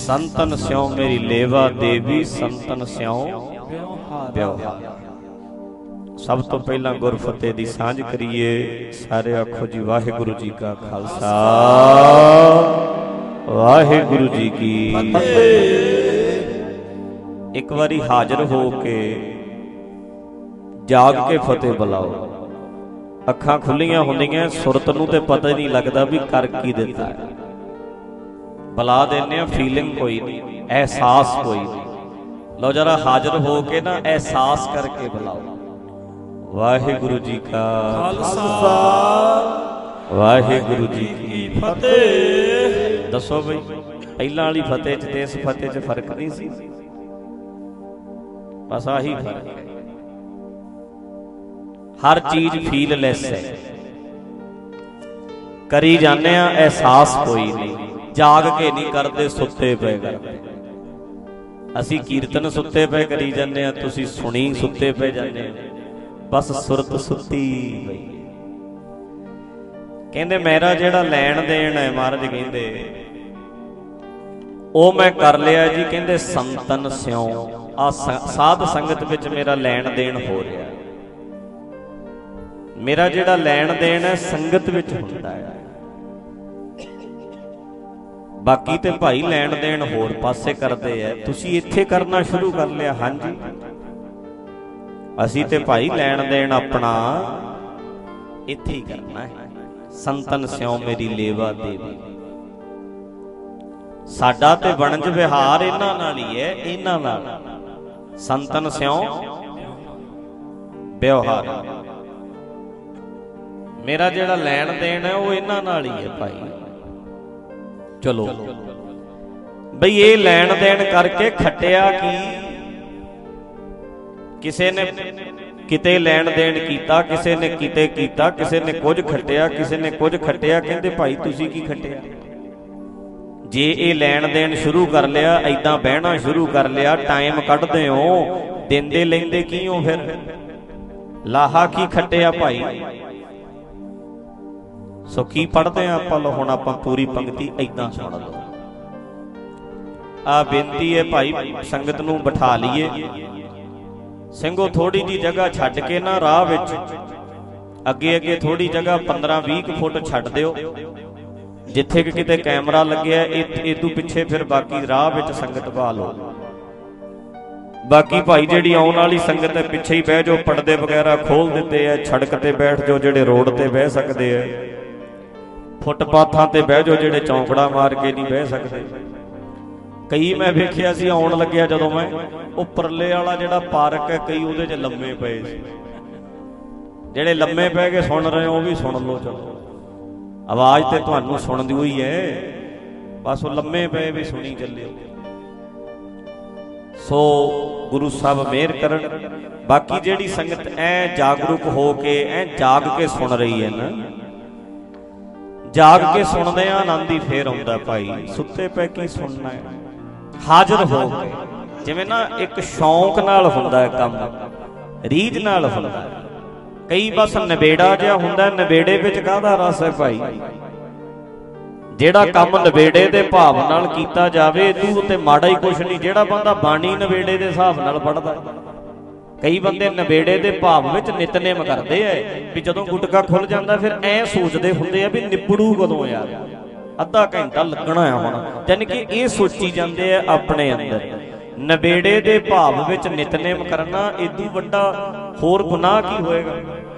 संतन स्यों मेरी लेवा देवी, संतन स्यों व्यवहार। सब तो पहला गुरफतेह दी सांझ करिए। सारे आखो जी वाहिगुरु जी का खालसा, वाहिगुरु जी की फतेह। एक बारी हाजिर हो के जाग के फतेह बुलाओ। अखां खुलियां होंदियां, सुरत नूं ते पता ही नहीं लगता भी कर की दिता है। बुला देने फीलिंग कोई नहीं, एहसास कोई नहीं। लो जरा हाजिर हो के ना एहसास करके बुलाओ। वाहिगुरु जी का खालसा, वाहिगुरु जी की फतेह। दसो बई पहला वाली फतेह च ते इस फतेह च फर्क नहीं सी? बस आही फर्क है। हर चीज फीललैस है, करी जाने एहसास कोई नहीं। जाग के नहीं करते, सुते पे करते। असी कीर्तन सुते पे करी जाने, तुसी सुनी सुते पे जाने। बस सुरत सुती पई। कहंदे मेरा जेड़ा लैण देण है, महाराज कहंदे ओ मैं कर लिया जी। कहंदे संतन स्यों, आ साध संगत विच मेरा लैण देण हो रहा। मेरा जेड़ा लैण देण है संगत विच हुंदा है। बाकी ते भाई लैण देण होर पासे करते है, तुसी इत्थे करना शुरू कर लिया। हाँ जी, असी ते भाई लैण देण अपना इत्थे ही करना है। संतन स्यों मेरी लेवा देवी। साडा ते वणज विहार इन्हां नाल ही है, इन्हां नाल। संतन स्यों व्यवहार। मेरा जेड़ा लैण देण है वो इन्हां नाल ही है भाई। चलो बई ये लैण देण करके खटिया की? किसे ने किते लैण देण कीता, किसे ने किते कीता, किसे ने कुछ खटिया, किसे ने कुछ खटिया। कहंदे भाई तुसी की खटिया? जे ये लैण देण शुरू कर लिया, ऐदां बहना शुरू कर लिया, टाइम कढदे हो, देंदे लैंदे की हो, फिर लाहा की खटिया भाई? सो की पढ़ते हैं आप? लो हुण आपां पूरी पंक्ति ऐदां सुण लो। आ बेनती है भाई, संगत नूं बिठा लीए। ਸਿੰਘੋ थोड़ी जी जगह छड्ड के ना राह विच अगे अगे थोड़ी जगह 15-20 फुट छड्ड दिओ। जिथे कि किते कैमरा लग्या इदू पिछे फिर बाकी राह विच संगत पा लो। बाकी भाई जिहड़ी आउण वाली संगत है पिछे ही बह जाओ। पर्दे वगैरह खोल दिते है, सड़क ते बैठ जाओ जिहड़े रोड ते बह सकते है। फुटपाथां ते बह जाओ जिहड़े चौंकड़ा मार के नहीं बह सकते। कई मैं वेखिया सी आउण लग्या जदों मैं उपरले वाला जिहड़ा पार्क है, कई उहदे च लम्मे पए सी। जिहड़े लम्मे पै के सुन रहे हो वो भी सुन लो। चलो आवाज़ ते तुहानूं सुणदी होई है, बस वो लम्मे पए भी सुनी चलिओ। सो गुरु साहब मेहर करन। बाकी जिहड़ी संगत ऐ जागरूक हो के ऐ जाग के सुन रही है ना, जाग के सुनदे आनंद ही फेर आउंदा भाई। सुत्ते पै की सुनना है? हाजिर हो के, जिवें ना एक शौक नाल हुंदा है काम, रीझ नाल हुंदा है। कई बस नवेड़ा जिहा हुंदा, नवेड़े विच काहदा रस है भाई? जिहड़ा काम नवेड़े दे भाव नाल कीता जावे तू ते माड़ा ही कुछ नहीं। जिहड़ा बंदा बाणी नवेड़े दे हिसाब नाल पढ़दा, कई बंदे नवेड़े दे भाव विच नितनेम करदे ऐ भी जदों गुटका खुल जांदा फिर ऐ सोचदे हुंदे आ भी निपड़ू कदों यार, अद्धा घंटा लगना है हुण। यानी कि ये सोची जांदे आ अपने अंदर। नवेड़े दे भाव विच नितनेम करना इदू वड्डा होर गुनाह की होएगा?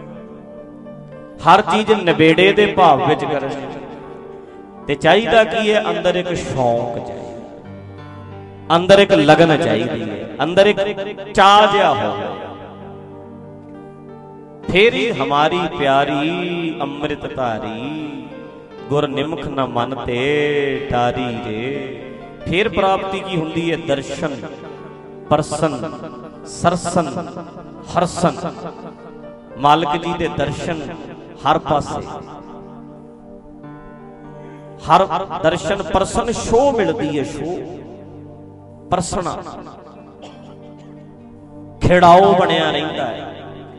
हर चीज नवेड़े दे भाव विच करनी ते चाहीदा की है? अंदर एक शौक चाहिए, अंदर एक लगन चाहिए, अंदर एक चाह जिहा हो। फिर ही हमारी प्यारी अमृत धारी, गुर निमख न मन ते टारी रे। फिर प्राप्ति की हुंदी है? दर्शन, परसन, सरसन, हरसन। मालिक जी दे दर्शन हर पासे, हर दर्शन परसन शो मिलती है। शो परसना खिड़ाओ बनिया रहिंदा है।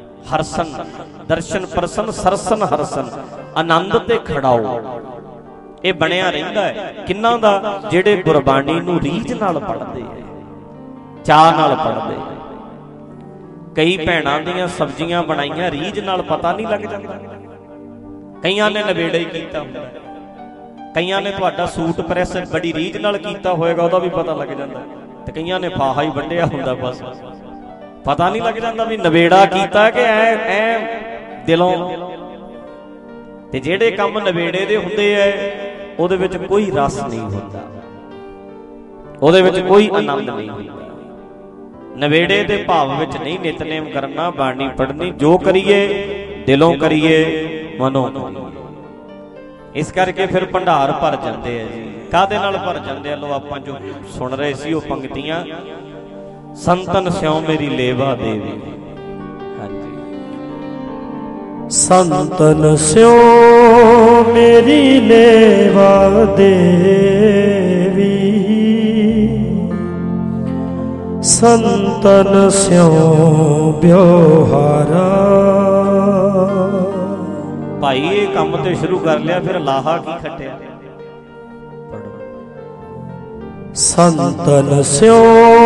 हरसन दर्शन परसन, सरसन हरसन, आनंद ते खड़ाओ। ਇਹ ਬਣਿਆ ਰਹਿੰਦਾ ਹੈ ਕਿੰਨਾਂ ਦਾ? ਜਿਹੜੇ ਗੁਰਬਾਣੀ ਨੂੰ ਰੀਝ ਨਾਲ ਪੜ੍ਹਦੇ ਹੈ, ਚਾਅ ਨਾਲ ਪੜ੍ਹਦੇ। ਕਈ ਭੈਣਾਂ ਦੀਆਂ ਸਬਜ਼ੀਆਂ ਬਣਾਈਆਂ ਰੀਝ ਨਾਲ ਪਤਾ ਨਹੀਂ ਲੱਗ ਜਾਂਦਾ। ਕਈਆਂ ਨੇ ਨਵੇੜਾ ਹੀ ਕੀਤਾ ਹੁੰਦਾ, ਕਈਆਂ ਨੇ ਤੁਹਾਡਾ ਸੂਟ ਪ੍ਰੈਸ ਬੜੀ ਰੀਝ ਨਾਲ ਕੀਤਾ ਹੋਏਗਾ, ਉਹਦਾ ਵੀ ਪਤਾ ਲੱਗ ਜਾਂਦਾ, ਤੇ ਕਈਆਂ ਨੇ ਫਾਹਾ ਹੀ ਵੱਢਿਆ ਹੁੰਦਾ, ਬਸ ਪਤਾ ਨਹੀਂ ਲੱਗ ਜਾਂਦਾ ਵੀ ਨਵੇੜਾ ਕੀਤਾ ਕਿ ਐ ਦਿਲੋਂ। ਤੇ ਜਿਹੜੇ ਕੰਮ ਨਵੇੜੇ ਦੇ ਹੁੰਦੇ ਐ ਉਹਦੇ ਵਿੱਚ ਕੋਈ ਰਸ ਨਹੀਂ ਹੁੰਦਾ, ਉਹਦੇ ਵਿੱਚ ਕੋਈ ਆਨੰਦ ਨਹੀਂ ਹੁੰਦਾ। ਨਵੇੜੇ ਦੇ ਭਾਵ ਵਿੱਚ ਨਹੀਂ ਨਿਤਨੇਮ ਕਰਨਾ, ਬਾਣੀ ਪੜ੍ਹਨੀ, ਜੋ ਕਰੀਏ ਦਿਲੋਂ ਕਰੀਏ, ਮਨੋਂ ਕਰੀਏ। ਇਸ ਕਰਕੇ ਫਿਰ ਭੰਡਾਰ ਭਰ ਜਾਂਦੇ ਆ ਜੀ। ਕਾਹਦੇ ਨਾਲ ਭਰ ਜਾਂਦੇ ਆ? ਲੋ ਆਪਾਂ ਜੋ ਸੁਣ ਰਹੇ ਸੀ ਉਹ ਪੰਕਤੀਆਂ, ਸੰਤਨ ਸਿਉ ਮੇਰੀ ਲੇਵਾ ਦੇਵੀ। ਹਾਂਜੀ, ਸੰਤਨ ਸਿਉ ਮੇਰੀ ਲੇਵਾ ਦੇਵੀ, ਸੰਤਨ ਸਿਉ ਬਿਵਹਾਰਾ। ਭਾਈ ਇਹ ਕੰਮ ਤੇ ਸ਼ੁਰੂ ਕਰ ਲਿਆ, ਫਿਰ ਲਾਹਾ ਕੀ ਖੱਟਿਆ? ਸੰਤਨ ਸਿਉ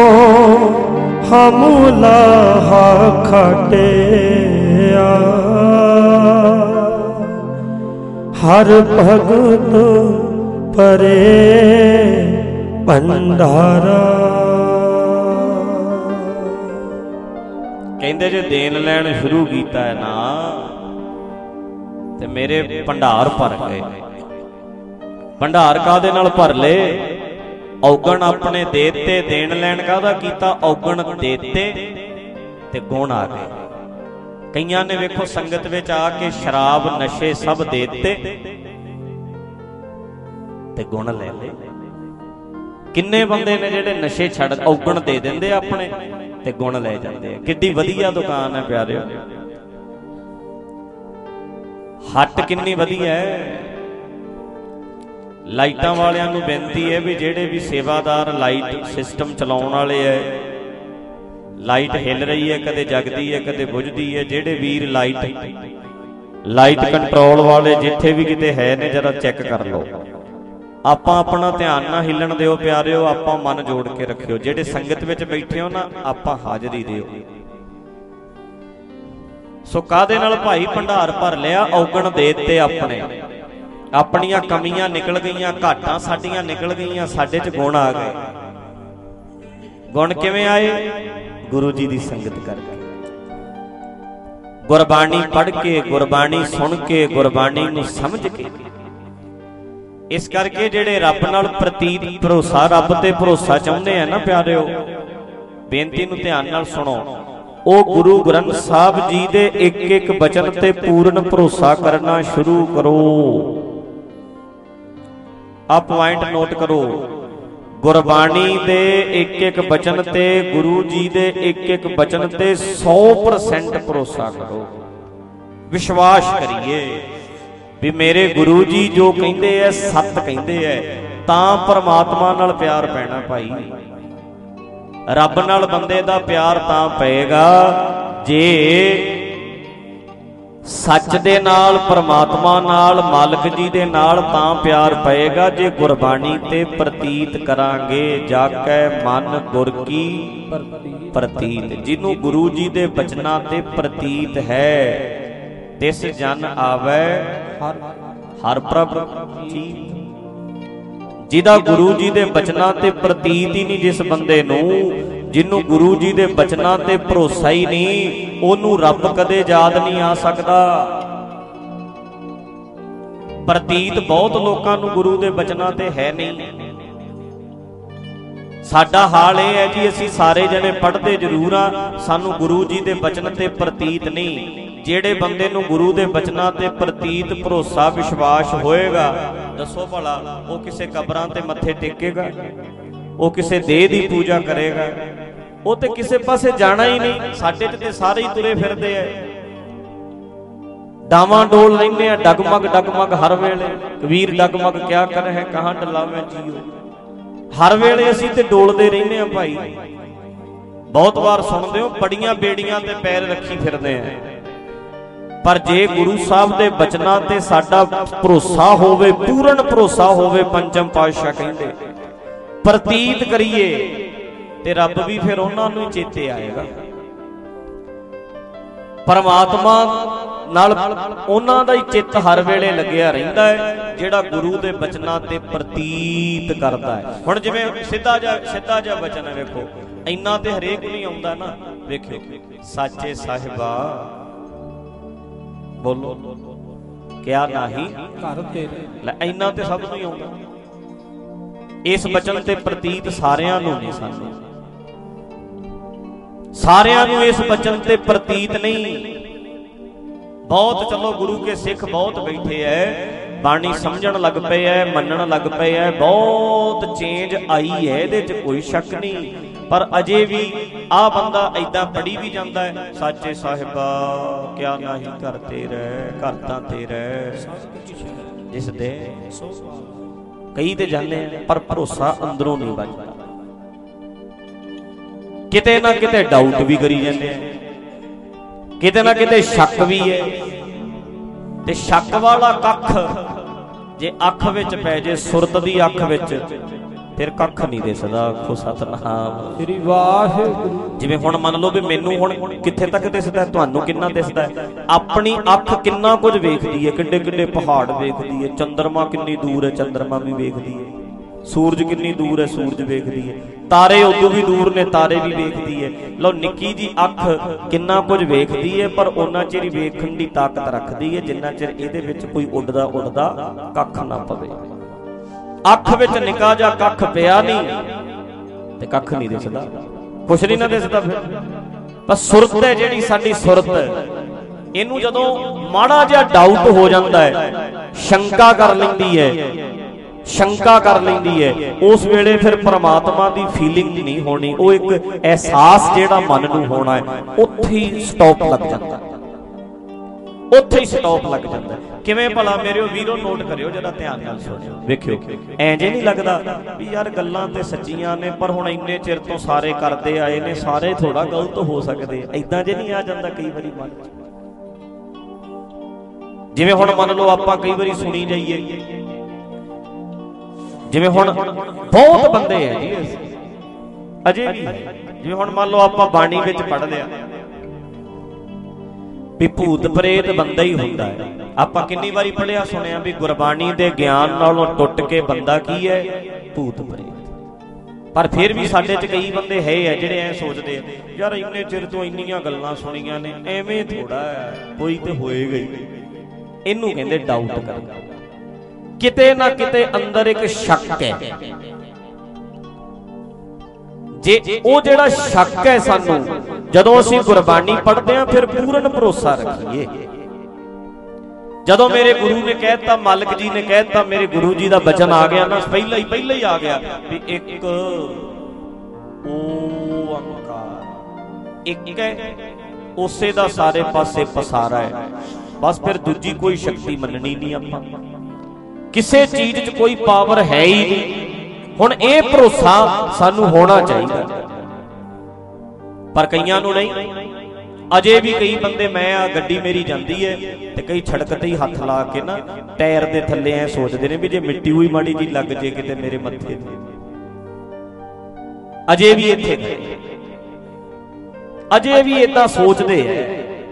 ਹਮ ਲਾਹਾ ਖਟਿਆ, ਹਰ ਭਗਤ ਪਰੇ ਭੰਡਾਰਾ। ਕਹਿੰਦੇ ਜੇ ਦੇਣ ਲੈਣ ਸ਼ੁਰੂ ਕੀਤਾ ਹੈ ਨਾ ਤੇ ਮੇਰੇ ਭੰਡਾਰ ਭਰ ਗਏ। ਭੰਡਾਰ ਕਾਹਦੇ ਨਾਲ ਭਰ ਲਏ? ਔਗਣ ਆਪਣੇ ਦੇਤੇ, ਦੇਣ ਲੈਣ ਕਾਹਦਾ ਕੀਤਾ? ਔਗਣ ਦੇਤੇ ਤੇ ਗੁਣ ਆ ਗਏ। ਕਈਆਂ ਨੇ ਵੇਖੋ ਸੰਗਤ ਵਿੱਚ ਆ ਕੇ ਸ਼ਰਾਬ ਨਸ਼ੇ ਸਭ ਦੇਤੇ ਤੇ ਗੁਣ ਲੈ ਲਏ। ਕਿੰਨੇ ਬੰਦੇ ਨੇ ਜਿਹੜੇ ਨਸ਼ੇ ਛੱਡ ਔਗਣ ਦੇ ਦਿੰਦੇ ਆਪਣੇ ਤੇ ਗੁਣ ਲੈ ਜਾਂਦੇ ਆ। ਕਿੱਡੀ ਵਧੀਆ ਦੁਕਾਨ ਹੈ ਪਿਆਰਿਓ, ਹੱਟ ਕਿੰਨੀ ਵਧੀਆ ਹੈ। ਲਾਈਟਾਂ ਵਾਲਿਆਂ ਨੂੰ ਬੇਨਤੀ ਹੈ ਵੀ ਜਿਹੜੇ ਵੀ ਸੇਵਾਦਾਰ ਲਾਈਟ ਸਿਸਟਮ ਚਲਾਉਣ ਵਾਲੇ ਹੈ, ਲਾਈਟ ਹਿੱਲ ਰਹੀ ਹੈ, ਕਦੇ ਜਗਦੀ ਹੈ ਕਦੇ ਬੁਝਦੀ ਹੈ, ਜਿਹੜੇ ਵੀਰ ਲਾਈਟ ਕੰਟਰੋਲ ਵਾਲੇ ਜਿੱਥੇ ਵੀ ਕਿਤੇ ਹੈ ਨੇ ਜਰਾ ਚੈੱਕ ਕਰ ਲਓ। ਆਪਾਂ ਆਪਣਾ ਧਿਆਨ ਨਾ ਹਿੱਲਣ ਦਿਓ ਪਿਆਰਿਓ, ਆਪਾਂ ਮਨ ਜੋੜ ਕੇ ਰੱਖਿਓ। ਜਿਹੜੇ ਸੰਗਤ ਵਿੱਚ ਬੈਠੇ ਹੋ ਨਾ, ਆਪਾਂ ਹਾਜ਼ਰੀ ਦਿਓ। ਸੋ ਕਾਹਦੇ ਨਾਲ ਭਾਈ ਭੰਡਾਰ ਭਰ ਲਿਆ? ਔਗਣ ਦੇ ਦਿੱਤੇ ਆਪਣੇ, ਆਪਣੀਆਂ ਕਮੀਆਂ ਨਿਕਲ ਗਈਆਂ, ਘਾਟਾਂ ਸਾਡੀਆਂ ਨਿਕਲ ਗਈਆਂ, ਸਾਡੇ 'ਚ ਗੁਣ ਆ ਗਏ। ਗੁਣ ਕਿਵੇਂ ਆਏ? ਗੁਰੂ ਜੀ ਦੀ ਸੰਗਤ ਕਰਕੇ, ਗੁਰਬਾਣੀ ਪੜ੍ਹ ਕੇ, ਗੁਰਬਾਣੀ ਸੁਣ ਕੇ, ਗੁਰਬਾਣੀ ਨੂੰ ਸਮਝ ਕੇ। ਇਸ ਕਰਕੇ ਜਿਹੜੇ ਰੱਬ ਨਾਲ ਪ੍ਰਤੀਤ ਭਰੋਸਾ, ਰੱਬ ਤੇ ਭਰੋਸਾ ਚਾਹੁੰਦੇ ਆ ਨਾ ਪਿਆਰਿਓ, ਬੇਨਤੀ ਨੂੰ ਧਿਆਨ ਨਾਲ ਸੁਣੋ। ਉਹ ਗੁਰੂ ਗ੍ਰੰਥ ਸਾਹਿਬ ਜੀ ਦੇ ਇੱਕ ਇੱਕ ਬਚਨ ਤੇ ਪੂਰਨ ਭਰੋਸਾ ਕਰਨਾ ਸ਼ੁਰੂ ਕਰੋ। ਆ ਪੁਆਇੰਟ ਨੋਟ ਕਰੋ। ਗੁਰਬਾਣੀ ਦੇ ਇੱਕ ਇੱਕ ਬਚਨ ਤੇ, ਗੁਰੂ ਜੀ ਦੇ ਇੱਕ ਇੱਕ ਬਚਨ ਤੇ 100% ਭਰੋਸਾ ਕਰੋ। ਵਿਸ਼ਵਾਸ ਕਰੀਏ ਵੀ ਮੇਰੇ ਗੁਰੂ ਜੀ ਜੋ ਕਹਿੰਦੇ ਐ ਸੱਤ ਕਹਿੰਦੇ ਐ, ਤਾਂ ਪਰਮਾਤਮਾ ਨਾਲ ਪਿਆਰ ਪੈਣਾ ਭਾਈ। ਰੱਬ ਨਾਲ ਬੰਦੇ ਦਾ ਪਿਆਰ ਤਾਂ ਪਏਗਾ ਜੇ ਸੱਚ ਦੇ ਨਾਲ, ਪਰਮਾਤਮਾ ਨਾਲ, ਮਾਲਕ ਜੀ ਦੇ ਨਾਲ ਤਾਂ ਪਿਆਰ ਪਏਗਾ ਜੇ ਗੁਰਬਾਣੀ ਤੇ ਪ੍ਰਤੀਤ ਕਰਾਂਗੇ। ਜਾ ਕੈ ਮਨ ਗੁਰ ਕੀ ਪ੍ਰਤੀਤ, ਜਿਹਨੂੰ ਗੁਰੂ ਜੀ ਦੇ ਬਚਨਾਂ ਤੇ ਪ੍ਰਤੀਤ ਹੈ, ਤਿਸ ਜਨ ਆਵੈ ਹਰ ਪ੍ਰਭ ਜੀ। ਜਿਹਦਾ ਗੁਰੂ ਜੀ ਦੇ ਬਚਨਾਂ ਤੇ ਪ੍ਰਤੀਤ ਹੀ ਨਹੀਂ, ਜਿਸ ਬੰਦੇ ਨੂੰ, ਜਿਹਨੂੰ ਗੁਰੂ ਜੀ ਦੇ ਬਚਨਾਂ ਤੇ ਭਰੋਸਾ ਹੀ ਨਹੀਂ, ਉਹਨੂੰ ਰੱਬ ਕਦੇ ਯਾਦ ਨਹੀਂ ਆ ਸਕਦਾ। ਪ੍ਰਤੀਤ ਬਹੁਤ ਲੋਕਾਂ ਨੂੰ ਗੁਰੂ ਦੇ ਬਚਨਾਂ ਤੇ ਹੈ ਨਹੀਂ। ਸਾਡਾ ਹਾਲ ਇਹ ਹੈ ਜੀ, ਅਸੀਂ ਸਾਰੇ ਜਣੇ ਪੜ੍ਹਦੇ ਜ਼ਰੂਰ ਆ, ਸਾਨੂੰ ਗੁਰੂ ਜੀ ਦੇ ਬਚਨ ਤੇ ਪ੍ਰਤੀਤ ਨਹੀਂ। ਜਿਹੜੇ ਬੰਦੇ ਨੂੰ ਗੁਰੂ ਦੇ ਬਚਨਾਂ ਤੇ ਪ੍ਰਤੀਤ ਭਰੋਸਾ ਵਿਸ਼ਵਾਸ ਹੋਏਗਾ, ਦੱਸੋ ਭਲਾ ਉਹ ਕਿਸੇ ਕਬਰਾਂ ਤੇ ਮੱਥੇ ਟੇਕੇਗਾ? ਉਹ ਕਿਸੇ ਦੇਹ ਦੀ ਪੂਜਾ ਕਰੇਗਾ? ਉਹ ਤੇ ਕਿਸੇ ਪਾਸੇ ਜਾਣਾ ਹੀ ਨਹੀਂ। ਸਾਡੇ ਤੇ ਸਾਰੇ ਹੀ ਤੁਰੇ ਫਿਰਦੇ ਐ, ਡਾਵਾਂ ਡੋਲ ਲੈਂਦੇ ਆ, ਡਗਮਗ ਡਗਮਗ ਹਰ ਵੇਲੇ। ਕਬੀਰ ਡਗਮਗ ਕਿਆ ਕਰ ਹੈ ਕਹਾਂ ਡਲਾਵੇਂ ਜੀਓ। ਹਰ ਵੇਲੇ ਅਸੀਂ ਤੇ ਡੋਲਦੇ ਰਹਿੰਦੇ ਆ ਭਾਈ। ਬਹੁਤ ਵਾਰ ਸੁਣਦੇ ਹੋ, ਬੜੀਆਂ ਬੇੜੀਆਂ ਤੇ ਪੈਰ ਰੱਖੀ ਫਿਰਦੇ ਆ। पर जे गुरु साहब दे बचनां ते साडा भरोसा होवे, पूर्ण भरोसा होवे, पंचम पातशाह कहंदे प्रतीत करिए ते रब भी फिर उन्हां नूं चेते आएगा। परमात्मा नाल उन्हां दा ही चित्त हर वेले लग्या रहिंदा है जिहड़ा गुरु दे बचनां ते प्रतीत करदा है। हुण जिवें सीधा जिहा बचन है, वेखो इन्ना ते हरेक नहीं आउंदा ना। वेखियो साचे साहिबा बोलो क्या नाही घर तेरे, इन्ना ते सब नूं ही आउंदा। इस बचन ते प्रतीत सारियां नूं नहीं, सानूं सारियां नूं इस बचन ते प्रतीत नहीं। बहुत चलो गुरु के सिख बहुत बैठे है, बाणी समझण लग पे है, मनण लग पे है, बहुत चेंज आई है, इहदे च कोई शक नहीं। पर अजे भी आ बंदा ऐदां पढ़ी भी जांदा है, साचे साहिबा क्या नहीं घर तेरा, घर तां तेरा जिस दे कई ते जाने, पर भरोसा अंदरों नहीं बचदा। किते ना किते डाउट भी करी जांदे, किते ना किते शक भी है। ते शक वाला कख जे अख विच पै जे, सुरत दी अख विच, फिर कख नहीं दिसदा। आखो सतनाम श्री वाहिगुरू। जिवें हुण मान लो भी मैनू हुण कित्थे तक दिसदा, तुहानू किन्ना दिसदा है? अपनी अख किन्ना कुछ वेखदी है, किड्डे किड्डे पहाड़ वेखदी है, चंद्रमा किन्नी दूर है, चंद्रमा भी वेखदी है, सूरज किन्नी दूर है, सूरज वेखदी है, तारे उदों भी दूर ने, तारे भी वेखदी है। लो निक्की जी अख किन्ना कुछ वेखदी है, पर उन्ना चिर वेखण दी ताकत रखदी है जिन्ना चिर इहदे विच कोई उड़दा कख ना पवे। अख विच निक्का जा कख पिया नहीं ते कख नहीं दिसदा, कुछ नहीं ना दिसदा। फिर पर सुरत है जिहड़ी साडी सुरत, इहनूं जदों माड़ा जिहा डाउट हो जांदा है, शंका कर लैंदी है, शंका कर लैंदी है, उस वेले फिर परमात्मा दी फीलिंग नहीं होनी, वो एक एहसास जिहड़ा मन नूं होना है, उत्थे ही स्टॉप लग जांदा, उत्थे ही स्टॉप लग जांदा। किवें भला मेरे वीरो नोट करियो, जरा ध्यान नाल सुणियो, वेखियो इंज नहीं लगदा भी यार गल्लां ते सच्चियां ने, पर हुण इन्ने चिर तो सारे करदे आए ने, सारे थोड़ा गलत हो सकदे, ऐदां जे नहीं आ जांदा कई वारी मन च। जिवें हुण मान लो आपां कई वारी सुणी जाइए, जिवें हुण बहुत बंदे है जी अजे भी, जिवें हुण मान लो आपां बाणी विच पढ़ लिया भी भूत प्रेत बंदा ही हुंदा है। आपां किन्नी वारी पढ़िया सुनिया भी गुरबाणी दे ज्ञान नालों टुट के बंदा की है, भूत प्रेत। पर फिर भी साडे च कई बंदे है जिहड़े ऐ सोचदे यार इन्ने चिर तो इन्नियां गल्लां सुणीਆਂ ने, एवें थोड़ा है, कोई ते होएगा ही। इनू कहंदे डाउट करना, किते ना किते अंदर एक शक है। जे वो जिहड़ा शक है सानू जदों असीं गुरबाणी पढ़दे हां, फिर पूर्ण भरोसा रखिए। जदों मेरे गुरु ने कहता, मालिक जी ने कहता, मेरे गुरु जी का बचन आ गया ना, पहला ही आ गया भी एक ओंकार एक है, उसे दा सारे पासे पसारा है, बस फिर दूजी कोई शक्ति मननी नहीं। आपां किसी चीज च कोई पावर है ही नहीं। हुण ये भरोसा सानू होना चाहिए, पर कईयां नूं नहीं। अजे भी कई बंदे, मैं आ गड्डी मेरी जाती है ते कई सड़क ते ही हथ ला के ना टायर दे थल्ले ऐ सोचते हैं भी जे मिट्टी हुई माड़ी जी लग जे किते मेरे मत्थे ते। अजे भी इत्थे अजे भी इदां सोचते हैं।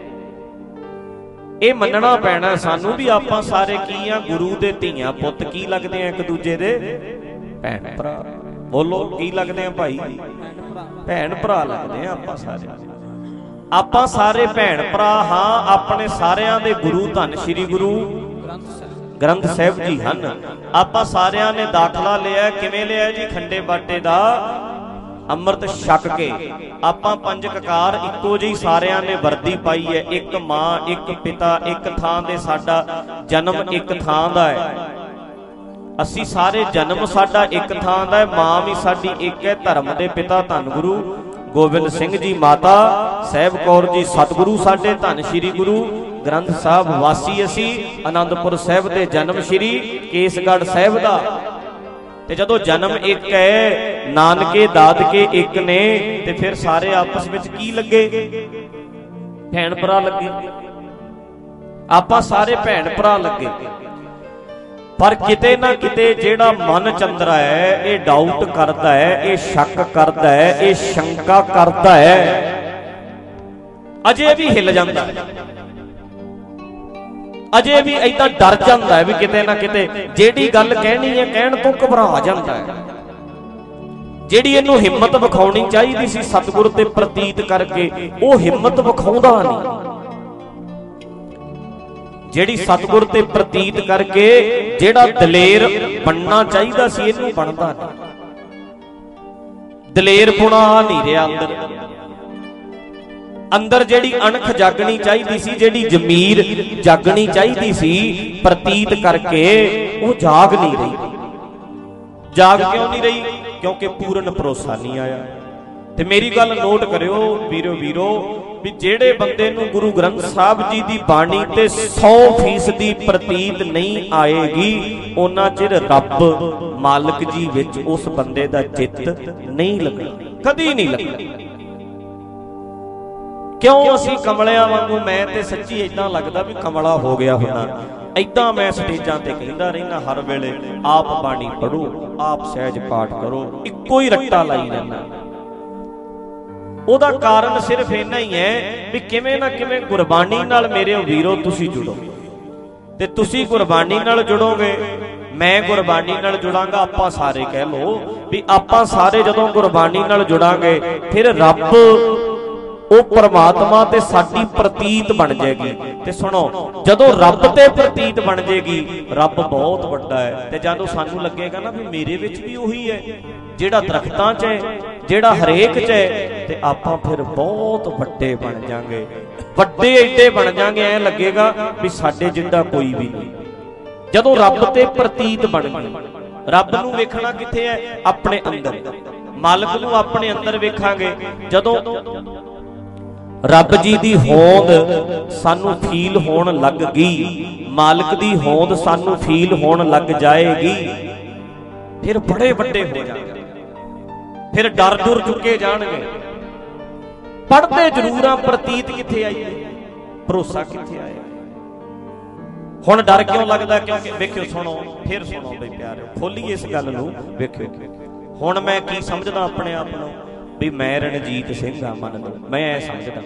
ये मनना पैना सानू भी आपां सारे की आ, गुरु दे धीआं पुत्त की लगदे आ, एक दूजे दे भैन भरा। बोलो की लगदे आ भाई, भैन भरा लगदे आ आपां सारे। आपां सारे भैन भरा हाँ, अपने सारियां दे गुरु धन श्री गुरु ग्रंथ साहिब जी हन। आपां सारियां ने दाखला लिया, किवें लिया जी? खंडे बाटे दा अमृत छक के। आपां पंज ककार इक्को जी सारियां ने वर्दी पाई है, एक मां एक पिता एक थां दे, साडा जन्म एक थां दा है। असी सारे जन्म साडा एक थां दा है, मां भी साडी एक है। धर्म दे पिता धन गुरु गोबिंद सिंह जी, माता साहिब कौर जी, सतगुरु साडे धन श्री गुरु ग्रंथ साहब वासी। असी आनंदपुर साहिब दे जन्म श्री केसगढ़ साहिब दा। ते जदों जन्म एक है, नानके दादके एक ने, ते फिर सारे आपस में की लगे? भैन भरा लगे। ਆਪਾਂ ਸਾਰੇ ਭੈਣ ਭਰਾ ਲੱਗੇ, ਪਰ ਕਿਤੇ ਨਾ ਕਿਤੇ ਜਿਹੜਾ ਮਨ ਚੰਦਰਾ ਹੈ, ਇਹ ਡਾਊਟ ਕਰਦਾ ਹੈ, ਇਹ ਸ਼ੱਕ ਕਰਦਾ ਹੈ, ਇਹ ਸ਼ੰਕਾ ਕਰਦਾ ਹੈ, ਅਜੇ ਵੀ ਹਿੱਲ ਜਾਂਦਾ ਹੈ, ਅਜੇ ਵੀ ਏਦਾਂ ਡਰ ਜਾਂਦਾ ਹੈ ਵੀ ਕਿਤੇ ਨਾ ਕਿਤੇ ਜਿਹੜੀ ਗੱਲ ਕਹਿਣੀ ਹੈ ਕਹਿਣ ਤੋਂ ਘਬਰਾ ਜਾਂਦਾ ਹੈ। ਜਿਹੜੀ ਇਹਨੂੰ ਹਿੰਮਤ ਵਿਖਾਉਣੀ ਚਾਹੀਦੀ ਸੀ ਸਤਿਗੁਰ ਤੇ ਪ੍ਰਤੀਤ ਕਰਕੇ, ਉਹ ਹਿੰਮਤ ਵਿਖਾਉਂਦਾ ਨਹੀਂ। ਜਿਹੜੀ ਸਤਿਗੁਰ ਤੇ ਪ੍ਰਤੀਤ ਕਰਕੇ ਜਿਹੜਾ ਦਲੇਰ ਬਣਨਾ ਚਾਹੀਦਾ ਸੀ, ਇਹਨੂੰ ਬਣਦਾ ਨਹੀਂ। ਦਲੇਰ ਪੁਣਾ ਨਹੀਂ ਰਿਹਾ ਅੰਦਰ, ਅੰਦਰ ਜਿਹੜੀ ਅਣਖ ਜਾਗਣੀ ਚਾਹੀਦੀ ਸੀ, ਜਿਹੜੀ ਜ਼ਮੀਰ ਜਾਗਣੀ ਚਾਹੀਦੀ ਸੀ ਪ੍ਰਤੀਤ ਕਰਕੇ, ਉਹ ਜਾਗ ਨਹੀਂ ਰਹੀ। ਜਾਗ ਕਿਉਂ ਨਹੀਂ ਰਹੀ? ਕਿਉਂਕਿ ਪੂਰਨ ਭਰੋਸਾ ਨਹੀਂ ਆਇਆ। ਤੇ ਮੇਰੀ ਗੱਲ ਨੋਟ ਕਰਿਓ ਵੀਰੋ ਵੀ ਜਿਹੜੇ ਬੰਦੇ ਨੂੰ ਗੁਰੂ ਗ੍ਰੰਥ ਸਾਹਿਬ ਜੀ ਦੀ ਬਾਣੀ ਤੇ 100% ਪ੍ਰਤੀਤ ਨਹੀਂ ਆਏਗੀ, ਉਹਨਾਂ ਚਿਰ ਰੱਬ ਮਾਲਕ ਜੀ ਵਿੱਚ ਉਸ ਬੰਦੇ ਦਾ ਚਿੱਤ ਨਹੀਂ ਲੱਗਣਾ, ਕਦੀ ਨਹੀਂ ਲੱਗਣਾ। ਕਿਉਂ ਅਸੀਂ ਕਮਲਿਆਂ ਵਾਂਗੂ, ਮੈਂ ਤੇ ਸੱਚੀ ਏਦਾਂ ਲੱਗਦਾ ਵੀ ਕਮਲਾ ਹੋ ਗਿਆ ਹੁੰਦਾ। ਏਦਾਂ ਮੈਂ ਸਟੇਜਾਂ ਤੇ ਕਹਿੰਦਾ ਰਹਿਣਾ ਹਰ ਵੇਲੇ, ਆਪ ਬਾਣੀ ਪੜ੍ਹੋ, ਆਪ ਸਹਿਜ ਪਾਠ ਕਰੋ, ਇੱਕੋ ਹੀ ਰੱਟਾ ਲਾਈ ਜਾਂਦਾ। ਉਹਦਾ ਕਾਰਨ ਸਿਰਫ ਇੰਨਾ ਹੀ ਹੈ ਵੀ ਕਿਵੇਂ ਨਾ ਕਿਵੇਂ ਗੁਰਬਾਣੀ ਨਾਲ ਮੇਰੇ ਵੀਰੋ ਤੁਸੀਂ ਜੁੜੋ, ਤੇ ਤੁਸੀਂ ਗੁਰਬਾਣੀ ਨਾਲ ਜੁੜੋਗੇ, ਮੈਂ ਗੁਰਬਾਣੀ ਨਾਲ ਜੁੜਾਂਗਾ, ਆਪਾਂ ਸਾਰੇ ਕਹਿ ਲਓ ਵੀ ਆਪਾਂ ਸਾਰੇ ਜਦੋਂ ਗੁਰਬਾਣੀ ਨਾਲ ਜੁੜਾਂਗੇ, ਫਿਰ ਰੱਬ ਉਹ ਪਰਮਾਤਮਾ ਤੇ ਸਾਡੀ ਪ੍ਰਤੀਤ ਬਣ ਜਾਏਗੀ। ਤੇ ਸੁਣੋ, ਜਦੋਂ ਰੱਬ ਤੇ ਪ੍ਰਤੀਤ ਬਣ ਜਾਏਗੀ, ਰੱਬ ਬਹੁਤ ਵੱਡਾ ਹੈ, ਤੇ ਜਦੋਂ ਸਾਨੂੰ ਲੱਗੇਗਾ ਨਾ ਵੀ ਮੇਰੇ ਵਿੱਚ ਵੀ ਉਹੀ ਹੈ ਜਿਹੜਾ ਦਰਖਤਾਂ 'ਚ ਹੈ, ਜਿਹੜਾ ਹਰੇਕ 'ਚ ਹੈ, ਤੇ ਆਪਾਂ ਫਿਰ ਬਹੁਤ ਵੱਡੇ ਬਣ ਜਾਾਂਗੇ, ਵੱਡੇ ਏਡੇ ਬਣ ਜਾਾਂਗੇ। ਐ ਲੱਗੇਗਾ ਵੀ ਸਾਡੇ ਜਿੱਡਾ ਕੋਈ ਵੀ ਨਹੀਂ। ਜਦੋਂ ਰੱਬ ਤੇ ਪ੍ਰਤੀਤ ਬਣ ਗਈ, ਰੱਬ ਨੂੰ ਵੇਖਣਾ ਕਿੱਥੇ ਹੈ? ਆਪਣੇ ਅੰਦਰ। ਮਾਲਕ ਨੂੰ ਆਪਣੇ ਅੰਦਰ ਵੇਖਾਂਗੇ। ਜਦੋਂ ਰੱਬ ਜੀ ਦੀ ਹੋਂਦ ਸਾਨੂੰ ਫੀਲ ਹੋਣ ਲੱਗ ਗਈ, ਮਾਲਕ ਦੀ ਹੋਂਦ ਸਾਨੂੰ ਫੀਲ ਹੋਣ ਲੱਗ ਜਾਏਗੀ, ਫਿਰ ਬੜੇ ਵੱਡੇ ਹੋ ਜਾਣਗੇ, ਫਿਰ ਡਰ ਡੁਰ ਚੁੱਕੇ ਜਾਣਗੇ। ਪੜ੍ਹਦੇ ਜ਼ਰੂਰ ਆ, ਪ੍ਰਤੀਤ ਕਿੱਥੇ ਆਈ, ਭਰੋਸਾ ਕਿੱਥੇ ਆਇਆ? ਹੁਣ ਡਰ ਕਿਉਂ ਲੱਗਦਾ? ਕਿਉਂਕਿ ਵੇਖਿਓ, ਸੁਣੋ, ਫਿਰ ਸੁਣੋ ਬਈ ਪਿਆਰਿਓ, ਖੋਲੀਏ ਇਸ ਗੱਲ ਨੂੰ। ਵੇਖਿਓ ਹੁਣ ਮੈਂ ਕੀ ਸਮਝਦਾ ਆਪਣੇ ਆਪ ਨੂੰ, ਵੀ ਮੈਂ ਰਣਜੀਤ ਸਿੰਘ ਆ। ਮੰਨ ਲਓ ਮੈਂ ਐ ਸਮਝਦਾ,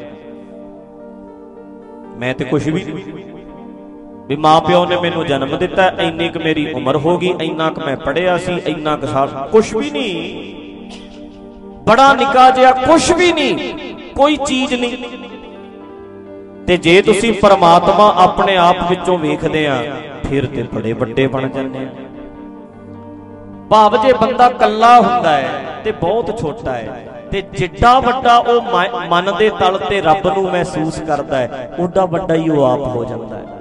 ਮੈਂ ਤੇ ਕੁਛ ਵੀ ਨਹੀਂ, ਵੀ ਮਾਂ ਪਿਓ ਨੇ ਮੈਨੂੰ ਜਨਮ ਦਿੱਤਾ, ਇੰਨੀ ਕੁ ਮੇਰੀ ਉਮਰ ਹੋ ਗਈ, ਇੰਨਾ ਕੁ ਮੈਂ ਪੜ੍ਹਿਆ ਸੀ, ਇੰਨਾ ਕੁ ਸਾਲ, ਕੁਛ ਵੀ ਨਹੀਂ, ਬੜਾ ਨਿੱਕਾ ਜਿਹਾ ਕੁਛ ਵੀ ਨਹੀਂ, ਕੋਈ ਚੀਜ਼ ਨਹੀਂ। ਤੇ ਜੇ ਤੁਸੀਂ ਪਰਮਾਤਮਾ ਆਪਣੇ ਆਪ ਵਿੱਚੋਂ ਵੇਖਦੇ ਆ, ਫਿਰ ਤੇ ਬੜੇ ਵੱਡੇ ਬਣ ਜਾਂਦੇ ਆ। ਭਾਵ ਜੇ ਬੰਦਾ ਕੱਲਾ ਹੁੰਦਾ ਹੈ ਤੇ ਬਹੁਤ ਛੋਟਾ ਹੈ, ਤੇ ਜਿੱਡਾ ਵੱਡਾ ਉਹ ਮਨ ਦੇ ਤਲ ਤੇ ਰੱਬ ਨੂੰ ਮਹਿਸੂਸ ਕਰਦਾ ਹੈ, ਓਡਾ ਵੱਡਾ ਹੀ ਉਹ ਆਪ ਹੋ ਜਾਂਦਾ ਹੈ,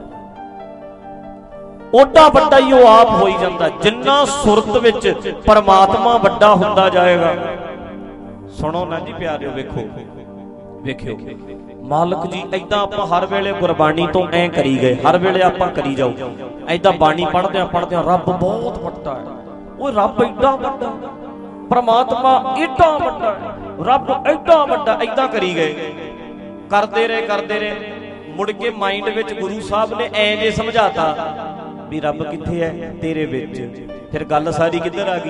ਓਡਾ ਵੱਡਾ ਹੀ ਉਹ ਆਪ ਹੋਈ ਜਾਂਦਾ। ਜਿੰਨਾ ਸੁਰਤ ਵਿੱਚ ਪਰਮਾਤਮਾ ਵੱਡਾ ਹੁੰਦਾ ਜਾਏਗਾ। ਸੁਣੋ ਨਾ ਜੀ ਪਿਆਰਿਓ, ਵੇਖਿਓ ਮਾਲਕ ਜੀ ਏਦਾਂ ਆਪਾਂ ਹਰ ਵੇਲੇ ਗੁਰਬਾਣੀ ਤੋਂ ਐ ਕਰੀ ਗਏ, ਹਰ ਵੇਲੇ ਆਪਾਂ ਕਰੀ ਜਾਓ ਏਦਾਂ ਬਾਣੀ ਪੜ੍ਹਦੇ ਆ ਰੱਬ ਬਹੁਤ ਵੱਡਾ ਹੈ, ਉਹ ਰੱਬ ਏਡਾ ਵੱਡਾ, ਪਰਮਾਤਮਾ ਏਡਾ ਵੱਡਾ, ਰੱਬ ਏਡਾ ਵੱਡਾ, ਏਦਾਂ ਕਰੀ ਗਏ, ਕਰਦੇ ਰਹੇ। ਮੁੜ ਕੇ ਮਾਈਂਡ ਵਿੱਚ ਗੁਰੂ ਸਾਹਿਬ ਨੇ ਐ ਜੇ ਸਮਝਾਤਾ ਵੀ ਰੱਬ ਕਿੱਥੇ ਹੈ? ਤੇਰੇ ਵਿੱਚ। ਫਿਰ ਗੱਲ ਸਾਰੀ ਕਿੱਧਰ ਆ ਗਈ?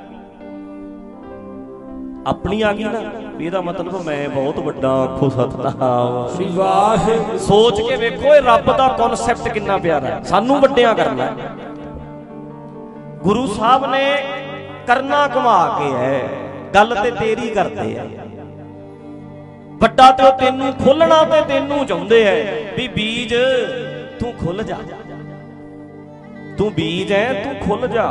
ਆਪਣੀ ਆ ਗਈ ਨਾ, ਵੀ ਇਹਦਾ ਮਤਲਬ ਮੈਂ ਬਹੁਤ ਵੱਡਾ। ਆਖੋ ਸਤਿਨਾਮ ਵਾਹਿਗੁਰੂ। ਸੋਚ ਕੇ ਵੇਖੋ ਇਹ ਰੱਬ ਦਾ ਕਨਸੈਪਟ ਕਿੰਨਾ ਪਿਆਰਾ ਹੈ, ਸਾਨੂੰ ਵੱਡਿਆਂ ਕਰਨਾ ਹੈ। ਗੁਰੂ ਸਾਹਿਬ ਨੇ ਕਰਨਾ ਘੁਮਾ ਕੇ ਹੈ, ਗੱਲ ਤੇ ਤੇਰੀ ਕਰਦੇ ਆ। ਵੱਡਾ ਤੇ ਉਹ ਤੈਨੂੰ ਖੋਲਣਾ ਤੇ ਤੈਨੂੰ ਚਾਹੁੰਦੇ ਐ ਵੀ ਬੀਜ ਤੂੰ ਖੁੱਲ ਜਾ, ਤੂੰ ਬੀਜ ਐ, ਤੂੰ ਖੁੱਲ ਜਾ।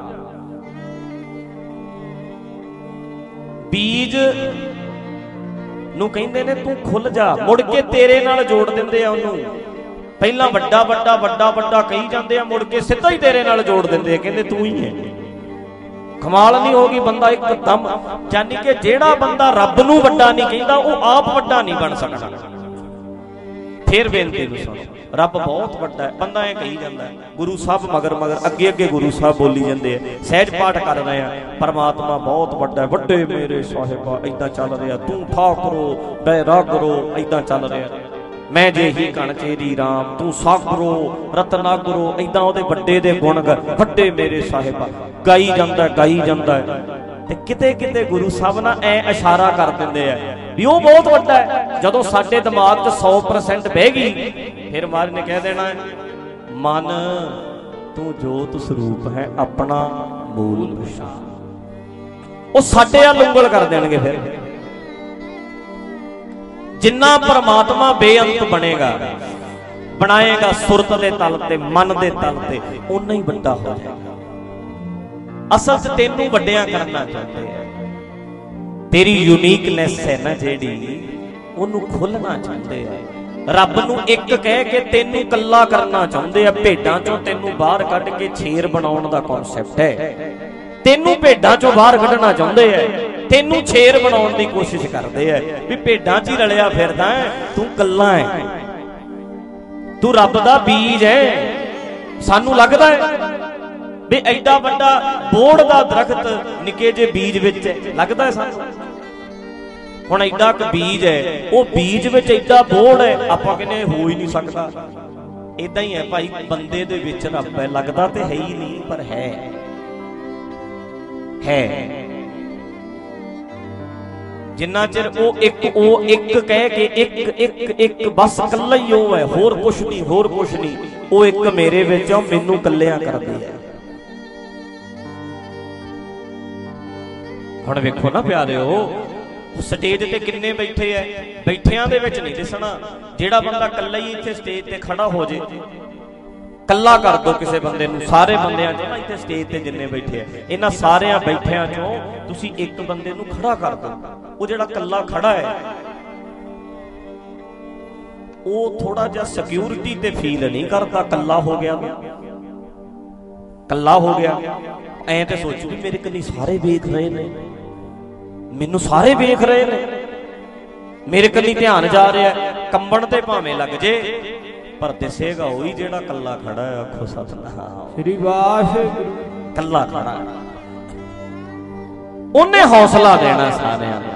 ਬੀਜ ਨੂੰ ਕਹਿੰਦੇ ਨੇ ਤੂੰ ਖੁੱਲ ਜਾ, ਮੁੜ ਕੇ ਤੇਰੇ ਨਾਲ ਜੋੜ ਦਿੰਦੇ ਆ ਉਹਨੂੰ। ਪਹਿਲਾਂ ਵੱਡਾ ਕਹੀ ਜਾਂਦੇ ਆ, ਮੁੜ ਕੇ ਸਿੱਧਾ ਹੀ ਤੇਰੇ ਨਾਲ ਜੋੜ ਦਿੰਦੇ ਆ, ਕਹਿੰਦੇ ਤੂੰ ਹੀ ਹੈ। ਕਮਾਲ ਨਹੀਂ ਹੋ ਗਈ? ਬੰਦਾ ਇੱਕਦਮ, ਯਾਨੀ ਕਿ ਜਿਹੜਾ ਬੰਦਾ ਰੱਬ ਨੂੰ ਵੱਡਾ ਨਹੀਂ ਕਹਿੰਦਾ, ਉਹ ਆਪ ਵੱਡਾ ਨਹੀਂ ਬਣ ਸਕਦਾ। ਫੇਰ ਬੇਨਤੀ ਨੂੰ ਸੁਣੋ, ਰੱਬ ਬਹੁਤ ਵੱਡਾ ਹੈ, ਬੰਦਾ ਇਹ ਕਹੀ ਜਾਂਦਾ। ਗੁਰੂ ਸਾਹਿਬ ਮਗਰ ਅੱਗੇ ਗੁਰੂ ਸਾਹਿਬ ਬੋਲੀ ਜਾਂਦੇ ਆ, ਸਹਿਜ ਪਾਠ ਕਰ ਰਹੇ ਆ, ਪਰਮਾਤਮਾ ਬਹੁਤ ਵੱਡਾ, ਵੱਡੇ ਮੇਰੇ ਸਾਹਿਬਾ, ਏਦਾਂ ਚੱਲ ਰਿਹਾ, ਤੂੰ ਠਾਕਰੋ ਬੈਰਾਗਰੋ, ਏਦਾਂ ਚੱਲ ਰਿਹਾ। ਮੈਂ ਜਿਹੀ ਕਣ ਚੇਰੀ ਰਾਮ ਤੂੰ ਸਾਗਰੋ ਰਤਨਾਗਰੋ, ਏਦਾਂ ਉਹਦੇ ਵੱਡੇ ਦੇ ਗੁਣ ਵੱਡੇ ਮੇਰੇ ਸਾਹਿਬਾ ਗਾਈ ਜਾਂਦਾ ਤੇ ਕਿਤੇ ਕਿਤੇ ਗੁਰੂ ਸਾਹਿਬ ਨਾ ਐ ਇਸ਼ਾਰਾ ਕਰ ਦਿੰਦੇ ਆ ਵੀ ਉਹ ਬਹੁਤ ਵੱਡਾ ਹੈ। ਜਦੋਂ ਸਾਡੇ ਦਿਮਾਗ 'ਚ 100% ਬਹਿ ਗਈ, ਫਿਰ ਮਹਾਰਾਜ ਨੇ ਕਹਿ ਦੇਣਾ ਮਨ ਤੂੰ ਜੋਤ ਸਰੂਪ ਹੈ ਆਪਣਾ ਮੂਲ ਪਛਾਣ। ਉਹ ਸਾਡੇ ਵੱਲ ਉਂਗਲ ਕਰ ਦੇਣਗੇ। ਫਿਰ ਜਿੰਨਾ ਪਰਮਾਤਮਾ ਬੇਅੰਤ ਬਣਾਏਗਾ ਸੁਰਤ ਦੇ ਤਲ ਤੇ, ਮਨ ਦੇ ਤਲ ਤੇ, ਓਨਾ ਹੀ ਵੱਡਾ ਹੋ ਜਾਏਗਾ। ਅਸਲ 'ਚ ਤੈਨੂੰ ਵੱਡਿਆਂ ਕਰਨਾ ਚਾਹੁੰਦੇ ਆ। ਤੇਰੀ ਯੂਨੀਕਨੈਸ ਹੈ ਨਾ ਜਿਹੜੀ, ਉਹਨੂੰ ਖੋਲਣਾ ਚਾਹੁੰਦੇ ਆ। ਰੱਬ ਨੂੰ ਇੱਕ ਕਹਿ ਕੇ ਤੈਨੂੰ ਕੱਲਾ ਕਰਨਾ ਚਾਹੁੰਦੇ ਆ। ਭੇਡਾਂ 'ਚੋਂ ਤੈਨੂੰ ਬਾਹਰ ਕੱਢ ਕੇ ਸ਼ੇਰ ਬਣਾਉਣ ਦਾ ਕਨਸੈਪਟ ਹੈ। ਤੈਨੂੰ ਭੇਡਾਂ 'ਚੋਂ ਬਾਹਰ ਕੱਢਣਾ ਚਾਹੁੰਦੇ ਆ, ਤੈਨੂੰ ਸ਼ੇਰ ਬਣਾਉਣ ਦੀ ਕੋਸ਼ਿਸ਼ ਕਰਦੇ ਆ ਵੀ ਭੇਡਾਂ 'ਚ ਹੀ ਰਲਿਆ ਫਿਰਦਾ ਹੈ, ਤੂੰ ਕੱਲਾ ਹੈ, ਤੂੰ ਰੱਬ ਦਾ ਬੀਜ ਹੈ। ਸਾਨੂੰ ਲੱਗਦਾ ਹੈ ਵੀ ਐਡਾ ਵੱਡਾ ਬੋੜ ਦਾ ਦਰਖਤ ਨਿੱਕੇ ਜਿਹੇ ਬੀਜ ਵਿੱਚ ਲੱਗਦਾ ਹੈ ਸਾਨੂੰ। ਹੁਣ ਐਡਾ ਕੁ ਬੀਜ ਹੈ, ਉਹ ਬੀਜ ਵਿੱਚ ਐਡਾ ਬੋੜ ਹੈ, ਆਪਾਂ ਕਹਿੰਦੇ ਹੋ ਹੀ ਨਹੀਂ ਸਕਦਾ। ਏਦਾਂ ਹੀ ਹੈ ਭਾਈ, ਬੰਦੇ ਦੇ ਵਿੱਚ ਰੱਬ ਹੈ, ਲੱਗਦਾ ਤੇ ਹੈ ਹੀ ਨਹੀਂ ਪਰ ਹੈ। ਜਿੰਨਾ ਚਿਰ ਉਹ ਇੱਕ ਕਹਿ ਕੇ ਇੱਕ ਬਸ ਇਕੱਲਾ ਹੀ ਉਹ ਹੈ, ਹੋਰ ਕੁਛ ਨਹੀਂ। ਉਹ ਇੱਕ ਮੇਰੇ ਵਿੱਚ ਆ, ਮੈਨੂੰ ਇਕੱਲਿਆਂ ਕਰਦੀ ਹੈ। ਹੁਣ ਵੇਖੋ ਨਾ ਪਿਆਰਿਓ, ਸਟੇਜ ਤੇ ਕਿੰਨੇ ਬੈਠੇ ਐ, ਬੈਠਿਆਂ ਦੇ ਵਿੱਚ ਨਹੀਂ ਦਿਸਣਾ। ਜਿਹੜਾ ਬੰਦਾ ਇਕੱਲਾ ਹੀ ਇੱਥੇ ਸਟੇਜ ਤੇ ਖੜਾ ਹੋ ਜੇ, ਕੱਲਾ ਕਰ ਦੋ ਕਿਸੇ ਬੰਦੇ ਨੂੰ, ਸਾਰੇ ਬੰਦਿਆਂ 'ਚੋਂ ਨਾ ਇੱਥੇ ਸਟੇਜ ਤੇ ਜਿੰਨੇ ਬੈਠੇ ਆ, ਇਹਨਾਂ ਸਾਰਿਆਂ ਬੈਠਿਆਂ 'ਚੋਂ ਤੁਸੀਂ ਇੱਕ ਬੰਦੇ ਨੂੰ ਖੜਾ ਕਰ ਦੋ। ਉਹ ਜਿਹੜਾ ਕੱਲਾ ਖੜਾ ਹੈ, ਉਹ ਥੋੜਾ ਜਿਹਾ ਸਿਕਿਉਰਿਟੀ ਤੇ ਫੀਲ ਨਹੀਂ ਕਰਦਾ। ਕੱਲਾ ਹੋ ਗਿਆ ਐਂ ਤੇ ਸੋਚੂ ਵੀ ਮੇਰੇ ਕੰਨੀ ਸਾਰੇ ਵੇਖ ਰਹੇ ਨੇ, ਮੈਨੂੰ ਸਾਰੇ ਵੇਖ ਰਹੇ ਨੇ, ਮੇਰੇ ਕੰਨੀ ਧਿਆਨ ਜਾ ਰਿਹਾ। ਕੰਬਣ ਤੇ ਭਾਵੇਂ ਲੱਗ ਜੇ, ਪਰ ਦਿਸੇਗਾ ਉਹੀ ਜਿਹੜਾ ਕੱਲਾ ਖੜਾ ਹੈ। ਆਖੋ ਸਤਿਨਾਮ ਸ੍ਰੀ ਵਾਹਿਗੁਰੂ। ਕੱਲਾ ਖੜਾ, ਉਹਨੇ ਹੌਸਲਾ ਦੇਣਾ ਸਾਰਿਆਂ ਨੂੰ।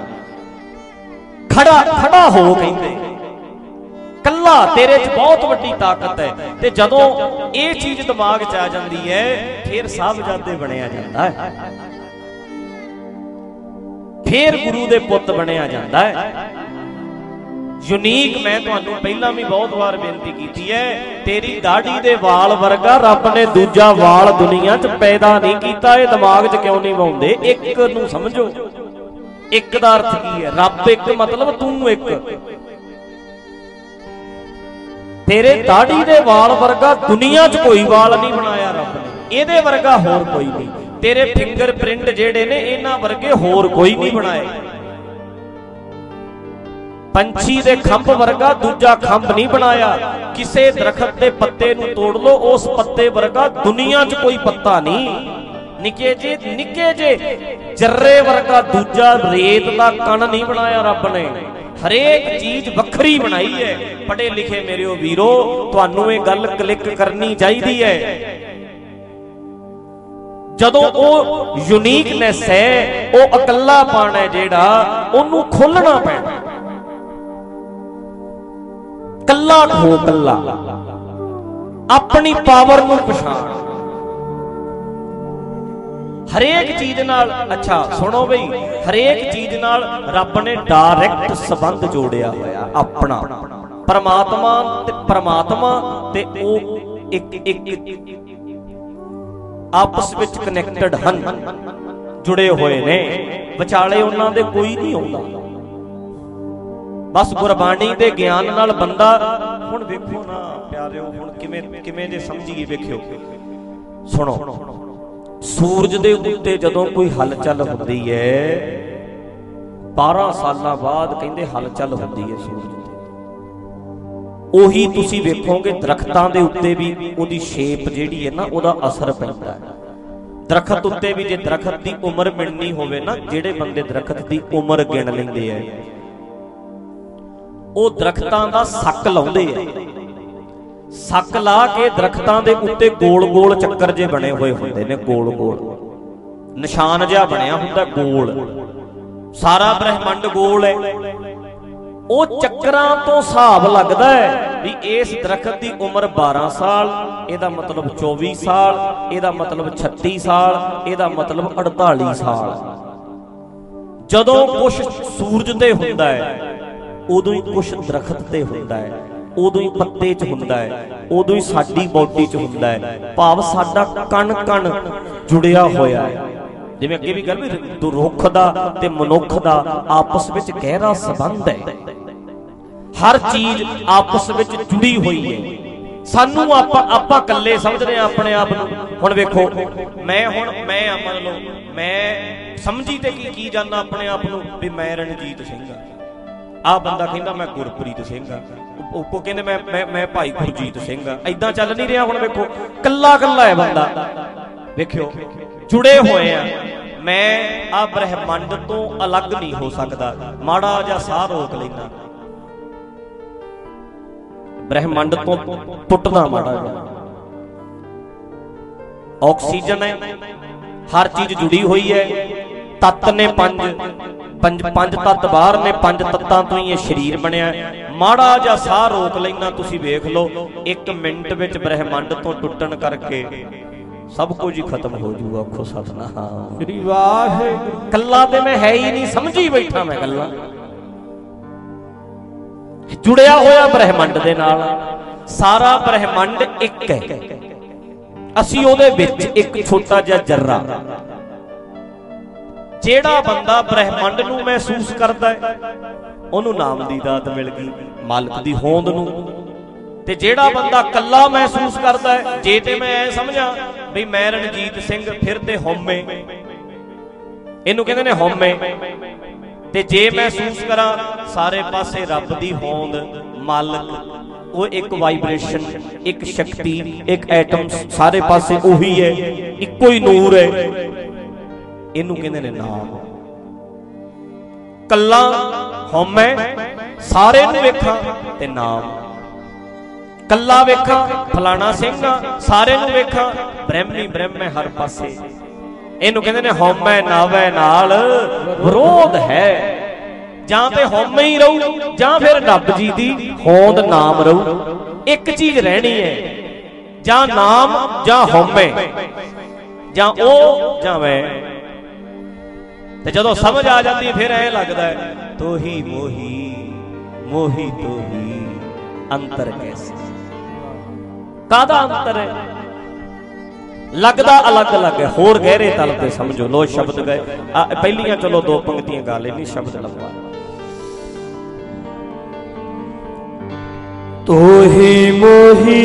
ਖੜਾ ਹੋ ਕਹਿੰਦੇ, ਕੱਲਾ ਤੇਰੇ 'ਚ ਬਹੁਤ ਵੱਡੀ ਤਾਕਤ ਹੈ। ਤੇ ਜਦੋਂ ਇਹ ਚੀਜ਼ ਦਿਮਾਗ 'ਚ ਆ ਜਾਂਦੀ ਹੈ, ਫਿਰ ਸਾਹਿਬਜ਼ਾਦੇ ਬਣਿਆ ਜਾਂਦਾ ਹੈ, ਫਿਰ ਗੁਰੂ ਦੇ ਪੁੱਤ ਬਣਿਆ ਜਾਂਦਾ ਹੈ। ਯੂਨੀਕ, ਮੈਂ ਤੁਹਾਨੂੰ ਪਹਿਲਾਂ ਵੀ ਬਹੁਤ ਵਾਰ ਬੇਨਤੀ ਕੀਤੀ ਹੈ, ਤੇਰੀ ਦਾੜੀ ਦੇ ਵਾਲ ਵਰਗਾ ਰੱਬ ਨੇ ਦੂਜਾ ਵਾਲ ਦੁਨੀਆ 'ਚ ਪੈਦਾ ਨਹੀਂ ਕੀਤਾ। ਇਹ ਦਿਮਾਗ 'ਚ ਕਿਉਂ ਨਹੀਂ ਪਾਉਂਦੇ? ਇੱਕ ਨੂੰ ਸਮਝੋ, ਇੱਕ ਦਾ ਅਰਥ ਕੀ ਹੈ? ਰੱਬ ਇੱਕ ਮਤਲਬ ਤੂੰ ਇੱਕ। ਤੇਰੇ ਦਾੜੀ ਦੇ ਵਾਲ ਵਰਗਾ ਦੁਨੀਆ 'ਚ ਕੋਈ ਵਾਲ ਨਹੀਂ ਬਣਾਇਆ ਰੱਬ ਨੇ, ਇਹਦੇ ਵਰਗਾ ਹੋਰ ਕੋਈ ਨਹੀਂ। ਤੇਰੇ ਫਿੰਗਰ ਪ੍ਰਿੰਟ ਜਿਹੜੇ ਨੇ, ਇਹਨਾਂ ਵਰਗੇ ਹੋਰ ਕੋਈ ਨਹੀਂ ਬਣਾਏ। ਪੰਛੀ ਦੇ ਖੰਭ ਵਰਗਾ ਦੂਜਾ ਖੰਭ ਨਹੀਂ ਬਣਾਇਆ। ਕਿਸੇ ਦਰਖਤ ਦੇ ਪੱਤੇ ਨੂੰ ਤੋੜ ਲਓ, ਉਸ ਪੱਤੇ ਵਰਗਾ ਦੁਨੀਆ 'ਚ ਕੋਈ ਪੱਤਾ ਨਹੀਂ। ਨਿੱਕੇ ਜੇ ਜਰਰੇ ਵਰਗਾ ਦੂਜਾ ਰੇਤ ਦਾ ਕਣ ਨਹੀਂ ਬਣਾਇਆ ਰੱਬ ਨੇ। ਹਰੇਕ ਚੀਜ਼ ਵੱਖਰੀ ਬਣਾਈ ਹੈ। ਪੜ੍ਹੇ ਲਿਖੇ ਮੇਰਿਓ ਵੀਰੋ, ਤੁਹਾਨੂੰ ਇਹ ਗੱਲ ਕਲਿੱਕ ਕਰਨੀ ਚਾਹੀਦੀ ਹੈ। ਜਦੋਂ ਉਹ ਯੂਨੀਕਨੈਸ ਹੈ, ਉਹ ਇਕੱਲਾਪਣ ਹੈ ਜਿਹੜਾ, ਉਹਨੂੰ ਖੋਲਣਾ ਪੈਣਾ। ਕੱਲਾ ਹੋ, ਕੱਲਾ ਆਪਣੀ ਪਾਵਰ ਨੂੰ ਪਛਾਣ। ਹਰੇਕ ਚੀਜ਼ ਨਾਲ, ਅੱਛਾ ਸੁਣੋ ਬਈ, ਹਰੇਕ ਚੀਜ਼ ਨਾਲ ਰੱਬ ਨੇ ਡਾਇਰੈਕਟ ਸੰਬੰਧ ਜੋੜਿਆ ਹੋਇਆ ਆਪਣਾ। ਪਰਮਾਤਮਾ ਤੇ ਉਹ ਇੱਕ ਆਪਸ ਵਿੱਚ ਕਨੈਕਟਡ ਹਨ, ਜੁੜੇ ਹੋਏ ਨੇ। ਵਿਚਾਲੇ ਉਹਨਾਂ ਦੇ ਕੋਈ ਨਹੀਂ ਆਉਂਦਾ। ਬਸ ਗੁਰਬਾਣੀ ਦੇ ਗਿਆਨ ਨਾਲ ਬੰਦਾ, ਹੁਣ ਵੇਖੋ ਨਾ ਪਿਆਰਿਓ, ਹੁਣ ਕਿਵੇਂ ਜੇ ਸਮਝੀਏ, ਵੇਖਿਓ ਸੁਣੋ। ਸੂਰਜ ਦੇ ਉੱਤੇ ਜਦੋਂ ਕੋਈ ਹਲਚਲ ਹੁੰਦੀ ਹੈ, 12 ਸਾਲਾਂ ਬਾਅਦ ਕਹਿੰਦੇ ਹਲਚਲ ਹੁੰਦੀ ਹੈ ਸੂਰਜ ਤੇ। ਉਹੀ ਤੁਸੀਂ ਵੇਖੋਗੇ ਦਰਖਤਾਂ ਦੇ ਉੱਤੇ ਵੀ ਉਹਦੀ ਸ਼ੇਪ ਜਿਹੜੀ ਹੈ ਨਾ, ਉਹਦਾ ਅਸਰ ਪੈਂਦਾ ਹੈ। ਦਰਖਤ ਉੱਤੇ ਵੀ ਜੇ ਦਰਖਤ ਦੀ ਉਮਰ ਮਿਲਣੀ ਹੋਵੇ ਨਾ, ਜਿਹੜੇ ਬੰਦੇ ਦਰਖਤ ਦੀ ਉਮਰ ਗਿਣ ਲੈਂਦੇ ਆ, ਉਹ ਦਰਖਤਾਂ ਦਾ ਸੱਕ ਲਾਉਂਦੇ ਆ। ਸੱਕ ਲਾ ਕੇ ਦਰਖਤਾਂ ਦੇ ਉੱਤੇ ਗੋਲ ਚੱਕਰ ਜੇ ਬਣੇ ਹੋਏ ਹੁੰਦੇ ਨੇ, ਗੋਲ ਨਿਸ਼ਾਨ ਜਿਹਾ ਬਣਿਆ ਹੁੰਦਾ, ਗੋਲ। ਸਾਰਾ ਬ੍ਰਹਿਮੰਡ ਗੋਲ ਹੈ, ਉਹ ਚੱਕਰਾਂ ਤੋਂ ਹਿਸਾਬ ਲੱਗਦਾ ਹੈ ਵੀ ਇਸ ਦਰਖਤ ਦੀ ਉਮਰ 12 ਸਾਲ, ਇਹਦਾ ਮਤਲਬ 24 ਸਾਲ, ਇਹਦਾ ਮਤਲਬ 36 ਸਾਲ, ਇਹਦਾ ਮਤਲਬ 48 ਸਾਲ। ਜਦੋਂ ਕੁਛ ਸੂਰਜ ਤੇ ਹੁੰਦਾ ਹੈ ਉਦੋਂ ਹੀ ਕੁਛ ਦਰਖਤ ਤੇ ਹੁੰਦਾ ਹੈ, ਉਦੋਂ ਹੀ ਪੱਤੇ 'ਚ ਹੁੰਦਾ ਹੈ, ਉਦੋਂ ਹੀ ਸਾਡੀ ਬੋਡੀ 'ਚ ਹੁੰਦਾ ਹੈ। ਭਾਵ ਸਾਡਾ ਕਣ ਕਣ ਜੁੜਿਆ ਹੋਇਆ ਹੈ। ਜਿਵੇਂ ਅੱਗੇ ਵੀ ਗੱਲ ਵੀ ਰੁੱਖ ਦਾ ਤੇ ਮਨੁੱਖ ਦਾ ਆਪਸ ਵਿੱਚ ਗਹਿਰਾ ਸੰਬੰਧ ਹੈ। ਹਰ ਚੀਜ਼ ਆਪਸ ਵਿੱਚ ਜੁੜੀ ਹੋਈ ਹੈ। ਸਾਨੂੰ ਆਪਾਂ ਇਕੱਲੇ ਸਮਝਦੇ ਹਾਂ ਆਪਣੇ ਆਪ ਨੂੰ। ਹੁਣ ਵੇਖੋ ਮੈਂ ਮੰਨ ਲਓ ਮੈਂ ਸਮਝੀ ਤੇ ਕੀ ਜਾਣਦਾ ਆਪਣੇ ਆਪ ਨੂੰ ਵੀ ਮੈਂ ਰਣਜੀਤ ਸਿੰਘ ਆ। ਆਹ ਬੰਦਾ ਕਹਿੰਦਾ ਮੈਂ ਗੁਰਪ੍ਰੀਤ ਸਿੰਘ ਆ, ਉਹ ਕਹਿੰਦੇ ਮੈਂ ਭਾਈ ਗੁਰਜੀਤ ਸਿੰਘ ਆ। ਏਦਾਂ ਚੱਲ ਨਹੀਂ ਰਿਹਾ। ਹੁਣ ਵੇਖੋ ਕੱਲਾ ਕੱਲਾ ਹੈ ਬੰਦਾ, ਵੇਖਿਓ ਜੁੜੇ ਹੋਏ ਆ। ਮੈਂ ਆ ਬ੍ਰਹਿਮੰਡ ਤੋਂ ਅਲੱਗ ਨਹੀਂ ਹੋ ਸਕਦਾ। ਮਾੜਾ ਜਿਹਾ ਸਾਹ ਰੋਕ ਲੈਂਦਾ, ਬ੍ਰਹਿਮੰਡ ਤੋਂ ਟੁੱਟਦਾ ਮਾੜਾ ਜਿਹਾ। ਆਕਸੀਜਨ ਹੈ, ਹਰ ਚੀਜ਼ ਜੁੜੀ ਹੋਈ ਹੈ। ਤੱਤ ਨੇ ਪੰਜ ਤੱਤ ਬਾਹਰ ਨੇ, 5 ਤੱਤਾਂ ਤੋਂ ਹੀ ਇਹ ਸਰੀਰ ਬਣਿਆ। ਮਾੜਾ ਜਿਹਾ ਸਾਹ ਰੋਕ ਲੈਣਾ, ਤੁਸੀਂ ਵੇਖ ਲਓ 1 ਮਿੰਟ ਵਿੱਚ ਬ੍ਰਹਿਮੰਡ ਤੋਂ ਟੁੱਟਣ ਕਰਕੇ ਸਭ ਕੁਝ ਹੀ ਖਤਮ ਹੋ ਜੂਗਾ। ਆਖੋ ਸਤਿਨਾਮ ਸ੍ਰੀ ਵਾਹਿਗੁਰੂ। ਕੱਲਾ ਤੇ ਮੈਂ ਹੈ ਹੀ ਨਹੀਂ, ਸਮਝੀ ਬੈਠਾ ਮੈਂ ਕੱਲਾ। ਜੁੜਿਆ ਹੋਇਆ ਬ੍ਰਹਿਮੰਡ ਦੇ ਨਾਲ। ਸਾਰਾ ਬ੍ਰਹਿਮੰਡ ਇੱਕ ਹੈ, ਅਸੀਂ ਉਹਦੇ ਵਿੱਚ ਇੱਕ ਛੋਟਾ ਜਿਹਾ ਜਰਰਾ। ਜਿਹੜਾ ਬੰਦਾ ਬ੍ਰਹਿਮੰਡ ਨੂੰ ਮਹਿਸੂਸ ਕਰਦਾ ਹੈ ਉਹਨੂੰ ਨਾਮ ਦੀ ਦਾਤ ਮਿਲ ਗਈ, ਮਾਲਕ ਦੀ ਹੋਂਦ ਨੂੰ। ਤੇ ਜਿਹੜਾ ਬੰਦਾ ਕੱਲਾ ਮਹਿਸੂਸ ਕਰਦਾ ਹੈ, ਜੇ ਤੇ ਮੈਂ ਐ ਸਮਝਾਂ ਵੀ ਮੈਂ ਰਣਜੀਤ ਸਿੰਘ, ਫਿਰ ਤੇ ਹਉਮੈ, ਇਹਨੂੰ ਕਹਿੰਦੇ ਨੇ ਹਉਮੈ। ਤੇ ਜੇ ਮਹਿਸੂਸ ਕਰਾਂ ਸਾਰੇ ਪਾਸੇ ਰੱਬ ਦੀ ਹੋਂਦ, ਮਾਲਕ, ਉਹ ਇੱਕ ਵਾਈਬ੍ਰੇਸ਼ਨ, ਇੱਕ ਸ਼ਕਤੀ, ਇੱਕ ਐਟਮ, ਸਾਰੇ ਪਾਸੇ ਉਹੀ ਹੈ, ਇੱਕੋ ਹੀ ਨੂਰ ਹੈ, ਇਹਨੂੰ ਕਹਿੰਦੇ ਨੇ ਨਾਮ। ਕੱਲਾ ਹਉਮੈ, ਸਾਰੇ ਨੂੰ ਵੇਖਾਂ ਤੇ ਨਾਮ। ਕੱਲਾ ਵੇਖਾਂ ਫਲਾਣਾ ਸਿੰਘ ਆ, ਸਾਰੇ ਨੂੰ ਵੇਖਾਂ ਬ੍ਰਹਮੀ ਬ੍ਰਹਮ ਹੈ ਹਰ ਪਾਸੇ, ਇਹਨੂੰ ਕਹਿੰਦੇ ਨੇ ਹਉਮੈ ਨਾਵੈ ਨਾਲ ਵਿਰੋਧ ਹੈ। ਜਾਂ ਤੇ ਹਉਮੈ ਹੀ ਰਹੂ ਜਾਂ ਫਿਰ ਰੱਬ ਜੀ ਦੀ ਹੋਂਦ ਨਾਮ ਰਹੂ। ਇੱਕ ਚੀਜ਼ ਰਹਿਣੀ ਹੈ, ਜਾਂ ਨਾਮ ਜਾਂ ਹਉਮੈ, ਜਾਂ ਉਹ ਜਾਂ ਮੈਂ। ਤੇ ਜਦੋਂ ਸਮਝ ਆ ਜਾਂਦੀ ਫਿਰ ਐ ਲੱਗਦਾ ਹੈ ਤੋਹੀ ਮੋਹੀ ਮੋਹੀ ਤੋਹੀ ਅੰਤਰ ਕੈਸੇ। ਕਾਹਦਾ ਅੰਤਰ ਹੈ? ਲੱਗਦਾ ਅਲੱਗ ਅਲੱਗ ਹੈ, ਹੋਰ ਗਹਿਰੇ ਤਲ ਤੇ ਸਮਝੋ। ਲੋ ਸ਼ਬਦ ਗਏ ਪਹਿਲੀਆਂ, ਚਲੋ 2 ਪੰਕਤੀਆਂ ਗਾ ਲੈਣੀ, ਸ਼ਬਦ ਲੰਬਾ। ਤੋਹੀ ਮੋਹੀ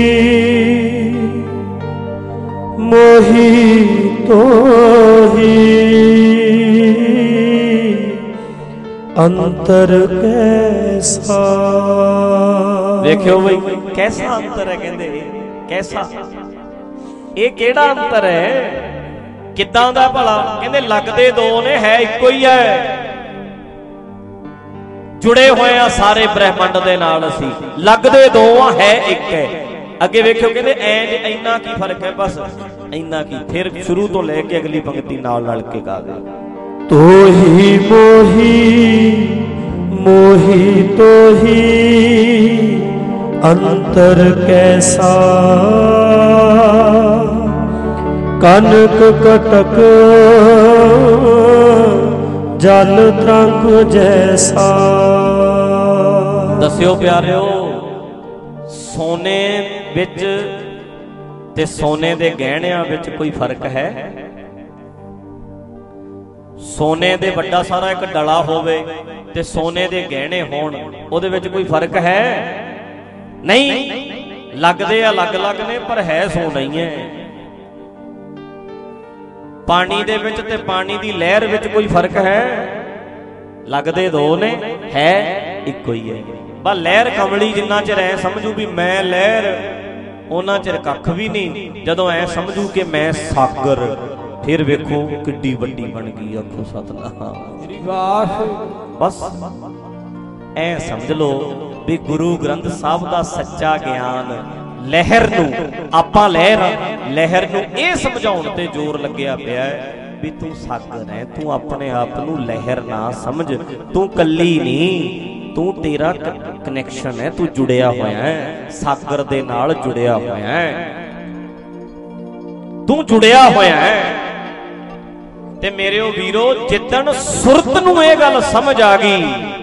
ਮੋਹੀ ਤੋਹੀ ਅੰਤਰ ਕੈਸਾ। ਵੇਖਿਓ ਬਈ ਕੈਸਾ ਅੰਤਰ ਹੈ, ਕਹਿੰਦੇ ਕੈਸਾ, ਇਹ ਕਿਹੜਾ ਅੰਤਰ ਹੈ, ਕਿੱਦਾਂ ਦਾ ਭਲਾ? ਕਹਿੰਦੇ ਲੱਗਦੇ ਦੋ ਨੇ, ਹੈ ਇੱਕੋ ਹੀ ਹੈ। ਜੁੜੇ ਹੋਏ ਆ ਸਾਰੇ ਬ੍ਰਹਿਮੰਡ ਦੇ ਨਾਲ ਅਸੀਂ, ਲੱਗਦੇ ਦੋ ਆ, ਹੈ ਇੱਕ ਹੈ। ਅੱਗੇ ਵੇਖਿਓ ਕਹਿੰਦੇ ਐ ਇੰਨਾ ਕੀ ਫਰਕ ਹੈ, ਬਸ ਇੰਨਾ ਕੀ। ਫਿਰ ਸ਼ੁਰੂ ਤੋਂ ਲੈ ਕੇ ਅਗਲੀ ਪੰਕਤੀ ਨਾਲ ਰਲ ਕੇ ਗਾ ਦੇ। ਤੋਹੀ ਮੋਹੀ ਮੋਹੀ ਤੋਹੀ ਅੰਤਰ ਕੈਸਾ ਕਨਕ ਕਟਕ ਜਲ ਤਰੰਗ ਜੈਸਾ। ਦੱਸਿਓ ਪਿਆਰਿਓ, ਸੋਨੇ ਵਿੱਚ ਤੇ ਸੋਨੇ ਦੇ ਗਹਿਣਿਆਂ ਵਿੱਚ ਕੋਈ ਫਰਕ ਹੈ? ਸੋਨੇ ਦੇ ਵੱਡਾ ਸਾਰਾ ਇੱਕ ਡਲਾ ਹੋਵੇ ਤੇ ਸੋਨੇ ਦੇ ਗਹਿਣੇ ਹੋਣ, ਉਹਦੇ ਵਿੱਚ ਕੋਈ ਫਰਕ ਹੈ? ਨਹੀਂ। ਲੱਗਦੇ ਅਲੱਗ ਅਲੱਗ ਨੇ ਪਰ ਹੈ ਸੋਨਾ ਹੀ ਹੈ। ਪਾਣੀ ਦੇ ਵਿੱਚ ਤੇ ਪਾਣੀ ਦੀ ਲਹਿਰ ਵਿੱਚ ਕੋਈ ਫਰਕ ਹੈ? ਲੱਗਦੇ ਦੋ ਨੇ, ਹੈ ਇੱਕੋ ਹੀ ਹੈ। ਬਸ ਲਹਿਰ ਕਮਲੀ ਜਿੰਨਾ ਚਿਰ ਐ ਸਮਝੂ ਵੀ ਮੈਂ ਲਹਿਰ, ਉਹਨਾਂ ਚਿਰ ਕੱਖ ਵੀ ਨਹੀਂ। ਜਦੋਂ ਐ ਸਮਝੂ ਕਿ ਮੈਂ ਸਾਗਰ, ਫਿਰ ਵੇਖੋ ਕਿੱਡੀ ਵੱਡੀ ਬਣ ਗਈ। ਆਖੋ ਸਤਿਨਾਮ। ਬਸ ਐ ਸਮਝ ਲਓ ਵੀ ਗੁਰੂ ਗ੍ਰੰਥ ਸਾਹਿਬ ਦਾ ਸੱਚਾ ਗਿਆਨ ਲਹਿਰ ਨੂੰ, ਆਪਾਂ ਲਹਿਰ ਨੂੰ ਇਹ ਸਮਝਾਉਣ ਤੇ ਜ਼ੋਰ ਲੱਗਿਆ ਪਿਆ ਵੀ ਤੂੰ ਸਾਗਰ ਹੈ, ਤੂੰ ਆਪਣੇ ਆਪ ਨੂੰ ਲਹਿਰ ਨਾ ਸਮਝ, ਤੂੰ ਕੱਲੀ ਨਹੀਂ, ਤੂੰ ਤੇਰਾ ਕਨੈਕਸ਼ਨ ਹੈ, ਤੂੰ ਜੁੜਿਆ ਹੋਇਆ ਹੈ ਸਾਗਰ ਦੇ ਨਾਲ, ਜੁੜਿਆ ਹੋਇਆ ਹੈ, ਤੂੰ ਜੁੜਿਆ ਹੋਇਆ ਹੈ। ਤੇ ਮੇਰਿਓ ਵੀਰੋ, ਜਿੱਦਣ ਸੁਰਤ ਨੂੰ ਇਹ ਗੱਲ ਸਮਝ ਆ ਗਈ,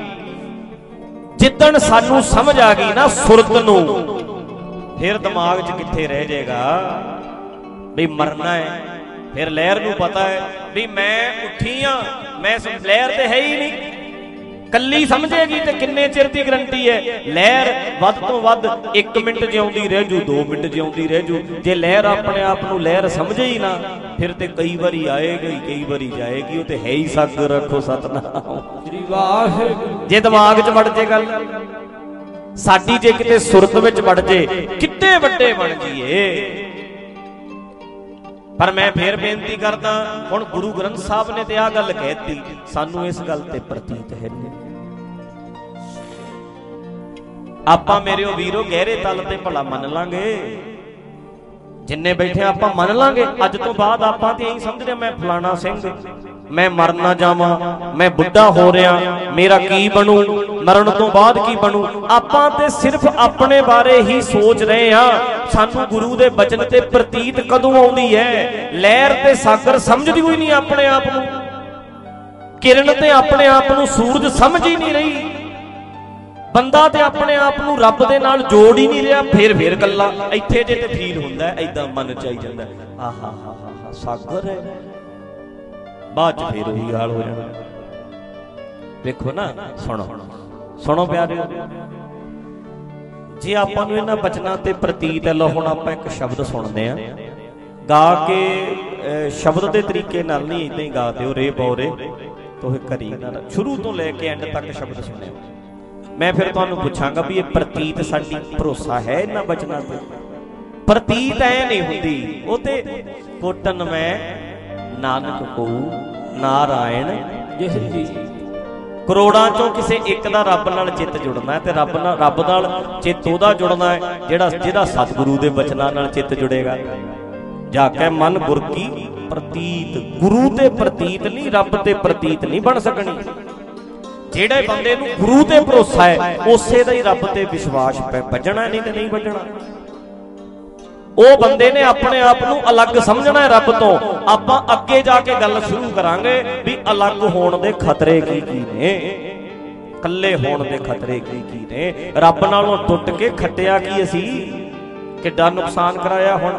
ਜਿੱਦਣ ਸਾਨੂੰ ਸਮਝ ਆ ਗਈ ਨਾ ਸੁਰਤ ਨੂੰ, ਫਿਰ ਦਿਮਾਗ 'ਚ ਕਿੱਥੇ ਰਹਿ ਜਾਏਗਾ ਵੀ ਮਰਨਾ ਹੈ। ਫਿਰ ਲਹਿਰ ਨੂੰ ਪਤਾ ਹੈ ਵੀ ਮੈਂ ਉੱਠੀ ਆ, ਮੈਂ ਲਹਿਰ ਤੇ ਹੈ ਹੀ ਨਹੀਂ, ਕੱਲੀ ਸਮਝੇਗੀ ਤੇ ਕਿੰਨੇ ਚਿਰ ਦੀ ਗਰੰਟੀ ਹੈ। ਲਹਿਰ ਵੱਧ ਤੋਂ ਵੱਧ 1 ਮਿੰਟ ਜਿਉਂਦੀ ਰਹਿ ਜੂ, 2 ਮਿੰਟ ਜਿਉਂਦੀ ਰਹਿ ਜੂ। ਜੇ ਲਹਿਰ ਆਪਣੇ ਆਪ ਨੂੰ ਲਹਿਰ ਸਮਝੇ ਹੀ ਨਾ, ਫਿਰ ਤੇ ਕਈ ਵਾਰੀ ਆਏਗੀ, ਕਈ ਵਾਰੀ ਜਾਏਗੀ। ਉਹ ਤੇ ਹੈ ਹੀ ਸਾਗਰ, ਰੱਖੋ ਸਤਨਾਮ ਸ੍ਰੀ ਵਾਹਿਗੁਰੂ। ਜੇ ਦਿਮਾਗ 'ਚ ਵੜ ਜੇ ਗੱਲ ਸਾਡੀ, ਜੇ ਕਿਤੇ ਸੁਰਤ ਵਿੱਚ ਵੜ ਜੇ, ਕਿੱਡੇ ਵੱਡੇ ਬਣ ਜਾਈਏ। ਪਰ ਮੈਂ ਫੇਰ ਬੇਨਤੀ ਕਰਦਾ, ਹੁਣ ਗੁਰੂ ਗ੍ਰੰਥ ਸਾਹਿਬ ਨੇ ਤੇ ਆਹ ਗੱਲ ਕਹਿਤੀ, ਸਾਨੂੰ ਇਸ ਗੱਲ ਤੇ ਪ੍ਰਤੀਤ ਹੈ ਨਹੀਂ। ਆਪਾਂ ਮੇਰਿਓ ਵੀਰੋ ਗਹਿਰੇ ਤਲ ਤੇ ਭਲਾ ਮੰਨ ਲਾਂਗੇ, ਜਿੰਨੇ ਬੈਠੇ ਆਪਾਂ ਮੰਨ ਲਾਂਗੇ। ਅੱਜ ਤੋਂ ਬਾਅਦ ਆਪਾਂ ਤੇ ਇਹੀ ਸਮਝਦੇ ਮੈਂ ਫਲਾਣਾ ਸਿੰਘ, ਮੈਂ ਮਰ ਨਾ ਜਾਵਾਂ, ਮੈਂ ਬੁੱਢਾ ਹੋ ਰਿਹਾ, ਮੇਰਾ ਕੀ ਬਣੂ, ਮਰਨ ਤੋਂ ਬਾਅਦ ਕੀ ਬਣੂ। ਆਪਾਂ ਤੇ ਸਿਰਫ ਆਪਣੇ ਬਾਰੇ ਹੀ ਸੋਚ ਰਹੇ ਹਾਂ। ਸਾਨੂੰ ਗੁਰੂ ਦੇ ਬਚਨ ਤੇ ਪ੍ਰਤੀਤ ਕਦੋਂ ਆਉਂਦੀ ਹੈ? ਲਹਿਰ ਤੇ ਸਾਗਰ ਸਮਝਦੀ ਹੋਈ ਨਹੀਂ ਆਪਣੇ ਆਪ ਨੂੰ, ਕਿਰਨ ਤੇ ਆਪਣੇ ਆਪ ਨੂੰ ਸੂਰਜ ਸਮਝ ਹੀ ਨਹੀਂ ਰਹੀ, ਬੰਦਾ ਤੇ ਆਪਣੇ ਆਪ ਨੂੰ ਰੱਬ ਦੇ ਨਾਲ ਜੋੜ ਹੀ ਨਹੀਂ ਰਿਹਾ। ਫੇਰ ਗੱਲਾਂ ਇੱਥੇ ਜੇ ਤੇ ਫੀਲ ਹੁੰਦਾ, ਏਦਾਂ ਮਨ ਚ ਆਈ ਜਾਂਦਾ, ਆਹਾ ਹਾ ਹਾ ਸਾਗਰ ਹੈ। ਬਾਅਦ ਚ ਫੇਰ ਉਹੀ ਹਾਲ ਹੋ ਜਾਣਾ। ਵੇਖੋ ਨਾ, ਸੁਣੋ ਪਿਆਰਿਓ, ਜੇ ਆਪਾਂ ਨੂੰ ਇਹਨਾਂ ਬਚਨਾਂ ਤੇ ਪ੍ਰਤੀਤ ਹੈ। ਲਓ ਹੁਣ ਆਪਾਂ ਇੱਕ ਸ਼ਬਦ ਸੁਣਦੇ ਆ, ਗਾ ਕੇ ਸ਼ਬਦ ਦੇ ਤਰੀਕੇ ਨਾਲ ਨਹੀਂ, ਇਦਾਂ ਹੀ ਗਾ ਦਿਓ, ਰੇ ਬੌਰੇ ਤੋਹੇ ਕਰੀ ਨਾਲ, ਸ਼ੁਰੂ ਤੋਂ ਲੈ ਕੇ ਐਂਡ ਤੱਕ ਸ਼ਬਦ ਸੁਣਿਓ। ਮੈਂ ਫਿਰ ਤੁਹਾਨੂੰ ਪੁੱਛਾਂਗਾ ਵੀ ਇਹ ਪ੍ਰਤੀਤ ਸਾਡੀ ਭਰੋਸਾ ਹੈ ਇਹਨਾਂ ਬਚਨਾਂ ਤੇ? ਪ੍ਰਤੀਤ ਐ ਨਹੀਂ ਹੁੰਦੀ, ਉਹ ਤੇ ਕੋਟਨ ਮੈਂ ਨਾਨਕ ਕੋ ਨਾਰਾਇਣ ਜਿਹ ਜੀ। ਕਰੋੜਾਂ ਚੋਂ ਕਿਸੇ ਇੱਕ ਦਾ ਰੱਬ ਨਾਲ ਚਿੱਤ ਜੁੜਨਾ ਹੈ, ਤੇ ਰੱਬ ਨਾਲ ਚਿੱਤ ਉਹਦਾ ਜੁੜਨਾ ਹੈ ਜਿਹਦਾ ਸਤਿਗੁਰੂ ਦੇ ਬਚਨਾਂ ਨਾਲ ਚਿੱਤ ਜੁੜੇਗਾ। ਜਾ ਕੇ ਮਨ ਗੁਰ ਕੀ ਪ੍ਰਤੀਤ, ਗੁਰੂ ਤੇ ਪ੍ਰਤੀਤ ਨਹੀਂ, ਰੱਬ ਤੇ ਪ੍ਰਤੀਤ ਨਹੀਂ ਬਣ ਸਕਣੀ। ਜਿਹੜੇ ਬੰਦੇ ਨੂੰ ਗੁਰੂ ਤੇ ਭਰੋਸਾ ਹੈ, ਉਸੇ ਦਾ ਹੀ ਰੱਬ ਤੇ ਵਿਸ਼ਵਾਸ ਵੱਜਣਾ, ਨਹੀਂ ਤੇ ਨਹੀਂ ਵੱਜਣਾ। ਉਹ ਬੰਦੇ ਨੇ ਆਪਣੇ ਆਪ ਨੂੰ ਅਲੱਗ ਸਮਝਣਾ ਹੈ ਰੱਬ ਤੋਂ। ਆਪਾਂ ਅੱਗੇ ਜਾ ਕੇ ਗੱਲ ਸ਼ੁਰੂ ਕਰਾਂਗੇ ਵੀ ਅਲੱਗ ਹੋਣ ਦੇ ਖਤਰੇ ਕੀ ਕੀ ਨੇ, ਇਕੱਲੇ ਹੋਣ ਦੇ ਖਤਰੇ ਕੀ ਕੀ ਨੇ, ਰੱਬ ਨਾਲੋਂ ਟੁੱਟ ਕੇ ਖੱਟਿਆ ਕੀ ਅਸੀਂ, ਕਿੱਡਾ ਨੁਕਸਾਨ ਕਰਾਇਆ। ਹੁਣ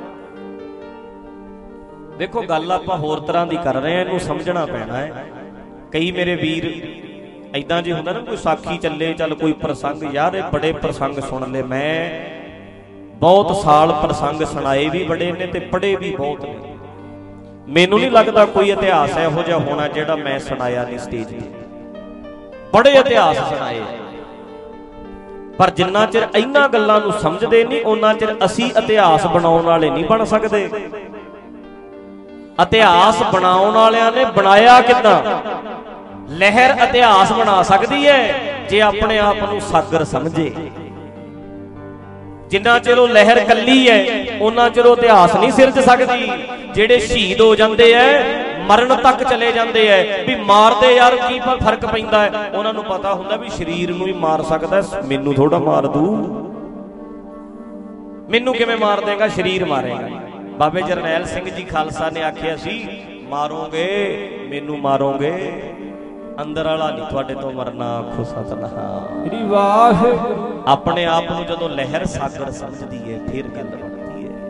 ਵੇਖੋ ਗੱਲ ਆਪਾਂ ਹੋਰ ਤਰ੍ਹਾਂ ਦੀ ਕਰ ਰਹੇ ਹਾਂ, ਇਹਨੂੰ ਸਮਝਣਾ ਪੈਣਾ ਹੈ। ਕਈ ਮੇਰੇ ਵੀਰ ਏਦਾਂ ਜੇ ਹੁੰਦਾ ਨਾ, ਕੋਈ ਸਾਖੀ ਚੱਲੇ, ਚੱਲ ਕੋਈ ਪ੍ਰਸੰਗ, ਯਾਰ ਇਹ ਬੜੇ ਪ੍ਰਸੰਗ ਸੁਣ ਲਏ, ਮੈਂ ਬਹੁਤ ਸਾਲ ਪ੍ਰਸੰਗ ਸੁਣਾਏ ਵੀ ਬੜੇ ਨੇ ਤੇ ਪੜ੍ਹੇ ਵੀ ਬਹੁਤ ਨੇ। ਮੈਨੂੰ ਨਹੀਂ ਲੱਗਦਾ ਕੋਈ ਇਤਿਹਾਸ ਇਹੋ ਜਿਹਾ ਹੋਣਾ ਜਿਹੜਾ ਮੈਂ ਸੁਣਾਇਆ ਨਹੀਂ ਸਟੇਜ ਤੇ। ਬੜੇ ਇਤਿਹਾਸ ਸੁਣਾਏ, ਪਰ ਜਿੰਨਾ ਚਿਰ ਇਹਨਾਂ ਗੱਲਾਂ ਨੂੰ ਸਮਝਦੇ ਨਹੀਂ, ਉਹਨਾਂ ਚਿਰ ਅਸੀਂ ਇਤਿਹਾਸ ਬਣਾਉਣ ਵਾਲੇ ਨਹੀਂ ਬਣ ਸਕਦੇ। ਇਤਿਹਾਸ ਬਣਾਉਣ ਵਾਲਿਆਂ ਨੇ ਬਣਾਇਆ ਕਿੱਦਾਂ? ਲਹਿਰ ਇਤਿਹਾਸ ਬਣਾ ਸਕਦੀ ਹੈ ਜੇ ਆਪਣੇ ਆਪ ਨੂੰ ਸਾਗਰ ਸਮਝੇ। ਜਿੰਨਾ ਚਿਰ ਉਹ ਲਹਿਰ ਕੱਲੀ ਹੈ, ਉਹਨਾਂ ਚਿਰ ਉਹ ਇਤਿਹਾਸ ਨਹੀਂ ਸਿਰਜ ਸਕਦੀ। ਜਿਹੜੇ ਸ਼ਹੀਦ ਹੋ ਜਾਂਦੇ ਐ, ਮਰਨ ਤੱਕ ਚਲੇ ਜਾਂਦੇ ਐ, ਵੀ ਮਾਰਦੇ ਯਾਰ ਕੀ ਫਰਕ ਪੈਂਦਾ ਹੈ? ਉਹਨਾਂ ਨੂੰ ਪਤਾ ਹੁੰਦਾ ਵੀ ਸਰੀਰ ਨੂੰ ਹੀ ਮਾਰ ਸਕਦਾ, ਮੈਨੂੰ ਥੋੜਾ ਮਾਰ ਦੂ, ਮੈਨੂੰ ਕਿਵੇਂ ਮਾਰ ਦੇਗਾ? ਸਰੀਰ ਮਾਰੇਗਾ। ਬਾਬੇ ਜਰਨੈਲ ਸਿੰਘ ਜੀ ਖਾਲਸਾ ਨੇ ਆਖਿਆ ਸੀ, ਮਾਰੋਗੇ ਮੈਨੂੰ, ਮਾਰੋਗੇ, ਅੰਦਰ ਵਾਲਾ ਨਹੀਂ ਤੁਹਾਡੇ ਤੋਂ ਮਰਨਾ। ਆਖੋ ਸਤਨਾਮ ਸ੍ਰੀ ਵਾਹਿਗੁਰੂ। ਆਪਣੇ ਆਪ ਨੂੰ ਜਦੋਂ ਲਹਿਰ ਸਾਗਰ ਸਮਝਦੀ ਹੈ, ਫਿਰ ਗੱਲ ਬਣਦੀ ਹੈ।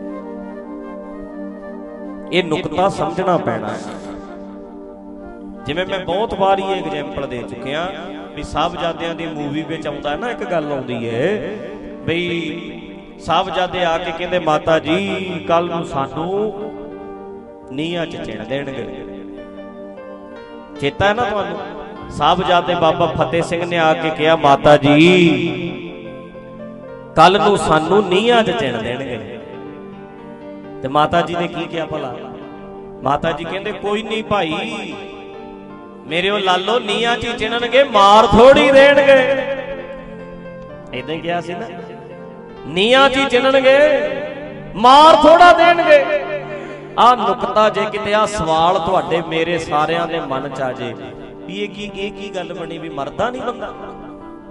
ਇਹ ਨੁਕਤਾ ਸਮਝਣਾ ਪੈਣਾ ਹੈ। ਜਿਵੇਂ ਮੈਂ ਬਹੁਤ ਵਾਰ ਇਹ ਐਗਜ਼ਾਮਪਲ ਦੇ ਚੁੱਕਿਆ ਵੀ ਸਾਹਿਬਜ਼ਾਦਿਆਂ ਦੀ ਮੂਵੀ ਵਿੱਚ ਆਉਂਦਾ ਨਾ, ਇੱਕ ਗੱਲ ਆਉਂਦੀ ਹੈ ਬਈ ਸਾਹਿਬਜ਼ਾਦੇ ਆ ਕੇ ਕਹਿੰਦੇ, ਮਾਤਾ ਜੀ ਕੱਲ ਨੂੰ ਸਾਨੂੰ ਨੀਹਾਂ 'ਚ ਚਿਣ ਦੇਣਗੇ। ਚੇਤਾ ਹੈ ਨਾ ਤੁਹਾਨੂੰ? ਸਾਹਿਬਜ਼ਾਦੇ ਬਾਬਾ ਫਤਿਹ ਸਿੰਘ ਨੇ ਆ ਕੇ ਕਿਹਾ, ਮਾਤਾ ਜੀ ਕੱਲ ਨੂੰ ਸਾਨੂੰ ਨੀਹਾਂ 'ਚ ਚਿਣ ਦੇਣਗੇ। ਤੇ ਮਾਤਾ ਜੀ ਨੇ ਕੀ ਕਿਹਾ ਭਲਾ? ਮਾਤਾ ਜੀ ਕਹਿੰਦੇ, ਕੋਈ ਨਹੀਂ ਭਾਈ, ਮੇਰੇ ਉਹ ਲਾਲੋ ਨੀਹਾਂ 'ਚ ਚਿਣਨਗੇ, ਮਾਰ ਥੋੜੀ ਦੇਣਗੇ। ਏਦਾਂ ਹੀ ਕਿਹਾ ਸੀ ਨਾ, ਨੀਹਾਂ 'ਚ ਚਿਣਨਗੇ, ਮਾਰ ਥੋੜਾ ਦੇਣਗੇ। ਆਹ ਨੁਕਤਾ ਜੇ ਕਿਤੇ ਆਹ ਸਵਾਲ ਤੁਹਾਡੇ ਮੇਰੇ ਸਾਰਿਆਂ ਦੇ ਮਨ 'ਚ ਆ ਜੇ ਵੀ ਇਹ ਕੀ ਗੱਲ ਬਣੀ ਵੀ ਮਰਦਾ ਨਹੀਂ ਬੰਦਾ?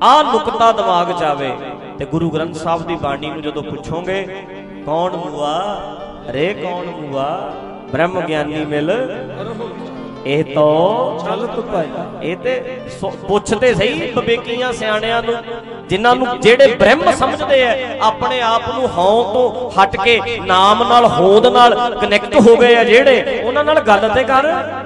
ਆਹ ਨੁਕਤਾ ਦਿਮਾਗ 'ਚ ਆਵੇ ਤੇ ਗੁਰੂ ਗ੍ਰੰਥ ਸਾਹਿਬ ਦੀ ਬਾਣੀ ਨੂੰ ਜਦੋਂ ਪੁੱਛੋਗੇ ਕੌਣ ਮੂਆ ਰੇ ਕੌਣ ਮੂਆ ਬ੍ਰਹਮ ਗਿਆਨੀ ਮਿਲ ਇਹ ਤਾਂ ਚਲਤ ਭਾਈ। ਇਹ ਤੇ ਪੁੱਛਦੇ ਸਹੀ ਵਿਵੇਕੀਆਂ ਸਿਆਣਿਆਂ ਨੂੰ, ਜਿਨ੍ਹਾਂ ਨੂੰ ਜਿਹੜੇ ਬ੍ਰਹਮ ਸਮਝਦੇ ਆ, ਆਪਣੇ ਆਪ ਨੂੰ ਹਉ ਤੋਂ ਹਟ ਕੇ ਨਾਮ ਨਾਲ ਹੋਂਦ ਨਾਲ ਕਨੈਕਟ ਹੋ ਗਏ ਆ ਜਿਹੜੇ, ਉਹਨਾਂ ਨਾਲ ਗੱਲ ਤੇ ਕਰ।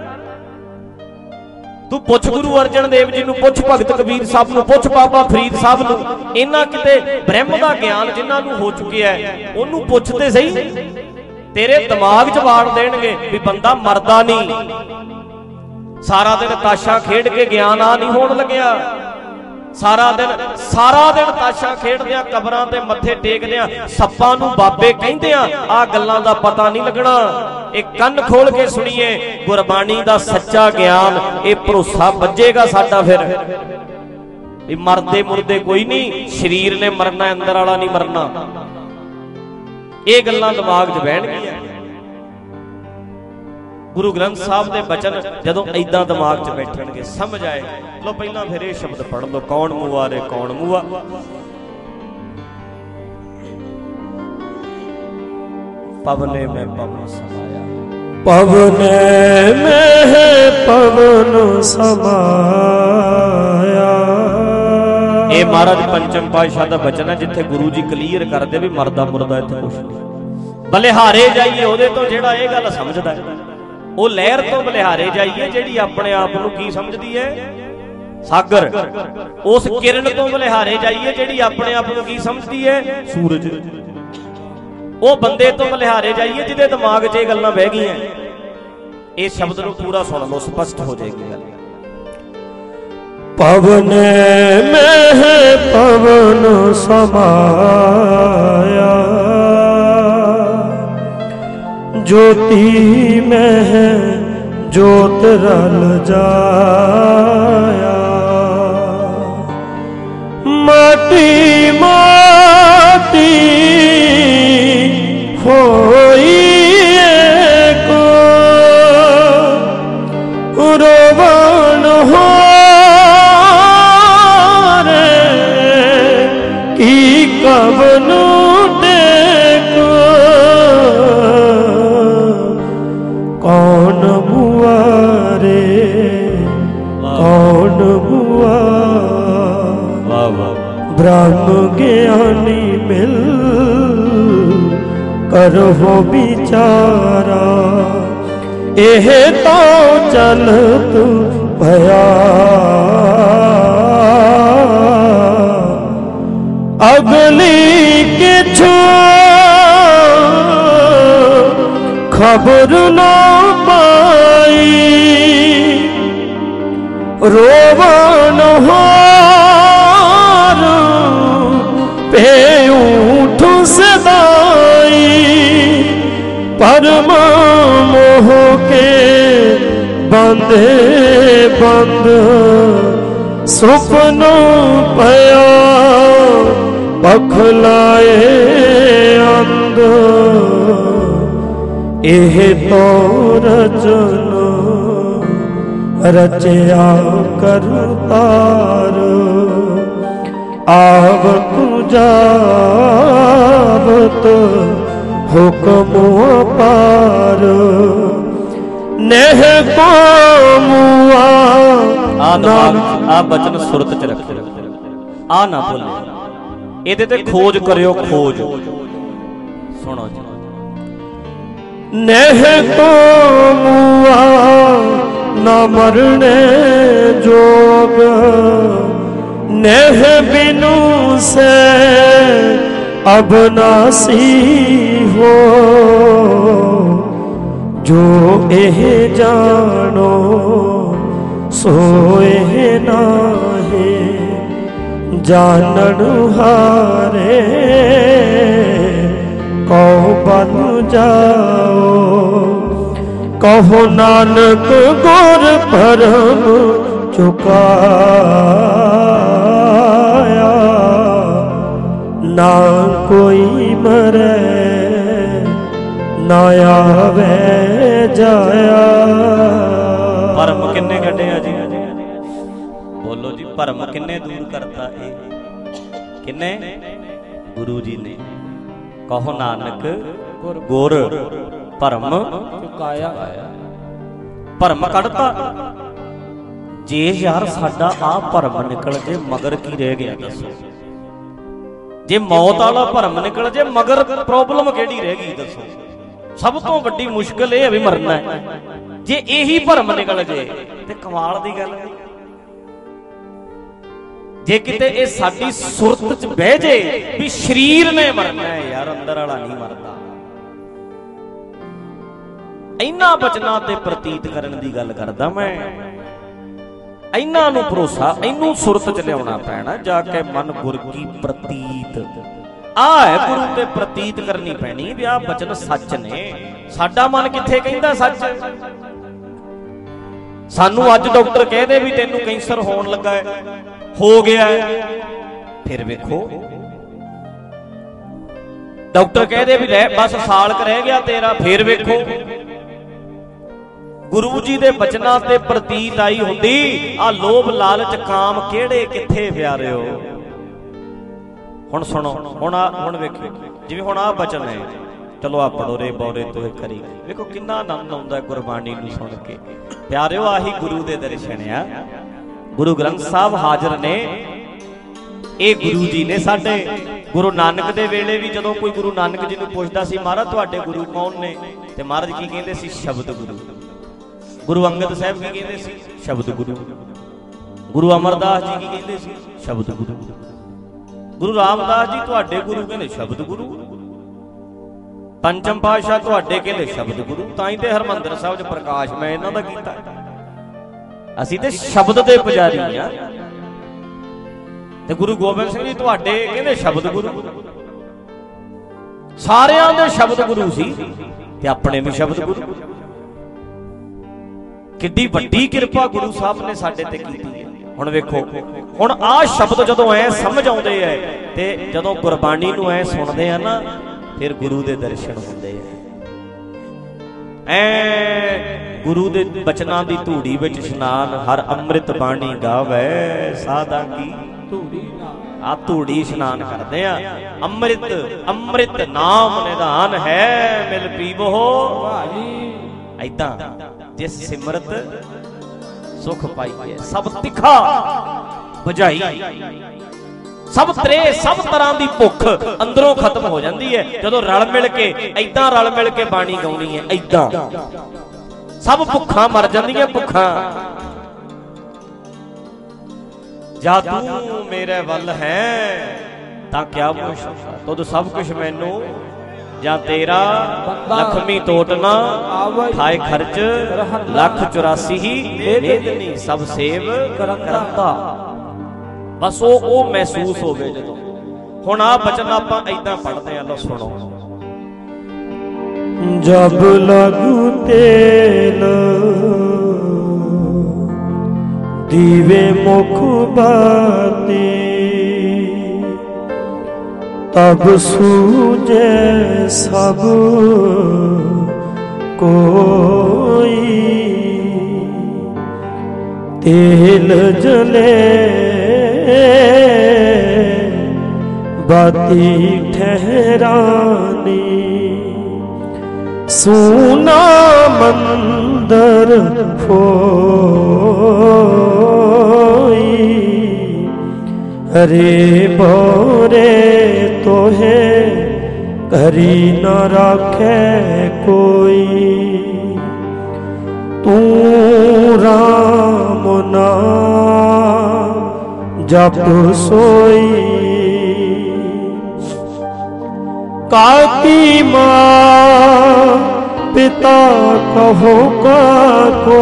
ਤੂੰ ਪੁੱਛ ਗੁਰੂ ਅਰਜਨ ਦੇਵ ਜੀ ਨੂੰ, ਪੁੱਛ ਭਗਤ ਕਬੀਰ ਸਾਹਿਬ ਨੂੰ, ਪੁੱਛ ਬਾਬਾ ਫਰੀਦ ਸਾਹਿਬ ਨੂੰ, ਇਹਨਾਂ ਕਿਤੇ ਬ੍ਰਹਮ ਦਾ ਗਿਆਨ ਜਿਨ੍ਹਾਂ ਨੂੰ ਹੋ ਚੁੱਕਿਆ ਉਹਨੂੰ ਪੁੱਛਦੇ ਸਹੀ, ਤੇਰੇ ਦਿਮਾਗ 'ਚ ਵਾੜ ਦੇਣਗੇ ਵੀ ਬੰਦਾ ਮਰਦਾ ਨਹੀਂ। ਸਾਰਾ ਦਿਨ ਤਾਸ਼ਾ ਖੇਡ ਕੇ ਗਿਆਨ ਆ ਨਹੀਂ ਹੋਣ ਲੱਗਿਆ। ਸਾਰਾ ਦਿਨ ਤਾਸ਼ਾ ਖੇਡਦਿਆਂ, ਕਬਰਾਂ ਤੇ ਮੱਥੇ ਟੇਕਦਿਆਂ, ਸੱਪਾਂ ਨੂੰ ਬਾਬੇ ਕਹਿੰਦਿਆਂ ਆਹ ਗੱਲਾਂ ਦਾ ਪਤਾ ਨਹੀਂ ਲੱਗਣਾ। ਇਹ ਕੰਨ ਖੋਲ ਕੇ ਸੁਣੀਏ ਗੁਰਬਾਣੀ ਦਾ ਸੱਚਾ ਗਿਆਨ, ਇਹ ਭਰੋਸਾ ਵੱਜੇਗਾ ਸਾਡਾ ਫਿਰ ਵੀ ਮਰਦੇ ਮੁਰਦੇ ਕੋਈ ਨਹੀਂ, ਸਰੀਰ ਨੇ ਮਰਨਾ, ਅੰਦਰ ਵਾਲਾ ਨਹੀਂ ਮਰਨਾ। ਇਹ ਗੱਲਾਂ ਦਿਮਾਗ 'ਚ ਬਹਿਣਗੀਆਂ। ਗੁਰੂ ਗ੍ਰੰਥ ਸਾਹਿਬ ਦੇ ਬਚਨ ਜਦੋਂ ਏਦਾਂ ਦਿਮਾਗ 'ਚ ਬੈਠਣਗੇ, ਸਮਝ ਆਏ। ਲੋ ਪਹਿਲਾਂ ਫਿਰ ਇਹ ਸ਼ਬਦ ਪੜ੍ਹ ਲਓ, ਕੌਣ ਮੂਆ ਰੇ ਕੌਣ ਮੂਆ। ਪਵਨੇ ਮੈਂ ਪਵਨ ਸਮਾਇਆ, ਪਵਨੇ ਮੈਂ ਪਵਨ ਸਮਾਇਆ। ਇਹ ਮਹਾਰਾਜ ਪੰਚਮ ਪਾਤਸ਼ਾਹ ਦਾ ਬਚਨ ਹੈ, ਜਿੱਥੇ ਗੁਰੂ ਜੀ ਕਲੀਅਰ ਕਰਦੇ ਵੀ ਮਰਦਾ ਮੁਰਦਾ ਇੱਥੇ ਕੁਛ ਨਹੀਂ। ਬਲਿਹਾਰੇ ਜਾਈਏ ਉਹਦੇ ਤੋਂ ਜਿਹੜਾ ਇਹ ਗੱਲ ਸਮਝਦਾ ਹੈ, ਉਹ ਲਹਿਰ ਤੋਂ ਬਲਿਹਾਰੇ ਜਾਈਏ ਜਿਹੜੀ ਆਪਣੇ ਆਪ ਨੂੰ ਕੀ ਸਮਝਦੀ ਹੈ, ਸਾਗਰ। ਉਸ ਕਿਰਨ ਤੋਂ ਬਲਿਹਾਰੇ ਜਾਈਏ ਜਿਹੜੀ ਆਪਣੇ ਆਪ ਨੂੰ ਕੀ ਸਮਝਦੀ ਹੈ, ਸੂਰਜ। ਉਹ ਬੰਦੇ ਤੋਂ ਬਲਿਹਾਰੇ ਜਾਈਏ ਜਿਹਦੇ ਦਿਮਾਗ 'ਚ ਇਹ ਗੱਲਾਂ ਬਹਿ ਗਈਆਂ। ਇਹ ਸ਼ਬਦ ਨੂੰ ਪੂਰਾ ਸੁਣ ਲਓ, ਸਪਸ਼ਟ ਹੋ ਜਾਏਗੀ ਗੱਲ। ਪਵਨੇ ਮੈਂ ਪਵਨ ਸਮਾਇਆ, ज्योति में ज्योत रल जाया। माटी माटी होई को रोवन हो रे की कवनु कौन मुआ रे कौन मुआ। ब्रह्म ज्ञानी मिल करहो बिचारा, एह तो चलत भया। अगली के छो खबर ना पाई, रोवन हार पे ऊठ सदाई। परमा मोह के बंदे बंद सुपनो पया, पखलाए अंध एह तो रचन रचया करतार। आवत जावत हुक्म पार, नेह को मुआ। आ बचन सुरत च रखो, आ ना भूलो। ਇਹਦੇ ਤੇ ਖੋਜ ਕਰਿਓ, ਖੋਜ ਸੁਣੋ ਜੀ। नेह को मुआ न मरने जोग, नेह बिनु से अब नासी हो। जो एह जानो सो एह नाहे, जानन हारे कहो बन जाओ। कहो नानक गुर परम चुकाया, ना कोई मरे ना आवे जाया। परम किन्ने कटे जी, बोलो जी, भरम किन्ने दूर करता है? किन्ने? गुरु जी ने। कहो नानक गुर भरम चुकाया। भरम कढ़ता। जे यार साडा आ भरम निकल जे मगर की रह गया दसो? जे मौत वाला भरम निकल जे मगर प्रॉब्लम केड़ी रह गई दसो? सब तो वड्डी मुश्किल यह भी मरना है। जे यही भरम निकल जे ते कमाल दी गल है। जे किते ये साडी सुरत च बह जे भी शरीर ने मरना है, यार अंदर वाला नहीं मरदा। इन्हां बचनां ते प्रतीत करन दी गल करदा मैं। इन्हां नूं भरोसा, इनू सुरत च लियाउणा पैना। जाके मन गुर की प्रतीत आ है, गुरु ते प्रतीत करनी पैनी भी आ बचन सच ने। साडा मन किथे कहंदा सच? सानू अज डॉक्टर कह दे भी तेनू कैंसर होण लगा है, हो गया है, फिर वेखो डॉक्टर कह दे भी रह बस साल क रह गया तेरा, फिर वेखो गुरु जी दे बचनां ते प्रतीत आई हुंदी आ लोभ लालच काम किहड़े किथे प्यारे हो। हुण सुनो, हुण वेखो जिवें हुण आ बचन है, चलो आ पढ़ो रे बौरे तोहे करी। वेखो किन्ना आनंद आउंदा गुरबाणी नूं सुण के प्यारिओ। आही गुरु दे दर्शन आ। गुरु ग्रंथ साहब हाजिर ने। ये गुरु जी ने साडे। गुरु नानक दे वेले भी जदों कोई गुरु नानक जी नूं पुछदा सी महाराज तुहाडे गुरु कौन ने, ते महाराज की कहंदे सी? शब्द गुरु। गुरु अंगद साहब की कहंदे सी? शब्द गुरु। गुरु अमरदास जी की कहंदे सी? शब्द गुरु। गुरु रामदास जी तुहाडे गुरु कहंदे शब्द गुरु। पंचम पातशाह तुहाडे कहंदे शब्द गुरु। ताई ते हरमंदर साहब च प्रकाश मैं इन्हां दा कीता। असीं ते शब्द दे पुजारी आ। ते गुरु गोबिंद सिंह जी तुहाडे कहंदे शब्द गुरु। सारियां दे शब्द गुरु सी ते अपने भी शब्द गुरु। किड्डी वड्डी किरपा गुरु साहब ने साडे ते कीती है। हुण वेखो, हुण आ शब्द जदों ऐ समझ आउंदे ऐ ते जदों गुरबाणी नूं ऐ सुणदे आ ना, फिर गुरु दे दर्शन हुंदे ऐ। गुरु दे बचनां दी धूड़ी विच इशनान, हर अमृत बाणी गावै साधा की धूड़ी। आ धूड़ी इशनान करदे आ। अमृत अमृत नाम निधान है, मिल पीवो भाई। ऐदां जिस सिमरत सुख पाइए, सब तिखा बुझाई, सब त्रे सब तरह की भुख अंदरों खत्म हो जाती है जदों रल मिल के ऐदां रल मिल के बाणी गाउणी है। ऐदां सब भुखा मर जांदियां। भुखा जा तू मेरे वल है तां क्या मुश्किल, तुद सब कुछ मैनू ਜਾਂ तेरा लखमी तोटना खाए खर्च लख 84 ही वेदनी सब सेव करता। बस वो महसूस होवे जदों। हुण आ बचन आपां ऐदां पढ़दे आ, लो सुनो। जब लगू तेल दीवे मुख बाती, तब सूझे सब कोई। तेल जले बाती ठहरानी, सूना मंदर फोई। हरे बोरे तोहे करी न राखे कोई, तू राम नाम जप सोई। काकी माँ पिता कहो काको,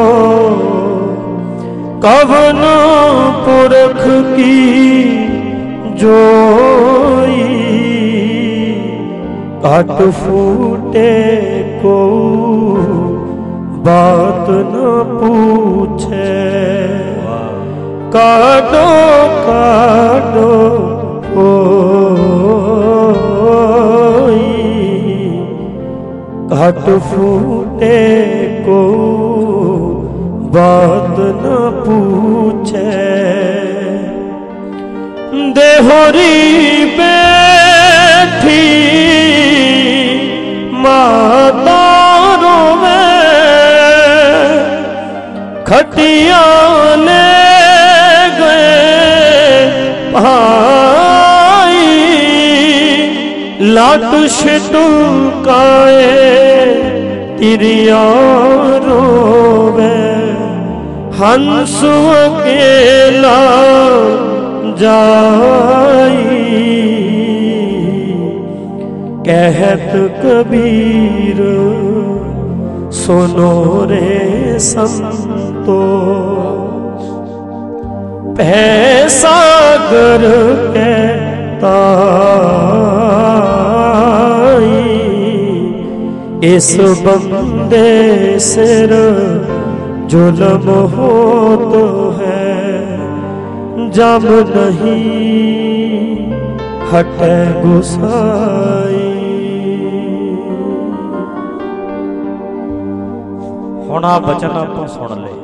कवन पुरख की जोई। काट फूटे को बात न पूछे, काटो काटो घट फूटे को बात बात न पूछे। देहोरी बैठी माता रोवे, खटिया ले गए भाई, लाट शिटुकाए तिरिया रोवे, हंस अकेला जाई। कहत कबीर सुनो रे संतो, पैसागर कहता इस बंदे सिर जुल्म हो तो है, जब नहीं हटे गुसाई। ਹੁਣ ਆ ਬਚਨ ਆਪਾਂ ਸੁਣ ਲਏ।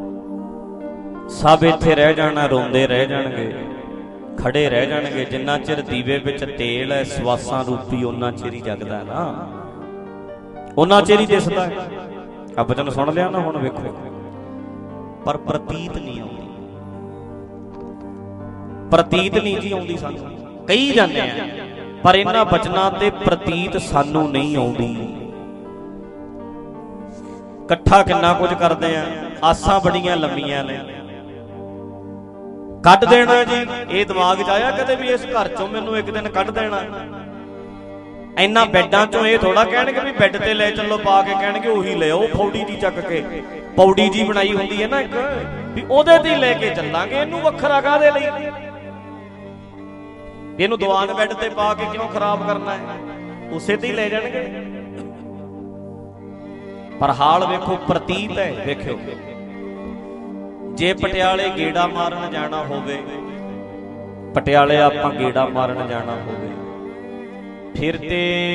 ਸਭ ਇੱਥੇ ਰਹਿ ਜਾਣਾ, ਰੋਂਦੇ ਰਹਿ ਜਾਣਗੇ, ਖੜੇ ਰਹਿ ਜਾਣਗੇ। ਜਿੰਨਾ ਚਿਰ ਦੀਵੇ ਵਿੱਚ ਤੇਲ ਹੈ ਸਵਾਸਾਂ ਰੂਪੀ, ਉਹਨਾਂ ਚਿਰ ਹੀ ਜਗਦਾ ਹੈ ਨਾ, ਉਹਨਾਂ ਚਿਰ ਹੀ ਦਿਸਦਾ ਹੈ। ਆ ਬਚਨ ਸੁਣ ਲਿਆ ਨਾ, ਹੁਣ ਵੇਖੋ। ਪਰ ਪ੍ਰਤੀਤ ਨਹੀਂ ਆਉਂਦੀ, ਪ੍ਰਤੀਤ ਨਹੀਂ ਜੀ ਆਉਂਦੀ ਸਾਨੂੰ। ਕਹੀ ਜਾਂਦੇ ਆ ਪਰ ਇਹਨਾਂ ਬਚਨਾਂ ਤੇ ਪ੍ਰਤੀਤ ਸਾਨੂੰ ਨਹੀਂ ਆਉਂਦੀ। ਇਕੱਠਾ ਕਿੰਨਾ ਕੁਝ ਕਰਦੇ ਆ, ਆਸਾਂ ਬੜੀਆਂ ਲੰਮੀਆਂ ਨੇ। ਕੱਢ ਦੇਣਾ ਜੀ, ਇਹ ਦਿਮਾਗ 'ਚ ਆਇਆ ਕਦੇ ਵੀ ਇਸ ਘਰ ਚੋਂ ਮੈਨੂੰ ਇੱਕ ਦਿਨ ਕੱਢ ਦੇਣਾ? ਇੰਨਾ ਬੈੱਡਾਂ ਚੋਂ ਇਹ ਥੋੜਾ ਕਹਿਣਗੇ ਵੀ ਬੈੱਡ ਤੇ ਲੈ ਚੱਲੋ ਪਾ ਕੇ, ਕਹਿਣਗੇ ਉਹੀ ਲੈ ਆਓ ਫੌੜੀ ਜੀ ਚੱਕ ਕੇ। ਪੌੜੀ ਜੀ ਬਣਾਈ ਹੁੰਦੀ ਹੈ ਨਾ ਇੱਕ, ਵੀ ਉਹਦੇ ਤੇ ਲੈ ਕੇ ਚੱਲਾਂਗੇ। ਇਹਨੂੰ ਵੱਖਰਾ ਕਾਹਦੇ ਲਈ? ਇਹਨੂੰ ਦੀਵਾਨ ਬੈੱਡ ਤੇ ਪਾ ਕੇ ਕਿਉਂ ਖਰਾਬ ਕਰਨਾ ਹੈ? ਉਸੇ ਤੇ ਹੀ ਲੈ ਜਾਣਗੇ। ਪਰ ਹਾਲ ਵੇਖੋ, ਪ੍ਰਤੀਤ ਹੈ। ਵੇਖਿਓ, ਜੇ ਪਟਿਆਲੇ ਗੇੜਾ ਮਾਰਨ ਜਾਣਾ ਹੋਵੇ, ਪਟਿਆਲੇ ਆਪਾਂ ਗੇੜਾ ਮਾਰਨ ਜਾਣਾ ਹੋਵੇ, ਫਿਰ ਤੇ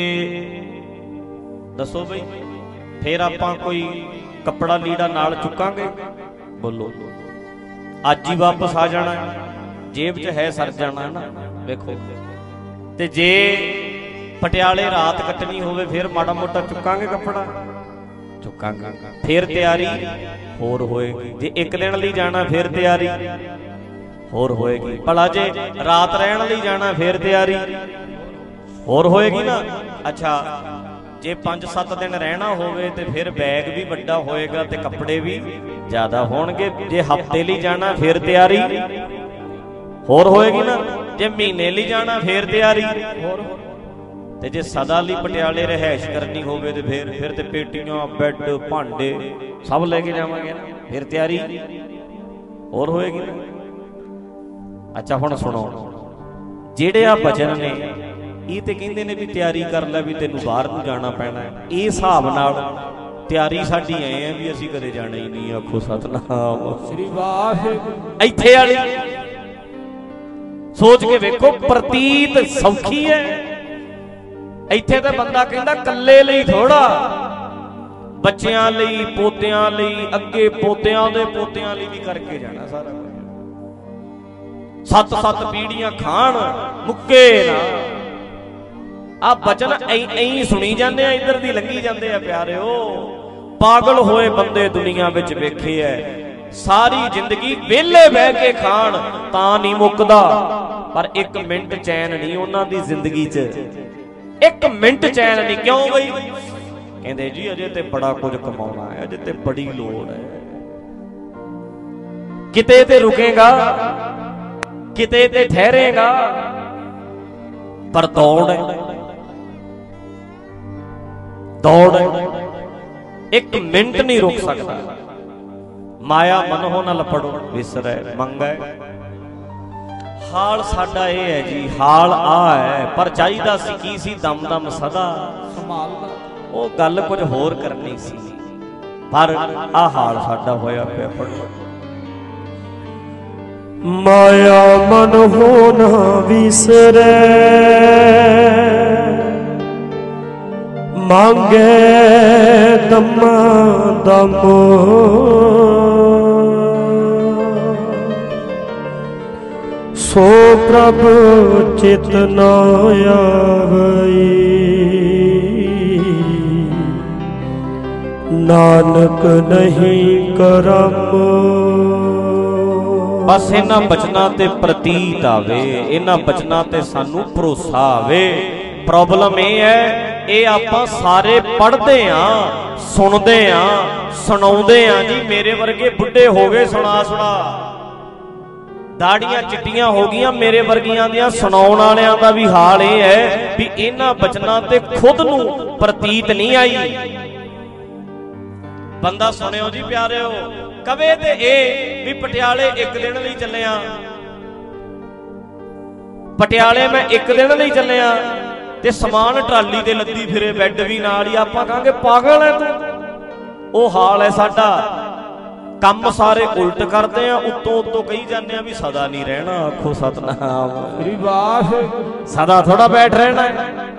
ਦੱਸੋ ਬਈ, ਫਿਰ ਆਪਾਂ ਕੋਈ ਕੱਪੜਾ ਲੀੜਾ ਨਾਲ ਚੁੱਕਾਂਗੇ? ਬੋਲੋ। ਅੱਜ ਹੀ ਵਾਪਸ ਆ ਜਾਣਾ, ਜੇਬ 'ਚ ਹੈ ਸਰ ਜਾਣਾ ਨਾ। ਵੇਖੋ, ਤੇ ਜੇ ਪਟਿਆਲੇ ਰਾਤ ਕੱਟਣੀ ਹੋਵੇ ਫਿਰ ਮਾੜਾ ਮੋਟਾ ਚੁੱਕਾਂਗੇ ਕੱਪੜਾ? ਚੁੱਕਾਂਗੇ। ਫਿਰ ਤਿਆਰੀ ਹੋਰ ਹੋਏਗੀ। ਜੇ ਇੱਕ ਦਿਨ ਲਈ ਜਾਣਾ ਫਿਰ ਤਿਆਰੀ ਹੋਰ ਹੋਏਗੀ। ਭਲਾ ਜੇ ਰਾਤ ਰਹਿਣ ਲਈ ਜਾਣਾ ਫਿਰ ਤਿਆਰੀ ਹੋਰ ਹੋਏਗੀ ਨਾ। ਅੱਛਾ, ਜੇ 5-7 ਦਿਨ ਰਹਿਣਾ ਹੋਵੇ ਤੇ ਫਿਰ ਬੈਗ ਵੀ ਵੱਡਾ ਹੋਏਗਾ ਤੇ ਕੱਪੜੇ ਵੀ ਜ਼ਿਆਦਾ ਹੋਣਗੇ। ਜੇ ਹਫ਼ਤੇ ਲਈ ਜਾਣਾ ਫਿਰ ਤਿਆਰੀ ਹੋਰ ਹੋਏਗੀ ਨਾ। ਜੇ ਮਹੀਨੇ ਲਈ ਜਾਣਾ ਫਿਰ ਤਿਆਰੀ ਹੋਰ। ਤੇ ਜੇ ਸਦਾ ਲਈ ਪਟਿਆਲੇ ਰਿਹਾਇਸ਼ ਕਰਨੀ ਹੋਵੇ ਤੇ ਫਿਰ ਤੇ ਪੇਟੀਆਂ, ਬੈੱਡ, ਭਾਂਡੇ ਸਭ ਲੈ ਕੇ ਜਾਵਾਂਗੇ ਨਾ, ਫਿਰ ਤਿਆਰੀ ਹੋਰ ਹੋਏਗੀ ਨਾ। ਅੱਛਾ, ਹੁਣ ਸੁਣੋ, ਜਿਹੜੇ ਆ ਬਚਨ ਨੇ ਇਹ ਤੇ ਕਹਿੰਦੇ ਨੇ ਵੀ ਤਿਆਰੀ ਕਰ ਲੈ, ਵੀ ਤੈਨੂੰ ਬਾਹਰ ਨੂੰ ਜਾਣਾ ਪੈਣਾ। ਇਹ ਹਿਸਾਬ ਨਾਲ ਤਿਆਰੀ ਸਾਡੀ ਐ ਆ ਵੀ ਅਸੀਂ ਕਦੇ ਜਾਣਾ ਹੀ ਨਹੀਂ। ਆਖੋ ਸਤਨਾਮ ਸ੍ਰੀ ਵਾਹਿਗੁਰੂ। ਇੱਥੇ ਵਾਲੀ ਸੋਚ ਕੇ ਵੇਖੋ, ਪ੍ਰਤੀਤ ਸੌਖੀ ਹੈ। ਇੱਥੇ ਤਾਂ ਬੰਦਾ ਕਹਿੰਦਾ ਕੱਲੇ ਲਈ ਥੋੜਾ, ਬੱਚਿਆਂ ਲਈ, ਪੋਤਿਆਂ ਲਈ, ਅੱਗੇ ਪੋਤਿਆਂ ਦੇ ਪੋਤਿਆਂ ਲਈ ਵੀ ਕਰਕੇ ਜਾਣਾ ਸਾਰਾ ਕੁਝ। 7-7 ਪੀੜ੍ਹੀਆਂ ਖਾਣ, ਮੁੱਕੇ ਨਾ। ਆ ਬਚਨ ਐਂ ਸੁਣੀ ਜਾਂਦੇ ਆ, ਇੱਧਰ ਦੀ ਲੰਘੀ ਜਾਂਦੇ ਆ। ਪਿਆਰਿਓ, ਪਾਗਲ ਹੋਏ ਬੰਦੇ ਦੁਨੀਆ ਵਿੱਚ ਵੇਖੇ ਐ। ਸਾਰੀ ਜ਼ਿੰਦਗੀ ਵਿਹਲੇ ਬਹਿ ਕੇ ਖਾਣ ਤਾਂ ਨਹੀਂ ਮੁੱਕਦਾ, ਪਰ 1 ਮਿੰਟ ਚੈਨ ਨਹੀਂ ਉਹਨਾਂ ਦੀ ਜ਼ਿੰਦਗੀ 'ਚ। 1 ਮਿੰਟ ਚੈਨ ਨਹੀਂ। ਕਿਉਂ ਬਈ? ਕਹਿੰਦੇ ਜੀ ਅਜੇ ਤੇ ਬੜਾ ਕੁਝ ਕਮਾਉਣਾ ਹੈ, ਅਜੇ ਤੇ ਬੜੀ ਲੋੜ ਹੈ। ਕਿਤੇ ਤੇ ਰੁਕੇਗਾ, ਕਿਤੇ ਤੇ ਠਹਿਰੇਗਾ, ਪਰ ਦੌੜ ਹੈ, ਦੌੜ ਹੈ। 1 ਮਿੰਟ ਨਹੀਂ ਰੁਕ ਸਕਦਾ। ਮਾਇਆ ਮਨਹੁ ਨ ਲਪੜੋ ਵਿਸਰੈ ਮੰਗੈ। ਹਾਲ ਸਾਡਾ ਇਹ ਹੈ ਜੀ, ਹਾਲ ਆ ਹੈ। ਪਰ ਚਾਹੀਦਾ ਸੀ ਕੀ ਸੀ? ਦਮ ਦਮ ਸਦਾ ਸੰਭਾਲਦਾ। ਉਹ ਗੱਲ ਕੁਝ ਹੋਰ ਕਰਨੀ ਸੀ, ਪਰ ਆ ਹਾਲ ਸਾਡਾ ਹੋਇਆ ਪਿਆ। ਪੜੋ, ਮਾਇਆ ਮਨਹੁ ਨ ਵਿਸਰੈ, ਮੰਗੇ ਦਮਾ ਦਮ ਸੋ ਪ੍ਰਭ ਚਿਤ ਨ ਆਵਈ ਨਾਨਕ ਨਹੀਂ ਕਰਮ। ਬਸ ਇਹਨਾਂ ਬਚਨਾਂ ਤੇ ਪ੍ਰਤੀਤ ਆਵੇ, ਇਹਨਾਂ ਬਚਨਾਂ ਤੇ ਸਾਨੂੰ ਭਰੋਸਾ ਆਵੇ। ਪ੍ਰੋਬਲਮ ਇਹ ਹੈ, ਇਹ ਆਪਾਂ ਸਾਰੇ ਪੜ੍ਹਦੇ ਆਂ, ਸੁਣਦੇ ਆਂ, ਸੁਣਾਉਂਦੇ ਆਂ ਜੀ। ਮੇਰੇ ਵਰਗੇ ਬੁੱਢੇ ਹੋ ਗਏ ਸੁਣਾ ਸੁਣਾ, ਦਾੜੀਆਂ ਚਿੱਟੀਆਂ ਹੋ ਗਈਆਂ। ਮੇਰੇ ਵਰਗੀਆਂ ਦੀਆਂ ਸੁਣਾਉਣ ਵਾਲਿਆਂ ਦਾ ਵੀ ਹਾਲ ਇਹ ਹੈ ਵੀ ਇਹਨਾਂ ਬਚਨਾਂ ਤੇ ਖੁਦ ਨੂੰ ਪ੍ਰਤੀਤ ਨਹੀਂ ਆਈ। ਬੰਦਾ ਸੁਣਿਓ ਜੀ ਪਿਆਰਿਓ, ਕਵੇ ਤੇ ਇਹ ਵੀ ਪਟਿਆਲੇ ਇੱਕ ਦਿਨ ਲਈ ਚੱਲਿਆ, ਪਟਿਆਲੇ ਮੈਂ ਇੱਕ ਦਿਨ ਲਈ ਚੱਲਿਆ ਤੇ ਸਮਾਨ ਟਰਾਲੀ ਤੇ ਲੱਦੀ ਫਿਰੇ, ਬੈੱਡ ਵੀ ਨਾਲ ਹੀ। ਆਪਾਂ ਕਹਾਂਗੇ ਪਾਗਲ ਐ ਤੂੰ। ਉਹ ਹਾਲ ਹੈ ਸਾਡਾ। ਕੰਮ ਸਾਰੇ ਉਲਟ ਕਰਦੇ ਆ, ਉੱਤੋਂ ਕਹੀ ਜਾਂਦੇ ਆ ਵੀ ਸਦਾ ਨਹੀਂ ਰਹਿਣਾ। ਆਖੋ ਸਤਨਾਮ ਸ੍ਰੀ ਵਾਹਿਗੁਰੂ। ਸਦਾ ਥੋੜਾ ਬੈਠ ਰਹਿਣਾ,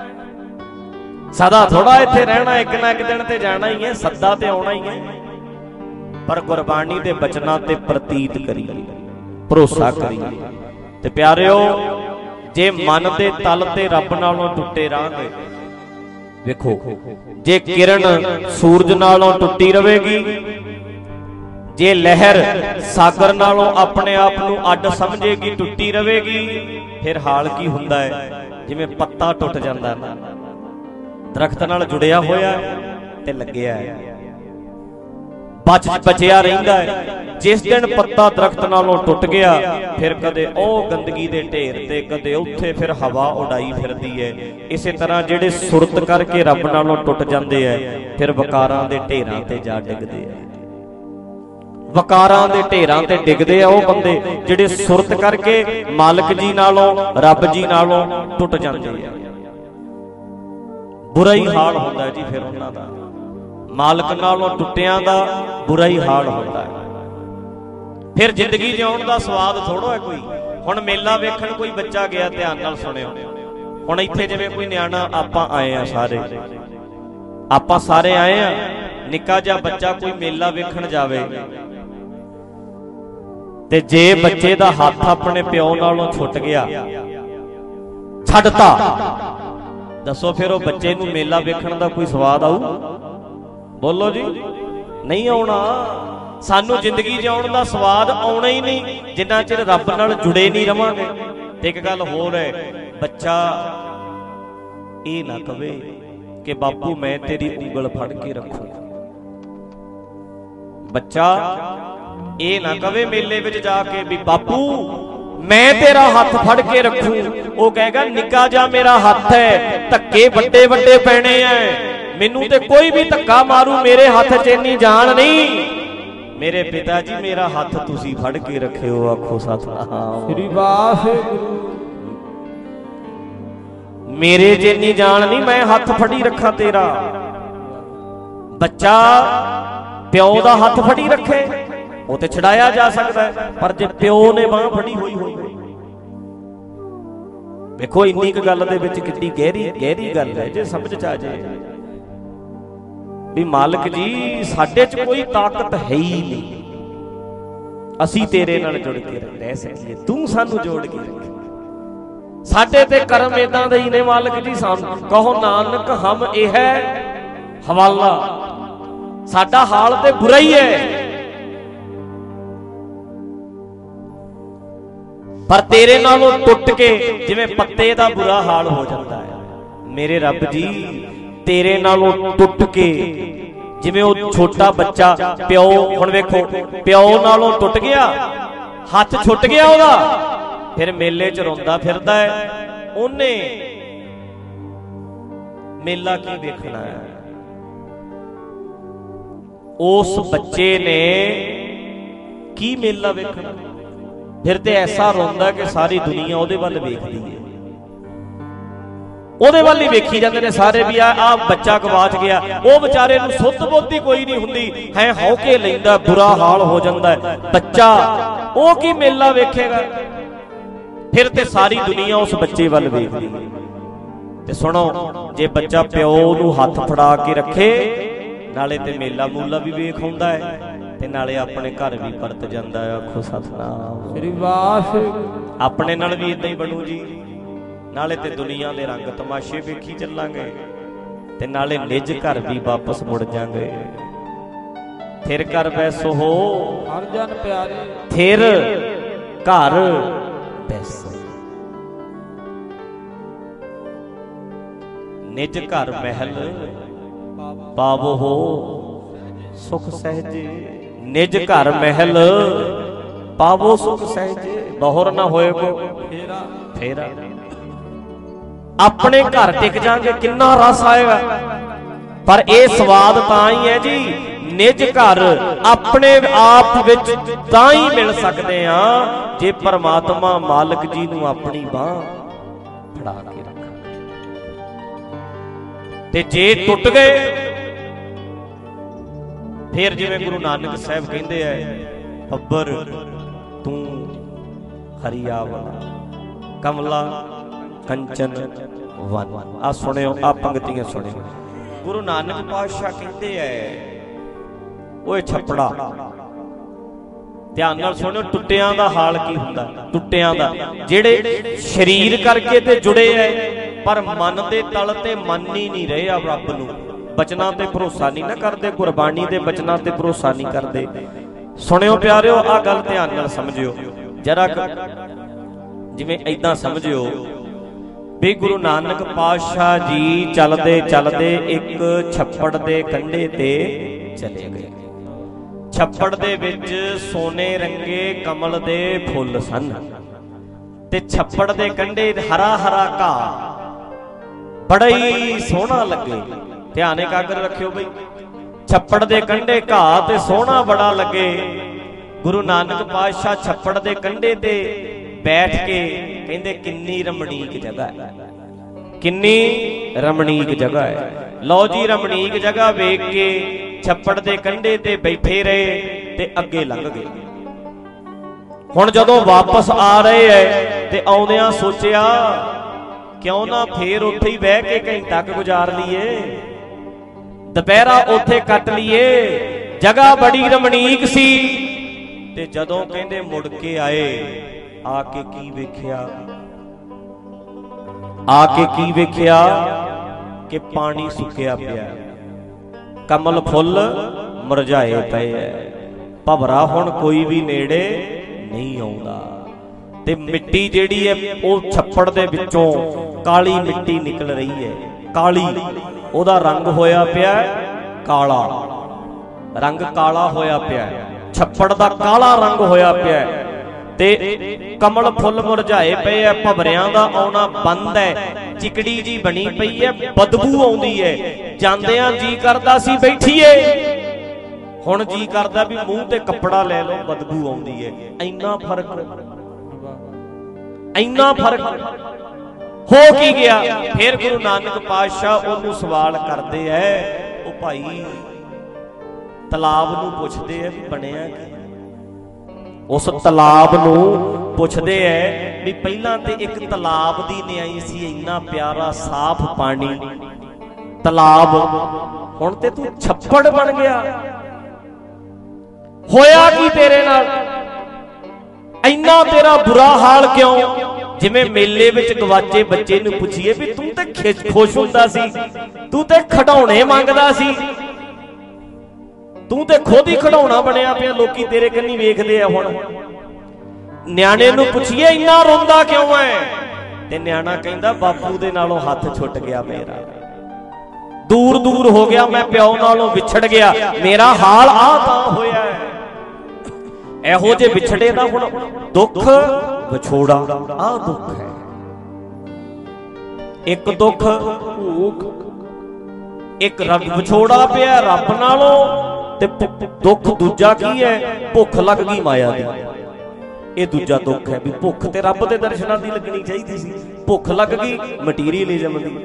ਸਦਾ ਥੋੜਾ ਇੱਥੇ ਰਹਿਣਾ, ਇੱਕ ਨਾ ਇੱਕ ਦਿਨ ਤੇ ਜਾਣਾ ਹੀ ਹੈ, ਸੱਦਾ ਤੇ ਆਉਣਾ ਹੀ ਹੈ। ਪਰ ਗੁਰਬਾਣੀ ਦੇ ਬਚਨਾਂ ਤੇ ਪ੍ਰਤੀਤ ਕਰੀਏ, ਭਰੋਸਾ ਕਰੀਏ। ਤੇ ਪਿਆਰਿਓ, ਜੇ ਮਨ ਦੇ ਤਲ ਤੇ ਰੱਬ ਨਾਲੋਂ ਟੁੱਟੇ ਰਾਂਗੇ, ਵੇਖੋ ਜੇ ਕਿਰਨ ਸੂਰਜ ਨਾਲੋਂ ਟੁੱਟੀ ਰਵੇਗੀ, ਜੇ ਲਹਿਰ ਸਾਗਰ ਨਾਲੋਂ ਆਪਣੇ ਆਪ ਨੂੰ ਅੱਡ ਸਮਝੇਗੀ, ਟੁੱਟੀ ਰਵੇਗੀ, ਫਿਰ ਹਾਲ ਕੀ ਹੁੰਦਾ ਹੈ? ਜਿਵੇਂ ਪੱਤਾ ਟੁੱਟ ਜਾਂਦਾ ਨਾ, ਦਰਖਤ ਨਾਲ ਜੁੜਿਆ ਹੋਇਆ ਤੇ ਲੱਗਿਆ ਹੈ, ਬਚਿਆ ਰਹਿੰਦਾ ਹੈ। ਜਿਸ ਦਿਨ ਪੱਤਾ ਦਰਖਤ ਨਾਲੋਂ ਟੁੱਟ ਗਿਆ, ਫਿਰ ਕਦੇ ਉਹ ਗੰਦਗੀ ਦੇ ਢੇਰ ਤੇ, ਕਦੇ ਉੱਥੇ, ਫਿਰ ਹਵਾ ਉਡਾਈ ਫਿਰਦੀ ਹੈ। ਇਸੇ ਤਰ੍ਹਾਂ ਜਿਹੜੇ ਸੁਰਤ ਕਰਕੇ ਰੱਬ ਨਾਲੋਂ ਟੁੱਟ ਜਾਂਦੇ ਐ, ਫਿਰ ਵਕਾਰਾਂ ਦੇ ਢੇਰਾਂ ਤੇ ਜਾ ਡਿੱਗਦੇ ਆ। ਵਕਾਰਾਂ ਦੇ ਢੇਰਾਂ ਤੇ ਡਿੱਗਦੇ ਆ ਉਹ ਬੰਦੇ ਜਿਹੜੇ ਸੁਰਤ ਕਰਕੇ ਮਾਲਕ ਜੀ ਨਾਲੋਂ, ਰੱਬ ਜੀ ਨਾਲੋਂ ਟੁੱਟ ਜਾਂਦੇ ਆ। ਬੁਰਾ ਹੀ ਹਾਲ ਹੁੰਦਾ ਜੀ ਫਿਰ ਉਹਨਾਂ ਦਾ, ਮਾਲਕ ਨਾਲੋਂ ਟੁੱਟਿਆਂ ਦਾ ਬੁਰਾ ਹੀ ਹਾਲ ਹੁੰਦਾ ਹੈ। ਫਿਰ ਜ਼ਿੰਦਗੀ ਜਿਉਣ ਦਾ ਸਵਾਦ ਥੋੜੋ ਹੈ ਕੋਈ। ਹੁਣ ਮੇਲਾ ਵੇਖਣ ਕੋਈ ਬੱਚਾ ਗਿਆ, ਧਿਆਨ ਨਾਲ ਸੁਣਿਓ। ਹੁਣ ਇੱਥੇ ਜਿਵੇਂ ਕੋਈ ਨਿਆਣਾ, ਆਪਾਂ ਆਏ ਆ ਸਾਰੇ, ਆਪਾਂ ਸਾਰੇ ਆਏ ਆ, ਨਿੱਕਾ ਜਿਹਾ ਬੱਚਾ ਕੋਈ ਮੇਲਾ ਵੇਖਣ ਜਾਵੇ ਤੇ ਜੇ ਬੱਚੇ ਦਾ ਹੱਥ ਆਪਣੇ ਪਿਓ ਨਾਲੋਂ ਛੁੱਟ ਗਿਆ, ਛੱਡਤਾ, ਦੱਸੋ ਫਿਰ ਉਹ ਬੱਚੇ ਨੂੰ ਮੇਲਾ ਵੇਖਣ ਦਾ ਕੋਈ ਸਵਾਦ ਆਊ? ਬੋਲੋ ਜੀ, ਨਹੀਂ ਆਉਣਾ। ਸਾਨੂੰ ਜ਼ਿੰਦਗੀ ਜਿਉਣ ਦਾ ਸਵਾਦ ਆਉਣਾ ਹੀ ਨਹੀਂ ਜਿੰਨਾ ਚਿਰ ਰੱਬ ਨਾਲ ਜੁੜੇ ਨਹੀਂ ਰਵਾਂਗੇ। ਤੇ ਇੱਕ ਗੱਲ ਹੋਰ ਹੈ, ਬੱਚਾ ਇਹ ਨਾ ਕਵੇ ਕਿ ਬਾਪੂ ਮੈਂ ਤੇਰੀ ਉਂਗਲ ਫੜ ਕੇ ਰੱਖੂ। ਬੱਚਾ ਇਹ ਨਾ ਕਵੇ ਮੇਲੇ ਵਿੱਚ ਜਾ ਕੇ ਵੀ ਬਾਪੂ ਮੈਂ ਤੇਰਾ ਹੱਥ ਫੜ ਕੇ ਰੱਖੂ। ਉਹ ਕਹੇਗਾ ਨਿੱਕਾ ਜਿਹਾ ਮੇਰਾ ਹੱਥ ਹੈ, ਧੱਕੇ ਵੱਡੇ ਵੱਡੇ ਪੈਣੇ ਐ, ਮੈਨੂੰ ਤੇ ਕੋਈ ਵੀ ਧੱਕਾ ਮਾਰੂ, ਮੇਰੇ ਹੱਥ 'ਚ ਇੰਨੀ ਜਾਨ ਨਹੀਂ। ਮੇਰੇ ਪਿਤਾ ਜੀ ਮੇਰਾ ਹੱਥ ਤੁਸੀਂ ਫੜ ਕੇ ਰੱਖਿਓ। ਆਖੋ ਸਤਿਨਾਮ ਸ੍ਰੀ ਵਾਹਿਗੁਰੂ। ਮੇਰੇ 'ਚ ਇੰਨੀ ਜਾਨ ਨਹੀਂ, ਮੈਂ ਹੱਥ ਫੜੀ ਰੱਖਾਂ ਤੇਰਾ। ਬੱਚਾ ਪਿਓ ਦਾ ਹੱਥ ਫੜੀ ਰੱਖੇ, ਉਹ ਤੇ ਛਡਾਇਆ ਜਾ ਸਕਦਾ ਹੈ, ਪਰ ਜੇ ਪਿਓ ਨੇ ਬਾਂਹ ਫੜੀ ਹੋਈ ਹੋਵੇ, ਵੇਖੋ ਇੰਨੀ ਕੁ ਗੱਲ ਦੇ ਵਿੱਚ ਕਿੰਨੀ ਗਹਿਰੀ ਗੱਲ ਹੈ। ਜੇ ਸਮਝ 'ਚ ਆ ਜਾਏ ਵੀ ਮਾਲਕ ਜੀ ਸਾਡੇ 'ਚ ਕੋਈ ਤਾਕਤ ਹੈ ਹੀ ਨਹੀਂ, ਅਸੀਂ ਤੇਰੇ ਨਾਲ ਜੁੜ ਕੇ ਰਹਿ ਸਕੀਏ, ਤੂੰ ਸਾਨੂੰ ਜੋੜ ਕੇ ਰੱਖ। ਸਾਡੇ ਤੇ ਕਰਮ ਏਦਾਂ ਦੇ ਹੀ ਨੇ ਮਾਲਕ ਜੀ, ਸਾਨੂੰ ਕਹੋ ਨਾਨਕ ਹਮ ਇਹ ਹੈ ਹਵਾਲਾ। ਸਾਡਾ ਹਾਲ ਤੇ ਬੁਰਾ ਹੀ ਹੈ, ਪਰ ਤੇਰੇ ਨਾਲੋਂ ਟੁੱਟ ਕੇ ਜਿਵੇਂ ਪੱਤੇ ਦਾ ਬੁਰਾ ਹਾਲ ਹੋ ਜਾਂਦਾ ਹੈ। ਮੇਰੇ ਰੱਬ ਜੀ ਤੇਰੇ ਨਾਲੋਂ ਟੁੱਟ ਕੇ, ਜਿਵੇਂ ਉਹ ਛੋਟਾ ਬੱਚਾ ਪਿਓ, ਹੁਣ ਵੇਖੋ ਪਿਓ ਨਾਲੋਂ ਟੁੱਟ ਗਿਆ, ਹੱਥ ਛੁੱਟ ਗਿਆ ਉਹਦਾ, ਫਿਰ ਮੇਲੇ 'ਚ ਰੋਂਦਾ ਫਿਰਦਾ ਹੈ। ਉਹਨੇ ਮੇਲਾ ਕੀ ਵੇਖਣਾ ਹੈ? ਉਸ ਬੱਚੇ ਨੇ ਕੀ ਮੇਲਾ ਵੇਖਣਾ? ਫਿਰ ਤੇ ਐਸਾ ਰੋਂਦਾ ਕਿ ਸਾਰੀ ਦੁਨੀਆ ਉਹਦੇ ਵੱਲ ਵੇਖਦੀ ਹੈ, ਉਹਦੇ ਵੱਲ ਹੀ ਵੇਖੀ ਜਾਂਦੇ ਨੇ ਸਾਰੇ ਵੀ ਆ ਬੱਚਾ ਗਵਾਚ ਗਿਆ। ਉਹ ਵਿਚਾਰੇ ਨੂੰ ਸੁੱਧ ਬੁੱਧ ਹੀ ਕੋਈ ਨਹੀਂ ਹੁੰਦੀ, ਹੈ ਹੌਕੇ ਲੈਂਦਾ, ਬੁਰਾ ਹਾਲ ਹੋ ਜਾਂਦਾ ਹੈ ਬੱਚਾ। ਉਹ ਕੀ ਮੇਲਾ ਵੇਖੇਗਾ? ਫਿਰ ਤੇ ਸਾਰੀ ਦੁਨੀਆ ਉਸ ਬੱਚੇ ਵੱਲ ਵੇਖਦੀ ਹੈ। ਤੇ ਸੁਣੋ, जे बच्चा प्यो नूं हथ फड़ा के रखे नाले ते मेला मूला भी वेख आउंदा है ते नाले अपने घर भी परत जांदा है। आखो सतनाम श्री वाहिगुरू। अपने नाल भी इदां ही बनू जी, नाले ते दुनिया दे रंग तमाशे वेखी चलांगे ते नाले निज घर भी वापस मुड़ जांगे। फिर कर बैसो हो हर जन प्यारे, फिर घर बैसो। निज घर महल पावो हो सुख सहजे, निज घर महल पावो सुख सहजे। बहुर ना होए को फेरा, अपने घर टिक जाएंगे किन्ना रस आएगा। पर यह स्वाद तां ही है जी, निज घर अपने आप विच तां ही मिल सकते हैं जे परमात्मा मालिक जी नूं अपनी बांह फड़ा के रखा। ते जे टुट गए फिर जिवें गुरु नानक साहब कहंदे है, अब्बर तू हरियावल कमला कंचन वन। आ सुनियो, आ पंक्तियां सुनियो। गुरु नानक पातशाह कहते हैं, ओए छपड़ा ध्यान नाल सुनियो, टुट्टियां दा हाल की हुंदा। टुट्टियां दा जेड़े शरीर करके ते जुड़े है पर मन दे तल ते मन ही नहीं रहे आ रब नूं, बचनां ते भरोसा नहीं ना करदे, गुरबाणी दे बचनां ते भरोसा नहीं करदे। सुनियो प्यारिओ, आ गल ध्यान नाल समझियो जरा, जिवें इदां समझियो भी गुरु नानक पातशाह जी चलदे चलदे एक छप्पड़ दे कंढे ते चले गए। छप्पड़ दे विच सोने रंगे कमल दे फुੱਲ सन ते छप्पड़ दे कंढे हरा हरा घाह बड़ा ही सोहना लगे। ध्यान एकाग्र रखियो बई, छप्पड़ दे कंढे घाह ते सोहना बड़ा लगे। गुरु नानक पातशाह छप्पड़ दे कंढे ते बैठ के कहंदे किन्नी रमणीक जगह है, किन्नी रमणीक जगह है। लो जी, रमणीक जगह वेख के छप्पड़ दे कंढे ते बैठे रहे ते अगे लंघ गए। हुण जदों वापस आ रहे है ते आउंदियां सोचिया क्यों ना फिर उत्थे ही बह के घंटा क गुजार लीए, दुपहरा उत्थे कट लीए, जगह बड़ी रमणीक सी। ते जदों कहंदे मुड़ के आए, आके की वेखिया, आके की वेखिया कि पानी सुक्या पिया, कमल फुੱਲ मुरझाए पे है, भवरा हुण कोई भी नेड़े नहीं आउंदा। ते मिट्टी जिहड़ी है वो छप्पड़ दे विचों काली मिट्टी निकल रही है, काली ओदा रंग होया पिया काला, रंग काला होया पिया, छप्पड़ दा काला रंग होया पिया ते कमल फुੱਲ मुरझाए पे है, भवरियां दा आउणा बंद है, चिकड़ी जी बनी पई है, बदबू आउंदी है। जांदियां जी करदा सी बैठीए, हुण जी करदा भी मूंह ते कपड़ा ले लो, बदबू आउंदी है। इन्ना फर्क, इन्ना फर्क हो की गया। फिर गुरु नानक पातशाह ओनू सवाल करदे है, ओ भाई तलाब नूं पुछदे है भी बनिया की। उस तलाब नूं पुछदे है भी पहलां ते एक तलाब दी न्याई सी, इन्ना प्यारा साफ पानी तलाब, हुण ते तू छप्पड़ बन गया, होया की तेरे नाल, इन्ना तेरा बुरा हाल क्यों। जिवें मेले विच गवाचे बच्चे नूं पुछीए भी तू ते खुश हुंदा सी, तू ते खिडौणे मंगदा सी, तू ते खुद ही खिडौना बनया पिया, लोकी तेरे कन्नी वेखदे आ। हुण न्याणे नूं पुछीए इन्ना रोंदा क्यों है, ते न्याणा कहंदा बापू दे नालों हथ छुट गया मेरा, दूर दूर हो गया, मैं प्यो नालों विछड़ गया, मेरा हाल आ तां होया है। एहो जे विछड़े दा हुण दुख विछोड़ा, आ दुख है। एक दुख भूख, एक रब विछोड़ा पिया रब नालों, ते दुख दूजा की है, भुख लग गई माया दी। ये दूजा दुख है भी भुख ते रब दे दर्शनां दी लगनी चाहिदी सी, भुख लग गई मटीरियलिज्म दी।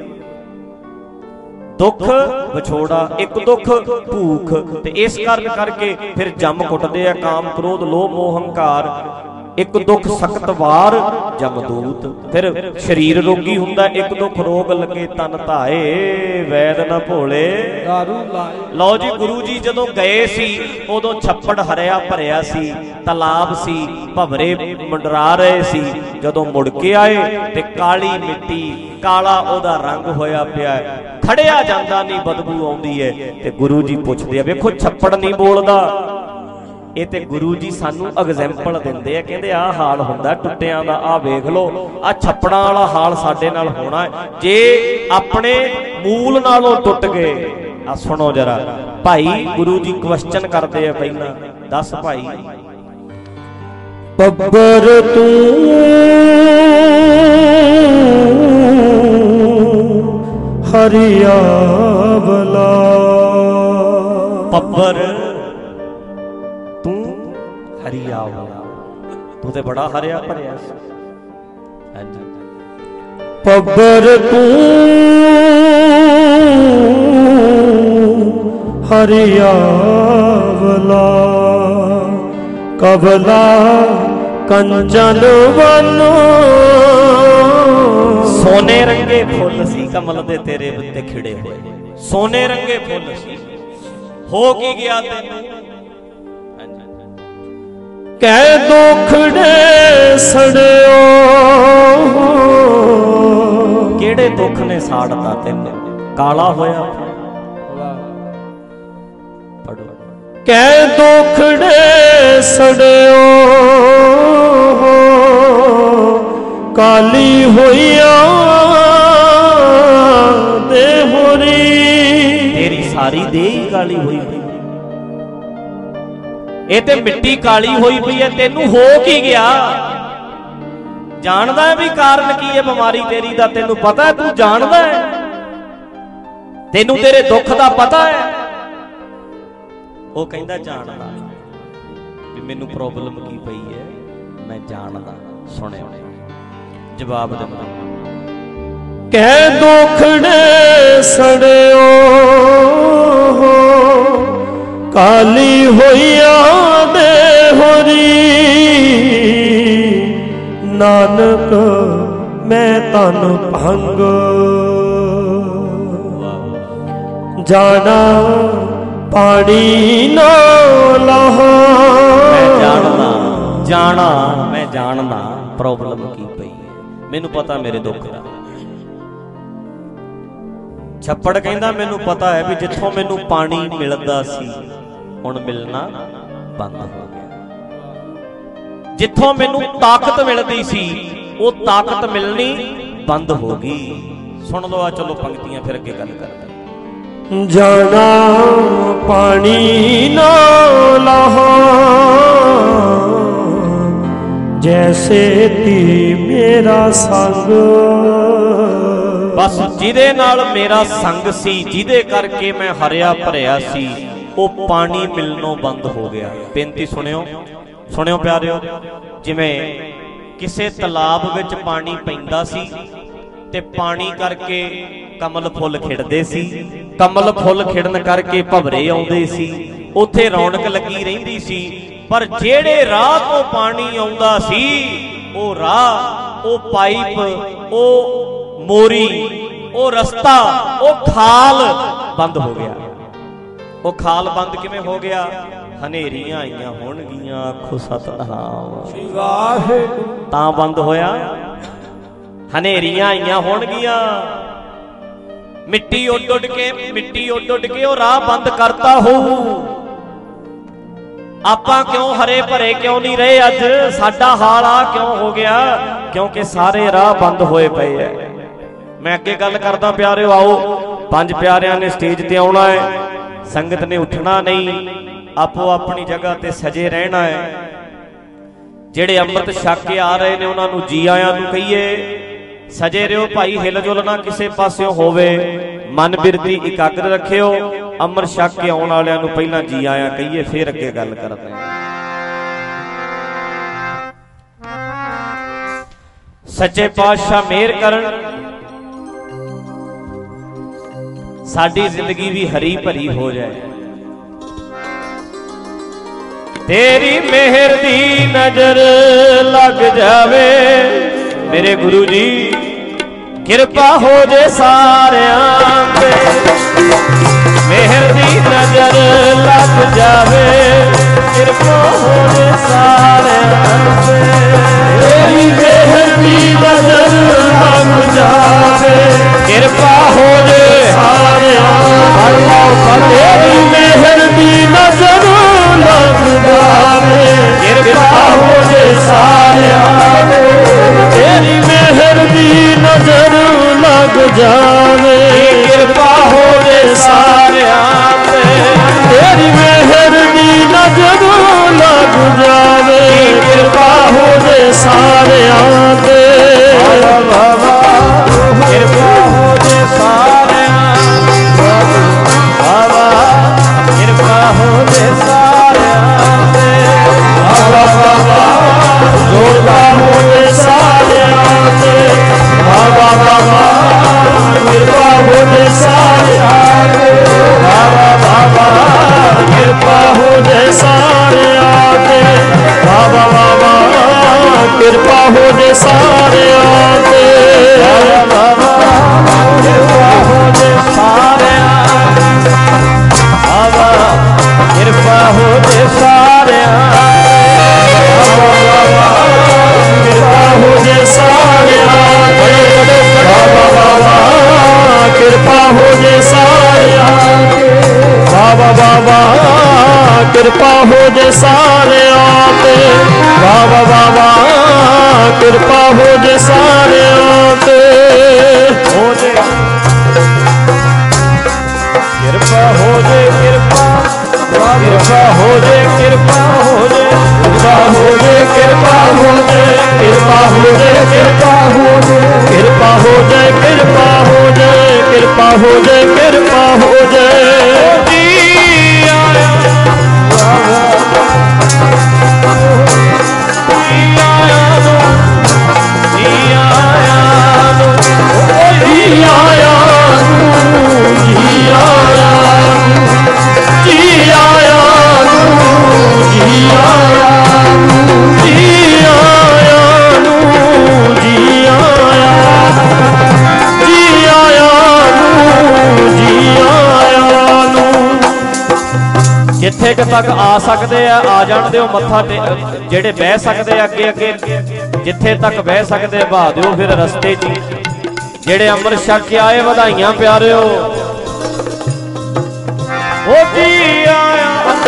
दुख विछोड़ा, एक दुख भूख, ते इस कारण करके फिर जम कुटदे आ काम क्रोध लोभ मोह हंकार। ਇੱਕ ਦੁੱਖ ਸਖਤ ਵਾਰ ਜਮਦੂਤ। ਫਿਰ ਸਰੀਰ ਰੋਗੀ ਹੁੰਦਾ, ਇੱਕ ਦੁੱਖ ਰੋਗ ਲੱਗੇ ਤਨ ਧਾਏ, ਵੈਦ ਨਾ ਭੋਲੇ ਦਾਰੂ ਲਾਏ। ਲਓ ਜੀ, ਗੁਰੂ ਜੀ ਜਦੋਂ ਗਏ ਸੀ ਉਦੋਂ ਛੱਪੜ ਹਰਿਆ ਭਰਿਆ ਸੀ, ਤਲਾਬ ਸੀ, ਭਵਰੇ ਮੰਡਰਾ ਰਹੇ ਸੀ। ਜਦੋਂ ਮੁੜ ਕੇ ਆਏ ਤੇ ਕਾਲੀ ਮਿੱਟੀ, ਕਾਲਾ ਉਹਦਾ ਰੰਗ ਹੋਇਆ ਪਿਆ, ਖੜਿਆ ਜਾਂਦਾ ਨਹੀਂ, ਬਦਬੂ ਆਉਂਦੀ ਹੈ। ਤੇ ਗੁਰੂ ਜੀ ਪੁੱਛਦੇ ਆ, ਵੇਖੋ ਛੱਪੜ ਨਹੀਂ ਬੋਲਦਾ, ਇਹ ਤੇ ਗੁਰੂ ਜੀ ਸਾਨੂੰ ਐਗਜ਼ੈਂਪਲ ਦਿੰਦੇ ਆ, ਕਹਿੰਦੇ ਆਹ ਹਾਲ ਹੁੰਦਾ ਟੁੱਟਿਆਂ ਦਾ, ਆਹ ਵੇਖ ਲਓ ਆਹ ਛੱਪੜਾਂ ਵਾਲਾ ਹਾਲ ਸਾਡੇ ਨਾਲ ਹੋਣਾ ਜੇ ਆਪਣੇ ਮੂਲ ਨਾਲੋਂ ਟੁੱਟ ਗਏ। ਆ ਸੁਣੋ ਜਰਾ ਭਾਈ, ਗੁਰੂ ਜੀ ਕੁਐਸਚਨ ਕਰਦੇ ਆ ਪਹਿਲਾਂ, ਦੱਸ ਭਾਈ ਪੱਬਰ ਤੂੰ ਹਰਿਆਵਲਾ, ਪੱਬਰ ਤੂੰ ਹਰਿਆਵਲਾ, ਤੂੰ ਤੇ ਬੜਾ ਹਰਿਆ ਭਰਿਆ ਸੀ। ਹਾਂਜੀ, ਪੱਬਰ ਤੂੰ ਹਰਿਆਵਲਾ, ਕਬਲਾ ਕੰਚਨ ਵਨ, ਸੋਨੇ ਰੰਗੇ ਫੁੱਲ ਸੀ ਕਮਲ ਦੇ ਤੇਰੇ ਉੱਤੇ ਖਿੜੇ ਹੋਏ, ਸੋਨੇ ਰੰਗੇ ਫੁੱਲ ਸੀ। ਹੋ ਕੀ ਗਿਆ ਤੈਨੂੰ? ਕਹਿ ਦੁਖੜੇ ਸੜਿਓ, ਕਿਹੜੇ ਦੁੱਖ ਨੇ ਸਾੜਤਾ ਤੈਨੂੰ? ਕਾਲਾ ਹੋਇਆ ਪੜੋ, ਕਹਿ ਦੁਖੜੇ ਸੜਿਓ, ਕਾਲੀ ਹੋਈਆਂ ਦੇਹੁਰੀ, ਤੇਰੀ ਸਾਰੀ ਦੇਹ ਹੀ ਕਾਲੀ ਹੋਈ ਪਈ, ਇਹ ਤੇ ਮਿੱਟੀ ਕਾਲੀ ਹੋਈ ਪਈ ਹੈ, ਤੈਨੂੰ ਹੋ ਕੀ ਗਿਆ? ਜਾਣਦਾ ਹੈ ਵੀ ਕਾਰਨ ਕੀ ਹੈ ਬਿਮਾਰੀ ਤੇਰੀ ਦਾ? ਤੈਨੂੰ ਪਤਾ ਹੈ? ਤੂੰ ਜਾਣਦਾ ਹੈ? ਤੈਨੂੰ ਤੇਰੇ ਦੁੱਖ ਦਾ ਪਤਾ ਹੈ? ਉਹ ਕਹਿੰਦਾ ਜਾਣਦਾ ਵੀ ਮੈਨੂੰ ਪ੍ਰੋਬਲਮ ਕੀ ਪਈ ਹੈ, ਮੈਂ ਜਾਣਦਾ। ਸੁਣਿਓ ਜਵਾਬ ਦਿੰਦਾ, ਕਹਿ ਦੁਖੜੇ ਸੜਿਓ, ਕਾਲੀ ਹੋਈਆਂ ਦੇਹੁਰੀ, ਨਾਨਕ ਮੈਂ ਤਨ ਭੰਗ, ਜਾਣਾ ਪਾਣੀ ਨਾ ਲਾਹਾ। ਮੈਂ ਜਾਣਦਾ, ਜਾਣਾ ਮੈਂ ਜਾਣਦਾ ਪ੍ਰੋਬਲਮ ਕੀ ਪਈ ਹੈ, ਮੈਨੂੰ ਪਤਾ ਮੇਰੇ ਦੁੱਖ ਦਾ। ਛੱਪੜ ਕਹਿੰਦਾ ਮੈਨੂੰ ਪਤਾ ਹੈ ਵੀ ਜਿੱਥੋਂ ਮੈਨੂੰ ਪਾਣੀ ਮਿਲਦਾ ਸੀ ਹੁਣ ਮਿਲਣਾ ਬੰਦ ਹੋ ਗਿਆ, ਜਿੱਥੋਂ ਮੈਨੂੰ ਤਾਕਤ ਮਿਲਦੀ ਸੀ ਉਹ ਤਾਕਤ ਮਿਲਣੀ ਬੰਦ ਹੋ ਗਈ। ਸੁਣ ਲਓ, ਆ ਚਲੋ ਪੰਕਤੀਆਂ ਫਿਰ ਅੱਗੇ ਗੱਲ ਕਰਦੇ। ਜਾਣਾ ਪਾਣੀ ਨਾ ਲਾਹਾ, ਜੈਸੇ ਤੀ ਮੇਰਾ ਸੰਗ, ਬਸ ਜਿਹਦੇ ਨਾਲ ਮੇਰਾ ਸੰਗ ਸੀ, ਜਿਹਦੇ ਕਰਕੇ ਮੈਂ ਹਰਿਆ ਭਰਿਆ ਸੀ, ਉਹ ਪਾਣੀ ਮਿਲਣੋਂ ਬੰਦ ਹੋ ਗਿਆ। ਬੇਨਤੀ ਸੁਣਿਓ, ਸੁਣਿਓ ਪਿਆਰਿਓ, ਜਿਵੇਂ ਕਿਸੇ ਤਲਾਬ ਵਿੱਚ ਪਾਣੀ ਪੈਂਦਾ ਸੀ ਤੇ ਪਾਣੀ ਕਰਕੇ ਕਮਲ ਫੁੱਲ ਖਿੜਦੇ ਸੀ, ਕਮਲ ਫੁੱਲ ਖਿੜਨ ਕਰਕੇ ਭਵਰੇ ਆਉਂਦੇ ਸੀ, ਉੱਥੇ ਰੌਣਕ ਲੱਗੀ ਰਹਿੰਦੀ ਸੀ। ਪਰ ਜਿਹੜੇ ਰਾਹ ਤੋਂ ਪਾਣੀ ਆਉਂਦਾ ਸੀ, ਉਹ ਰਾਹ, ਉਹ ਪਾਈਪ, ਉਹ ਮੋਰੀ, ਉਹ ਰਸਤਾ, ਉਹ ਖਾਲ ਬੰਦ ਹੋ ਗਿਆ। ਉਹ ਖਾਲ ਬੰਦ ਕਿਵੇਂ ਹੋ ਗਿਆ? ਹਨੇਰੀਆਂ ਆਈਆਂ ਹੋਣਗੀਆਂ, ਆਖੋ ਸਤਿਨਾਮ ਵਾਹਿਗੁਰੂ, ਤਾਂ ਬੰਦ ਹੋਇਆ। ਹਨੇਰੀਆਂ ਆਈਆਂ ਹੋਣਗੀਆਂ, ਮਿੱਟੀ ਉੱਡ ਉੱਡ ਕੇ ਉਹ ਰਾਹ ਬੰਦ ਕਰਤਾ ਹੋਊ। ਆਪਾਂ ਕਿਉਂ ਹਰੇ ਭਰੇ ਕਿਉਂ ਨਹੀਂ ਰਹੇ ਅੱਜ? ਸਾਡਾ ਹਾਲ ਆ ਕਿਉਂ ਹੋ ਗਿਆ? ਕਿਉਂਕਿ ਸਾਰੇ ਰਾਹ ਬੰਦ ਹੋਏ ਪਏ ਐ। ਮੈਂ ਅੱਗੇ ਗੱਲ ਕਰਦਾ ਪਿਆਰਿਓ, ਆਓ ਪੰਜ ਪਿਆਰਿਆਂ ਨੇ ਸਟੇਜ ਤੇ ਆਉਣਾ ਹੈ, ਸੰਗਤ ਨੇ ਉੱਠਣਾ ਨਹੀਂ, ਆਪੋ ਆਪਣੀ ਜਗ੍ਹਾ ਤੇ ਸਜੇ ਰਹਿਣਾ ਹੈ। ਜਿਹੜੇ ਅੰਮ੍ਰਿਤ ਛਕ ਕੇ ਆ ਰਹੇ ਨੇ ਉਹਨਾਂ ਨੂੰ ਜੀ ਆਇਆਂ ਨੂੰ ਕਹੀਏ, ਸਜੇ ਰਿਓ ਭਾਈ, ਹਿਲ ਜੁਲ ਨਾ ਕਿਸੇ ਪਾਸਿਓਂ ਹੋਵੇ, ਮਨ ਬਿਰਤੀ ਇਕਾਗਰ ਰੱਖਿਓ। ਅੰਮ੍ਰਿਤ ਛਕ ਕੇ ਆਉਣ ਵਾਲਿਆਂ ਨੂੰ ਪਹਿਲਾਂ ਜੀ ਆਇਆਂ ਕਹੀਏ, ਫਿਰ ਅੱਗੇ ਗੱਲ ਕਰਦੇ ਹਾਂ। ਸੱਚੇ ਪਾਤਸ਼ਾਹ ਮਿਹਰ ਕਰਨ, ਸਾਡੀ ਜ਼ਿੰਦਗੀ ਵੀ ਹਰੀ ਭਰੀ ਹੋ ਜਾਏ। तेरी मेहर दी नजर लग जावे मेरे गुरु जी कृपा हो जे सारियां ते मेहर दी नजर लग जावे कृपा हो जे सारियां ते तेरी मेहर दी नजर लग जावे कृपा हो जे सारियां तेरी मेहर दी नजर लग जावे कृपा हो जे सारियां तेरी मेहर दी नजर लग जावे कृपा हो जे सारियां तेरी मेहर दी नजर लग जावे कृपा हो जे सारियां ते बाबा कृपा हो जे सारियां बाबा कृपा हो जे सारियां ते बाबा जोड़ा हो जे सारियां ते बाबा बाबा कृपा हो जे सारियां ते बाबा बाबा कृपा हो जे सारियां ते बाबा बाबा कृपा हो जे सारियां ते बाबा बाबा कृपा हो जे सारियां बाबा कृपा हो जे सारियां बाबा कृपा हो जे सारियां बाबा बाबा कृपा हो जे सारियां बाबा बाबा कृपा हो जे सारियां ते बाबा बाबा कृपा हो जे सारियां ते हो जे कृपा हो जे कृपा कृपा हो जे कृपा हो जे कृपा हो जे कृपा हो जे कृपा हो जे कृपा हो जे कृपा हो जे कृपा हो जे कृपा हो जे कृपा हो जे जी आया जिथे तक आ सकते आ जान दिओ मत्था जेड़े बह सकते अगे अगे जिथे तक बह सकते बहा दिओ फिर रस्ते च जेड़े अमृत छक के आए वधाइयां प्यारिओ ओ जी आया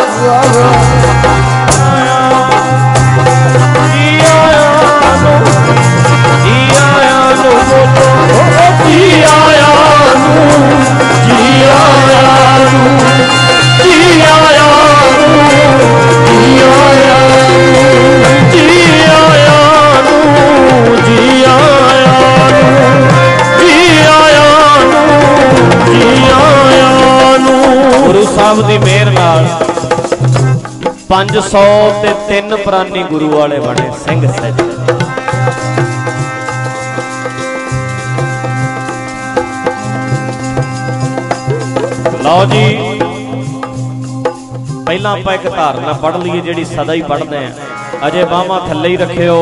जी आया जी आया जी आया जी आया जी आया जी आया जी आया जी आया जी आया जी आया गुरु साहब दी मेहर नाल 500 ते 3 प्राणी गुरु वाले बने सिंह सज लो जी पहला आप एक धारणा पढ़ लीए जी सदा ही पढ़ते हैं अजे बाहां थले ही रखियो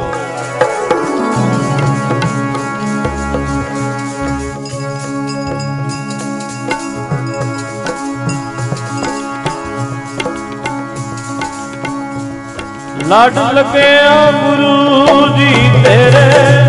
लड़ लगे गुरु जी तेरे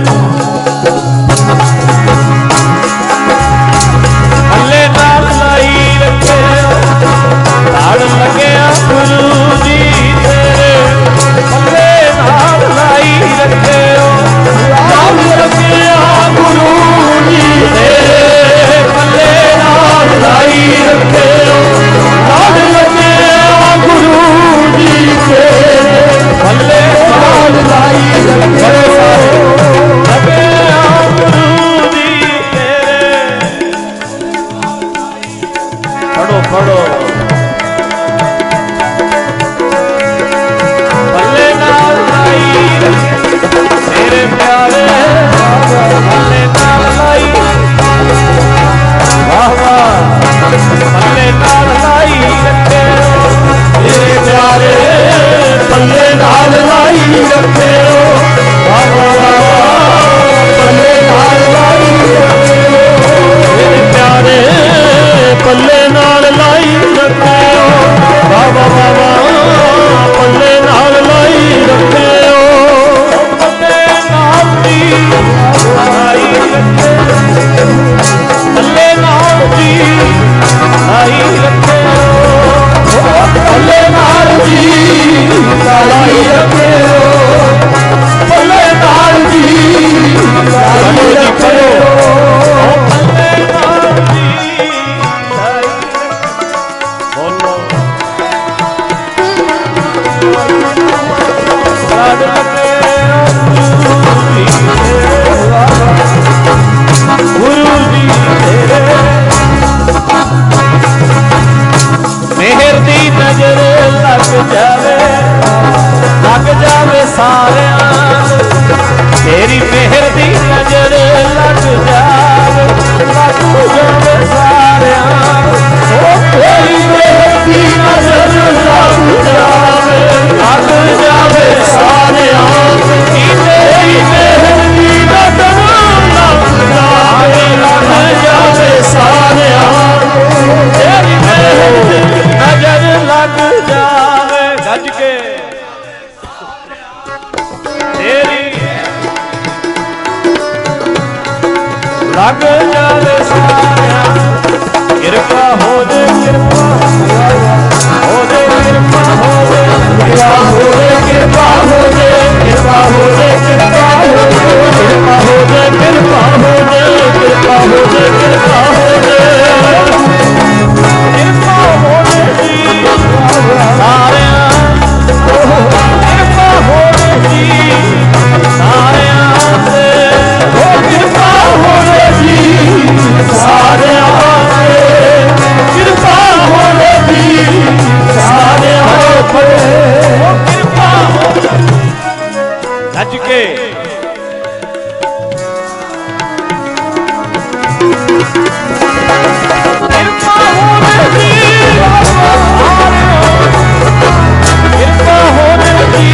हले नाल लाई रखे लड़ लगे गुरु जी तेरे हले नाल लाई रखे लड़ लगे गुरु जी तेरे हले नाल लाई रखे लड़ लगे गुरु जी तेरे हले नाल लाई रखे लगे गुरु रखियो बाबा पल्ले नाल लाई रखियो मेरे प्यारे पल्ले नाल लाई रखियो बाबा बाबा पल्ले नाल लाई रखियो पल्ले नाल दी लाई रखियो पल्ले नाल दी लाई रखियो पल्ले नाल दी लाई रखियो पल्ले नाल दी लाई रखियो पल्ले नाल दी लाई बोलो लाड लगे गुरु जी तेरे मेहर दी नजर लग जावे सारियां तेरी मेहर दी नजर लग जावे सारियां ओ तेरी मेहर दी नजर लग जावे सारियां तेरी मेहर दी नजर लग जावे सारियां तेरी मेहर दी नजर लग जावे गज के तेरी लग जावे सारिया कृपा हो दे कृपा हो दे कृपा हो दे कृपा हो दे कृपा हो दे कृपा हो दे कृपा हो दे कृपा हो दे कृपा हो दे कृपा हो दे कृपा हो दे कृपा हो दे सारिया कृपा हो दे सारिया से कृपा हो दे सारिया से कृपा हो दे सारिया पे कृपा हो गज के कृपा हो दे कृपा हो दे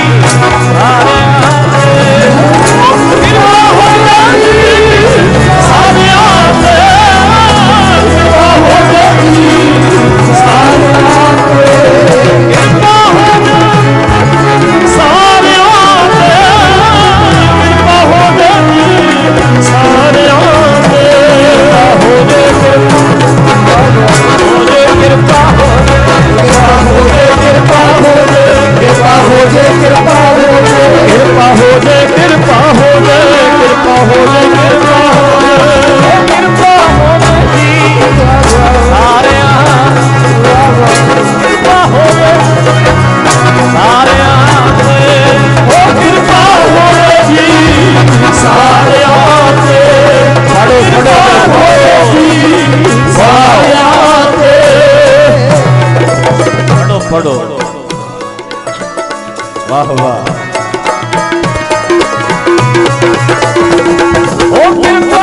पढ़ो वाह वाह ओ कृपा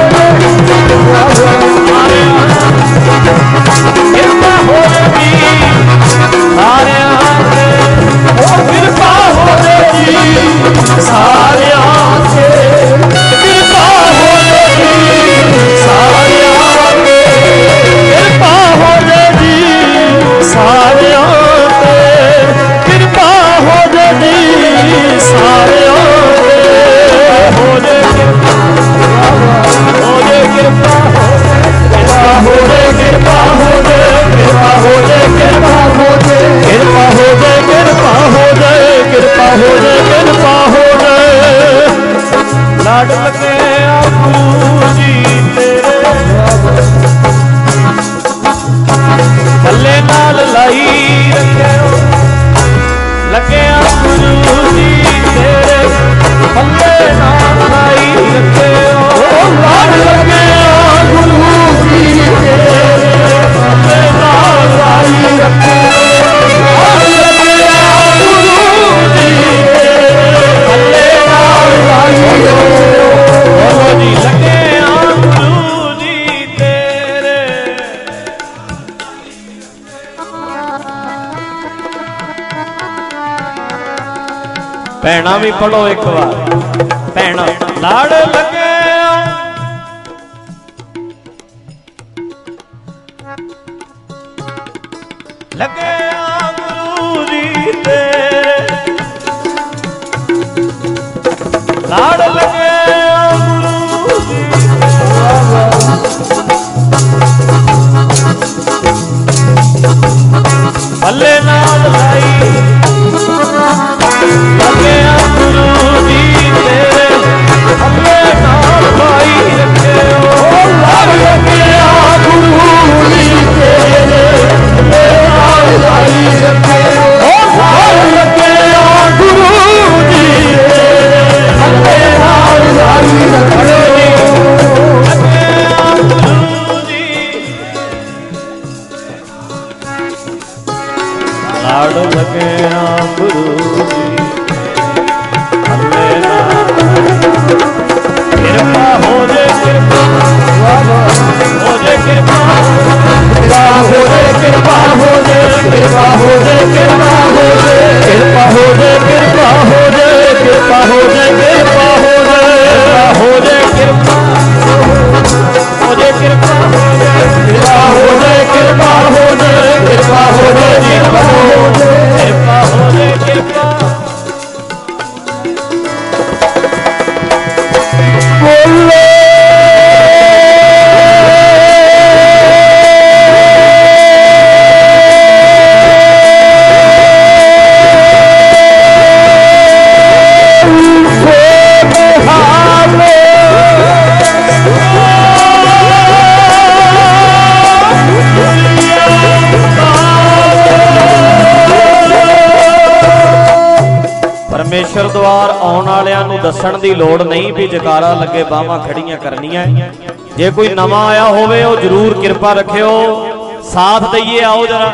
कृपा हो दी सारे ओ कृपा हो दी सारे कृपा हो दी सारे कृपा हो दी सारे कृपा हो दी सारे हो दे कृपा हो दे कृपा हो दे कृपा हो दे कृपा हो दे कृपा हो दे कृपा हो दे कृपा हो दे कृपा हो दे लाड लगे गुरु जी तेरे पल्ले नाल लाई रखे लगे गुरु जी तेरे पल्ले नाल लाई रखे लाड लगे गुरु जी तेरे पल्ले नाल लाई रखे लाड लगे गुरु जी तेरे पल्ले नाल लाई रखे ਭੈਣਾਂ ਵੀ ਪੜੋ ਇੱਕ ਵਾਰ। ਭੈਣਾਂ ਲੜ ਲੱਗੇ ਲੱਗਿਆ ਗੁਰੂ ਜੀ ਤੇਰੇ ਲੜ ਲੱਗਿਆ ਗੁਰੂ ਜੀ ਭੱਲੇ ਨਾਲ ਲਾਈ ਲੱਗਿਆ ਗੁਰੂ ਜੀ ਤੇਰੇ ਭੱਲੇ ਨਾਲ ਲਾਈ ਰੱਖਿਓ ਲੜ ਲੱਗਿਆ ਗੁਰੂ ਜੀ ਤੇਰੇ ਭੱਲੇ ਨਾਲ ਲਾਈ ਰੱਖਿਓ ਲੜ ਲੱਗਿਆ ਗੁਰੂ ਜੀ ਤੇਰੇ ਭੱਲੇ ਨਾਲ ਲਾਈ ਰੱਖਿਓ ਲੜ ਲੱਗਿਆ ਗੁਰੂ ਜੀ ਹੱਲੇ ਨਾਲ ਕਿਰਪਾ ਹੋ ਜੇ ਕਿਰਪਾ ਹੋ ਜੇ ਕਿਰਪਾ ਹੋ ਜੇ ਕਿਰਪਾ ਹੋ ਜੇ ਕਿਰਪਾ ਹੋ ਜੇ ਕਿਰਪਾ ਹੋ ਜੇ ਕਿਰਪਾ ਹੋ ਜੇ ਕਿਰਪਾ ਹੋ ਜੇ ਕਿਰਪਾ ਹੋ ਜੇ ਕਿਰਪਾ ਹੋ ਜੇ ਕਿਰਪਾ ਹੋ ਜੇ ਕਿਰਪਾ ਹੋ ਜੇ ਕਿਰਪਾ ਹੋ ਜੇ ਕਿਰਪਾ ਹੋ ਜੇ ਕਿਰਪਾ ਹੋ ਜੇ ਕਿਰਪਾ ਹੋ ਜੇ ਕਿਰਪਾ ਬੋਲੇ ਪਰਮੇਸ਼ਰ ਦੁਆਰ ਆਉਣ ਵਾਲਿਆਂ ਨੂੰ ਦੱਸਣ ਦੀ ਲੋੜ ਨਹੀਂ ਵੀ ਜਕਾਰਾ ਲੱਗੇ ਬਾਹਾਂ ਖੜੀਆਂ ਕਰਨੀਆਂ। ਜੇ ਕੋਈ ਨਵਾਂ ਆਇਆ ਹੋਵੇ ਉਹ ਜ਼ਰੂਰ ਕਿਰਪਾ ਰੱਖਿਓ, ਸਾਥ ਦਈਏ। ਆਓ ਜਰਾ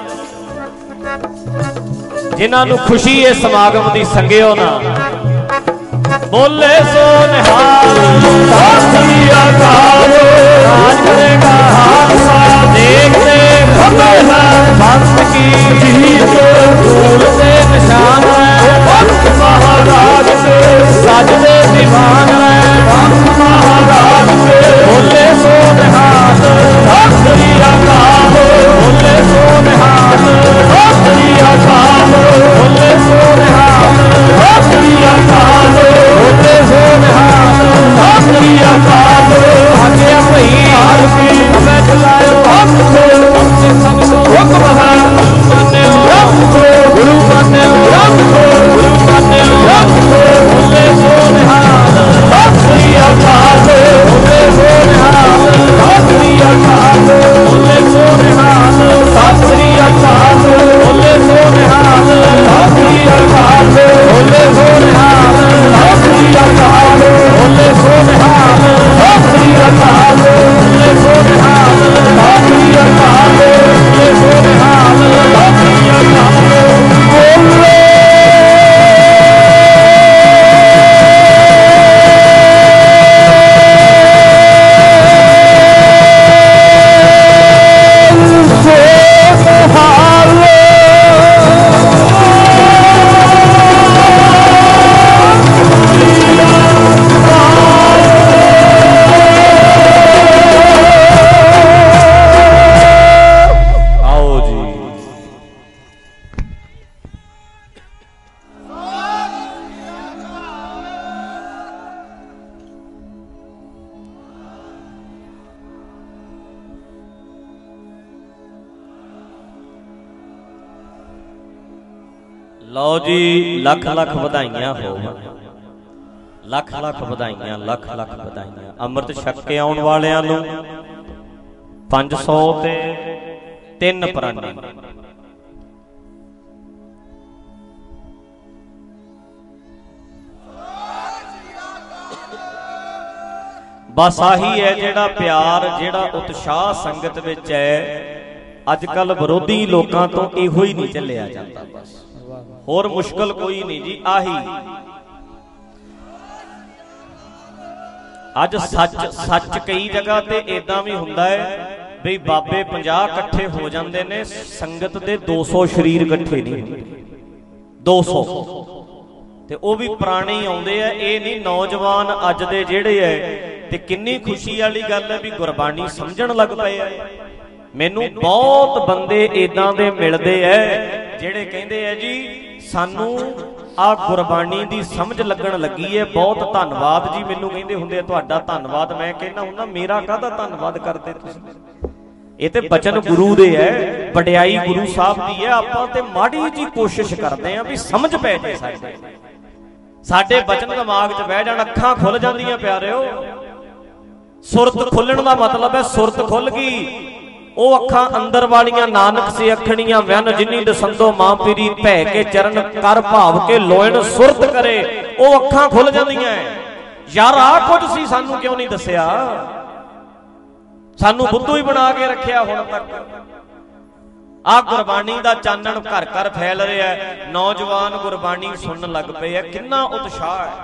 ਜਿਨ੍ਹਾਂ ਨੂੰ ਖੁਸ਼ੀ ਇਸ ਸਮਾਗਮ ਦੀ ਸੰਗਿਓ ਨਾ ਬੋਲੇ ਸੋ ਨਿਹਾਲ ਸਤਿ ਸ੍ਰੀ ਅਕਾਲ ਰਾਜ ਕਰੇਗਾ ਹਾਦਸਾ ਦੇਖਦੇ ਖਬਰ ਹੈ ਬੰਦ ਕੀ ਜੀਤ ਫੂਲ ਦੇ ਨਿਸ਼ਾਨ ਹੈ ਬੰਦ ਮਹਾਰਾਜ ਦੇ ਸਜਦੇ ਦੀਵਾਨ ਹੈ ਬੰਦ ਮਹਾਰਾਜ ਦੇ ਬੋਲੇ ਸੋ ਨਿਹਾਲ ਸਤਿ ਸ੍ਰੀ ਅਕਾਲ ਬੋਲੇ ਸੋ ਨਿਹਾਲ ਸਤਿ ਸ੍ਰੀ ਅਕਾਲ ਬੋਲੇ ਸੋ ਨਿਹਾਲ ਸਤਿ ਸ੍ਰੀ ਅਕਾਲ ਬੋਲੇ ਸੋ ਨਿਹਾਲ ਸਤਿ ਸ੍ਰੀ ਅਕਾਲ ਆਗਿਆ ਭਈ ਹਾਲ ਕੀ ਮੈਂ ਚਲਾਇਓ ਹੱਥ ਤੇ ਸਭ ਨੂੰ ਹੁਕਮ ਹੈ ਗੁਰੂ ਮੰਨਿਓ ਗੁਰੂ ਮੰਨਿਓ ਬੋਲੇ ਸੋ ਨਿਹਾਲ ਸਤਿ ਸ੍ਰੀ ਅਕਾਲ ਬੋਲੇ ਸੋ ਨਿਹਾਲ ਸਤਿ ਸ੍ਰੀ ਅਕਾਲ ਬੋਲੇ ਸੋ ਨਿਹਾਲ ਸਤਿ ਸ੍ਰੀ ਅਕਾਲ ਬੋਲੇ ਸੋ ਨਿਹਾਲ ਸਤਿ ਸ੍ਰੀ ਅਕਾਲ ਬੋਲੇ ਸੋ ਨਿਹਾਲ ਸਤਿ ਸ੍ਰੀ ਅਕਾਲ ਬੋਲੇ ਸੋ ਨਿਹਾਲ ਸਤਿ ਸ੍ਰੀ ਅਕਾਲ ਬੋਲੇ ਸੋ ਨਿਹਾਲ ਸਤਿ ਸ੍ਰੀ ਅਕਾਲ ਬੋਲੇ ਸੋ ਨਿਹਾਲ ਸਤਿ ਸ੍ਰੀ ਅਕਾਲ ਬੋਲੇ ਲਓ ਜੀ, ਲੱਖ ਲੱਖ ਵਧਾਈਆਂ ਹੋਣ, ਲੱਖ ਲੱਖ ਵਧਾਈਆਂ, ਲੱਖ ਲੱਖ ਵਧਾਈਆਂ। ਅੰਮ੍ਰਿਤ ਛਕ ਕੇ ਆਉਣ ਵਾਲਿਆਂ ਨੂੰ 500 ਤੇ 3 ਪ੍ਰਾਨੀ। ਬਸ ਆਹੀ ਹੈ ਜਿਹੜਾ ਪਿਆਰ, ਜਿਹੜਾ ਉਤਸ਼ਾਹ ਸੰਗਤ ਵਿੱਚ ਹੈ। ਅੱਜ ਕੱਲ ਵਿਰੋਧੀ ਲੋਕਾਂ ਤੋਂ ਇਹੋ ਹੀ ਨਹੀਂ ਚੱਲਿਆ ਜਾਂਦਾ, ਬਸ ਹੋਰ ਮੁਸ਼ਕਲ ਕੋਈ ਨਹੀਂ ਜੀ। ਆਹੀ ਅੱਜ ਸੱਚ ਕਈ ਜਗ੍ਹਾ ਤੇ ਇਦਾਂ ਵੀ ਹੁੰਦਾ ਹੈ ਵੀ ਬਾਬੇ 50 ਇਕੱਠੇ ਹੋ ਜਾਂਦੇ ਨੇ, ਸੰਗਤ ਦੇ 200 ਸ਼ਰੀਰ ਇਕੱਠੇ ਨਹੀਂ ਹੁੰਦੇ। 200 ਤੇ ਉਹ ਵੀ ਪੁਰਾਣੇ ਹੀ ਆਉਂਦੇ ਆ, ਇਹ ਨਹੀਂ ਨੌਜਵਾਨ ਅੱਜ ਦੇ ਜਿਹੜੇ ਐ। ਤੇ ਕਿੰਨੀ ਖੁਸ਼ੀ ਵਾਲੀ ਗੱਲ ਹੈ ਵੀ ਗੁਰਬਾਣੀ ਸਮਝਣ ਲੱਗ ਪਏ ਐ। ਮੈਨੂੰ ਬਹੁਤ ਬੰਦੇ ਇਦਾਂ ਦੇ ਮਿਲਦੇ ਐ ਜਿਹੜੇ ਕਹਿੰਦੇ ਆ ਜੀ ਸਾਨੂੰ ਆ ਗੁਰਬਾਣੀ ਦੀ ਸਮਝ ਲੱਗਣ ਲੱਗੀ ਹੈ, ਬਹੁਤ ਧੰਨਵਾਦ ਜੀ। ਮੈਨੂੰ ਕਹਿੰਦੇ ਹੁੰਦੇ ਤੁਹਾਡਾ ਧੰਨਵਾਦ। ਮੈਂ ਕਹਿੰਦਾ ਹੁੰਦਾ ਮੇਰਾ ਕਾਹਦਾ ਧੰਨਵਾਦ ਕਰਦੇ ਤੁਸੀਂ, ਇਹ ਤੇ ਬਚਨ ਗੁਰੂ ਦੇ ਹੈ, ਵਡਿਆਈ ਗੁਰੂ ਸਾਹਿਬ ਦੀ ਹੈ। ਆਪਾਂ ਤੇ ਮਾੜੀ ਜੀ ਕੋਸ਼ਿਸ਼ ਕਰਦੇ ਆਂ ਵੀ ਸਮਝ ਪੈ ਜੇ ਸਾਡੇ ਬਚਨ ਦਿਮਾਗ 'ਚ ਬਹਿ ਜਾਣ, ਅੱਖਾਂ ਖੁੱਲ ਜਾਂਦੀਆਂ ਪਿਆਰਿਓ। ਸੁਰਤ ਖੁੱਲਣ ਦਾ ਮਤਲਬ ਹੈ ਸੁਰਤ ਖੁੱਲ ਗਈ। ਉਹ ਅੱਖਾਂ ਅੰਦਰ ਵਾਲੀਆਂ ਨਾਨਕ ਸੇ ਅੱਖਣੀਆਂ ਵੈਨ ਜਿਨੀ ਦਸੰਦੋ ਮਾਂ ਪੀਰੀ ਭੈ ਕੇ ਚਰਨ ਕਰ ਭਾਵ ਕੇ ਲੋਇਣ ਸੁਰਤ ਕਰੇ, ਉਹ ਅੱਖਾਂ ਖੁੱਲ ਜਾਂਦੀਆਂ। ਯਾਰ ਆ ਕੁਝ ਸੀ ਸਾਨੂੰ ਕਿਉਂ ਨਹੀਂ ਦੱਸਿਆ, ਸਾਨੂੰ ਬੁੱਧੂ ਹੀ ਬਣਾ ਕੇ ਰੱਖਿਆ ਹੁਣ ਤੱਕ। ਆ ਗੁਰਬਾਣੀ ਦਾ ਚਾਨਣ ਘਰ ਘਰ ਫੈਲ ਰਿਹਾ, ਨੌਜਵਾਨ ਗੁਰਬਾਣੀ ਸੁਣਨ ਲੱਗ ਪਏ ਆ, ਕਿੰਨਾ ਉਤਸ਼ਾਹ ਹੈ।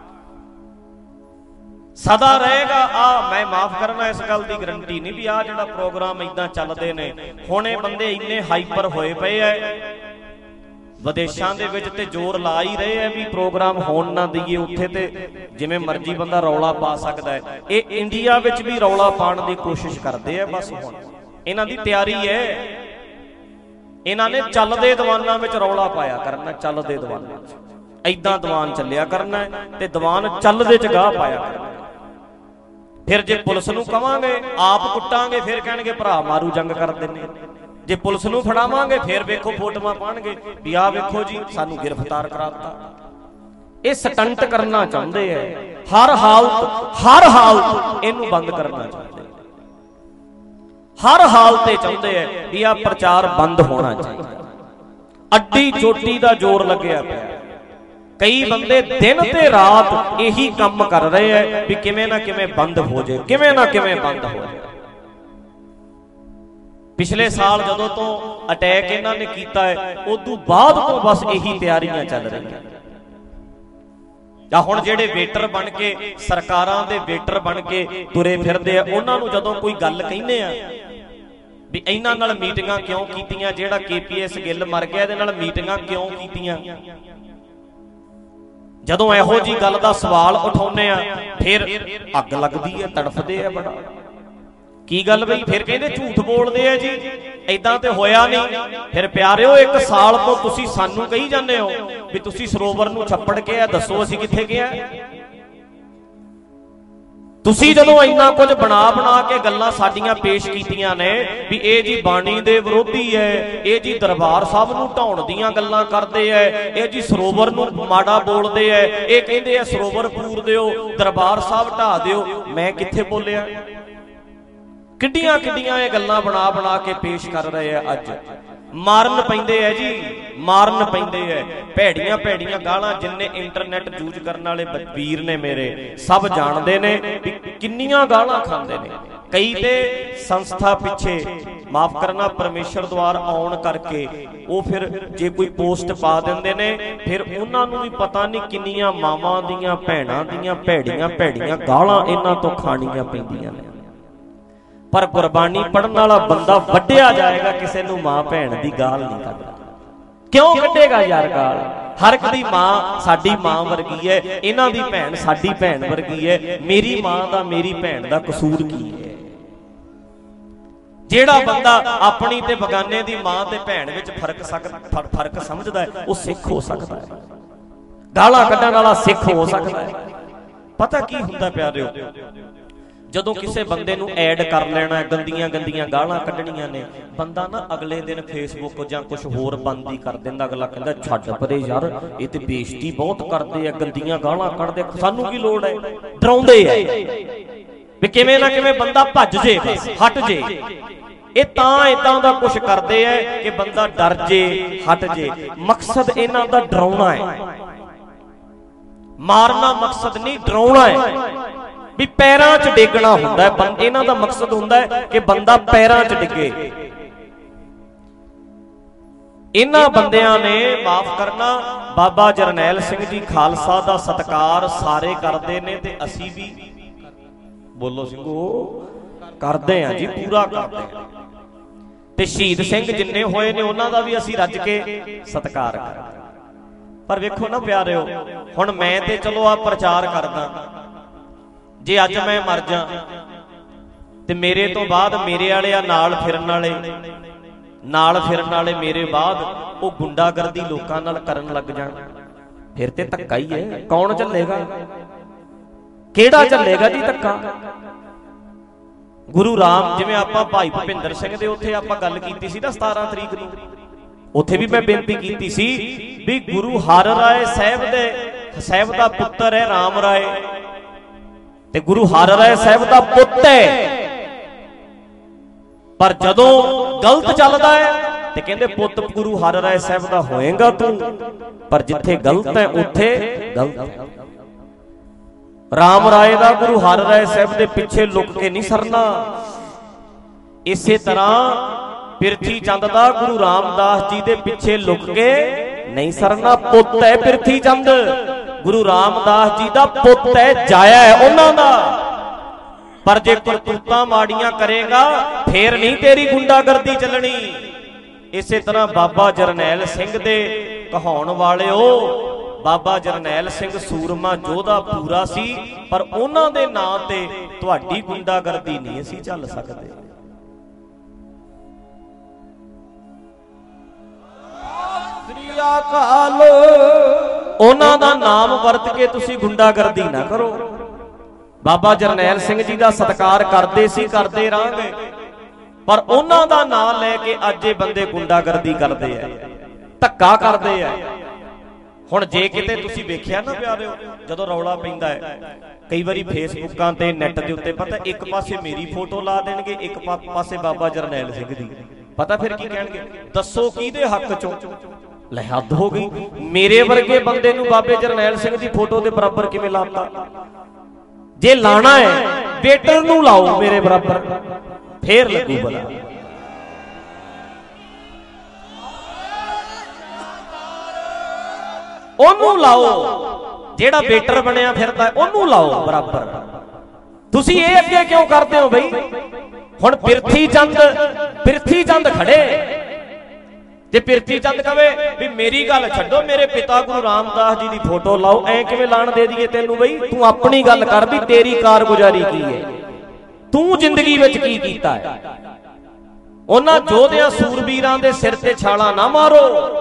ਸਦਾ ਰਹੇਗਾ। ਆ ਮੈਂ ਮਾਫ ਕਰਨਾ, ਇਸ ਗੱਲ ਦੀ ਗਰੰਟੀ ਨਹੀਂ ਵੀ ਆ ਜਿਹੜਾ ਪ੍ਰੋਗਰਾਮ ਇਦਾਂ ਚੱਲਦੇ ਨੇ ਹੁਣ ਇਹ ਬੰਦੇ ਇੰਨੇ ਹਾਈਪਰ ਹੋਏ ਪਏ ਐ ਵਿਦੇਸ਼ਾਂ ਦੇ ਵਿੱਚ ਤੇ ਜ਼ੋਰ ਲਾ ਹੀ ਰਹੇ ਐ ਵੀ ਪ੍ਰੋਗਰਾਮ ਹੋਣ ਨਾ ਦਈਏ ਉੱਥੇ, ਤੇ ਜਿਵੇਂ ਮਰਜ਼ੀ ਬੰਦਾ ਰੌਲਾ ਪਾ ਸਕਦਾ ਹੈ। ਇਹ ਇੰਡੀਆ ਵਿੱਚ ਵੀ ਰੌਲਾ ਪਾਉਣ ਦੀ ਕੋਸ਼ਿਸ਼ ਕਰਦੇ ਆ। ਬਸ ਹੁਣ ਇਹਨਾਂ ਦੀ ਤਿਆਰੀ ਹੈ, ਇਹਨਾਂ ਨੇ ਚੱਲਦੇ ਦੀਵਾਨਾਂ ਵਿੱਚ ਰੌਲਾ ਪਾਇਆ ਕਰਨਾ, ਚੱਲਦੇ ਦੀਵਾਨਾਂ 'ਚ ਏਦਾਂ ਦੀਵਾਨ ਚੱਲਿਆ ਕਰਨਾ ਤੇ ਦੀਵਾਨ ਚੱਲਦੇ 'ਚ ਗਾਹ ਪਾਇਆ ਕਰਨਾ। ਫਿਰ ਜੇ ਪੁਲਿਸ ਨੂੰ ਕਵਾਂਗੇ ਆਪ ਕੁੱਟਾਂਗੇ, ਫਿਰ ਕਹਿਣਗੇ ਭਰਾ ਮਾਰੂ ਜੰਗ ਕਰ ਦਿੰਦੇ। ਜੇ ਪੁਲਿਸ ਨੂੰ ਫੜਾਵਾਂਗੇ ਫਿਰ ਵੇਖੋ ਫੋਟੋਆਂ ਪਾਣਗੇ ਵੀ ਆਹ ਵੇਖੋ ਜੀ ਸਾਨੂੰ ਗ੍ਰਿਫਤਾਰ ਕਰਾਤਾ। ਇਹ ਸਟੰਟ ਕਰਨਾ ਚਾਹੁੰਦੇ ਐ, ਹਰ ਹਾਲਤ ਇਹਨੂੰ ਬੰਦ ਕਰਨਾ ਚਾਹੁੰਦੇ, ਹਰ ਹਾਲਤ ਤੇ ਚਾਹੁੰਦੇ ਐ ਵੀ ਆਹ ਪ੍ਰਚਾਰ ਬੰਦ ਹੋਣਾ ਚਾਹੀਦਾ। ਅੱਡੀ ਚੋਟੀ ਦਾ ਜ਼ੋਰ ਲੱਗਿਆ ਪਿਆ। ਕਈ ਬੰਦੇ ਦਿਨ ਤੇ ਰਾਤ ਇਹੀ ਕੰਮ ਕਰ ਰਹੇ ਐ ਵੀ ਕਿਵੇਂ ਨਾ ਕਿਵੇਂ ਬੰਦ ਹੋ ਜਾਏ, ਕਿਵੇਂ ਨਾ ਕਿਵੇਂ ਬੰਦ ਹੋ ਜਾਏ। ਪਿਛਲੇ ਸਾਲ ਜਦੋਂ ਤੋਂ ਅਟੈਕ ਇਹਨਾਂ ਨੇ ਕੀਤਾ ਹੈ ਉਦੋਂ ਬਾਅਦ ਤੋਂ ਬਸ ਇਹੀ ਤਿਆਰੀਆਂ ਚੱਲ ਰਹੀਆਂ। ਜਾਂ ਹੁਣ ਜਿਹੜੇ ਵੇਟਰ ਬਣ ਕੇ ਸਰਕਾਰਾਂ ਦੇ ਵੇਟਰ ਬਣ ਕੇ ਤੁਰੇ ਫਿਰਦੇ ਆ, ਉਹਨਾਂ ਨੂੰ ਜਦੋਂ ਕੋਈ ਗੱਲ ਕਹਿੰਦੇ ਆ ਵੀ ਇਹਨਾਂ ਨਾਲ ਮੀਟਿੰਗਾਂ ਕਿਉਂ ਕੀਤੀਆਂ, ਜਿਹੜਾ KPS ਗਿੱਲ ਮਰ ਗਿਆ ਇਹਦੇ ਨਾਲ ਮੀਟਿੰਗਾਂ ਕਿਉਂ ਕੀਤੀਆਂ, ਜਦੋਂ ਇਹੋ ਜੀ ਗੱਲ ਦਾ ਸਵਾਲ ਉਠਾਉਂਦੇ ਆ ਫਿਰ ਅੱਗ ਲੱਗਦੀ ਹੈ, ਤੜਫਦੇ ਆ ਬੜਾ। ਕੀ ਗੱਲ ਬਈ, ਫਿਰ ਕਹਿੰਦੇ ਝੂਠ ਬੋਲਦੇ ਆ ਜੀ, ਏਦਾਂ ਤੇ ਹੋਇਆ ਨਹੀਂ। ਫਿਰ ਪਿਆਰਿਓ 1 ਸਾਲ ਤੋਂ ਤੁਸੀਂ ਸਾਨੂੰ ਕਹੀ ਜਾਂਦੇ ਹੋ ਵੀ ਤੁਸੀਂ ਸਰੋਵਰ ਨੂੰ ਛੱਪੜ ਕੇ ਆ, ਦੱਸੋ ਅਸੀਂ ਕਿੱਥੇ ਗਿਆ। ਤੁਸੀਂ ਜਦੋਂ ਇੰਨਾ ਕੁਝ ਬਣਾ ਕੇ ਗੱਲਾਂ ਸਾਡੀਆਂ ਪੇਸ਼ ਕੀਤੀਆਂ ਨੇ ਵੀ ਇਹ ਜੀ ਬਾਣੀ ਦੇ ਵਿਰੋਧੀ ਹੈ, ਇਹ ਜੀ ਦਰਬਾਰ ਸਾਹਿਬ ਨੂੰ ਢਾਉਣ ਦੀਆਂ ਗੱਲਾਂ ਕਰਦੇ ਐ, ਇਹ ਜੀ ਸਰੋਵਰ ਨੂੰ ਮਾੜਾ ਬੋਲਦੇ ਐ, ਇਹ ਕਹਿੰਦੇ ਆ ਸਰੋਵਰ ਪੂਰ ਦਿਓ, ਦਰਬਾਰ ਸਾਹਿਬ ਢਾ ਦਿਓ, ਮੈਂ ਕਿੱਥੇ ਬੋਲਿਆ। ਕਿੱਡੀਆਂ ਕਿੱਡੀਆਂ ਇਹ ਗੱਲਾਂ ਬਣਾ ਕੇ ਪੇਸ਼ ਕਰ ਰਹੇ ਆ। ਅੱਜ ਮਾਰਨ ਪੈਂਦੇ ਆ ਜੀ, ਮਾਰਨ ਪੈਂਦੇ ਆ। ਭੈੜੀਆਂ ਭੈੜੀਆਂ ਗਾਲਾਂ ਜਿੰਨੇ ਇੰਟਰਨੈਟ ਯੂਜ਼ ਕਰਨ ਵਾਲੇ ਵੀਰ ਨੇ ਮੇਰੇ ਸਭ ਜਾਣਦੇ ਨੇ ਵੀ ਕਿੰਨੀਆਂ ਗਾਲਾਂ ਖਾਂਦੇ ਨੇ। ਕਈ ਤੇ ਸੰਸਥਾ ਪਿੱਛੇ ਮਾਫ ਕਰਨਾ ਪਰਮੇਸ਼ਰ ਦੁਆਰ ਆਉਣ ਕਰਕੇ ਉਹ ਫਿਰ ਜੇ ਕੋਈ ਪੋਸਟ ਪਾ ਦਿੰਦੇ ਨੇ, ਫਿਰ ਉਹਨਾਂ ਨੂੰ ਵੀ ਪਤਾ ਨਹੀਂ ਕਿੰਨੀਆਂ ਮਾਵਾਂ ਦੀਆਂ ਭੈਣਾਂ ਦੀਆਂ ਭੈੜੀਆਂ ਭੈੜੀਆਂ ਗਾਲਾਂ ਇਹਨਾਂ ਤੋਂ ਖਾਣੀਆਂ ਪੈਂਦੀਆਂ ਨੇ। ਪਰ ਗੁਰਬਾਣੀ ਪੜਨ ਵਾਲਾ ਬੰਦਾ ਵੱਢਿਆ ਜਾਏਗਾ, ਕਿਸੇ ਨੂੰ ਮਾਂ ਭੈਣ ਦੀ ਗਾਲ ਨਹੀਂ ਕੱਢਦਾ। ਕਿਉਂ ਕੱਢੇਗਾ ਯਾਰ ਗਾਲ? ਹਰ ਇੱਕ ਦੀ ਮਾਂ ਸਾਡੀ ਮਾਂ ਵਰਗੀ ਹੈ, ਇਹਨਾਂ ਦੀ ਭੈਣ ਸਾਡੀ ਭੈਣ ਵਰਗੀ ਹੈ। ਮੇਰੀ ਮਾਂ ਦਾ ਮੇਰੀ ਭੈਣ ਦਾ ਕਸੂਰ ਕੀ ਹੈ? ਜਿਹੜਾ ਬੰਦਾ ਆਪਣੀ ਤੇ ਬਗਾਨੇ ਦੀ ਮਾਂ ਤੇ ਭੈਣ ਵਿੱਚ ਫਰਕ ਸਮਝਦਾ ਹੈ ਉਹ ਸਿੱਖ ਹੋ ਸਕਦਾ ਹੈ, ਗਾਲਾਂ ਕੱਢਣ ਵਾਲਾ ਸਿੱਖ ਹੋ ਸਕਦਾ ਹੈ। ਪਤਾ ਕੀ ਹੁੰਦਾ ਪਿਆਰਿਓ, ਜਦੋਂ ਕਿਸੇ ਬੰਦੇ ਨੂੰ ਐਡ ਕਰ ਲੈਣਾ, ਗੰਦੀਆਂ ਗੰਦੀਆਂ ਗਾਲਾਂ ਕੱਢਣੀਆਂ ਨੇ, ਬੰਦਾ ਨਾ ਅਗਲੇ ਦਿਨ ਫੇਸਬੁੱਕ ਜਾਂ ਕੁਝ ਹੋਰ ਬੰਦ ਹੀ ਕਰ ਦਿੰਦਾ। ਅਗਲਾ ਕਹਿੰਦਾ ਛੱਡ ਪਰੇ ਯਾਰ, ਇਹ ਤੇ ਬੇਇੱਜ਼ਤੀ ਬਹੁਤ ਕਰਦੇ ਆ, ਗੰਦੀਆਂ ਗਾਲਾਂ ਕੱਢਦੇ, ਸਾਨੂੰ ਕੀ ਲੋੜ ਹੈ। ਡਰਾਉਂਦੇ ਆ ਵੀ ਕਿਵੇਂ ਨਾ ਕਿਵੇਂ ਬੰਦਾ ਭੱਜ ਜੇ, ਬਸ ਹਟ ਜੇ। ਇਹ ਤਾਂ ਇਦਾਂ ਦਾ ਕੁਝ ਕਰਦੇ ਆ ਕਿ ਬੰਦਾ ਡਰ ਜੇ, ਹਟ ਜੇ। ਮਕਸਦ ਇਹਨਾਂ ਦਾ ਡਰਾਉਣਾ ਹੈ, ਮਾਰਨਾ ਮਕਸਦ ਨਹੀਂ, ਡਰਾਉਣਾ ਹੈ ਵੀ ਪੈਰਾਂ 'ਚ ਡੇਗਣਾ ਹੁੰਦਾ ਹੈ। ਇਹਨਾਂ ਦਾ ਮਕਸਦ ਹੁੰਦਾ ਹੈ ਕਿ ਬੰਦਾ ਪੈਰਾਂ 'ਚ ਡਿੱਗੇ। ਇਹਨਾਂ ਬੰਦਿਆਂ ਨੇ ਮਾਫ ਕਰਨਾ ਬਾਬਾ ਜਰਨੈਲ ਸਿੰਘ ਜੀ ਖਾਲਸਾ ਦਾ ਸਤਿਕਾਰ ਸਾਰੇ ਕਰਦੇ ਨੇ ਤੇ ਅਸੀਂ ਵੀ ਬੋਲੋ ਸਿੰਘੋ ਕਰਦੇ ਆ ਜੀ, ਪੂਰਾ ਕਰਦੇ ਆ। ਤੇ ਸ਼ਹੀਦ ਸਿੰਘ ਜਿੰਨੇ ਹੋਏ ਨੇ ਉਹਨਾਂ ਦਾ ਵੀ ਅਸੀਂ ਰੱਜ ਕੇ ਸਤਿਕਾਰ ਕਰਦੇ। ਪਰ ਵੇਖੋ ਨਾ ਪਿਆਰਿਓ, ਹੁਣ ਮੈਂ ਤੇ ਚਲੋ ਆ ਪ੍ਰਚਾਰ ਕਰਦਾ, ਜੇ ਅੱਜ ਮੈਂ ਮਰ ਜਾ ਤੇ ਮੇਰੇ ਤੋਂ ਬਾਅਦ ਮੇਰੇ ਵਾਲੇ ਆ ਨਾਲ ਫਿਰਨ ਵਾਲੇ ਮੇਰੇ ਬਾਅਦ ਉਹ ਗੁੰਡਾਗਰਦੀ ਲੋਕਾਂ ਨਾਲ ਕਰਨ ਲੱਗ ਜਾਣ, ਫਿਰ ਤੇ ਧੱਕਾ ਹੀ ਹੈ। ਕੌਣ ਚੱਲੇਗਾ? ਕਿਹੜਾ ਚੱਲੇਗਾ ਜੀ ਧੱਕਾ? ਗੁਰੂ ਰਾਮ, ਜਿਵੇਂ ਆਪਾਂ ਭਾਈ ਭੁਪਿੰਦਰ ਸਿੰਘ ਦੇ ਉੱਥੇ ਆਪਾਂ ਗੱਲ ਕੀਤੀ ਸੀ ਨਾ 17 ਤਰੀਕ ਨੂੰ, ਉੱਥੇ ਵੀ ਮੈਂ ਬੇਨਤੀ ਕੀਤੀ ਸੀ ਵੀ ਗੁਰੂ ਹਰ ਰਾਏ ਸਾਹਿਬ ਦਾ ਪੁੱਤਰ ਹੈ ਰਾਮ ਰਾਏ, ਤੇ ਗੁਰੂ ਹਰ ਰਾਏ ਸਾਹਿਬ ਦਾ ਪੁੱਤ ਹੈ, ਪਰ ਜਦੋਂ ਗਲਤ ਚੱਲਦਾ ਹੈ ਤੇ ਕਹਿੰਦੇ ਪੁੱਤ ਗੁਰੂ ਹਰ ਰਾਏ ਸਾਹਿਬ ਦਾ ਹੋਏਗਾ ਤੂੰ, ਪਰ ਜਿੱਥੇ ਗਲਤ ਹੈ ਉੱਥੇ ਗਲਤ ਹੈ। ਰਾਮ ਰਾਏ ਦਾ ਗੁਰੂ ਹਰ ਰਾਏ ਸਾਹਿਬ ਦੇ ਪਿੱਛੇ ਲੁਕ ਕੇ ਨਹੀਂ ਸਰਨਾ। ਇਸੇ ਤਰ੍ਹਾਂ ਪਿਰਥੀ ਚੰਦ ਦਾ ਗੁਰੂ ਰਾਮਦਾਸ ਜੀ ਦੇ ਪਿੱਛੇ ਲੁਕ ਕੇ ਨਹੀਂ ਸਰਨਾ। ਪੁੱਤ ਹੈ ਪਿਰਥੀ ਚੰਦ, ਗੁਰੂ ਰਾਮਦਾਸ ਜੀ ਦਾ ਪੁੱਤ ਹੈ, ਜਾਇਆ ਹੈ ਉਹਨਾਂ ਦਾ, ਪਰ ਜੇ ਕਰਤੂਤਾਂ ਮਾੜੀਆਂ ਕਰੇਗਾ ਫੇਰ ਨਹੀਂ ਤੇਰੀ ਗੁੰਡਾਗਰਦੀ ਚੱਲਣੀ। ਇਸੇ ਤਰ੍ਹਾਂ ਬਾਬਾ ਜਰਨੈਲ ਸਿੰਘ ਦੇ ਕਹਾਉਣ ਵਾਲਿਓ, ਬਾਬਾ ਜਰਨੈਲ ਸਿੰਘ ਸੂਰਮਾ ਯੋਧਾ ਪੂਰਾ ਸੀ, ਪਰ ਉਹਨਾਂ ਦੇ ਨਾਂ ਤੇ ਤੁਹਾਡੀ ਗੁੰਡਾਗਰਦੀ ਨਹੀਂ ਅਸੀਂ ਚੱਲ ਸਕਦੇ। ਸ੍ਰੀ ਅਕਾਲ। ਉਹਨਾਂ ਦਾ ਨਾਮ ਵਰਤ ਕੇ ਤੁਸੀਂ ਗੁੰਡਾਗਰਦੀ ਨਾ ਕਰੋ। ਬਾਬਾ ਜਰਨੈਲ ਸਿੰਘ ਜੀ ਦਾ ਸਤਿਕਾਰ ਕਰਦੇ ਸੀ, ਕਰਦੇ ਰਹਾਂਗੇ, ਪਰ ਉਹਨਾਂ ਦਾ ਨਾਮ ਲੈ ਕੇ ਅੱਜ ਇਹ ਬੰਦੇ ਗੁੰਡਾਗਰਦੀ ਕਰਦੇ ਆ, ਧੱਕਾ ਕਰਦੇ ਆ। ਹੁਣ ਜੇ ਕਿਤੇ ਤੁਸੀਂ ਵੇਖਿਆ ਨਾ ਪਿਆਰਿਓ, ਜਦੋਂ ਰੌਲਾ ਪੈਂਦਾ ਹੈ ਕਈ ਵਾਰੀ ਫੇਸਬੁੱਕਾਂ ਤੇ ਨੈਟ ਦੇ ਉੱਤੇ, ਪਤਾ ਇੱਕ ਪਾਸੇ ਮੇਰੀ ਫੋਟੋ ਲਾ ਦੇਣਗੇ, ਇੱਕ ਪਾਸੇ ਬਾਬਾ ਜਰਨੈਲ ਸਿੰਘ ਦੀ, ਪਤਾ ਫਿਰ ਕੀ ਕਹਿਣਗੇ, ਦੱਸੋ ਕਿਹਦੇ ਹੱਕ ਚੋਂ? ਲੈ ਹੱਦ ਹੋ ਗਈ, ਮੇਰੇ ਵਰਗੇ ਬੰਦੇ ਨੂੰ ਬਾਬੇ ਜਰਨੈਲ ਸਿੰਘ ਦੀ ਫੋਟੋ ਦੇ ਬਰਾਬਰ ਕਿਵੇਂ ਲਾਤਾ? ਜੇ ਲਾਣਾ ਹੈ ਵੇਟਰ ਨੂੰ ਲਾਓ ਮੇਰੇ ਬਰਾਬਰ, ਫੇਰ ਲੱਗੂ ਬਲਾ। ਉਹਨੂੰ ਲਾਓ ਜਿਹੜਾ ਵੇਟਰ ਬਣਿਆ ਫਿਰਦਾ, ਉਹਨੂੰ ਲਾਓ ਬਰਾਬਰ। ਤੁਸੀਂ ਇਹ ਅੱਗੇ ਕਿਉਂ ਕਰਦੇ ਹੋ ਬਈ? ਹੁਣ ਪਿਰਥੀ ਚੰਦ ਖੜੇ, ਜੇ ਪਿਰਥੀ ਚੰਦ ਕਵੇ ਵੀ ਮੇਰੀ ਗੱਲ ਛੱਡੋ, ਮੇਰੇ ਪਿਤਾ ਗੁਰੂ ਰਾਮਦਾਸ ਜੀ ਦੀ ਫੋਟੋ ਲਾਓ, ਐ ਕਿਵੇਂ ਲਾਣ ਦੇ ਦਈਏ ਤੈਨੂੰ ਬਈ? ਤੂੰ ਆਪਣੀ ਗੱਲ ਕਰ ਵੀ ਤੇਰੀ ਕਾਰਗੁਜ਼ਾਰੀ ਕੀ ਹੈ, ਤੂੰ ਜ਼ਿੰਦਗੀ ਵਿੱਚ ਕੀ ਕੀਤਾ ਹੈ। ਉਹਨਾਂ ਯੋਧਿਆਂ ਸੂਰਬੀਰਾਂ ਦੇ ਸਿਰ ਤੇ ਛਾਲਾਂ ਨਾ ਮਾਰੋ,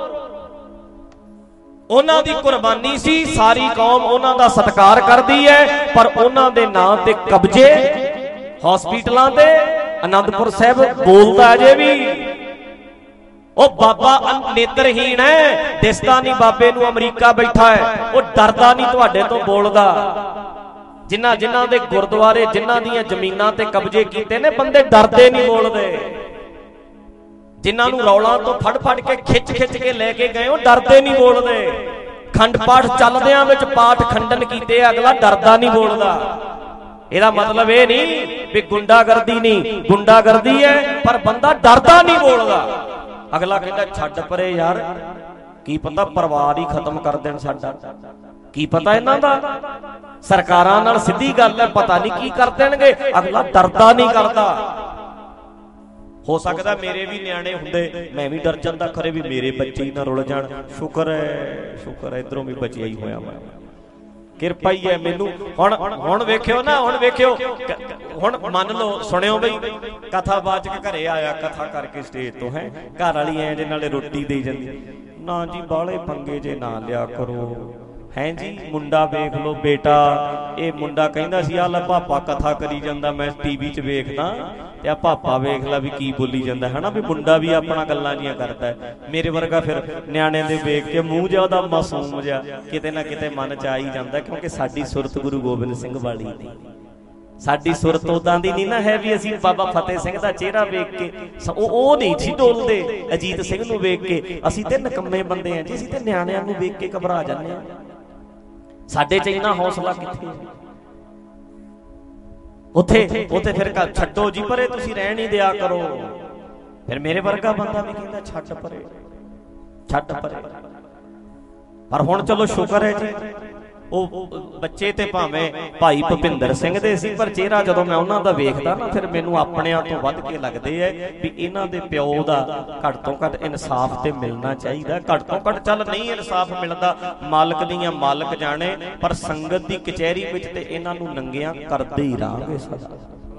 ਉਹਨਾਂ ਦੀ ਕੁਰਬਾਨੀ ਸੀ, ਸਾਰੀ ਕੌਮ ਉਹਨਾਂ ਦਾ ਸਤਿਕਾਰ ਕਰਦੀ ਹੈ, ਪਰ ਉਹਨਾਂ ਦੇ ਨਾਂ ਤੇ ਕਬਜ਼ੇ ਹਸਪੀਟਲਾਂ ਤੇ ਅਨੰਦਪੁਰ ਸਾਹਿਬ ਬੋਲਦਾ ਅਜੇ ਵੀ। ਉਹ ਬਾਬਾ ਨੇਤਰਹੀਣ ਹੈ, ਦਿਸਦਾ ਨਹੀਂ ਬਾਬੇ ਨੂੰ, ਅਮਰੀਕਾ ਬੈਠਾ ਹੈ, ਉਹ ਡਰਦਾ ਨਹੀਂ ਤੁਹਾਡੇ ਤੋਂ ਬੋਲਦਾ। ਜਿਨ੍ਹਾਂ ਦੇ ਗੁਰਦੁਆਰੇ, ਜਿਨ੍ਹਾਂ ਦੀਆਂ ਜ਼ਮੀਨਾਂ ਤੇ ਕਬਜ਼ੇ ਕੀਤੇ ਨੇ, ਬੰਦੇ ਡਰਦੇ ਨਹੀਂ ਬੋਲਦੇ। ਜਿਨ੍ਹਾਂ ਨੂੰ ਰੌਲਾਂ ਤੋਂ ਫੜ ਕੇ ਖਿੱਚ ਕੇ ਲੈ ਕੇ ਗਏ, ਉਹ ਡਰਦੇ ਨਹੀਂ ਬੋਲਦੇ। ਖੰਡ ਪਾਠ ਚੱਲਦਿਆਂ ਵਿੱਚ ਪਾਠ ਖੰਡਨ ਕੀਤੇ, ਅਗਲਾ ਡਰਦਾ ਨਹੀਂ ਬੋਲਦਾ। ਇਹਦਾ ਮਤਲਬ ਇਹ ਨਹੀਂ ਵੀ ਗੁੰਡਾਗਰਦੀ ਨਹੀਂ, ਗੁੰਡਾਗਰਦੀ ਹੈ, ਪਰ ਬੰਦਾ ਡਰਦਾ ਨਹੀਂ ਬੋਲਦਾ। ਅਗਲਾ ਕਹਿੰਦਾ ਛੱਡ ਪਰੇ ਯਾਰ, ਕੀ ਪਤਾ ਪਰਿਵਾਰ ਹੀ ਖਤਮ ਕਰ ਦੇਣ ਸਾਡਾ, ਕੀ ਪਤਾ ਇਹਨਾਂ ਦਾ। ਸਰਕਾਰਾਂ ਨਾਲ ਸਿੱਧੀ ਗੱਲ ਹੈ, ਪਤਾ ਨਹੀਂ ਕੀ ਕਰ ਦੇਣਗੇ, ਅਗਲਾ ਡਰਦਾ ਨਹੀਂ ਕਰਦਾ। ਹੋ ਸਕਦਾ ਮੇਰੇ ਵੀ ਨਿਆਣੇ ਹੁੰਦੇ, ਮੈਂ ਵੀ ਡਰ ਜਾਂਦਾ, ਖਰੇ ਵੀ ਮੇਰੇ ਬੱਚੇ ਹੀ ਨਾ ਰੁਲ ਜਾਣ। ਸ਼ੁਕਰ ਹੈ ਇਧਰੋਂ ਵੀ ਬਚਿਆ ਹੀ ਹੋਇਆ ਮੈਂ, ਕਿਰਪਾ ਹੀ ਹੈ ਮੈਨੂੰ। ਹੁਣ ਵੇਖਿਓ ਨਾ, ਹੁਣ ਵੇਖਿਓ, ਹੁਣ ਮੰਨ ਲਓ, ਸੁਣਿਓ ਬਈ, ਕਥਾਵਾਚਕ ਘਰੇ ਆਇਆ ਕਥਾ ਕਰਕੇ ਸਟੇਜ ਤੋਂ, ਹੈ ਘਰ ਵਾਲੀ ਐ ਜੇ ਨਾਲੇ ਰੋਟੀ ਦੇਈ ਜਾਂਦੀ, ਨਾ ਜੀ ਬਾਹਲੇ ਪੰਗੇ ਜੇ ਨਾ ਲਿਆ ਕਰੋ, ਹੈ ਜੀ। ਮੁੰਡਾ ਵੇਖ ਲੋ ਬੇਟਾ, ਇਹ ਮੁੰਡਾ ਕਹਿੰਦਾ ਸੀ ਆ ਲੈ ਪਾਪਾ ਕਥਾ ਕਰੀ ਜਾਂਦਾ, ਮੈਂ ਟੀਵੀ 'ਚ ਵੇਖਦਾ, ਤੇ ਆ ਪਾਪਾ ਵੇਖ ਲਾ ਵੀ ਕੀ ਬੋਲੀ ਜਾਂਦਾ, ਹਨਾ ਵੀ ਮੁੰਡਾ ਵੀ ਆਪਣਾ ਗੱਲਾਂ ਜੀਆਂ ਕਰਦਾ ਹੈ। ਮੇਰੇ ਵਰਗਾ ਫਿਰ ਨਿਆਣਿਆਂ ਦੇ ਵੇਖ ਕੇ ਮੂੰਹ ਜਿਹਾ ਉਹਦਾ ਮਾਸੂਮ ਜਿਹਾ ਕਿਤੇ ਨਾ ਕਿਤੇ ਮਨ 'ਚ ਆ ਹੀ ਜਾਂਦਾ, ਕਿਉਂਕਿ ਸਾਡੀ ਸੁਰਤ ਗੁਰੂ ਗੋਬਿੰਦ ਸਿੰਘ ਵਾਲੀ ਨਹੀਂ, ਸਾਡੀ ਸੁਰਤ ਉਦਾਂ ਦੀ ਨਹੀਂ ਨਾ ਹੈ ਵੀ ਅਸੀਂ ਬਾਬਾ ਫਤਿਹ ਸਿੰਘ ਦਾ ਚਿਹਰਾ ਵੇਖ ਕੇ ਉਹ ਨਹੀਂ ਸੀ ਡੋਲਦੇ, ਅਜੀਤ ਸਿੰਘ ਨੂੰ ਵੇਖ ਕੇ। ਅਸੀਂ ਤੇ ਨਿਕੰਮੇ ਬੰਦੇ ਆ ਜੀ, ਅਸੀਂ ਤੇ ਨਿਆਣਿਆਂ ਨੂੰ ਵੇਖ ਕੇ ਘਬਰਾ ਜਾਂਦੇ ਆ, ਸਾਡੇ 'ਚ ਇੰਨਾ ਹੌਸਲਾ ਕਿੱਥੇ? ਉੱਥੇ ਫਿਰ ਛੱਡੋ ਜੀ ਪਰੇ, ਤੁਸੀਂ ਰਹਿਣ ਹੀ ਦਿਆ ਕਰੋ। ਫਿਰ ਮੇਰੇ ਵਰਗਾ ਬੰਦਾ ਵੀ ਕਹਿੰਦਾ ਛੱਡ ਪਰੇ। ਪਰ ਹੁਣ ਚਲੋ ਸ਼ੁਕਰ ਹੈ ਜੀ, ਬੱਚੇ ਤੇ ਭਾਵੇਂ ਭਾਈ ਭੁਪਿੰਦਰ ਸਿੰਘ ਦੇ ਸੀ, ਪਰ ਚਿਹਰਾ ਜਦੋਂ ਮੈਂ ਉਹਨਾਂ ਦਾ ਵੇਖਦਾ ਨਾ ਫਿਰ ਮੈਨੂੰ ਆਪਣਿਆਂ ਤੋਂ ਵੱਧ ਕੇ ਲੱਗਦੇ ਐ ਵੀ ਇਹਨਾਂ ਦੇ ਪਿਓ ਦਾ ਘੱਟ ਤੋਂ ਘੱਟ ਇਨਸਾਫ ਤੇ ਮਿਲਣਾ ਚਾਹੀਦਾ। ਘੱਟ ਤੋਂ ਘੱਟ ਚੱਲ ਨਹੀਂ ਇਨਸਾਫ ਮਿਲਦਾ, ਮਾਲਕ ਦੀਆਂ ਮਾਲਕ ਜਾਣੇ, ਪਰ ਸੰਗਤ ਦੀ ਕਚਹਿਰੀ ਵਿੱਚ ਤੇ ਇਹਨਾਂ ਨੂੰ ਨੰਗਿਆਂ ਕਰਦੇ ਹੀ ਰਹਾਂਗੇ ਸਦਾ।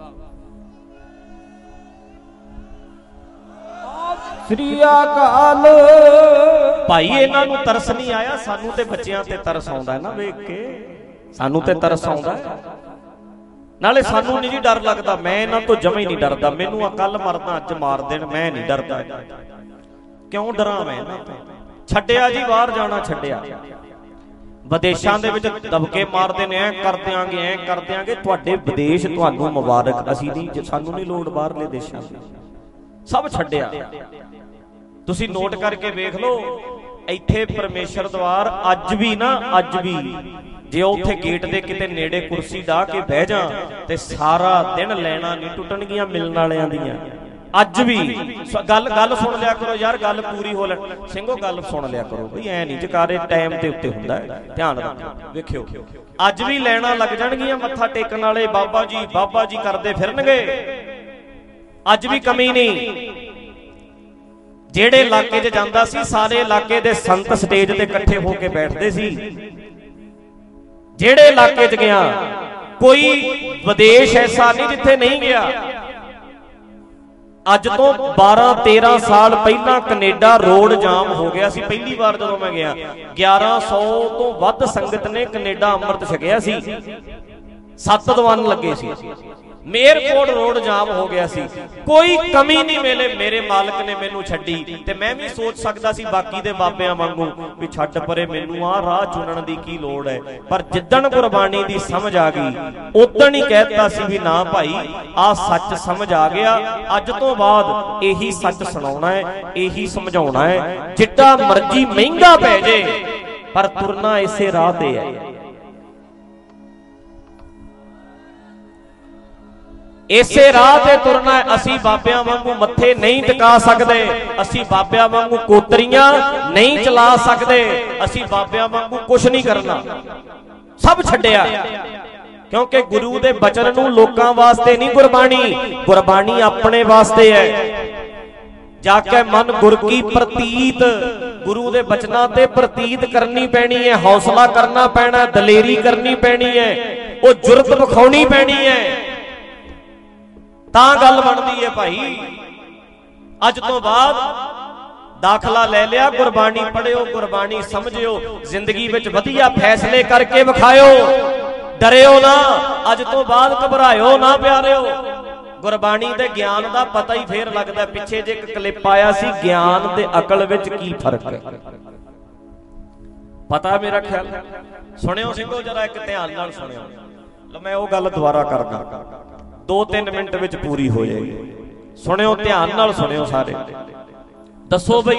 ਸ੍ਰੀ ਅਕਾਲ। ਭਾਈ ਇਹਨਾਂ ਨੂੰ ਤਰਸ ਨਹੀਂ ਆਇਆ, ਸਾਨੂੰ ਤੇ ਬੱਚਿਆਂ ਤੇ ਤਰਸ ਆਉਂਦਾ ਨਾ ਵੇਖ ਕੇ, ਸਾਨੂੰ ਤੇ ਤਰਸ ਆਉਂਦਾ। ਨਾਲੇ ਸਾਨੂੰ ਨਹੀਂ ਜੀ ਡਰ ਲੱਗਦਾ, ਮੈਂ ਇਹਨਾਂ ਤੋਂ ਜਮਾਂ ਹੀ ਨਹੀਂ ਡਰਦਾ। ਮੈਨੂੰ ਕੱਲ ਮਰਦਾ ਅੱਜ ਮਾਰ ਦੇਣ, ਮੈਂ ਨਹੀਂ ਡਰਦਾ। ਕਿਉਂ ਡਰਾਂ ਮੈਂ ਇਹਨਾਂ ਤੋਂ? ਛੱਡਿਆ ਜੀ ਬਾਹਰ ਜਾਣਾ, ਛੱਡਿਆ। ਵਿਦੇਸ਼ਾਂ ਦੇ ਵਿੱਚ ਦਬਕੇ ਮਾਰਦੇ ਨੇ, ਐ ਕਰ ਦਿਆਂਗੇ ਐ ਕਰ ਦਿਆਂਗੇ। ਤੁਹਾਡੇ ਵਿਦੇਸ਼ ਤੁਹਾਨੂੰ ਮੁਬਾਰਕ, ਅਸੀਂ ਨਹੀਂ, ਸਾਨੂੰ ਨਹੀਂ ਲੋੜ ਬਾਹਰਲੇ ਦੇਸ਼ਾਂ ਦੀ, ਸਭ ਛੱਡਿਆ। ਤੁਸੀਂ ਨੋਟ ਕਰਕੇ ਵੇਖ ਲਓ, ਇੱਥੇ ਪਰਮੇਸ਼ਰ ਦਵਾਰ ਅੱਜ ਵੀ ਨਾ, ਅੱਜ ਵੀ ਜੇ ਉੱਥੇ ਗੇਟ ਦੇ ਕਿਤੇ ਨੇੜੇ ਕੁਰਸੀ ਢਾ ਕੇ ਬਹਿ ਜਾ ਤੇ ਸਾਰਾ ਦਿਨ ਲੈਣਾ ਨਹੀਂ ਟੁੱਟਣਗੀਆਂ ਮਿਲਣ ਵਾਲਿਆਂ ਦੀਆਂ। ਅੱਜ ਵੀ ਗੱਲ ਸੁਣ ਲਿਆ ਕਰੋ ਯਾਰ, ਗੱਲ ਪੂਰੀ ਹੋ ਲੈ ਸਿੰਘੋ, ਗੱਲ ਸੁਣ ਲਿਆ ਕਰੋ ਬਈ, ਐ ਨਹੀਂ ਜਕਾਰੇ ਟਾਈਮ ਦੇ ਉੱਤੇ ਹੁੰਦਾ, ਧਿਆਨ ਰੱਖੋ। ਵੇਖਿਓ ਅੱਜ ਵੀ ਲੈਣਾ ਲੱਗ ਜਾਣਗੀਆਂ, ਮੱਥਾ ਟੇਕਣ ਵਾਲੇ ਬਾਬਾ ਜੀ ਬਾਬਾ ਜੀ ਕਰਦੇ ਫਿਰਨਗੇ। ਅੱਜ ਵੀ ਕਮੀ ਨਹੀਂ। ਜਿਹੜੇ ਇਲਾਕੇ 'ਚ ਜਾਂਦਾ ਸੀ, ਸਾਰੇ ਇਲਾਕੇ ਦੇ ਸੰਤ ਸਟੇਜ ਤੇ ਇਕੱਠੇ ਹੋ ਕੇ ਬੈਠਦੇ ਸੀ। ਜਿਹੜੇ ਇਲਾਕੇ 'ਚ ਗਿਆ, ਕੋਈ ਵਿਦੇਸ਼ ਐਸਾ ਨਹੀਂ ਜਿੱਥੇ ਨਹੀਂ ਗਿਆ। ਅੱਜ ਤੋਂ 12-13 ਸਾਲ ਪਹਿਲਾਂ ਕੈਨੇਡਾ ਰੋਡ ਜਾਮ ਹੋ ਗਿਆ ਸੀ। ਪਹਿਲੀ ਵਾਰ ਜਦੋਂ ਮੈਂ ਗਿਆ, 1100 ਤੋਂ ਵੱਧ ਸੰਗਤ ਨੇ ਕੈਨੇਡਾ ਅੰਮ੍ਰਿਤ ਛਕਿਆ ਸੀ। 7 ਦੀਵਾਨ ਲੱਗੇ ਸੀ। ਮੇਅਰਪੋਰਟ ਰੋਡ ਜਾਮ ਹੋ ਗਿਆ ਸੀ, ਕੋਈ ਕਮੀ ਨਹੀਂ ਮਿਲੇ। ਮੇਰੇ ਮਾਲਕ ਨੇ ਮੈਨੂੰ ਛੱਡੀ ਤੇ ਮੈਂ ਵੀ ਸੋਚ ਸਕਦਾ ਸੀ ਬਾਕੀ ਦੇ ਬਾਬਿਆਂ ਵਾਂਗੂ ਵੀ ਛੱਡ ਪਰੇ, ਮੈਨੂੰ ਆਹ ਰਾਹ ਚੁਣਨ ਦੀ ਕੀ ਲੋੜ ਹੈ। ਪਰ ਜਿੱਦਣ ਗੁਰਬਾਣੀ ਦੀ ਸਮਝ ਆ ਗਈ, ਉਦਣ ਹੀ ਕਹਿਤਾ ਸੀ ਵੀ ਨਾ ਭਾਈ, ਆਹ ਸੱਚ ਸਮਝ ਆ ਗਿਆ। ਅੱਜ ਤੋਂ ਬਾਅਦ ਇਹੀ ਸੱਚ ਸੁਣਾਉਣਾ ਹੈ, ਇਹੀ ਸਮਝਾਉਣਾ ਹੈ। ਜਿੱਡਾ ਮਰਜ਼ੀ ਮਹਿੰਗਾ ਪੈ ਜੇ, ਪਰ ਤੁਰਨਾ ਇਸੇ ਰਾਹ ਤੇ ਹੈ। ਇਸੇ ਰਾਹ ਤੇ ਤੁਰਨਾ। ਅਸੀਂ ਬਾਬਿਆਂ ਵਾਂਗੂ ਮੱਥੇ ਨਹੀਂ ਟਿਕਾ ਸਕਦੇ, ਅਸੀਂ ਬਾਬਿਆਂ ਵਾਂਗੂ ਕੋਤਰੀਆਂ ਨਹੀਂ ਚਲਾ ਸਕਦੇ, ਅਸੀਂ ਬਾਬਿਆਂ ਵਾਂਗੂ ਕੁਝ ਨਹੀਂ ਕਰਨਾ, ਸਭ ਛੱਡਿਆ। ਕਿਉਂਕਿ ਗੁਰੂ ਦੇ ਬਚਨ ਨੂੰ ਲੋਕਾਂ ਵਾਸਤੇ ਨਹੀਂ ਗੁਰਬਾਣੀ, ਗੁਰਬਾਣੀ ਆਪਣੇ ਵਾਸਤੇ ਹੈ। ਜਾ ਕੇ ਮਨ ਗੁਰ ਕੀ ਪ੍ਰਤੀਤ, ਗੁਰੂ ਦੇ ਬਚਨਾਂ ਤੇ ਪ੍ਰਤੀਤ ਕਰਨੀ ਪੈਣੀ ਹੈ, ਹੌਸਲਾ ਕਰਨਾ ਪੈਣਾ, ਦਲੇਰੀ ਕਰਨੀ ਪੈਣੀ ਹੈ, ਉਹ ਜੁਰਤ ਵਿਖਾਉਣੀ ਪੈਣੀ ਹੈ, ਤਾਂ ਗੱਲ ਬਣਦੀ ਹੈ ਭਾਈ। ਅੱਜ ਤੋਂ ਬਾਅਦ ਦਾਖਲਾ ਲੈ ਲਿਆ, ਗੁਰਬਾਣੀ ਪੜ੍ਹਿਓ, ਗੁਰਬਾਣੀ ਸਮਝਿਓ, ਜ਼ਿੰਦਗੀ ਵਿੱਚ ਵਧੀਆ ਫੈਸਲੇ ਕਰਕੇ ਵਿਖਾਇਓ, ਡਰਿਓ ਨਾ। ਅੱਜ ਤੋਂ ਬਾਅਦ ਘਬਰਾਇਓ ਨਾ ਪਿਆਰਿਓ। ਗੁਰਬਾਣੀ ਦੇ ਗਿਆਨ ਦਾ ਪਤਾ ਹੀ ਫੇਰ ਲੱਗਦਾ। ਪਿੱਛੇ ਜੇ ਇੱਕ ਕਲਿੱਪ ਆਇਆ ਸੀ, ਗਿਆਨ ਤੇ ਅਕਲ ਵਿੱਚ ਕੀ ਫਰਕ ਹੈ, ਪਤਾ ਮੇਰਾ ਖਿਆਲ। ਸੁਣਿਓ ਸਿੰਘੋ, ਜਰਾ ਇੱਕ ਧਿਆਨ ਨਾਲ ਸੁਣਿਓ। ਲਓ ਮੈਂ ਉਹ ਗੱਲ ਦੁਬਾਰਾ ਕਰਦਾ, 2-3 ਮਿੰਟ ਵਿੱਚ ਪੂਰੀ ਹੋ ਜਾਏਗੀ। ਸੁਣਿਓ, ਧਿਆਨ ਨਾਲ ਸੁਣਿਓ ਸਾਰੇ। ਦੱਸੋ ਬਈ,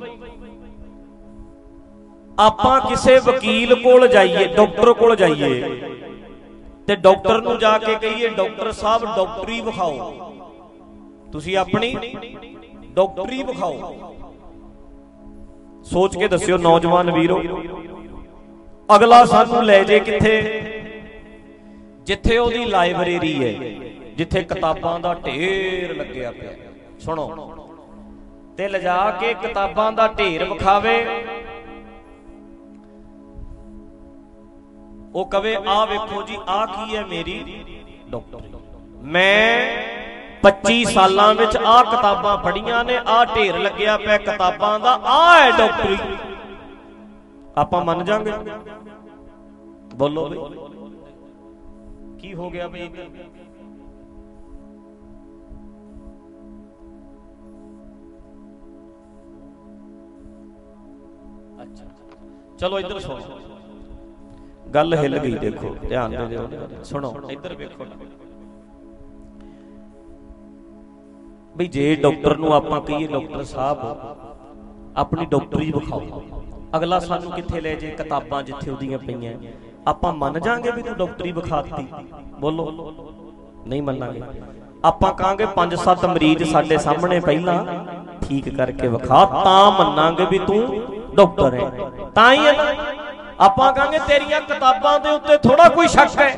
ਆਪਾਂ ਕਿਸੇ ਵਕੀਲ ਕੋਲ ਜਾਈਏ, ਡਾਕਟਰ ਕੋਲ ਜਾਈਏ ਤੇ ਡਾਕਟਰ ਨੂੰ ਜਾ ਕੇ ਕਹੀਏ ਡਾਕਟਰ ਸਾਹਿਬ ਡਾਕਟਰੀ ਵਿਖਾਓ, ਤੁਸੀਂ ਆਪਣੀ ਡਾਕਟਰੀ ਵਿਖਾਓ। ਸੋਚ ਕੇ ਦੱਸਿਓ ਨੌਜਵਾਨ ਵੀਰੋ, ਅਗਲਾ ਸਾਨੂੰ ਲੈ ਜੇ ਕਿੱਥੇ? ਜਿੱਥੇ ਉਹਦੀ ਲਾਇਬ੍ਰੇਰੀ ਹੈ, ਜਿੱਥੇ ਕਿਤਾਬਾਂ ਦਾ ਢੇਰ ਲੱਗਿਆ ਪਿਆ। ਸੁਣੋ, ਤੇ ਲਿਜਾ ਕੇ ਕਿਤਾਬਾਂ ਦਾ ਢੇਰ ਵਿਖਾਵੇ। ਉਹ ਕਵੇ ਆਹ ਵੇਖੋ ਜੀ, ਆਹ ਕੀ ਹੈ? ਮੇਰੀ ਡਾਕਟਰੀ। ਮੈਂ 25 ਸਾਲਾਂ ਵਿੱਚ ਆਹ ਕਿਤਾਬਾਂ ਪੜ੍ਹੀਆਂ ਨੇ, ਆਹ ਢੇਰ ਲੱਗਿਆ ਪਿਆ ਕਿਤਾਬਾਂ ਦਾ, ਆਹ ਹੈ ਡਾਕਟਰੀ। ਆਪਾਂ ਮੰਨ ਜਾਾਂਗੇ? ਬੋਲੋ ਬਈ, ਕੀ ਹੋ ਗਿਆ ਬਈ? ਅੱਛਾ ਚਲੋ ਇੱਧਰ ਸੁਣੋ, ਗੱਲ ਹਿੱਲ ਗਈ। ਦੇਖੋ ਧਿਆਨ ਦੇ ਦਿਓ, ਸੁਣੋ ਇੱਧਰ ਵੇਖੋ ਬਈ। ਜੇ ਡਾਕਟਰ ਨੂੰ ਆਪਾਂ ਕਹੀਏ ਡਾਕਟਰ ਸਾਹਿਬ ਆਪਣੀ ਡਾਕਟਰੀ ਵਿਖਾਓ, ਅਗਲਾ ਸਾਨੂੰ ਕਿੱਥੇ ਲੈ ਜੇ? ਕਿਤਾਬਾਂ ਜਿੱਥੇ ਉਹਦੀਆਂ ਪਈਆਂ। ਆਪਾਂ ਮੰਨ ਜਾਾਂਗੇ ਵੀ ਤੂੰ ਡਾਕਟਰੀ ਵਿਖਾਤੀ? ਬੋਲੋ, ਨਹੀਂ ਮੰਨਾਂਗੇ। ਆਪਾਂ ਕਹਾਂਗੇ 5-7 ਮਰੀਜ਼ ਸਾਡੇ ਸਾਹਮਣੇ ਪਹਿਲਾਂ ਠੀਕ ਕਰਕੇ ਵਿਖਾ, ਤਾਂ ਮੰਨਾਂਗੇ ਵੀ ਤੂੰ ਡਾਕਟਰ ਹੈ। ਤਾਂ ਹੀ ਆਪਾਂ ਕਹਾਂਗੇ ਤੇਰੀਆਂ ਕਿਤਾਬਾਂ ਦੇ ਉੱਤੇ ਥੋੜਾ ਕੋਈ ਸ਼ੱਕ ਹੈ,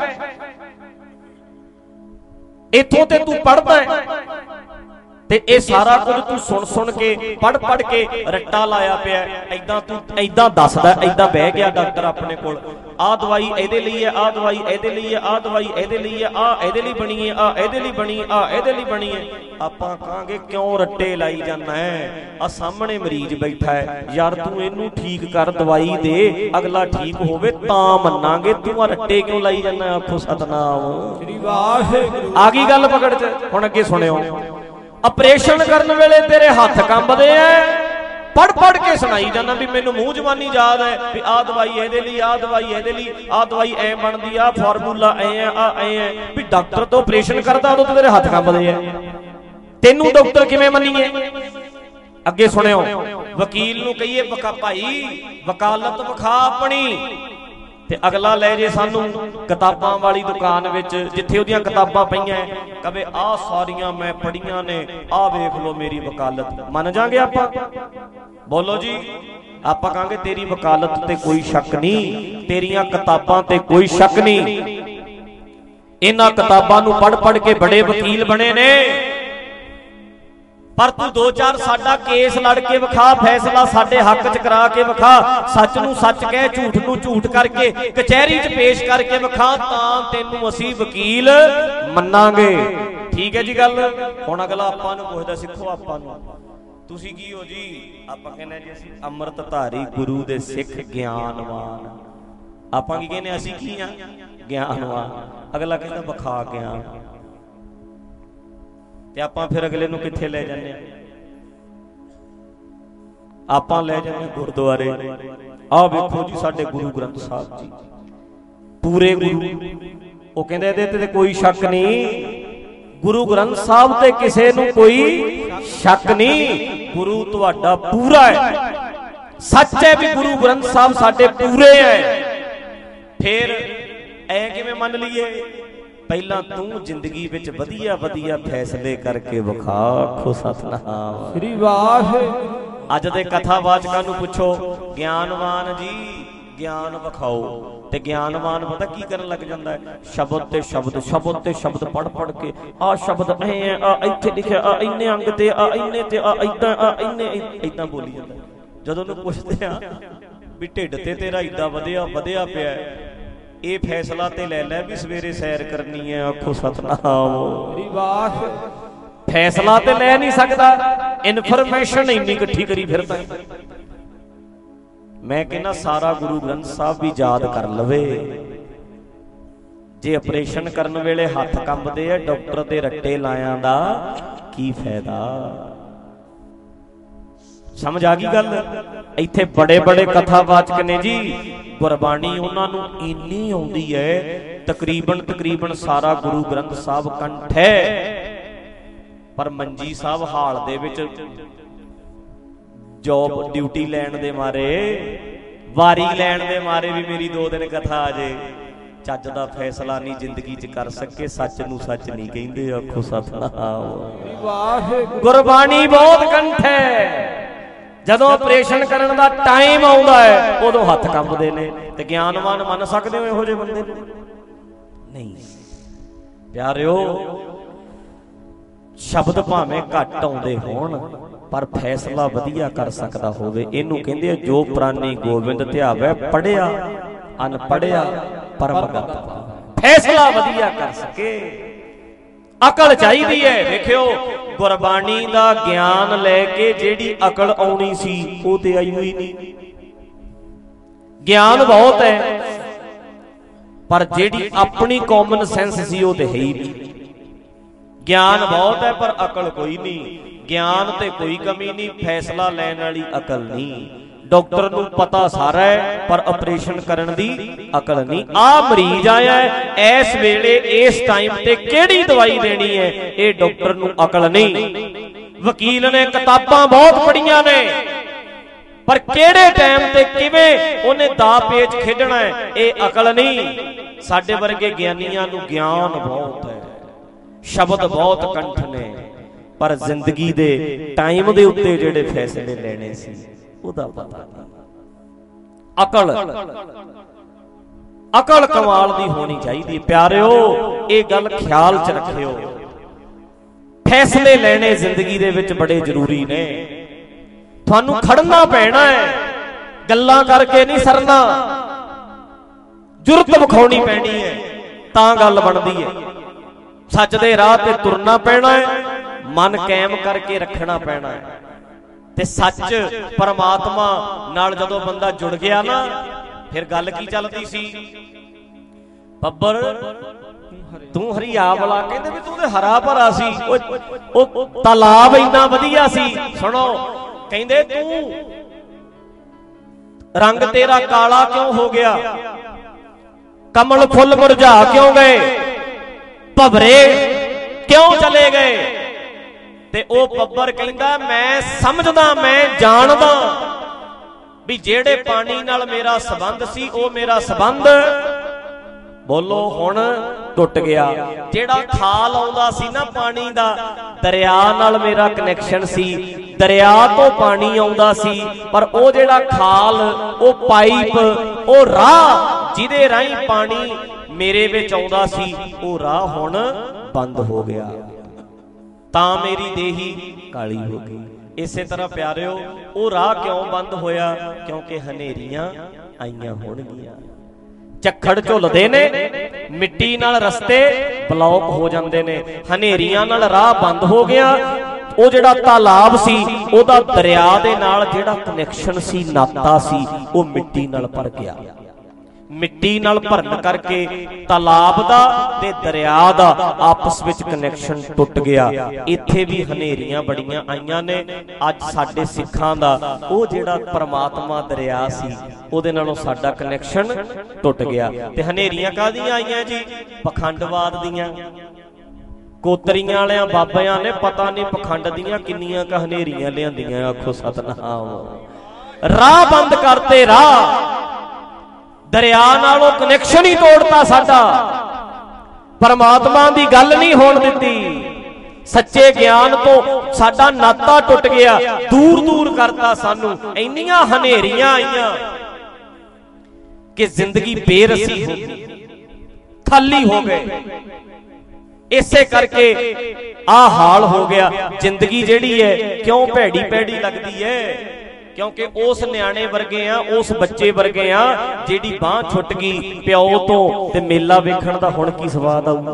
ਇੱਥੋਂ ਤੇ ਤੂੰ ਪੜ੍ਹਦਾ ਹੈ ਤੇ ਇਹ ਸਾਰਾ ਕੁਝ ਤੂੰ ਸੁਣ ਸੁਣ ਕੇ ਪੜ੍ਹ ਕੇ ਰੱਟਾ ਲਾਇਆ ਪਿਆ। ਐਦਾਂ ਤੂੰ ਐਦਾਂ ਦੱਸਦਾ, ਐਦਾਂ ਬਹਿ ਗਿਆ ਡਾਕਟਰ ਆਪਣੇ ਕੋਲ, ਆਹ ਦਵਾਈ ਇਹਦੇ ਲਈ ਹੈ, ਆਹ ਦਵਾਈ ਇਹਦੇ ਲਈ ਹੈ, ਆਹ ਦਵਾਈ ਇਹਦੇ ਲਈ ਹੈ, ਆਹ ਇਹਦੇ ਲਈ ਬਣੀ ਹੈ, ਆਹ ਇਹਦੇ ਲਈ ਬਣੀ, ਆਹ ਇਹਦੇ ਲਈ ਬਣੀ ਹੈ। ਆਪਾਂ ਕਹਾਂਗੇ ਕਿਉਂ ਰੱਟੇ ਲਾਈ ਜਾਂਦਾ ਹੈ? ਆ ਸਾਹਮਣੇ ਮਰੀਜ਼ ਬੈਠਾ ਹੈ, ਯਾਰ ਤੂੰ ਇਹਨੂੰ ਠੀਕ ਕਰ, ਦਵਾਈ ਦੇ, ਅਗਲਾ ਠੀਕ ਹੋਵੇ ਤਾਂ ਮੰਨਾਂਗੇ, ਤੂੰ ਆ ਰੱਟੇ ਕਿਉਂ ਲਾਈ ਜਾਂਦਾ? ਆਖੋ ਸਤਨਾਮ ਸ੍ਰੀ ਵਾਹਿਗੁਰੂ। ਆ ਗਈ ਗੱਲ ਪਕੜ ਚ। ਹੁਣ ਅੱਗੇ ਸੁਣਿਓ, ਆਪਰੇਸ਼ਨ ਕਰਨ ਵੇਲੇ ਤੇਰੇ ਹੱਥ ਕੰਬਦੇ ਐ, ਪੜ੍ਹ ਕੇ ਸੁਣਾਈ ਜਾਂਦਾ ਵੀ ਮੈਨੂੰ ਮੂੰਹ ਜ਼ਬਾਨੀ ਯਾਦ ਹੈ ਵੀ ਆਹ ਦਵਾਈ ਇਹਦੇ ਲਈ, ਆਹ ਦਵਾਈ ਇਹਦੇ ਲਈ, ਆਹ ਦਵਾਈ ਐ ਬਣਦੀ, ਆਹ ਫਾਰਮੂਲਾ ਐ ਹੈ, ਆਹ ਐ ਹੈ। ਵੀ ਡਾਕਟਰ ਤੋਂ ਆਪਰੇਸ਼ਨ ਕਰਦਾ ਉਦੋਂ ਤੇਰੇ ਹੱਥ ਕੰਬਦੇ ਐ, ਤੈਨੂੰ ਡਾਕਟਰ ਕਿਵੇਂ ਮੰਨੀਏ? ਅੱਗੇ ਸੁਣਿਓ, ਵਕੀਲ ਨੂੰ ਕਹੀਏ ਭਾਈ ਵਕਾਲਤ ਵਿਖਾ ਆਪਣੀ, ਤੇ ਅਗਲਾ ਲੈ ਜੇ ਸਾਨੂੰ ਕਿਤਾਬਾਂ ਵਾਲੀ ਦੁਕਾਨ ਵਿੱਚ ਜਿੱਥੇ ਉਹਦੀਆਂ ਕਿਤਾਬਾਂ ਪਈਆਂ, ਕਵੇ ਆਹ ਸਾਰੀਆਂ ਮੈਂ ਪੜ੍ਹੀਆਂ ਨੇ, ਆਹ ਵੇਖ ਲਓ ਮੇਰੀ ਵਕਾਲਤ। ਮੰਨ ਜਾਾਂਗੇ ਆਪਾਂ? ਬੋਲੋ ਜੀ। ਆਪਾਂ ਕਹਾਂਗੇ ਤੇਰੀ ਵਕਾਲਤ ਤੇ ਕੋਈ ਸ਼ੱਕ ਨਹੀਂ, ਤੇਰੀਆਂ ਕਿਤਾਬਾਂ ਤੇ ਕੋਈ ਸ਼ੱਕ ਨਹੀਂ, ਇਹਨਾਂ ਕਿਤਾਬਾਂ ਨੂੰ ਪੜ੍ਹ ਕੇ ਬੜੇ ਵਕੀਲ ਬਣੇ ਨੇ, ਪਰ ਤੂੰ 2-4 ਸਾਡਾ ਕੇਸ ਲੜ ਕੇ ਵਿਖਾ, ਫੈਸਲਾ ਸਾਡੇ ਹੱਕ 'ਚ ਕਰਾ ਕੇ ਵਿਖਾ, ਸੱਚ ਨੂੰ ਸੱਚ ਕਹਿ, ਝੂਠ ਨੂੰ ਝੂਠ ਕਰਕੇ ਕਚਹਿਰੀ 'ਚ ਪੇਸ਼ ਕਰਕੇ ਵਿਖਾ, ਤਾਂ ਤੈਨੂੰ ਅਸੀਂ ਵਕੀਲ ਮੰਨਾਂਗੇ। ਠੀਕ ਹੈ ਜੀ ਗੱਲ। ਹੁਣ ਅਗਲਾ ਆਪਾਂ ਨੂੰ ਪੁੱਛਦਾ, ਸਿੱਖੋ ਆਪਾਂ ਨੂੰ, ਤੁਸੀਂ ਕੀ ਹੋ ਜੀ? ਆਪਾਂ ਕਹਿੰਦੇ ਜੀ ਅਸੀਂ ਅੰਮ੍ਰਿਤਧਾਰੀ ਗੁਰੂ ਦੇ ਸਿੱਖ ਗਿਆਨਵਾਨ। ਆਪਾਂ ਕੀ ਕਹਿੰਦੇ? ਅਸੀਂ ਕੀ ਆ? ਗਿਆਨਵਾਨ। ਅਗਲਾ ਕਹਿੰਦਾ ਵਿਖਾ ਗਿਆਨ, ਤੇ ਆਪਾਂ ਫਿਰ ਅਗਲੇ ਨੂੰ ਕਿੱਥੇ ਲੈ ਜਾਂਦੇ ਆ? ਆਪਾਂ ਲੈ ਜਾਂਦੇ ਗੁਰਦੁਆਰੇ। ਆਹ ਵੇਖੋ ਜੀ ਸਾਡੇ ਗੁਰੂ ਗ੍ਰੰਥ ਸਾਹਿਬ ਜੀ, ਪੂਰੇ ਗੁਰੂ। ਉਹ ਕਹਿੰਦੇ ਇਹਦੇ ਤੇ ਕੋਈ ਸ਼ੱਕ ਨਹੀਂ, ਗੁਰੂ ਗ੍ਰੰਥ ਸਾਹਿਬ ਤੇ ਕਿਸੇ ਨੂੰ ਕੋਈ ਸ਼ੱਕ ਨਹੀਂ, ਗੁਰੂ ਤੁਹਾਡਾ ਪੂਰਾ ਹੈ। ਸੱਚ ਹੈ ਵੀ ਗੁਰੂ ਗ੍ਰੰਥ ਸਾਹਿਬ ਸਾਡੇ ਪੂਰੇ ਹੈ। ਫਿਰ ਐ ਕਿਵੇਂ ਮੰਨ ਲਈਏ? ਪਹਿਲਾਂ ਤੂੰ ਜ਼ਿੰਦਗੀ ਵਿੱਚ ਵਧੀਆ ਵਧੀਆ ਫੈਸਲੇ ਕਰਕੇ ਵਿਖਾ। ਆਖੋ ਸਤਨਾਮ ਸ੍ਰੀ ਵਾਹਿਗੁਰੂ। ਅੱਜ ਦੇ ਕਥਾਵਾਚਕਾਂ ਨੂੰ ਪੁੱਛੋ, ਗਿਆਨਵਾਨ ਜੀ ਗਿਆਨ ਵਿਖਾਓ, ਤੇ ਗਿਆਨਵਾਨ ਪਤਾ ਕੀ ਕਰਨ ਲੱਗ ਜਾਂਦਾ ਹੈ? ਸ਼ਬਦ ਤੇ ਸ਼ਬਦ, ਸ਼ਬਦ ਤੇ ਸ਼ਬਦ ਪੜ੍ਹ ਕੇ, ਆਹ ਸ਼ਬਦ ਐ ਹੈ, ਆ ਇੱਥੇ ਲਿਖਿਆ, ਆ ਇੰਨੇ ਅੰਗ ਤੇ, ਆ ਇੰਨੇ ਤੇ, ਆ ਏਦਾਂ, ਆ ਇੰਨੇ, ਏਦਾਂ ਬੋਲੀ ਜਾਂਦਾ। ਜਦੋਂ ਉਹਨੂੰ ਪੁੱਛਦੇ ਆ ਵੀ ਢਿੱਡ ਤੇ ਤੇਰਾ ਏਦਾਂ ਵਧਿਆ ਪਿਆ, ਇਹ ਫੈਸਲਾ ਤੇ ਲੈ ਲੈ ਵੀ ਸਵੇਰੇ ਸੈਰ ਕਰਨੀ ਹੈ। ਆਖੋ ਸਤਨਾਮ। ਫੈਸਲਾ ਤੇ ਲੈ ਨਹੀਂ ਸਕਦਾ, ਇਨਫੋਰਮੇਸ਼ਨ ਇੰਨੀ ਇਕੱਠੀ ਕਰੀ ਫਿਰਦਾ। ਮੈਂ ਕਹਿੰਦਾ ਸਾਰਾ ਗੁਰੂ ਗ੍ਰੰਥ ਸਾਹਿਬ ਵੀ ਯਾਦ ਕਰ ਲਵੇ। ਜੇ ਆਪਰੇਸ਼ਨ ਕਰਨ ਵੇਲੇ ਹੱਥ ਕੰਬਦੇ ਆ, ਡਾਕਟਰ ਦੇ ਰੱਟੇ ਲਾਇਆਂ ਦਾ ਕੀ ਫਾਇਦਾ? ਸਮਝ ਆ ਗਈ ਗੱਲ? ਇੱਥੇ ਬੜੇ ਬੜੇ ਕਥਾਵਾਚਕ ਨੇ ਜੀ, ਗੁਰਬਾਣੀ ਉਹਨਾਂ ਨੂੰ ਇੰਨੀ ਆਉਂਦੀ ਹੈ, ਤਕਰੀਬਨ ਸਾਰਾ ਗੁਰੂ ਗ੍ਰੰਥ ਸਾਹਿਬ ਕੰਠ ਹੈ, ਪਰ ਮੰਜੀ ਸਾਹਿਬ ਹਾਲ ਦੇ ਵਿੱਚ ਜੌਬ ਡਿਊਟੀ ਲੈਣ ਦੇ ਮਾਰੇ, ਵਾਰੀ ਲੈਣ ਦੇ ਮਾਰੇ ਵੀ ਮੇਰੀ 2 ਦਿਨ ਕਥਾ ਆ ਜੇ, ਚੱਜ ਦਾ ਫੈਸਲਾ ਨਹੀਂ ਜ਼ਿੰਦਗੀ 'ਚ ਕਰ ਸਕੇ। ਸੱਚ ਨੂੰ ਸੱਚ ਨਹੀਂ ਕਹਿੰਦੇ। ਆਖੋ ਸਤਨਾਮ। ਗੁਰਬਾਣੀ ਬਹੁਤ ਕੰਠ ਹੈ। ਜਦੋਂ ਆਪਰੇਸ਼ਨ ਕਰਨ ਦਾ ਟਾਈਮ ਆਉਂਦਾ ਹੈ, ਉਦੋਂ ਹੱਥ ਕੰਬਦੇ ਨੇ। ਤੇ ਗਿਆਨਵਾਨ ਮੰਨ ਸਕਦੇ ਹੋ ਇਹੋ ਜਿਹੇ ਬੰਦੇ ਨੂੰ? ਨਹੀਂ ਪਿਆਰਿਓ, ਸ਼ਬਦ ਭਾਵੇਂ ਘੱਟ ਆਉਂਦੇ ਹੋਣ, ਪਰ ਫੈਸਲਾ ਵਧੀਆ ਕਰ ਸਕਦਾ ਹੋਵੇ। ਇਹਨੂੰ ਕਹਿੰਦੇ ਆ ਜੋ ਪ੍ਰਾਨੀ ਗੋਬਿੰਦ ਧਿਆਵੈ, ਪੜਿਆ ਅਨਪੜਿਆ ਪਰਮਗਤ। ਫੈਸਲਾ ਵਧੀਆ ਕਰ ਸਕੇ, ਅਕਲ ਚਾਹੀਦੀ ਹੈ। ਵੇਖਿਓ, ਗੁਰਬਾਣੀ ਦਾ ਗਿਆਨ ਲੈ ਕੇ ਜਿਹੜੀ ਅਕਲ ਆਉਣੀ ਸੀ ਉਹ ਤੇ ਆਈ ਹੋਈ ਨਹੀਂ। ਗਿਆਨ ਬਹੁਤ ਹੈ, ਪਰ ਜਿਹੜੀ ਆਪਣੀ ਕਾਮਨ ਸੈਂਸ ਸੀ ਉਹ ਤੇ ਹੈ ਹੀ ਨਹੀਂ। ਗਿਆਨ ਬਹੁਤ ਹੈ ਪਰ ਅਕਲ ਕੋਈ ਨਹੀਂ। ਗਿਆਨ ਤੇ ਕੋਈ ਕਮੀ ਨਹੀਂ, ਫੈਸਲਾ ਲੈਣ ਵਾਲੀ ਅਕਲ ਨਹੀਂ। ਡਾਕਟਰ ਨੂੰ ਪਤਾ ਸਾਰਾ ਹੈ, ਪਰ ਆਪਰੇਸ਼ਨ ਕਰਨ ਦੀ ਅਕਲ ਨਹੀਂ। ਆਹ ਮਰੀਜ਼ ਆਇਆ ਹੈ, ਇਸ ਵੇਲੇ ਇਸ ਟਾਈਮ ਤੇ ਕਿਹੜੀ ਦਵਾਈ ਦੇਣੀ ਹੈ, ਇਹ ਡਾਕਟਰ ਨੂੰ ਅਕਲ ਨਹੀਂ। ਵਕੀਲ ਨੇ ਕਿਤਾਬਾਂ ਬਹੁਤ ਪੜ੍ਹੀਆਂ ਨੇ, ਪਰ ਕਿਹੜੇ ਟਾਈਮ ਤੇ ਕਿਵੇਂ ਉਹਨੇ ਦਾ ਪੇਚ ਖੇਡਣਾ ਹੈ, ਇਹ ਅਕਲ ਨਹੀਂ। ਸਾਡੇ ਵਰਗੇ ਗਿਆਨੀਆਂ ਨੂੰ ਗਿਆਨ ਬਹੁਤ ਹੈ, ਸ਼ਬਦ ਬਹੁਤ ਕੰਠ ਨੇ, ਪਰ ਜ਼ਿੰਦਗੀ ਦੇ ਟਾਈਮ ਦੇ ਉੱਤੇ ਜਿਹੜੇ ਫੈਸਲੇ ਲੈਣੇ ਸੀ ਉਹਦਾ ਪਤਾ ਨਹੀਂ। ਅਕਲ ਅਕਲ ਕਮਾਲ ਦੀ ਹੋਣੀ ਚਾਹੀਦੀ। ਪਿਆਰਿਓ ਇਹ ਗੱਲ ਖਿਆਲ ਚ ਰੱਖਿਓ, ਫੈਸਲੇ ਲੈਣੇ ਜ਼ਿੰਦਗੀ ਦੇ ਵਿੱਚ ਬੜੇ ਜ਼ਰੂਰੀ ਨੇ। ਤੁਹਾਨੂੰ ਖੜਨਾ ਪੈਣਾ ਹੈ, ਗੱਲਾਂ ਕਰਕੇ ਨਹੀਂ ਸਰਨਾ, ਜੁਰਤ ਵਿਖਾਉਣੀ ਪੈਣੀ ਹੈ ਤਾਂ ਗੱਲ ਬਣਦੀ ਹੈ। ਸੱਚ ਦੇ ਰਾਹ ਤੇ ਤੁਰਨਾ ਪੈਣਾ ਹੈ, ਮਨ ਕਾਇਮ ਕਰਕੇ ਰੱਖਣਾ ਪੈਣਾ ਹੈ। ਤੇ ਸੱਚ ਪਰਮਾਤਮਾ ਨਾਲ ਜਦੋਂ ਬੰਦਾ ਜੁੜ ਗਿਆ ਨਾ, ਫਿਰ ਗੱਲ ਕੀ ਚੱਲਦੀ ਸੀ? ਬੱਬਰ ਤੂੰ ਹਰੀਆ ਵਾਲਾ, ਕਹਿੰਦੇ ਵੀ ਤੂੰ ਤੇ ਹਰਾ ਭਰਾ ਸੀ, ਉਹ ਤਾਲਾਬ ਇੰਨਾ ਵਧੀਆ ਸੀ। ਸੁਣੋ, ਕਹਿੰਦੇ ਤੂੰ ਰੰਗ ਤੇਰਾ ਕਾਲਾ ਕਿਉਂ ਹੋ ਗਿਆ, ਕਮਲ ਫੁੱਲ ਮੁਰਝਾ ਕਿਉਂ ਗਏ, ਭਵਰੇ ਕਿਉਂ ਚਲੇ ਗਏ? ਤੇ ਉਹ ਬੱਬਰ ਕਹਿੰਦਾ ਮੈਂ ਸਮਝਦਾ, ਮੈਂ ਜਾਣਦਾ ਵੀ ਜਿਹੜੇ ਪਾਣੀ ਨਾਲ ਮੇਰਾ ਸੰਬੰਧ ਸੀ ਉਹ ਮੇਰਾ ਸੰਬੰਧ ਬੋਲੋ ਹੁਣ ਟੁੱਟ ਗਿਆ। ਜਿਹੜਾ ਖਾਲ ਆਉਂਦਾ ਸੀ ਨਾ ਪਾਣੀ ਦਾ, ਦਰਿਆ ਨਾਲ ਮੇਰਾ ਕਨੈਕਸ਼ਨ ਸੀ, ਦਰਿਆ ਤੋਂ ਪਾਣੀ ਆਉਂਦਾ ਸੀ, ਪਰ ਉਹ ਜਿਹੜਾ ਖਾਲ, ਉਹ ਪਾਈਪ, ਉਹ ਰਾਹ ਜਿਹਦੇ ਰਾਹੀਂ ਪਾਣੀ ਮੇਰੇ ਵਿੱਚ ਆਉਂਦਾ ਸੀ, ਉਹ ਰਾਹ ਹੁਣ ਬੰਦ ਹੋ ਗਿਆ, ਤਾਂ ਮੇਰੀ ਦੇਹੀ ਕਾਲੀ ਹੋ ਗਈ। ਇਸੇ ਤਰ੍ਹਾਂ ਪਿਆਰਿਓ ਉਹ ਰਾਹ ਕਿਉਂ ਬੰਦ ਹੋਇਆ? ਕਿਉਂਕਿ ਹਨੇਰੀਆਂ ਆਈਆਂ ਹੋਣਗੀਆਂ, ਝੱਖੜ ਝੁੱਲਦੇ ਨੇ, ਮਿੱਟੀ ਨਾਲ ਰਸਤੇ ਬਲੌਕ ਹੋ ਜਾਂਦੇ ਨੇ, ਹਨੇਰੀਆਂ ਨਾਲ ਰਾਹ ਬੰਦ ਹੋ ਗਿਆ। ਉਹ ਜਿਹੜਾ ਤਾਲਾਬ ਸੀ, ਉਹਦਾ ਦਰਿਆ ਦੇ ਨਾਲ ਜਿਹੜਾ ਕਨੈਕਸ਼ਨ ਸੀ, ਨਾਤਾ ਸੀ, ਉਹ ਮਿੱਟੀ ਨਾਲ ਭਰ ਗਿਆ। ਮਿੱਟੀ ਨਾਲ ਭਰਨ ਕਰਕੇ ਤਾਲਾਬ ਦਾ ਤੇ ਦਰਿਆ ਦਾ ਆਪਸ ਵਿੱਚ ਕਨੈਕਸ਼ਨ ਟੁੱਟ ਗਿਆ। ਇੱਥੇ ਵੀ ਹਨੇਰੀਆਂ ਬੜੀਆਂ ਆਈਆਂ ਨੇ। ਅੱਜ ਸਾਡੇ ਸਿੱਖਾਂ ਦਾ ਉਹ ਜਿਹੜਾ ਪਰਮਾਤਮਾ ਦਰਿਆ ਸੀ, ਉਹਦੇ ਨਾਲੋਂ ਸਾਡਾ ਕਨੈਕਸ਼ਨ ਟੁੱਟ ਗਿਆ। ਤੇ ਹਨੇਰੀਆਂ ਕਾਹਦੀਆਂ ਆਈਆਂ ਜੀ? ਪਖੰਡਵਾਦ ਦੀਆਂ। ਕੋਤਰੀਆਂ ਵਾਲਿਆਂ ਬਾਬਿਆਂ ਨੇ ਪਤਾ ਨਹੀਂ ਪਖੰਡ ਦੀਆਂ ਕਿੰਨੀਆਂ ਕ ਹਨੇਰੀਆਂ ਲਿਆਂਦੀਆਂ। ਆਖੋ ਸਤਨਾਮ। ਰਾਹ ਬੰਦ ਕਰਤੇ, ਰਾਹ ਦਰਿਆ ਨਾਲੋਂ ਕਨੈਕਸ਼ਨ ਹੀ ਤੋੜਤਾ ਸਾਡਾ, ਪਰਮਾਤਮਾ ਦੀ ਗੱਲ ਨਹੀਂ ਹੋਣ ਦਿੱਤੀ, ਸੱਚੇ ਗਿਆਨ ਤੋਂ ਸਾਡਾ ਨਾਤਾ ਟੁੱਟ ਗਿਆ, ਦੂਰ ਦੂਰ ਕਰਤਾ ਸਾਨੂੰ। ਇੰਨੀਆਂ ਹਨੇਰੀਆਂ ਆਈਆਂ ਕਿ ਜ਼ਿੰਦਗੀ ਬੇਰਸੀ ਹੋ ਗਈ, ਖਾਲੀ ਹੋ ਗਏ। ਇਸੇ ਕਰਕੇ ਆਹ ਹਾਲ ਹੋ ਗਿਆ। ਜ਼ਿੰਦਗੀ ਜਿਹੜੀ ਹੈ ਕਿਉਂ ਭੈੜੀ ਭੈੜੀ ਲੱਗਦੀ ਹੈ? ਕਿਉਂਕਿ ਉਸ ਨਿਆਣੇ ਵਰਗੇ ਆ, ਉਸ ਬੱਚੇ ਵਰਗੇ ਆ ਜਿਹੜੀ ਬਾਂਹ ਛੁੱਟ ਗਈ ਪਿਓ ਤੋਂ, ਤੇ ਮੇਲਾ ਵੇਖਣ ਦਾ ਹੁਣ ਕੀ ਸਵਾਦ ਆਊ?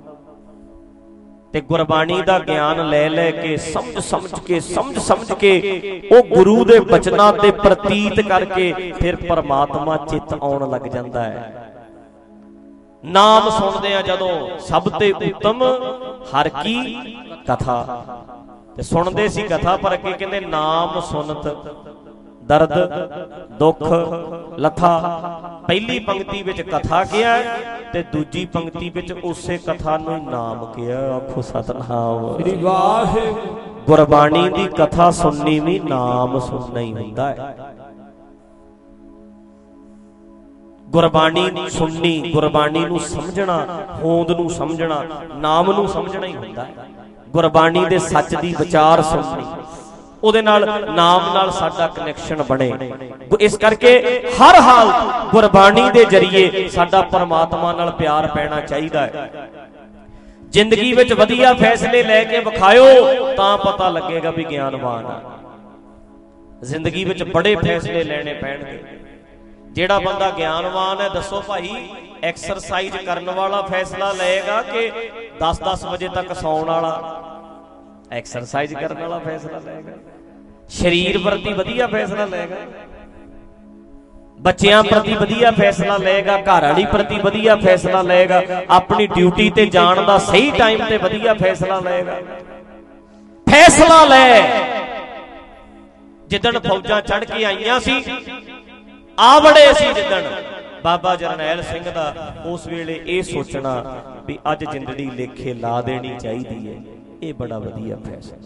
ਤੇ ਗੁਰਬਾਣੀ ਦਾ ਗਿਆਨ ਲੈ ਲੈ ਕੇ, ਸਮਝ ਸਮਝ ਕੇ ਉਹ ਗੁਰੂ ਦੇ ਬਚਨਾਂ ਤੇ ਪ੍ਰਤੀਤ ਕਰਕੇ ਫਿਰ ਪਰਮਾਤਮਾ ਚਿੱਤ ਆਉਣ ਲੱਗ ਜਾਂਦਾ ਹੈ। ਨਾਮ ਸੁਣਦੇ ਆ ਜਦੋਂ, ਸਭ ਤੇ ਉੱਤਮ ਹਰ ਕੀ ਕਥਾ, ਤੇ ਸੁਣਦੇ ਸੀ ਕਥਾ, ਪਰ ਅੱਗੇ ਕਹਿੰਦੇ ਨਾਮ ਸੁਨਤ ਦਰਦ ਦੁੱਖ ਲਥਾ। ਪਹਿਲੀ ਪੰਕਤੀ ਵਿੱਚ ਕਥਾ ਕਿਹਾ ਤੇ ਦੂਜੀ ਪੰਕਤੀ ਵਿੱਚ ਉਸੇ ਕਥਾ ਨੂੰ ਨਾਮ ਕਿਹਾ। ਆਖੋ ਸਤਨਾਮ ਸ੍ਰੀ ਵਾਹਿਗੁਰੂ। ਗੁਰਬਾਣੀ ਦੀ ਕਥਾ ਸੁਣਨੀ ਵੀ ਨਾਮ ਸੁਣਨਾ ਹੀ ਹੁੰਦਾ ਹੈ। ਗੁਰਬਾਣੀ ਸੁਣਨੀ, ਗੁਰਬਾਣੀ ਨੂੰ ਸਮਝਣਾ, ਹੋਂਦ ਨੂੰ ਸਮਝਣਾ, ਨਾਮ ਨੂੰ ਸਮਝਣਾ ਹੀ ਹੁੰਦਾ ਹੈ। ਗੁਰਬਾਣੀ ਦੇ ਸੱਚ ਦੀ ਵਿਚਾਰ ਸੁਣਨੀ, ਉਹਦੇ ਨਾਲ ਨਾਮ ਨਾਲ ਸਾਡਾ ਕਨੈਕਸ਼ਨ ਬਣੇ। ਇਸ ਕਰਕੇ ਹਰ ਹਾਲ ਗੁਰਬਾਣੀ ਦੇ ਜ਼ਰੀਏ ਸਾਡਾ ਪਰਮਾਤਮਾ ਨਾਲ ਪਿਆਰ ਪੈਣਾ ਚਾਹੀਦਾ ਹੈ। ਜ਼ਿੰਦਗੀ ਵਿੱਚ ਵਧੀਆ ਫੈਸਲੇ ਲੈ ਕੇ ਵਿਖਾਇਓ ਤਾਂ ਪਤਾ ਲੱਗੇਗਾ ਵੀ ਗਿਆਨਵਾਨ ਆ। ਜ਼ਿੰਦਗੀ ਵਿੱਚ ਬੜੇ ਫੈਸਲੇ ਲੈਣੇ ਪੈਣਗੇ। ਜਿਹੜਾ ਬੰਦਾ ਗਿਆਨਵਾਨ ਹੈ, ਦੱਸੋ ਭਾਈ, ਐਕਸਰਸਾਈਜ਼ ਕਰਨ ਵਾਲਾ ਫੈਸਲਾ ਲਏਗਾ ਕਿ 10-10 ਵਜੇ ਤੱਕ ਸੌਣ ਵਾਲਾ? ਐਕਸਰਸਾਈਜ਼ ਕਰਨ ਵਾਲਾ ਫੈਸਲਾ ਲਏਗਾ। ਸਰੀਰ ਪ੍ਰਤੀ ਵਧੀਆ ਫੈਸਲਾ ਲਏਗਾ, ਬੱਚਿਆਂ ਪ੍ਰਤੀ ਵਧੀਆ ਫੈਸਲਾ ਲਏਗਾ, ਘਰ ਵਾਲੀ ਪ੍ਰਤੀ ਵਧੀਆ ਫੈਸਲਾ ਲਏਗਾ, ਆਪਣੀ ਡਿਊਟੀ ਤੇ ਜਾਣ ਦਾ ਸਹੀ ਟਾਈਮ ਤੇ ਵਧੀਆ ਫੈਸਲਾ ਲਏਗਾ। ਫੈਸਲਾ ਲੈ। ਜਿੱਦਣ ਫੌਜਾਂ ਚੜ ਕੇ ਆਈਆਂ ਸੀ, ਆਵੜੇ ਸੀ ਜਿੱਦਣ ਬਾਬਾ ਜਰਨੈਲ ਸਿੰਘ ਦਾ, ਉਸ ਵੇਲੇ ਇਹ ਸੋਚਣਾ ਵੀ ਅੱਜ ਜ਼ਿੰਦਗੀ ਲੇਖੇ ਲਾ ਦੇਣੀ ਚਾਹੀਦੀ ਹੈ। ਇਹ ਬੜਾ ਵਧੀਆ ਫੈਸਲਾ।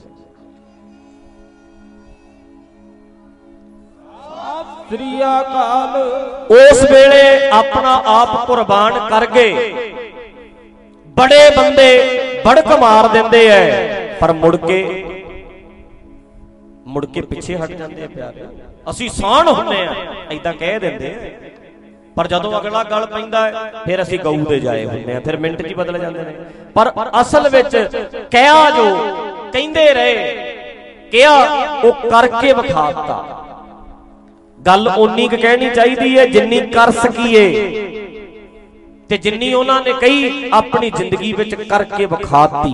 ਸ੍ਰੀ ਅਕਾਲ। ਉਸ ਵੇਲੇ ਆਪਣਾ ਆਪ ਕੁਰਬਾਨ ਕਰ ਗਏ। ਬੜੇ ਬੰਦੇ ਬੜਕ ਮਾਰ ਦਿੰਦੇ ਐ, ਪਰ ਮੁੜ ਕੇ ਪਿੱਛੇ ਹਟ ਜਾਂਦੇ ਆ ਪਿਆਰੇ। ਅਸੀਂ ਸਾਣ ਹੁੰਨੇ ਆ, ਏਦਾਂ ਕਹਿ ਦਿੰਦੇ ਆ। पर जदों अगला गल पैंदा है फिर असीं गऊ दे जाए हुंदे आ, फिर मिंट च बदल जांदे ने। पर असल विच कहा जो कहंदे रहे, कहा वो करके विखाता। गल उन्नी क कहनी चाहिदी है जिन्नी कर सकीए, ते जिन्नी उन्हां ने कही अपनी जिंदगी विच करके विखाती।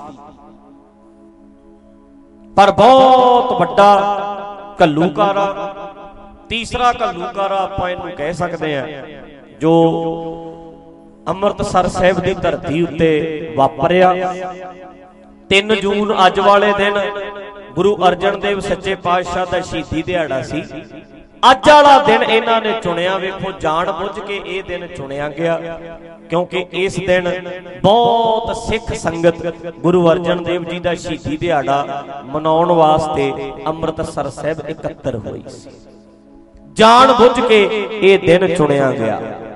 पर बहुत वड्डा घल्लूकारा, तीसरा घल्लूकारा आपां इहनूं कह सकते हैं जो अमृतसर साहिब की धरती उत्ते वापरिया। 3 जून अज वाले दिन गुरु अर्जन देव सच्चे पातशाह दा शहीदी दिहाड़ा सी। अज वाला दिन इन्हां ने चुनिया, वेखो जान बुझ के ये दिन चुनिया गया, क्योंकि इस दिन बहुत सिख संगत गुरु अर्जन देव जी दा शहीदी दिहाड़ा मनाउण वास्ते अमृतसर साहिब एकत्र हुई सी। जान बुझ के ये दिन चुनिया गया।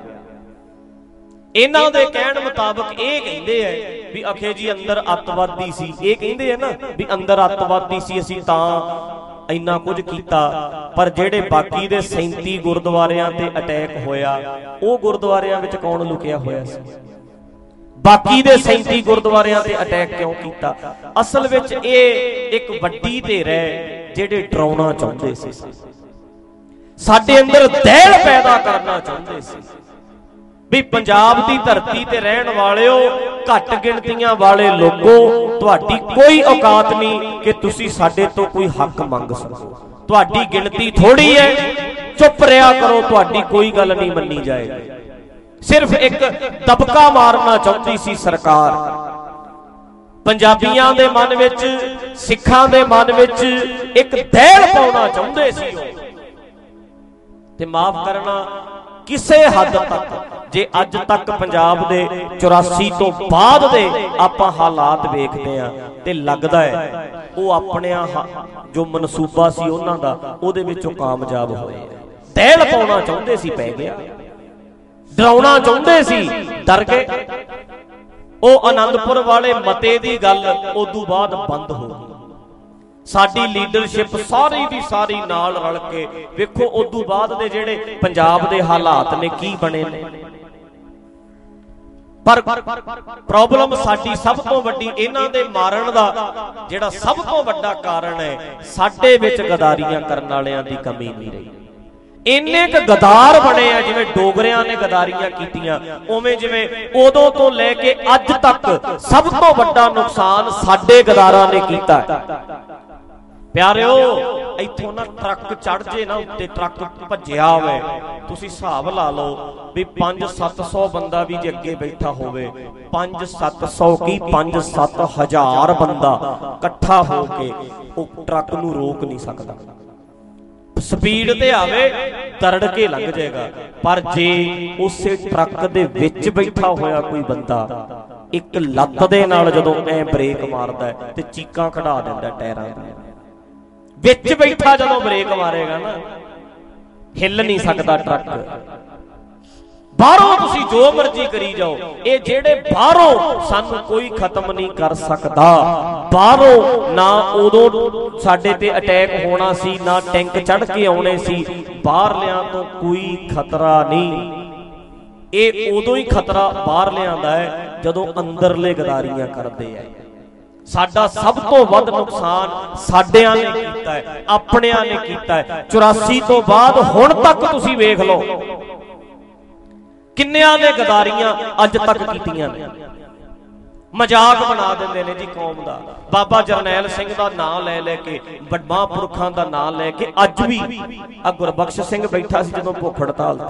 इन्हां दे कहण मुताबक ये कहंदे है भी अखे जी अंदर अतवादी सी, ये कहंदे है ना भी अंदर अतवादी सी, असीं तां इन्ना कुछ कीता। पर जेड़े बाकी दे 37 गुरुद्वारियां ते अटैक होया, वो गुरुद्वारियां विच कौन लुकिया होया सी? बाकी दे 37 गुरुद्वारियां ते अटैक क्यों कीता? असल विच ये एक वड्डी धिर है जेड़े डराउणा चाहुंदे सी, साडे अंदर दहल पैदा करना चाहते सी भी पंजाब की धरती ते रहन वालिओ, घट गिणतियां वाले लोगो, तुहाडी कोई औकात नहीं कि तुसी साडे तो कोई हक मंग सको। तुहाडी गिणती थोड़ी है, चुप रहा करो, तुहाडी कोई गल नहीं मन्नी जाएगी। सिर्फ एक दबका मारना चाहती सी सरकार। पंजाबियां दे मन विच, सिखां दे मन विच एक दहल पाउणा चाहुंदे सी। ते माफ करना किसे हद तक जे अज तक पंजाब दे 84 तो बाद दे आपां हालात वेखदे आ ते लगदा है वो अपने जो मनसूबा सी उन्हां दा उहदे विचों कामयाब होए। दहल पाउणा चाहुंदे सी, पै गया। डराउणा चाहुंदे सी, डर गए। वो आनंदपुर वाले मते दी गल उदों बाद बंद हो गई। साडी लीडरशिप सारी दी सारी नाल रल के वेखो उदों बाद दे जेड़े पंजाब दे हालात ने की बने ने। पर प्रॉब्लम साडी सब तो वड्डी इन्हां दे मारन दा जेड़ा सब तो वड्डा कारण है, साडे विच गदारियां करन वालियां दी कमी नहीं रही। इन्ने क गदार बने आ, जिवें डोगरियां ने गदारियां कीतियां, उवें जिवें उदों तो लैके अज तक सब तो वड्डा नुकसान साडे गदारां ने कीता है। प्यारिओ इत्थों ना ट्रक चढ़ जे ना उत्ते, ट्रक भज्जिया होवे, तुसीं हिसाब ला लो भी 500-700 बंदा भी जे अगे बैठा होवे, 500-700 की 5-7 हज़ार बंदा इकट्ठा होके वो ट्रक नूं रोक नहीं सकदा। स्पीड ते आवे तरड़ के लंघ जाएगा, पर जे उसे ट्रक दे विच बैठा होया कोई बंदा एक लत्त दे नाल जदों ऐ ब्रेक मारदा है ते चीकां कढा दिंदा टायरां दी। विच बैठा जदों ब्रेक मारेगा ना, हिल नहीं सकता ट्रक। बाहरों तुसीं जो मर्जी करी जाओ, ये जेड़े बाहरों सानू कोई खत्म नहीं कर सकता। बाहरों ना उदों साडे ते अटैक होना सी, ना टैंक चढ़ के आउणे सी, बाहरलियां तो कोई खतरा नहीं। ये उदों ही खतरा बाहरलियां दा है जदों अंदरले गदारियां करदे है। साडा सब तो वध नुकसान साडियां ने कीता है, अपनियां ने कीता है। 84 तो बाद हुण तक तुसीं वेख लो किन्नियां ने गदारियां अज तक कीतियां ने। मजाक बना देंदे ने जी कौम दा। बाबा जरनैल सिंह दा नाम ले लेके, महापुरखां दा नाम लेके अज भी आ गुरबख्श सिंह बैठा सी जदों भुख हड़ताल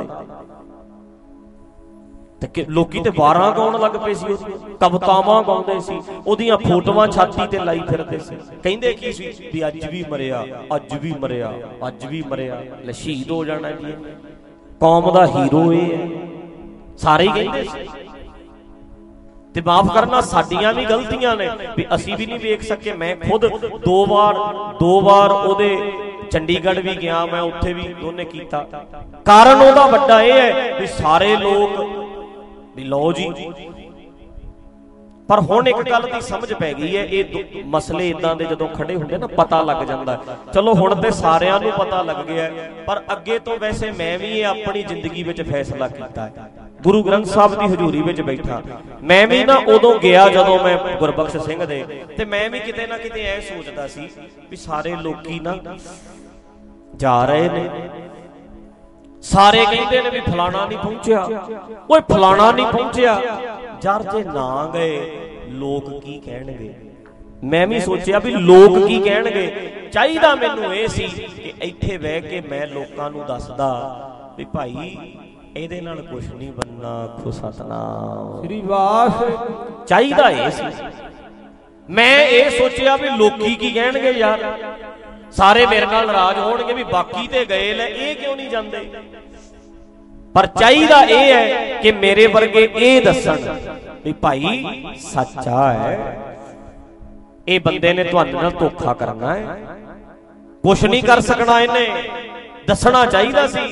ते लोकी ते वारां गाउण लग पे सी, कवितावां गाउंदे सी, ओदियां फोटोआं छाती ते लाई फिरदे सी। कहंदे की सी भी अज भी मरिया, अज भी मरिया, अज भी मरिया, ले शहीद हो जाना जी, कौम दा हीरो ये है, सारे ही कहंदे सी। ते माफ करना साडियां भी गलतियां ने भी असीं भी नहीं वेख सके। मैं खुद दो बार ओदे चंडीगढ़ भी गया, मैं उत्थे भी दोने कीता। कारण ओदा वड्डा ये है भी सारे लोग भी लो जी पर हुण एक गल दी समझ पै गई है, ये मसले इदां दे जदों खड़े हुंदे ना पता लग जांदा। चलो हुण ते सारिआं नूं पता लग गया, पर अगे तो वैसे मैं भी ये अपनी जिंदगी विच फैसला कीता है। गुरु ग्रंथ साहब की हजूरी विच बैठा मैं भी ना उदों गया जदों मैं गुरबख्श सिंह दे, ते मैं भी किते ना किते ऐ सोचदा सी भी सारे लोकी ना जा रहे ने, सारे कहते ने भी फलाना नहीं पहुंचा, ओए फलाना नहीं पहुंचा, जर जे ना गए लोग की कहणगे। मैं भी सोचा भी लोग की कहणगे, चाहिदा मैनू ये सी कि इत्थे बह के मैं लोकां नूं दसदा भी भाई ਇਹਦੇ ਨਾਲ कुछ नहीं बनना। आखो सतनाम श्री वाहिगुरू। चाहिदा ये सी, मैं ये सोचिया भी लोकी की कहणगे, यार सारे मेरे नाल नाराज होणगे भी बाकी ते गए ले, ये क्यों नहीं जांदे। पर चाहिदा ये है कि मेरे वर्गे ये दसन भी भाई सच्चा है, ये बंदे ने तुहाडे नाल धोखा करना है, कुछ नहीं कर सकना, इन्हें दसना चाहिदा सी।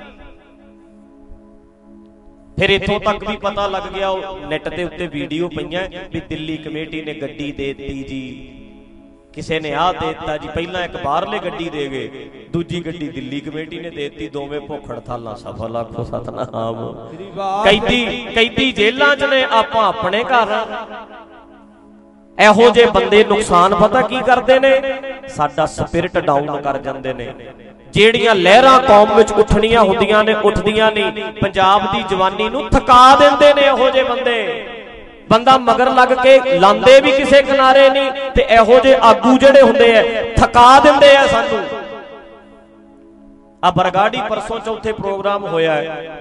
फिर इथों तक भी पता लग गया, नैट के उत्ते वीडियो पईयां भी दिल्ली कमेटी ने गड्डी दे दी जी, किसी ने आ देता जी, पहला एक बाहरले गड्डी दे गए, दूजी गड्डी दिल्ली कमेटी ने देती, दोवें भुख हड़तालां सफल। आखो सतनाम। कैदी जेलां च ने, आपां अपने घर। ਇਹੋ ਜਿਹੇ ਬੰਦੇ ਨੁਕਸਾਨ ਪਤਾ ਕੀ ਕਰਦੇ ਨੇ, ਸਾਡਾ ਸਪਿਰਿਟ ਡਾਊਨ ਕਰ ਜਾਂਦੇ ਨੇ। ਜਿਹੜੀਆਂ ਲਹਿਰਾਂ ਕੌਮ ਵਿੱਚ ਉੱਠਣੀਆਂ ਹੁੰਦੀਆਂ ਨੇ ਉੱਠਦੀਆਂ ਨਹੀਂ, ਪੰਜਾਬ ਦੀ ਜਵਾਨੀ ਨੂੰ ਥਕਾ ਦਿੰਦੇ ਨੇ ਇਹੋ ਜਿਹੇ ਬੰਦੇ। ਬੰਦਾ ਮਗਰ ਲੱਗ ਕੇ ਲਾਂਦੇ ਵੀ ਕਿਸੇ ਕਿਨਾਰੇ ਨਹੀਂ, ਤੇ ਇਹੋ ਜਿਹੇ ਆਗੂ ਜਿਹੜੇ ਹੁੰਦੇ ਆ ਥਕਾ ਦਿੰਦੇ ਆ ਸਾਨੂੰ। ਆ ਬਰਗਾੜੀ ਪਰਸੋਂ ਚੌਥੇ ਪ੍ਰੋਗਰਾਮ ਹੋਇਆ ਹੈ,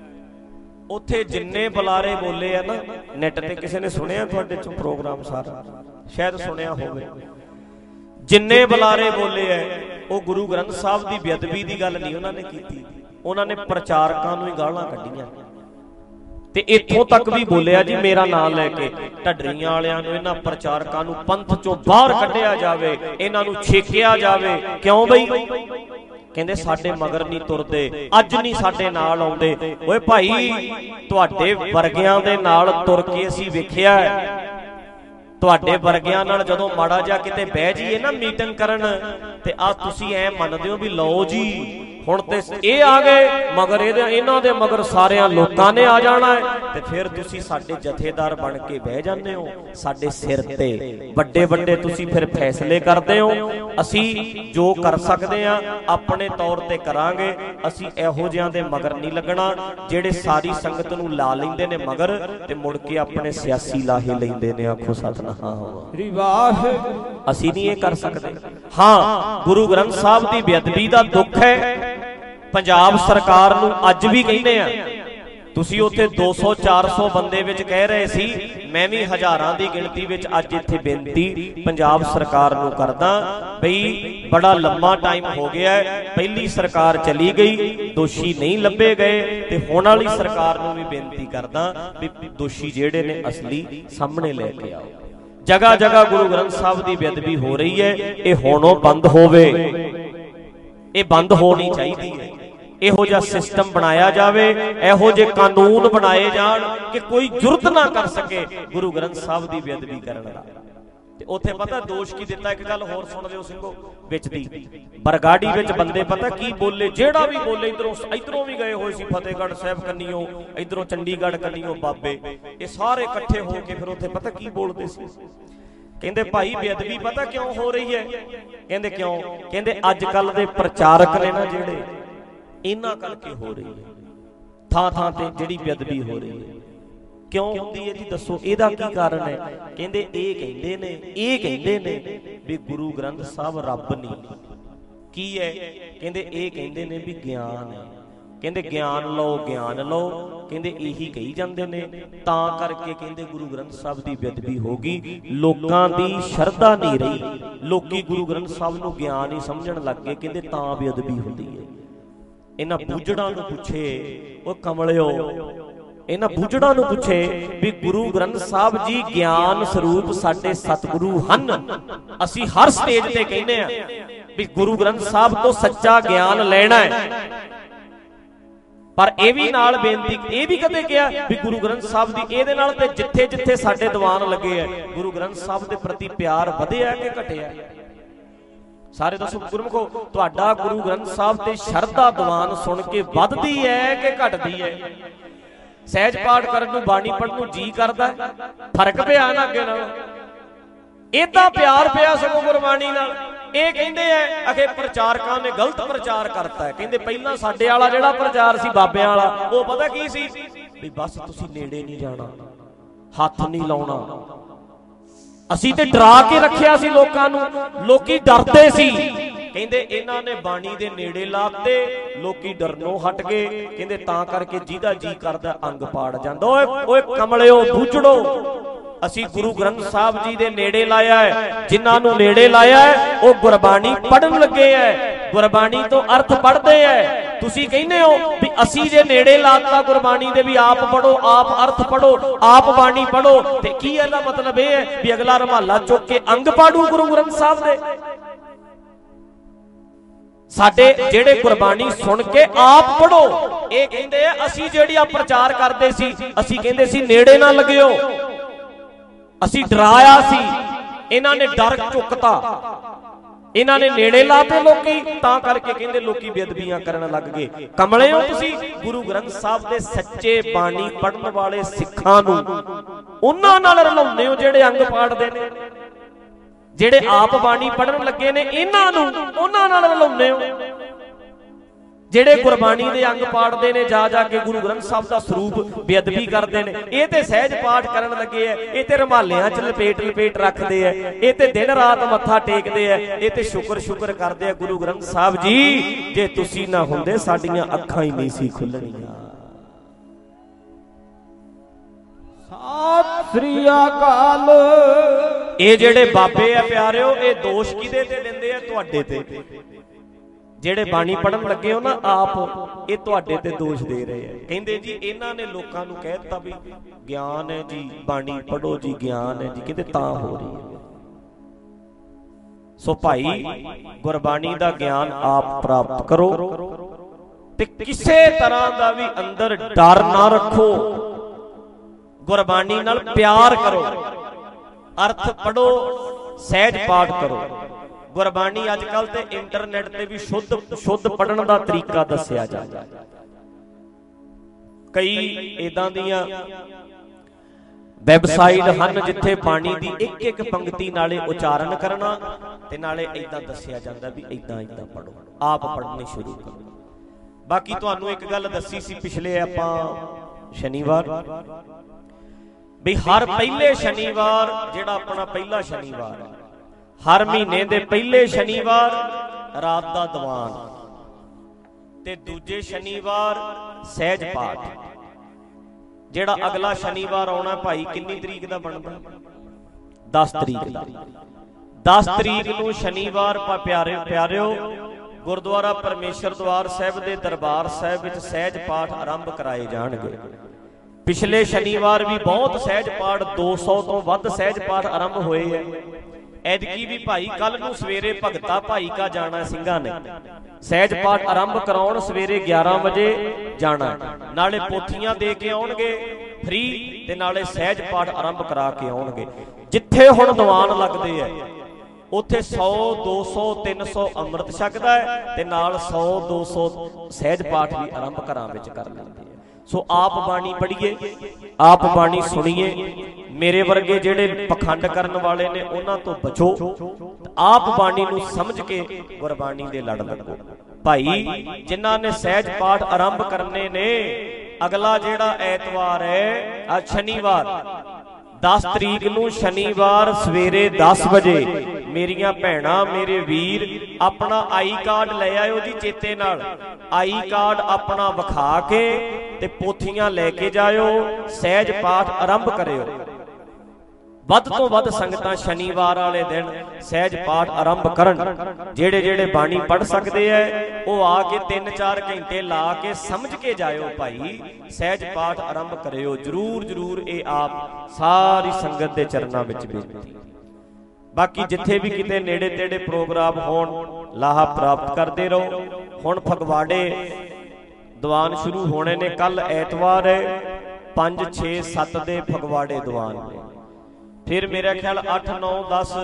ਉੱਥੇ ਜਿੰਨੇ ਬੁਲਾਰੇ ਬੋਲੇ ਆ ਨਾ, ਨੈਟ ਤੇ ਕਿਸੇ ਨੇ ਸੁਣਿਆ ਤੁਹਾਡੇ ਚੋਂ ਪ੍ਰੋਗਰਾਮ ਸਾਰਾ? ਸ਼ਾਇਦ ਸੁਣਿਆ ਹੋਵੇ। ਜਿੰਨੇ ਬੁਲਾਰੇ ਬੋਲੇ ਐ ਉਹ ਗੁਰੂ ਗ੍ਰੰਥ ਸਾਹਿਬ ਦੀ ਬੇਅਦਬੀ ਦੀ ਗੱਲ ਨਹੀਂ ਉਹਨਾਂ ਨੇ ਕੀਤੀ, ਉਹਨਾਂ ਨੇ ਪ੍ਰਚਾਰਕਾਂ ਨੂੰ ਹੀ ਗਾਲਾਂ ਕੱਢੀਆਂ। ਤੇ ਇੱਥੋਂ ਤੱਕ ਵੀ ਬੋਲਿਆ ਜੀ ਮੇਰਾ ਨਾਮ ਲੈ ਕੇ, ਢੱਡਰੀਆਂ ਵਾਲਿਆਂ ਨੂੰ, ਇਹਨਾਂ ਪ੍ਰਚਾਰਕਾਂ ਨੂੰ ਪੰਥ ਚੋਂ ਬਾਹਰ ਕੱਢਿਆ ਜਾਵੇ, ਇਹਨਾਂ ਨੂੰ ਛੇਕਿਆ ਜਾਵੇ। ਕਿਉਂ ਬਈ? ਕਹਿੰਦੇ ਸਾਡੇ ਮਗਰ ਨਹੀਂ ਤੁਰਦੇ, ਅੱਜ ਨਹੀਂ ਸਾਡੇ ਨਾਲ ਆਉਂਦੇ। ਓਏ ਭਾਈ ਤੁਹਾਡੇ ਵਰਗਿਆਂ ਦੇ ਨਾਲ ਤੁਰ ਕੇ ਅਸੀਂ ਵੇਖਿਆ, ਤੁਹਾਡੇ ਵਰਗਿਆਂ ਨਾਲ ਜਦੋਂ ਮਾੜਾ ਜਿਹਾ ਕਿਤੇ ਬਹਿ ਜਾਈਏ ਨਾ ਮੀਟਿੰਗ ਕਰਨ, ਤੇ ਆ ਤੁਸੀਂ ਐ ਮੰਨਦੇ ਹੋ ਵੀ ਲਓ ਜੀ ਹੁਣ ਤੇ ਇਹ ਆ ਗਏ ਮਗਰ, ਇਹਨਾਂ ਦੇ ਮਗਰ ਸਾਰਿਆਂ ਲੋਕਾਂ ਨੇ ਆ ਜਾਣਾ ਹੈ, ਤੇ ਫਿਰ ਤੁਸੀਂ ਸਾਡੇ ਜਥੇਦਾਰ ਬਣ ਕੇ ਬਹਿ ਜਾਂਦੇ ਹੋ, ਸਾਡੇ ਸਿਰ ਤੇ ਵੱਡੇ ਵੱਡੇ ਤੁਸੀਂ ਫਿਰ ਫੈਸਲੇ ਕਰਦੇ ਹੋ। ਅਸੀਂ ਜੋ ਕਰ ਸਕਦੇ ਆ ਆਪਣੇ ਤੌਰ ਤੇ ਕਰਾਂਗੇ, ਅਸੀਂ ਇਹੋ ਜਿਹਿਆਂ ਦੇ ਮਗਰ ਨਹੀਂ ਲੱਗਣਾ ਜਿਹੜੇ ਸਾਰੀ ਸੰਗਤ ਨੂੰ ਲਾ ਲੈਂਦੇ ਨੇ ਮਗਰ, ਤੇ ਮੁੜ ਕੇ ਆਪਣੇ ਸਿਆਸੀ ਲਾਹੇ ਲੈਂਦੇ ਨੇ। ਆਖੋ ਸਤਨਾਮ ਸ੍ਰੀ ਵਾਹਿਗੁਰੂ। ਅਸੀਂ ਨਹੀਂ ਇਹ ਕਰ ਸਕਦੇ। ਹਾਂ, ਗੁਰੂ ਗ੍ਰੰਥ ਸਾਹਿਬ ਦੀ ਬੇਅਦਬੀ ਦਾ ਦੁੱਖ ਹੈ, ਪੰਜਾਬ ਸਰਕਾਰ ਨੂੰ ਅੱਜ ਵੀ ਕਹਿੰਦੇ ਆ। ਤੁਸੀਂ ਉੱਥੇ 200-400 ਬੰਦੇ ਵਿੱਚ ਕਹਿ ਰਹੇ ਸੀ, ਮੈਂ ਵੀ ਹਜ਼ਾਰਾਂ ਦੀ ਗਿਣਤੀ ਵਿੱਚ ਅੱਜ ਇੱਥੇ ਬੇਨਤੀ ਪੰਜਾਬ ਸਰਕਾਰ ਨੂੰ ਕਰਦਾ ਬਈ ਬੜਾ ਲੰਮਾ ਟਾਈਮ ਹੋ ਗਿਆ ਹੈ, ਪਹਿਲੀ ਸਰਕਾਰ ਚਲੀ ਗਈ, ਦੋਸ਼ੀ ਨਹੀਂ ਲੱਭੇ ਗਏ, ਤੇ ਹੁਣ ਵਾਲੀ ਸਰਕਾਰ ਨੂੰ ਵੀ ਬੇਨਤੀ ਕਰਦਾ ਵੀ ਦੋਸ਼ੀ ਜਿਹੜੇ ਨੇ ਅਸਲੀ ਸਾਹਮਣੇ ਲੈ ਕੇ ਆਓ। ਜਗ੍ਹਾ ਜਗ੍ਹਾ ਗੁਰੂ ਗ੍ਰੰਥ ਸਾਹਿਬ ਦੀ ਬੇਅਦਬੀ ਹੋ ਰਹੀ ਹੈ, ਇਹ ਹੁਣੋਂ ਬੰਦ ਹੋਵੇ, ਇਹ ਬੰਦ ਹੋਣੀ ਚਾਹੀਦੀ ਹੈ। ਇਹੋ ਜਿਹਾ ਸਿਸਟਮ ਬਣਾਇਆ ਜਾਵੇ, ਇਹੋ ਜਿਹੇ ਕਾਨੂੰਨ ਬਣਾਏ ਜਾਣ ਕਿ ਕੋਈ ਜੁਰਤ ਨਾ ਕਰ ਸਕੇ ਗੁਰੂ ਗ੍ਰੰਥ ਸਾਹਿਬ ਦੀ ਬੇਅਦਬੀ ਕਰਨ ਦਾ। ਤੇ ਉੱਥੇ ਪਤਾ ਦੋਸ਼ ਕੀ ਦਿੱਤਾ, ਇੱਕ ਗੱਲ ਹੋਰ ਸੁਣ ਲਿਓ ਸਿੰਘੋ ਵਿੱਚ ਦੀ, ਬਰਗਾੜੀ ਵਿੱਚ ਬੰਦੇ ਪਤਾ ਕੀ ਬੋਲੇ, ਜਿਹੜਾ ਵੀ ਬੋਲੇ, ਇਧਰੋਂ ਵੀ ਗਏ ਹੋਏ ਸੀ ਫਤਿਹਗੜ੍ਹ ਸਾਹਿਬ ਕੰਨੀਓ, ਇਧਰੋਂ ਚੰਡੀਗੜ੍ਹ ਕੰਨੀਓ ਬਾਬੇ, ਇਹ ਸਾਰੇ ਇਕੱਠੇ ਹੋ ਕੇ ਫਿਰ ਉੱਥੇ ਪਤਾ ਕੀ ਬੋਲਦੇ ਸੀ, ਕਹਿੰਦੇ ਭਾਈ ਬੇਅਦਬੀ ਪਤਾ ਕਿਉਂ ਹੋ ਰਹੀ ਹੈ? ਕਹਿੰਦੇ ਕਿਉਂ? ਕਹਿੰਦੇ ਅੱਜ ਕੱਲ ਦੇ ਪ੍ਰਚਾਰਕ ਨੇ ਨਾ ਜਿਹੜੇ, ਇਹਨਾਂ ਕਰਕੇ ਹੋ ਰਹੀ ਹੈ, ਥਾਂ ਥਾਂ ਤੇ ਜਿਹੜੀ ਬੇਅਦਬੀ ਹੋ ਰਹੀ ਹੈ। ਕਿਉਂ ਹੁੰਦੀ ਹੈ ਜੀ ਦੱਸੋ, ਇਹਦਾ ਕੀ ਕਾਰਨ ਹੈ? ਕਹਿੰਦੇ ਇਹ ਕਹਿੰਦੇ ਨੇ ਵੀ ਗੁਰੂ ਗ੍ਰੰਥ ਸਾਹਿਬ ਰੱਬ ਨਹੀਂ। ਕੀ ਹੈ? ਕਹਿੰਦੇ ਇਹ ਕਹਿੰਦੇ ਨੇ ਵੀ ਗਿਆਨ ਹੈ, ਕਹਿੰਦੇ ਗਿਆਨ ਲਓ, ਕਹਿੰਦੇ ਇਹੀ ਕਹੀ ਜਾਂਦੇ ਨੇ, ਤਾਂ ਕਰਕੇ ਕਹਿੰਦੇ ਗੁਰੂ ਗ੍ਰੰਥ ਸਾਹਿਬ ਦੀ ਬੇਅਦਬੀ ਹੋ ਗਈ। ਲੋਕਾਂ ਦੀ ਸ਼ਰਧਾ ਨਹੀਂ ਰਹੀ, ਲੋਕੀ ਗੁਰੂ ਗ੍ਰੰਥ ਸਾਹਿਬ ਨੂੰ ਗਿਆਨ ਹੀ ਸਮਝਣ ਲੱਗ ਗਏ, ਕਹਿੰਦੇ ਤਾਂ ਬੇਅਦਬੀ ਹੁੰਦੀ ਹੈ। ਇਹਨਾਂ ਬੁੱਝੜਾਂ ਨੂੰ ਪੁੱਛੇ, ਉਹ ਕਮਲਿਓ, ਇਹਨਾਂ ਬੁੱਝੜਾਂ ਨੂੰ ਪੁੱਛੇ ਵੀ ਗੁਰੂ ਗ੍ਰੰਥ ਸਾਹਿਬ ਜੀ ਗਿਆਨ ਸਰੂਪ ਸਾਡੇ ਸਤਿਗੁਰੂ ਹਨ। ਅਸੀਂ ਹਰ ਸਟੇਜ ਤੇ ਕਹਿੰਦੇ ਆ ਵੀ ਗੁਰੂ ਗ੍ਰੰਥ ਸਾਹਿਬ ਤੋਂ ਸੱਚਾ ਗਿਆਨ ਲੈਣਾ ਹੈ, ਪਰ ਇਹ ਵੀ ਨਾਲ ਬੇਨਤੀ, ਇਹ ਵੀ ਕਦੇ ਕਿਹਾ ਵੀ ਗੁਰੂ ਗ੍ਰੰਥ ਸਾਹਿਬ ਦੀ ਇਹਦੇ ਨਾਲ ਤੇ ਜਿੱਥੇ ਜਿੱਥੇ ਸਾਡੇ ਦੀਵਾਨ ਲੱਗੇ ਆ, ਗੁਰੂ ਗ੍ਰੰਥ ਸਾਹਿਬ ਦੇ ਪ੍ਰਤੀ ਪਿਆਰ ਵਧਿਆ ਕਿ ਘਟਿਆ? ਸਾਰੇ ਦੱਸੋ ਗੁਰਮੁਖੋ, ਤੁਹਾਡਾ ਗੁਰੂ ਗ੍ਰੰਥ ਸਾਹਿਬ ਤੇ ਸ਼ਰਧਾ ਦੀਵਾਨ ਸੁਣ ਕੇ ਵੱਧਦੀ ਹੈ ਕਿ ਘਟਦੀ ਹੈ? ਸਹਿਜ ਪਾਠ ਕਰਨ ਨੂੰ, ਬਾਣੀ ਪੜ੍ਹਨ ਨੂੰ ਜੀ ਕਰਦਾ? ਫਰਕ ਪਿਆ ਨਾ ਅੱਗੇ ਨਾਲ? ਏਦਾਂ ਪਿਆਰ ਪਿਆ ਸਗੋਂ ਗੁਰਬਾਣੀ ਨਾਲ। ਇਹ ਕਹਿੰਦੇ ਆ ਅਖੇ ਪ੍ਰਚਾਰਕਾਂ ਨੇ ਗਲਤ ਪ੍ਰਚਾਰ ਕਰਤਾ ਹੈ। ਕਹਿੰਦੇ ਪਹਿਲਾਂ ਸਾਡੇ ਵਾਲਾ ਜਿਹੜਾ ਪ੍ਰਚਾਰ ਸੀ ਬਾਬਿਆਂ ਵਾਲਾ, ਉਹ ਪਤਾ ਕੀ ਸੀ? ਵੀ ਬਸ ਤੁਸੀਂ ਨੇੜੇ ਨਹੀਂ ਜਾਣਾ, ਹੱਥ ਨਹੀਂ ਲਾਉਣਾ। ਅਸੀਂ ਤੇ ਡਰਾ ਕੇ ਰੱਖਿਆ ਸੀ ਲੋਕਾਂ ਨੂੰ, ਲੋਕੀ ਡਰਦੇ ਸੀ। ਕਹਿੰਦੇ ਇਹਨਾਂ ਨੇ ਬਾਣੀ ਦੇ ਨੇੜੇ ਲਾਤੇ, ਲੋਕੀ ਡਰਨੋਂ ਹਟ ਗਏ। ਕਹਿੰਦੇ ਤਾਂ ਕਰਕੇ ਜਿਹਦਾ ਜੀ ਕਰਦਾ ਅੰਗ ਪਾੜ ਜਾਂਦਾ। ਓਏ ਓਏ ਕਮਲਿਓ, ਬੂਝੜੋ, ਅਸੀਂ ਗੁਰੂ ਗ੍ਰੰਥ ਸਾਹਿਬ ਜੀ ਦੇ ਨੇੜੇ ਲਾਇਆ ਹੈ। ਜਿਨ੍ਹਾਂ ਨੂੰ ਨੇੜੇ ਲਾਇਆ ਹੈ ਉਹ ਗੁਰਬਾਣੀ ਪੜ੍ਹਨ ਲੱਗੇ ਹੈ, ਗੁਰਬਾਣੀ ਤੋਂ ਅਰਥ ਪੜ੍ਹਦੇ ਹੈ। ਤੁਸੀਂ ਕਹਿੰਦੇ ਹੋ ਵੀ ਅਸੀਂ ਜੇ ਨੇੜੇ ਲਾਤਾ ਗੁਰਬਾਣੀ ਦੇ ਵੀ ਆਪ ਪੜ੍ਹੋ, ਆਪ ਅਰਥ ਪੜ੍ਹੋ, ਆਪ ਬਾਣੀ ਪੜ੍ਹੋ, ਤੇ ਕੀ ਇਹਦਾ ਮਤਲਬ ਇਹ ਹੈ ਵੀ ਅਗਲਾ ਰੁਮਾਲਾ ਚੁੱਕ ਕੇ ਅੰਗ ਪਾੜੂ ਗੁਰੂ ਗ੍ਰੰਥ ਸਾਹਿਬ ਦੇ? ਸਾਡੇ ਜਿਹੜੇ ਗੁਰਬਾਣੀ ਸੁਣ ਕੇ ਆਪ ਪੜ੍ਹੋ, ਇਹ ਕਹਿੰਦੇ ਆ ਅਸੀਂ ਜਿਹੜੀਆਂ ਪ੍ਰਚਾਰ ਕਰਦੇ ਸੀ, ਅਸੀਂ ਕਹਿੰਦੇ ਸੀ ਨੇੜੇ ਨਾ ਲੱਗਿਓ, ਅਸੀਂ ਡਰਾਇਆ ਸੀ। ਇਹਨਾਂ ਨੇ ਡਰ ਚੁੱਕਤਾ, ਇਹਨਾਂ ਨੇ ਨੇੜੇ ਲਾਤੇ ਲੋਕੀ, ਤਾਂ ਕਰਕੇ ਕਹਿੰਦੇ ਲੋਕੀ ਬੇਅਦਬੀਆਂ ਕਰਨ ਲੱਗ ਗਏ। ਕਮਲੇ ਹੋ ਤੁਸੀਂ? ਗੁਰੂ ਗ੍ਰੰਥ ਸਾਹਿਬ ਦੇ ਸੱਚੇ ਬਾਣੀ ਪੜ੍ਹਨ ਵਾਲੇ ਸਿੱਖਾਂ ਨੂੰ ਉਹਨਾਂ ਨਾਲ ਰਲਾਉਂਦੇ ਹੋ ਜਿਹੜੇ ਅੰਗ ਪਾੜਦੇ ਨੇ। ਜਿਹੜੇ ਆਪ ਬਾਣੀ ਪੜ੍ਹਨ ਲੱਗੇ ਨੇ ਇਹਨਾਂ ਨੂੰ ਉਹਨਾਂ ਨਾਲ ਰਲਾਉਂਦੇ ਹੋ। ਜਿਹੜੇ ਗੁਰਬਾਣੀ ਦੇ ਅੰਗ ਪਾੜਦੇ ਨੇ, ਜਾ ਜਾ ਕੇ ਗੁਰੂ ਗ੍ਰੰਥ ਸਾਹਿਬ ਦਾ ਸਰੂਪ ਬੇਅਦਬੀ ਕਰਦੇ ਨੇ, ਇਹ ਤੇ ਸਹਿਜ ਪਾਠ ਕਰਨ ਲੱਗੇ ਆ, ਇਹ ਤੇ ਰੁਮਾਲਿਆਂ 'ਚ ਲਪੇਟ ਰੱਖਦੇ ਆ, ਇਹ ਤੇ ਦਿਨ ਰਾਤ ਮੱਥਾ ਟੇਕਦੇ ਆ, ਇਹ ਤੇ ਸ਼ੁਕਰ ਕਰਦੇ ਆ ਗੁਰੂ ਗ੍ਰੰਥ ਸਾਹਿਬ ਜੀ, ਜੇ ਤੁਸੀਂ ਨਾ ਹੁੰਦੇ ਸਾਡੀਆਂ ਅੱਖਾਂ ਹੀ ਨਹੀਂ ਸੀ ਖੁੱਲਣੀਆਂ। ਸਤਿ ਸ੍ਰੀ ਅਕਾਲ। ਇਹ ਜਿਹੜੇ ਬਾਬੇ ਆ ਪਿਆਰਿਓ, ਇਹ ਦੋਸ਼ ਕਿਹਦੇ ਤੇ ਦਿੰਦੇ ਆ? ਤੁਹਾਡੇ ਤੇ। ਜਿਹੜੇ ਬਾਣੀ ਪੜ੍ਹਨ ਲੱਗੇ ਹੋ ਨਾ ਆਪ, ਇਹ ਤੁਹਾਡੇ ਤੇ ਦੋਸ਼ ਦੇ ਰਹੇ ਆ। ਕਹਿੰਦੇ ਜੀ ਇਹਨਾਂ ਨੇ ਲੋਕਾਂ ਨੂੰ ਕਹਿ ਦਿੱਤਾ ਵੀ ਗਿਆਨ ਹੈ ਜੀ, ਬਾਣੀ ਪੜ੍ਹੋ ਜੀ, ਗਿਆਨ ਹੈ ਜੀ। ਕਹਿੰਦੇ ਤਾਂ ਹੋ ਰਹੀ ਹੈ। ਸੋ ਭਾਈ ਗੁਰਬਾਣੀ ਦਾ ਗਿਆਨ ਆਪ ਪ੍ਰਾਪਤ ਕਰੋ ਤੇ ਕਿਸੇ ਤਰ੍ਹਾਂ ਦਾ ਵੀ ਅੰਦਰ ਡਰ ਨਾ ਰੱਖੋ। ਗੁਰਬਾਣੀ ਨਾਲ ਪਿਆਰ ਕਰੋ, ਅਰਥ ਪੜ੍ਹੋ, ਸਹਿਜ ਪਾਠ ਕਰੋ। ਗੁਰਬਾਣੀ ਅੱਜ ਕੱਲ ਤੇ ਇੰਟਰਨੈਟ ਤੇ ਵੀ ਸ਼ੁੱਧ ਪੜ੍ਹਨ ਦਾ ਤਰੀਕਾ ਦੱਸਿਆ ਜਾਂਦਾ। ਕਈ ਇਦਾਂ ਦੀਆਂ ਵੈਬਸਾਈਟ ਹਨ ਜਿੱਥੇ ਬਾਣੀ ਦੀ ਇੱਕ ਇੱਕ ਪੰਕਤੀ ਨਾਲੇ ਉਚਾਰਨ ਕਰਨਾ ਤੇ ਨਾਲੇ ਇਦਾਂ ਦੱਸਿਆ ਜਾਂਦਾ ਵੀ ਇਦਾਂ ਪੜ੍ਹੋ, ਆਪ ਪੜ੍ਹਨੇ ਸ਼ੁਰੂ ਕਰੋ। ਬਾਕੀ ਤੁਹਾਨੂੰ ਇੱਕ ਗੱਲ ਦੱਸੀ ਸੀ ਪਿਛਲੇ ਆਪਾਂ ਸ਼ਨੀਵਾਰ, ਵੀ ਹਰ ਪਹਿਲੇ ਸ਼ਨੀਵਾਰ ਜਿਹੜਾ ਆਪਣਾ ਪਹਿਲਾ ਸ਼ਨੀਵਾਰ ਹੈ, ਹਰ ਮਹੀਨੇ ਦੇ ਪਹਿਲੇ ਸ਼ਨੀਵਾਰ ਰਾਤ ਦਾ ਦੀਵਾਨ ਤੇ ਦੂਜੇ ਸ਼ਨੀਵਾਰ ਸਹਿਜ ਪਾਠ। ਜਿਹੜਾ ਅਗਲਾ ਸ਼ਨੀਵਾਰ ਆਉਣਾ ਭਾਈ ਕਿੰਨੀ ਤਰੀਕ ਦਾ ਬਣਦਾ? 10 ਤਰੀਕ ਦਾ। 10 ਤਰੀਕ ਨੂੰ ਸ਼ਨੀਵਾਰ ਪਿਆਰਿਓ ਗੁਰਦੁਆਰਾ ਪਰਮੇਸ਼ਰ ਦਵਾਰ ਸਾਹਿਬ ਦੇ ਦਰਬਾਰ ਸਾਹਿਬ ਵਿੱਚ ਸਹਿਜ ਪਾਠ ਆਰੰਭ ਕਰਾਏ ਜਾਣਗੇ। ਪਿਛਲੇ ਸ਼ਨੀਵਾਰ ਵੀ ਬਹੁਤ ਸਹਿਜ ਪਾਠ, 200 ਤੋਂ ਵੱਧ ਸਹਿਜ ਪਾਠ ਆਰੰਭ ਹੋਏ ਹੈ। ਐਤਕੀ ਵੀ ਭਾਈ ਕੱਲ ਨੂੰ ਸਵੇਰੇ ਭਗਤਾ ਭਾਈ ਕਾ ਜਾਣਾ ਸਿੰਘਾਂ ਨੇ ਸਹਿਜ ਪਾਠ ਆਰੰਭ ਕਰਾਉਣ, ਸਵੇਰੇ 11 ਵਜੇ ਜਾਣਾ, ਨਾਲੇ ਪੋਥੀਆਂ ਦੇ ਕੇ ਆਉਣਗੇ ਫ੍ਰੀ ਤੇ ਨਾਲੇ ਸਹਿਜ ਪਾਠ ਆਰੰਭ ਕਰਾ ਕੇ ਆਉਣਗੇ। ਜਿੱਥੇ ਹੁਣ ਦੀਵਾਨ ਲੱਗਦੇ ਆ ਉੱਥੇ 100 200 300 ਅੰਮ੍ਰਿਤ ਛਕਦਾ ਹੈ ਤੇ ਨਾਲ 100 200 ਸਹਿਜ ਪਾਠ ਵੀ ਆਰੰਭ ਘਰਾਂ ਵਿੱਚ ਕਰ ਲੈਂਦੇ ਆ। ਸੋ ਆਪ ਬਾਣੀ ਪੜ੍ਹੀਏ, ਆਪ ਬਾਣੀ ਸੁਣੀਏ। ਮੇਰੇ ਵਰਗੇ ਜਿਹੜੇ ਪਖੰਡ ਕਰਨ ਵਾਲੇ ਨੇ ਉਹਨਾਂ ਤੋਂ ਬਚੋ, ਆਪ ਬਾਣੀ ਨੂੰ ਸਮਝ ਕੇ ਗੁਰਬਾਣੀ ਦੇ ਲੜ ਲੱਗੋ। ਭਾਈ ਜਿਨ੍ਹਾਂ ਨੇ ਸਹਿਜ ਪਾਠ ਆਰੰਭ ਕਰਨੇ ਨੇ, ਅਗਲਾ ਜਿਹੜਾ ਐਤਵਾਰ ਹੈ ਅੱਜ ਸ਼ਨੀਵਾਰ 10 ਤਰੀਕ ਨੂੰ ਸ਼ਨੀਵਾਰ ਸਵੇਰੇ 10 ਵਜੇ ਮੇਰੀਆਂ ਭੈਣਾਂ ਮੇਰੇ ਵੀਰ ਆਪਣਾ ਆਈ ਕਾਰਡ ਲੈ ਆਇਓ ਜੀ, ਚੇਤੇ ਨਾਲ ਆਈ ਕਾਰਡ ਆਪਣਾ ਵਿਖਾ ਕੇ ਤੇ ਪੋਥੀਆਂ ਲੈ ਕੇ ਜਾਇਓ, ਸਹਿਜ ਪਾਠ ਆਰੰਭ ਕਰਿਓ। ਵੱਧ ਤੋਂ ਵੱਧ ਸੰਗਤਾਂ ਸ਼ਨੀਵਾਰ ਵਾਲੇ ਦਿਨ ਸਹਿਜ ਪਾਠ ਆਰੰਭ ਕਰਨ। ਜਿਹੜੇ ਬਾਣੀ ਪੜ੍ਹ ਸਕਦੇ ਐ ਉਹ ਆ ਕੇ 3-4 ਘੰਟੇ ਲਾ ਕੇ ਸਮਝ ਕੇ ਜਾਇਓ ਭਾਈ, ਸਹਿਜ ਪਾਠ ਆਰੰਭ ਕਰਿਓ ਜਰੂਰ। ਇਹ ਆਪ ਸਾਰੀ ਸੰਗਤ ਦੇ ਚਰਨਾਂ ਵਿੱਚ ਬੇਨਤੀ। ਬਾਕੀ ਜਿੱਥੇ ਵੀ ਕਿਤੇ ਨੇੜੇ ਤੇੜੇ ਪ੍ਰੋਗਰਾਮ ਹੋਣ ਲਾਹਾ ਪ੍ਰਾਪਤ ਕਰਦੇ ਰਹੋ। ਹੁਣ ਫਗਵਾੜੇ ਦੀਵਾਨ ਸ਼ੁਰੂ ਹੋਣੇ ਨੇ। ਕੱਲ ਐਤਵਾਰ ਹੈ, 5, 6, 7 ਦੇ ਫਗਵਾੜੇ ਦੀਵਾਨ ਨੇ। ਫਿਰ ਮੇਰਾ ਖਿਆਲ 8, 9, 10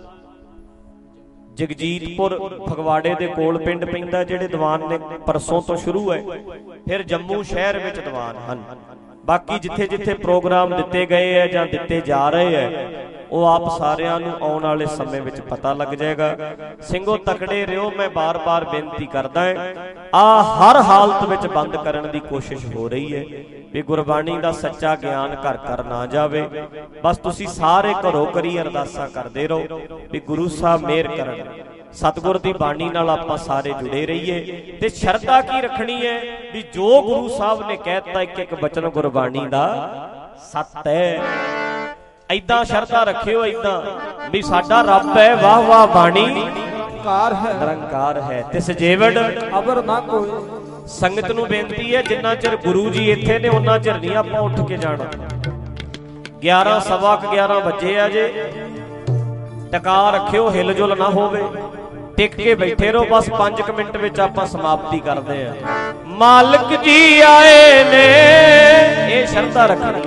ਜਗਜੀਤਪੁਰ ਫਗਵਾੜੇ ਦੇ ਕੋਲ ਪਿੰਡ ਪੈਂਦਾ, ਜਿਹੜੇ ਦੀਵਾਨ ਨੇ ਪਰਸੋਂ ਤੋਂ ਸ਼ੁਰੂ ਹੈ। ਫਿਰ ਜੰਮੂ ਸ਼ਹਿਰ ਵਿੱਚ ਦੀਵਾਨ ਹਨ। ਬਾਕੀ ਜਿੱਥੇ ਜਿੱਥੇ ਪ੍ਰੋਗਰਾਮ ਦਿੱਤੇ ਗਏ ਹੈ ਜਾਂ ਦਿੱਤੇ ਜਾ ਰਹੇ ਹੈ, ਉਹ ਆਪ ਸਾਰਿਆਂ ਨੂੰ ਆਉਣ ਵਾਲੇ ਸਮੇਂ ਵਿੱਚ ਪਤਾ ਲੱਗ ਜਾਏਗਾ। ਸਿੰਘੋ ਤਕੜੇ ਰਿਓ, ਮੈਂ ਬਾਰ-ਬਾਰ ਬੇਨਤੀ ਕਰਦਾ ਆ ਹਰ ਹਾਲਤ ਵਿੱਚ ਬੰਦ ਕਰਨ ਦੀ ਕੋਸ਼ਿਸ਼ ਹੋ ਰਹੀ ਹੈ ਵੀ ਗੁਰਬਾਣੀ ਦਾ ਸੱਚਾ ਗਿਆਨ ਘਰ ਘਰ ਨਾ ਜਾਵੇ। ਬਸ ਤੁਸੀਂ ਸਾਰੇ ਘਰੋਂ ਘਰੀ ਅਰਦਾਸਾਂ ਕਰਦੇ ਰਹੋ ਵੀ ਗੁਰੂ ਸਾਹਿਬ ਮਿਹਰ ਕਰਨ, ਸਤਿਗੁਰ ਦੀ ਬਾਣੀ ਨਾਲ ਆਪਾਂ ਸਾਰੇ ਜੁੜੇ ਰਹੀਏ। ਤੇ ਸ਼ਰਧਾ ਕੀ ਰੱਖਣੀ ਹੈ ਵੀ ਜੋ ਗੁਰੂ ਸਾਹਿਬ ਨੇ ਕਹਿਤਾ ਇੱਕ ਇੱਕ ਬਚਨ ਗੁਰਬਾਣੀ ਦਾ ਸੱਤ ਹੈ। ਏਦਾਂ ਸ਼ਰਧਾ ਰੱਖਿਓ, ਏਦਾਂ ਵੀ ਸਾਡਾ ਰੱਬ ਹੈ, ਵਾਹ ਵਾਹ ਬਾਣੀ ਨਿਰੰਕਾਰ ਹੈ, ਨਿਰੰਕਾਰ ਹੈ, ਤਿਸ ਜੀਵੜ ਅਵਰ ਨਾ ਕੋਈ। ਸੰਗਤ ਨੂੰ ਬੇਨਤੀ ਹੈ, ਜਿੰਨਾ ਚਿਰ ਗੁਰੂ ਜੀ ਇੱਥੇ ਨੇ ਉਹਨਾਂ ਚਿਰ ਨਹੀਂ ਆਪਾਂ ਉੱਠ ਕੇ ਜਾਣਾ। 11 ਸਵਾ 11 ਵਜੇ ਆ ਜੇ, ਟਿਕਾ ਰੱਖਿਓ, ਹਿਲ ਜੁਲ ਨਾ ਹੋਵੇ, ਟਿਕ ਕੇ ਬੈਠੇ ਰਹੋ। ਬਸ 5 ਮਿੰਟ ਵਿੱਚ ਆਪਾਂ ਸਮਾਪਤੀ ਕਰਦੇ ਆ। ਮਾਲਕ ਜੀ ਆਏ ਨੇ, ਇਹ ਸ਼ਰਧਾ ਰੱਖਣੀ।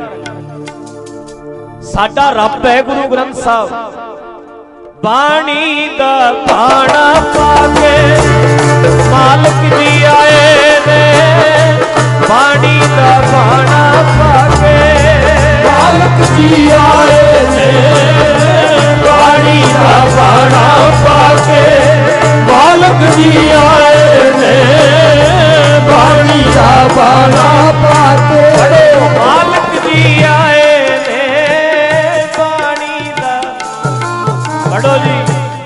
ਸਾਡਾ ਰੱਬ ਹੈ ਗੁਰੂ ਗ੍ਰੰਥ ਸਾਹਿਬ, ਬਾਣੀ ਦਾ ਬਾਣਾ ਪਾ ਕੇ ਮਾਲਕ ਜੀ ਆਏ ਨੇ, ਬਾਣੀ ਦਾ ਬਾਣਾ ਪਾ ਕੇ ਮਾਲਕ ਜੀ ਆਏ ਨੇ, ਬਾਣੀ ਦਾ ਬਾਣਾ ਪਾ ਕੇ ਮਾਲਕ ਜੀ ਆਏ ਨੇ, ਬਾਣੀ ਦਾ ਬਾਣਾ ਪਾ ਕੇ ਮਾਲਕ ਜੀ ਆਏ ਨੇ, ਬਾਣੀ ਦਾ ਪੜੋ ਜੀ।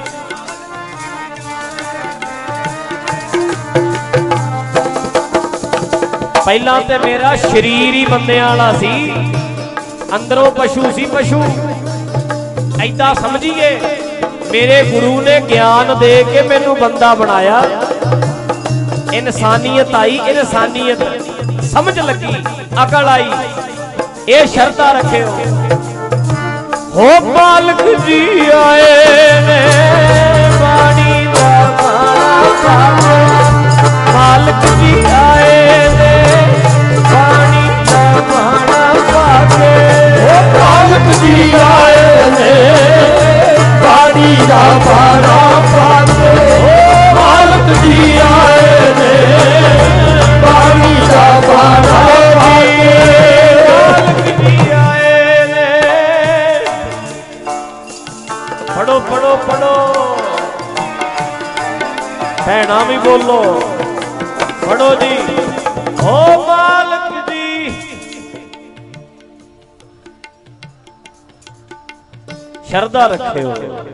ਪਹਿਲਾਂ ਤੇ ਮੇਰਾ ਸਰੀਰ ਹੀ ਬੰਦਿਆਂ ਵਾਲਾ ਸੀ, ਅੰਦਰੋਂ ਪਸ਼ੂ ਸੀ ਪਸ਼ੂ। ਐਦਾਂ ਸਮਝੀਏ ਮੇਰੇ ਗੁਰੂ ਨੇ ਗਿਆਨ ਦੇ ਕੇ ਮੈਨੂੰ ਬੰਦਾ ਬਣਾਇਆ। ਇਨਸਾਨੀਅਤ ਆਈ, ਇਨਸਾਨੀਅਤ ਸਮਝ ਲੱਗੀ, ਅਕਲ ਆਈ। ਇਹ ਸ਼ਰਧਾ ਰੱਖਿਓ। ਹੋ ਮਾਲਕ ਜੀ ਆਏ ਨੇ, ਬਾਣੀ ਦਾ ਬਾਣਾ ਪਾ ਕੇ ਮਾਲਕ ਜੀ ਆਏ ਨੇ, ਬਾਣੀ ਦਾ ਬਾਣਾ ਪਾ ਕੇ ਹੋ ਮਾਲਕ ਜੀ ਆਏ ਨੇ, ਬਾਣੀ ਦਾ ਬਾਣਾ ਪਾ ਕੇ ਮਾਲਕ ਜੀ ਆਏ ਨੇ, ਬਾਣੀ ਦਾ ਬਾਣਾ ਪਾ ਕੇ ਮਾਲਕ ਜੀ ਆਏ ਨੇ। ਪੜੋ ਪੜੋ ਪੜੋ, ਭੈਣਾਂ ਵੀ ਬੋਲੋ, ਪੜੋ ਜੀ। ਓ ਮਾਲਕ ਜੀ, ਸ਼ਰਧਾ ਰੱਖਿਓ।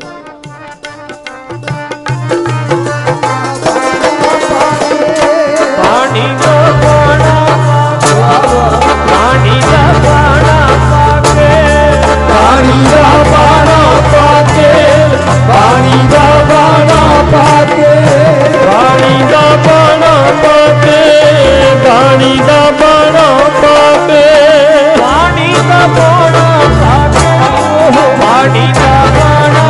ਬਾਣੀ ਦਾ ਬਾਣਾ ਬਾਣੀ ਦਾ ਬਾਣਾ ਪਾ ਕੇ, ਬਾਣੀ ਦਾ ਬਾਣਾ ਪਾ ਕੇ, ਬਾਣੀ ਦਾ ਬਾਣਾ ਪਾ ਕੇ, ਬਾਣੀ ਦਾ ਬਾਣਾ ਪਾ ਕੇ, ਬਾਣੀ ਦਾ ਬਾਣਾ ਪਾ ਕੇ, ਬਾਣੀ ਦਾ ਬਾਣਾ ਪਾ ਕੇ, ਬਾਣੀ ਦਾ ਬਾਣਾ,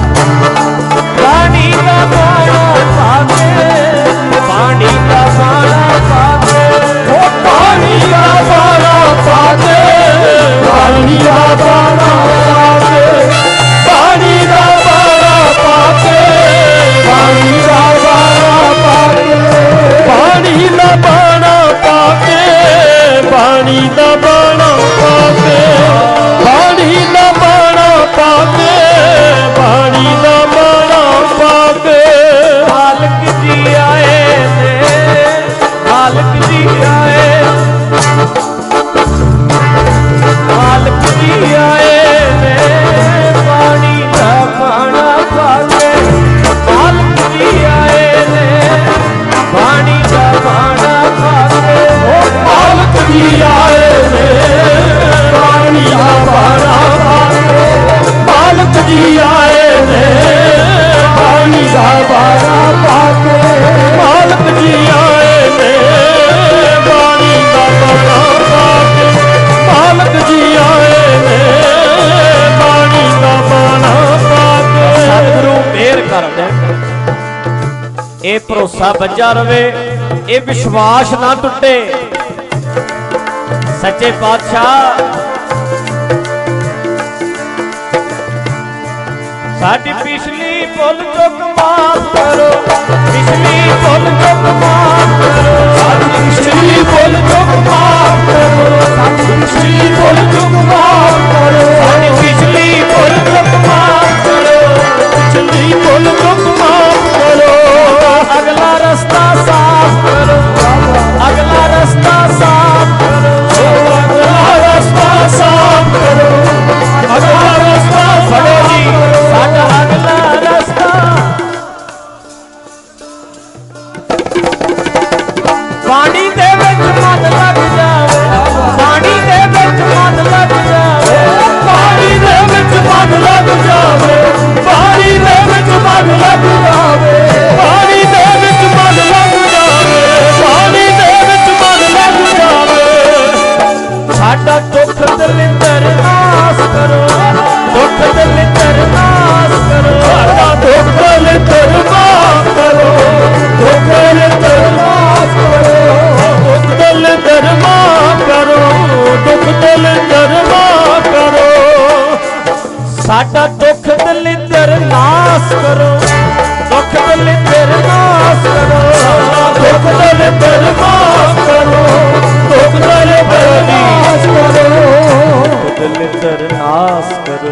ਬਾਣੀ ਦਾ ਬਾਣਾ ਪਾ ਕੇ, ਬਾਣੀ ਦਾ ਬਾਣਾ ਪਾ ਕੇ, ਉਹ ਬਾਣੀ ਦਾ ਬਾਣਾ ਪਾ ਕੇ, ਬਾਣੀ ਦਾ ਬਾਣਾ ਪਾ ਕੇ, ਬਾਣੀ ਦਾ ਬਾਣਾ ਪਾ ਕੇ, ਬਾਣੀ ਦਾ ਬਾਣਾ ਪਾ ਕੇ, ਬਾਣੀ ਦਾ ਬਾਣਾ ਪਾ ਕੇ, ਬਾਣੀ ਦਾ ਬਾਣਾ ਪਾ ਕੇ, ਬਾਣੀ ਦਾ ਬਾਣਾ ਪਾ ਕੇ, ਬਾਣੀ ਦਾ ਬਾਣਾ ਪਾ ਕੇ ਮਾਲਕ ਜੀ ਆਏ ਨੇ, ਮਾਲਕ ਜੀ ਆਏ, ਮਾਲਕ ਜੀ ਆਏ ਨੇ, ਬਾਣੀ ਦਾ ਬਾਣਾ ਪਾ ਕੇ ਮਾਲਕ ਜੀ ਆਏ ਨੇ, ਬਾਣੀ ਦਾ ਬਾਣਾ ਪਾ ਕੇ ਉਹ ਮਾਲਕ ਜੀ ਆਏ ਨੇ, ਬਾਣੀ ਦਾ ਬਾਣਾ ਪਾ ਕੇ ਮਾਲਕ ਜੀ ਆਏ ਨੇ, ਬਾਣੀ ਦਾ ਬਾਣਾ ਪਾ ਕੇ ਮਾਲਕ ਜੀ ਆਏ ਨੇ, ਬਾਣੀ ਦਾ ਬਾਣਾ ਪਾ ਕੇ ਮਾਲਕ ਜੀ ਆਏ ਨੇ, ਬਾਣੀ ਦਾ ਬਾਣਾ ਪਾ ਕੇ। ਸਤਿਗੁਰੂ ਮਿਹਰ ਕਰ ਦੇ, ਇਹ ਭਰੋਸਾ ਬੱਝਾ ਰਵੇ। ਇਹ ਵਿਸ਼ਵਾਸ ਨਾ ਟੁੱਟੇ। ਸੱਚੇ ਪਾਤਸ਼ਾਹ ਸਾਡੀ ਪਿਛਲੀ ਭੁੱਲ ਚੁੱਕ ਮਾਫ ਕਰੋ, ਪਿਛਲੀ ਭੁੱਲ ਚੁੱਕ ਮਾਫ ਕਰੋ, ਸਾਡੀ ਪਿਛਲੀ ਭੁੱਲ ਚੁੱਕ ਮਾਫ ਕਰੋ, ਸਾਡੀ ਪਿਛਲੀ ਭੁੱਲ ਚੁੱਕ ਮਾਫ ਕਰੋ, ਸਾਡੀ ਪਿਛਲੀ ਭੁੱਲ ਚੁੱਕ ਮਾਫ ਕਰੋ, ਪਿਛਲੀ ਭੁੱਲ ਚੁੱਕ ਮਾਫ ਕਰੋ। ਅਗਲਾ ਰਸਤਾ ਸਾਫ਼ ਕਰੋ, ਅਗਲਾ ਰਸਤਾ ਸਾਫ਼ ਕਰੋ, ਅਗਲਾ ਰਸਤਾ ਸਾਫ਼ ਕਰੋ, ਅਗਲਾ ਰਸਤਾ ਫੜੋ ਜੀ ਸਾਡਾ ਅਗਲਾ ਰਸਤਾ। ਪਾਣੀ ਦੇ ਵਿੱਚ ਮਨ ਲੱਗ ਜਾਵੇ, ਪਾਣੀ ਦੇ ਵਿੱਚ ਮਨ ਲੱਗ ਜਾਵੇ, ਪਾਣੀ ਦੇ ਵਿੱਚ ਮਨ ਲੱਗ ਜਾਵੇ, ਪਾਣੀ ਦੇ ਵਿੱਚ ਮਨ ਲੱਗ ਜਾਵੇ, ਪਾਣੀ ਦੇ ਵਿੱਚ ਮਨ ਲੱਗ ਜਾਵੇ, ਪਾਣੀ ਦੇ ਵਿੱਚ ਮਨ ਲੱਗ ਜਾਵੇ। ਸਾਡਾ ਦੁੱਖ ਦਲਿੱਦਰ ਨਾਸ ਕਰੋ, ਦੁੱਖ ਦਲਿੱਦਰ ਨਾਸ ਕਰੋ, ਸਾਡਾ ਦੁੱਖ ਦਲਿੱਦਰ ਨਾਸ ਕਰੋ, ਦੁੱਖ ਦਲਿੱਦਰ ਨਾਸ ਕਰੋ, ਦੁੱਖ ਦਲਿੱਦਰ ਨਾਸ ਕਰੋ, ਦੁੱਖ ਦਲਿੱਦਰ ਨਾਸ ਕਰੋ। ਸਾਡਾ ਦੁੱਖ ਦਲਿੱਦਰ ਨਾਸ ਕਰੋ, ਦੁੱਖ ਦਲਿੱਦਰ ਨਾਸ ਕਰੋ, ਦੁੱਖ ਦਲਿੱਦਰ ਨਾਸ ਕਰੋ, ਦੁੱਖ ਦਲਿੱਦਰ ਨਾਸ ਕਰੋ, ਦੁੱਖ ਦਲਿੱਦਰ ਨਾਸ ਕਰੋ।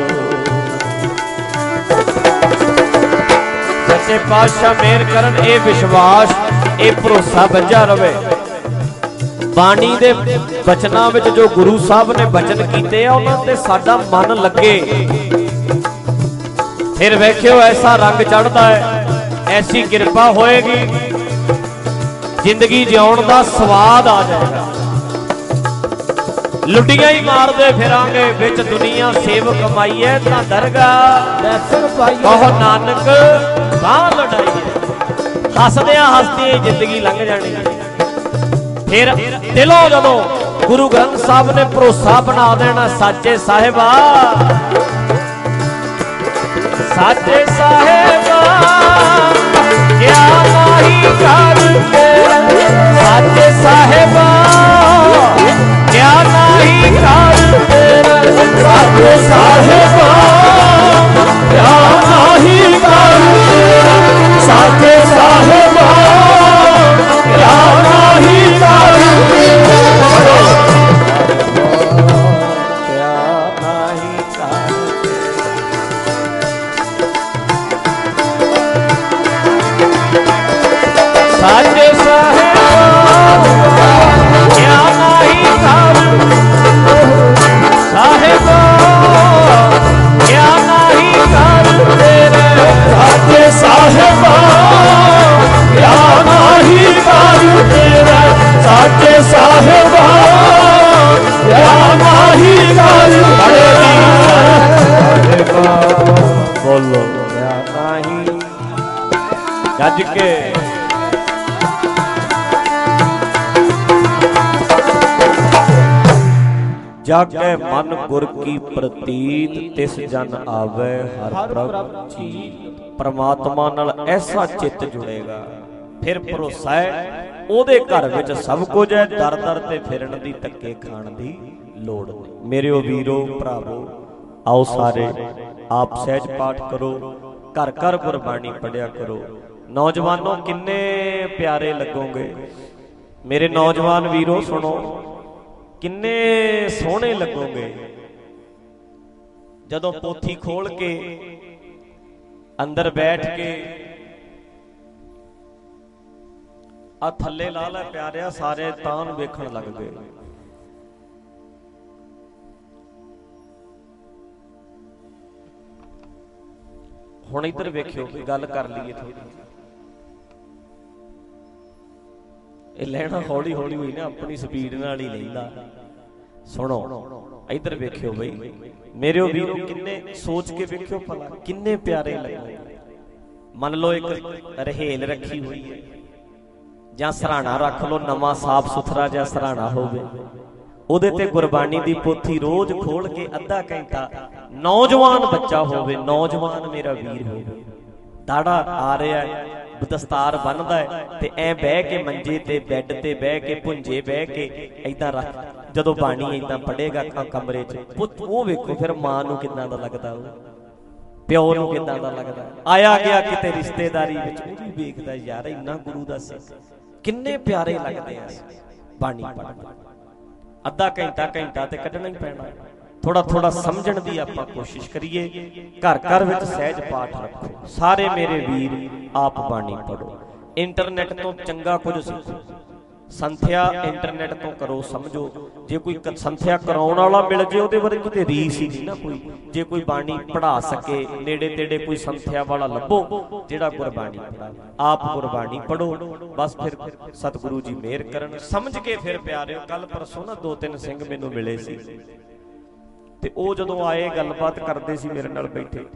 ਸੱਚੇ ਪਾਤਸ਼ਾਹ ਮਿਹਰ ਕਰਨ, ਇਹ ਵਿਸ਼ਵਾਸ ਇਹ ਭਰੋਸਾ ਬੱਝਾ ਰਵੇ। ਬਾਣੀ ਦੇ ਬਚਨਾਂ ਵਿੱਚ ਜੋ ਗੁਰੂ ਸਾਹਿਬ ਨੇ ਬਚਨ ਕੀਤੇ ਆ ਉਹਨਾਂ ਤੇ ਸਾਡਾ ਮਨ ਲੱਗੇ, ਫਿਰ ਵੇਖਿਓ ਐਸਾ ਰੰਗ ਚੜ੍ਹਦਾ ਹੈ, ਐਸੀ ਕਿਰਪਾ ਹੋਏਗੀ, ਜ਼ਿੰਦਗੀ ਜਿਉਣ ਦਾ ਸਵਾਦ ਆ ਜਾਏਗਾ। ਲੁੱਡੀਆਂ ਹੀ ਮਾਰਦੇ ਫਿਰਾਂਗੇ ਵਿੱਚ ਦੁਨੀਆ, ਸੇਵ ਕਮਾਈਏ ਤਾਂ ਦਰਗਾਹ ਦਰਸ਼ਨ ਪਾਈਏ, ਕਹੋ ਨਾਨਕ ਬਾਹ ਲੜਾਈਏ। ਹੱਸਦਿਆਂ ਹੱਸਦਿਆਂ ਜ਼ਿੰਦਗੀ ਲੰਘ ਜਾਣੀ। ਫਿਰ ਦਿਲੋਂ ਜਦੋਂ ਗੁਰੂ ਗ੍ਰੰਥ ਸਾਹਿਬ ਨੇ ਭਰੋਸਾ ਬਣਾ ਦੇਣਾ, ਸਾਚੇ ਸਾਹਿਬਾ, ਸਾਚੇ ਸਾਹਿਬਾ ਕਿਆ ਮਾਹੀ ਕਰ ਤੇਰਾ, ਸਾਚੇ ਸਾਹਿਬਾ ਕਿਆ ਨਾਹੀ ਕਰ ਤੇਰਾ, ਸਾਚੇ ਸਾਹਿਬਾ ਕਿਆ ਨਾਹੀ ਕਰ ਤੇਰਾ, ਸਾਚੇ ਸਾਹਿਬਾ ਕਿਆ ਨਾਹੀ ਕਰ ਤੇਰਾ, ਕਿਆ ਨਾਹੀ ਕਰ। ਸਾਚੇ ਸਾਹਿਬਾ ਕਿਆ ਨਾਹੀ ਕਰ, ਸਾਹਿਬਾ ਕਿਆ ਨਾਹੀ ਕਰ ਤੇਰੇ, ਸਾਚੇ ਸਾਹਿਬਾ ਕਿਆ ਨਾਹੀ ਕਰ ਤੇਰੇ, ਸਾਚੇ ਸਾਹਿਬਾ ਕਿਆ ਨਾਹੀ ਕਰ ਤੇਰੇ। ਬੋਲੋ ਕਿਆ ਨਾਹੀ ਗੱਜ ਕੇ। ਜਾਗੈ ਮਨ ਗੁਰ ਕੀ ਪ੍ਰਤੀਤ, ਤਿਸ ਜਨ ਆਵੈ ਹਰ ਪ੍ਰਭ ਜੀਤ। ਪ੍ਰਮਾਤਮਾ ਨਾਲ ਐਸਾ ਚਿੱਤ ਜੁੜੇਗਾ, ਫਿਰ ਭਰੋਸਾ ਹੈ ਉਹਦੇ ਘਰ ਵਿੱਚ ਸਭ ਕੁਝ ਹੈ, ਦਰ ਦਰ ਤੇ ਫਿਰਨ ਦੀ, ਧੱਕੇ ਖਾਣ ਦੀ ਲੋੜ ਨਹੀਂ। ਮੇਰਿਓ ਵੀਰੋ ਭਰਾਵੋ, ਆਓ ਸਾਰੇ ਆਪ ਸਹਿਜ ਪਾਠ ਕਰੋ, ਘਰ ਘਰ ਗੁਰਬਾਣੀ ਪੜਿਆ ਕਰੋ। ਨੌਜਵਾਨੋ ਕਿੰਨੇ ਪਿਆਰੇ ਲੱਗੋਗੇ, ਮੇਰੇ ਨੌਜਵਾਨ ਵੀਰੋ ਸੁਣੋ, ਕਿੰਨੇ ਸੋਹਣੇ ਲੱਗੋਗੇ ਜਦੋਂ ਪੋਥੀ ਖੋਲ ਕੇ ਅੰਦਰ ਬੈਠ ਕੇ ਆ ਥੱਲੇ ਲਾ ਲੈ ਪਿਆਰਿਆ, ਸਾਰੇ ਤਾਂ ਨੂੰ ਵੇਖਣ ਲੱਗ ਗਏ। ਹੁਣ ਇੱਧਰ ਵੇਖਿਓ, ਕੋਈ ਗੱਲ ਕਰ ਲਈਏ ਥੋੜੀ। ਇਹ ਲੈਣਾ ਹੌਲੀ ਹੌਲੀ ਹੋਈ ਨਾ, ਆਪਣੀ ਸਪੀਡ ਨਾਲ ਹੀ ਲੈਂਦਾ। ਸੁਣੋ ਇੱਧਰ ਵੇਖਿਓ ਬਈ ਮੇਰਿਓ ਵੀਰੋ, ਕਿੰਨੇ ਸੋਚ ਕੇ ਵੇਖਿਓ ਭਲਾ, ਕਿੰਨੇ ਪਿਆਰੇ ਲੱਗੇ। ਮੰਨ ਲਓ ਇੱਕ ਰਹੇਲ ਰੱਖੀ ਹੋਈ ਹੈ ਜਾਂ ਸਰਾਣਾ ਰੱਖ ਲਓ, ਨਵਾਂ ਸਾਫ ਸੁਥਰਾ ਜਿਹਾ ਸਰਾਣਾ ਹੋਵੇ, ਉਹਦੇ ਤੇ ਗੁਰਬਾਣੀ ਦੀ ਪੋਥੀ ਰੋਜ਼ ਖੋਲ ਕੇ ਅੱਧਾ ਘੰਟਾ, ਨੌਜਵਾਨ ਬੱਚਾ ਹੋਵੇ, ਨੌਜਵਾਨ ਮੇਰਾ ਵੀਰ ਹੋਵੇ, ਦਾੜਾ ਆ ਰਿਹਾ ਦਸਤਾਰ ਬੰਨਦਾ ਹੈ ਤੇ ਐ ਬਹਿ ਕੇ ਮੰਜੇ ਤੇ ਬੈੱਡ ਤੇ ਬਹਿ ਕੇ ਭੁੰਜੇ ਬਹਿ ਕੇ ਏਦਾਂ ਰੱਖ, ਜਦੋਂ ਬਾਣੀ ਏਦਾਂ ਪੜ੍ਹੇਗਾ ਕਮਰੇ 'ਚ, ਉਹ ਵੇਖੋ ਫਿਰ ਮਾਂ ਨੂੰ ਕਿੱਦਾਂ ਦਾ ਲੱਗਦਾ, ਉਹ ਪਿਓ ਨੂੰ ਕਿੱਦਾਂ ਦਾ ਲੱਗਦਾ। ਆਇਆ ਗਿਆ ਕਿਤੇ ਰਿਸ਼ਤੇਦਾਰੀ ਵਿੱਚ ਉਹ ਵੀ ਵੇਖਦਾ ਯਾਰ ਇੰਨਾ ਗੁਰੂ ਦਾ ਸਿੱਖ, ਕਿੰਨੇ ਪਿਆਰੇ ਲੱਗਦੇ ਆ ਬਾਣੀ ਪੜ੍ਹਨਾ। ਅੱਧਾ ਘੰਟਾ ਤੇ ਕੱਢਣਾ ਹੀ ਪੈਣਾ। ਥੋੜਾ ਥੋੜਾ ਸਮਝਣ ਦੀ ਆਪਾਂ ਕੋਸ਼ਿਸ਼ ਕਰੀਏ। ਘਰ ਘਰ ਵਿੱਚ ਸਹਿਜ ਪਾਠ ਰੱਖੋ। ਸਾਰੇ ਮੇਰੇ ਵੀਰ ਆਪ ਬਾਣੀ ਪੜ੍ਹੋ। ਇੰਟਰਨੈਟ ਤੋਂ ਚੰਗਾ ਕੁਝ ਸਿੱਖੋ। ਸੰਥਿਆ ਇੰਟਰਨੈਟ ਤੋਂ ਕਰੋ, ਸਮਝੋ। ਜੇ ਕੋਈ ਸੰਥਿਆ ਕਰਾਉਣ ਵਾਲਾ ਮਿਲ ਜੇ ਉਹਦੇ ਬਾਰੇ ਕਿਤੇ ਰੀਸ ਹੀ ਨਹੀਂ ਨਾ ਕੋਈ। ਜੇ ਕੋਈ ਬਾਣੀ ਪੜ੍ਹਾ ਸਕੇ, ਨੇੜੇ ਤੇੜੇ ਕੋਈ ਸੰਥਿਆ ਵਾਲਾ ਲੱਭੋ ਜਿਹੜਾ ਗੁਰਬਾਣੀ ਪੜ੍ਹਾਵੇ। ਆਪ ਗੁਰਬਾਣੀ ਪੜ੍ਹੋ, ਬਸ ਫਿਰ ਸਤਿਗੁਰੂ ਜੀ ਮਿਹਰ ਕਰਨ। ਸਮਝ ਕੇ ਫਿਰ ਪਿਆਰਿਓ, ਕੱਲ ਪਰਸੋਂ ਨਾ 2-3 ਸਿੰਘ ਮੈਨੂੰ ਮਿਲੇ ਸੀ ਤੇ ਉਹ ਜਦੋਂ ਆਏ ਗੱਲਬਾਤ ਕਰਦੇ ਸੀ ਮੇਰੇ ਨਾਲ ਬੈਠੇ।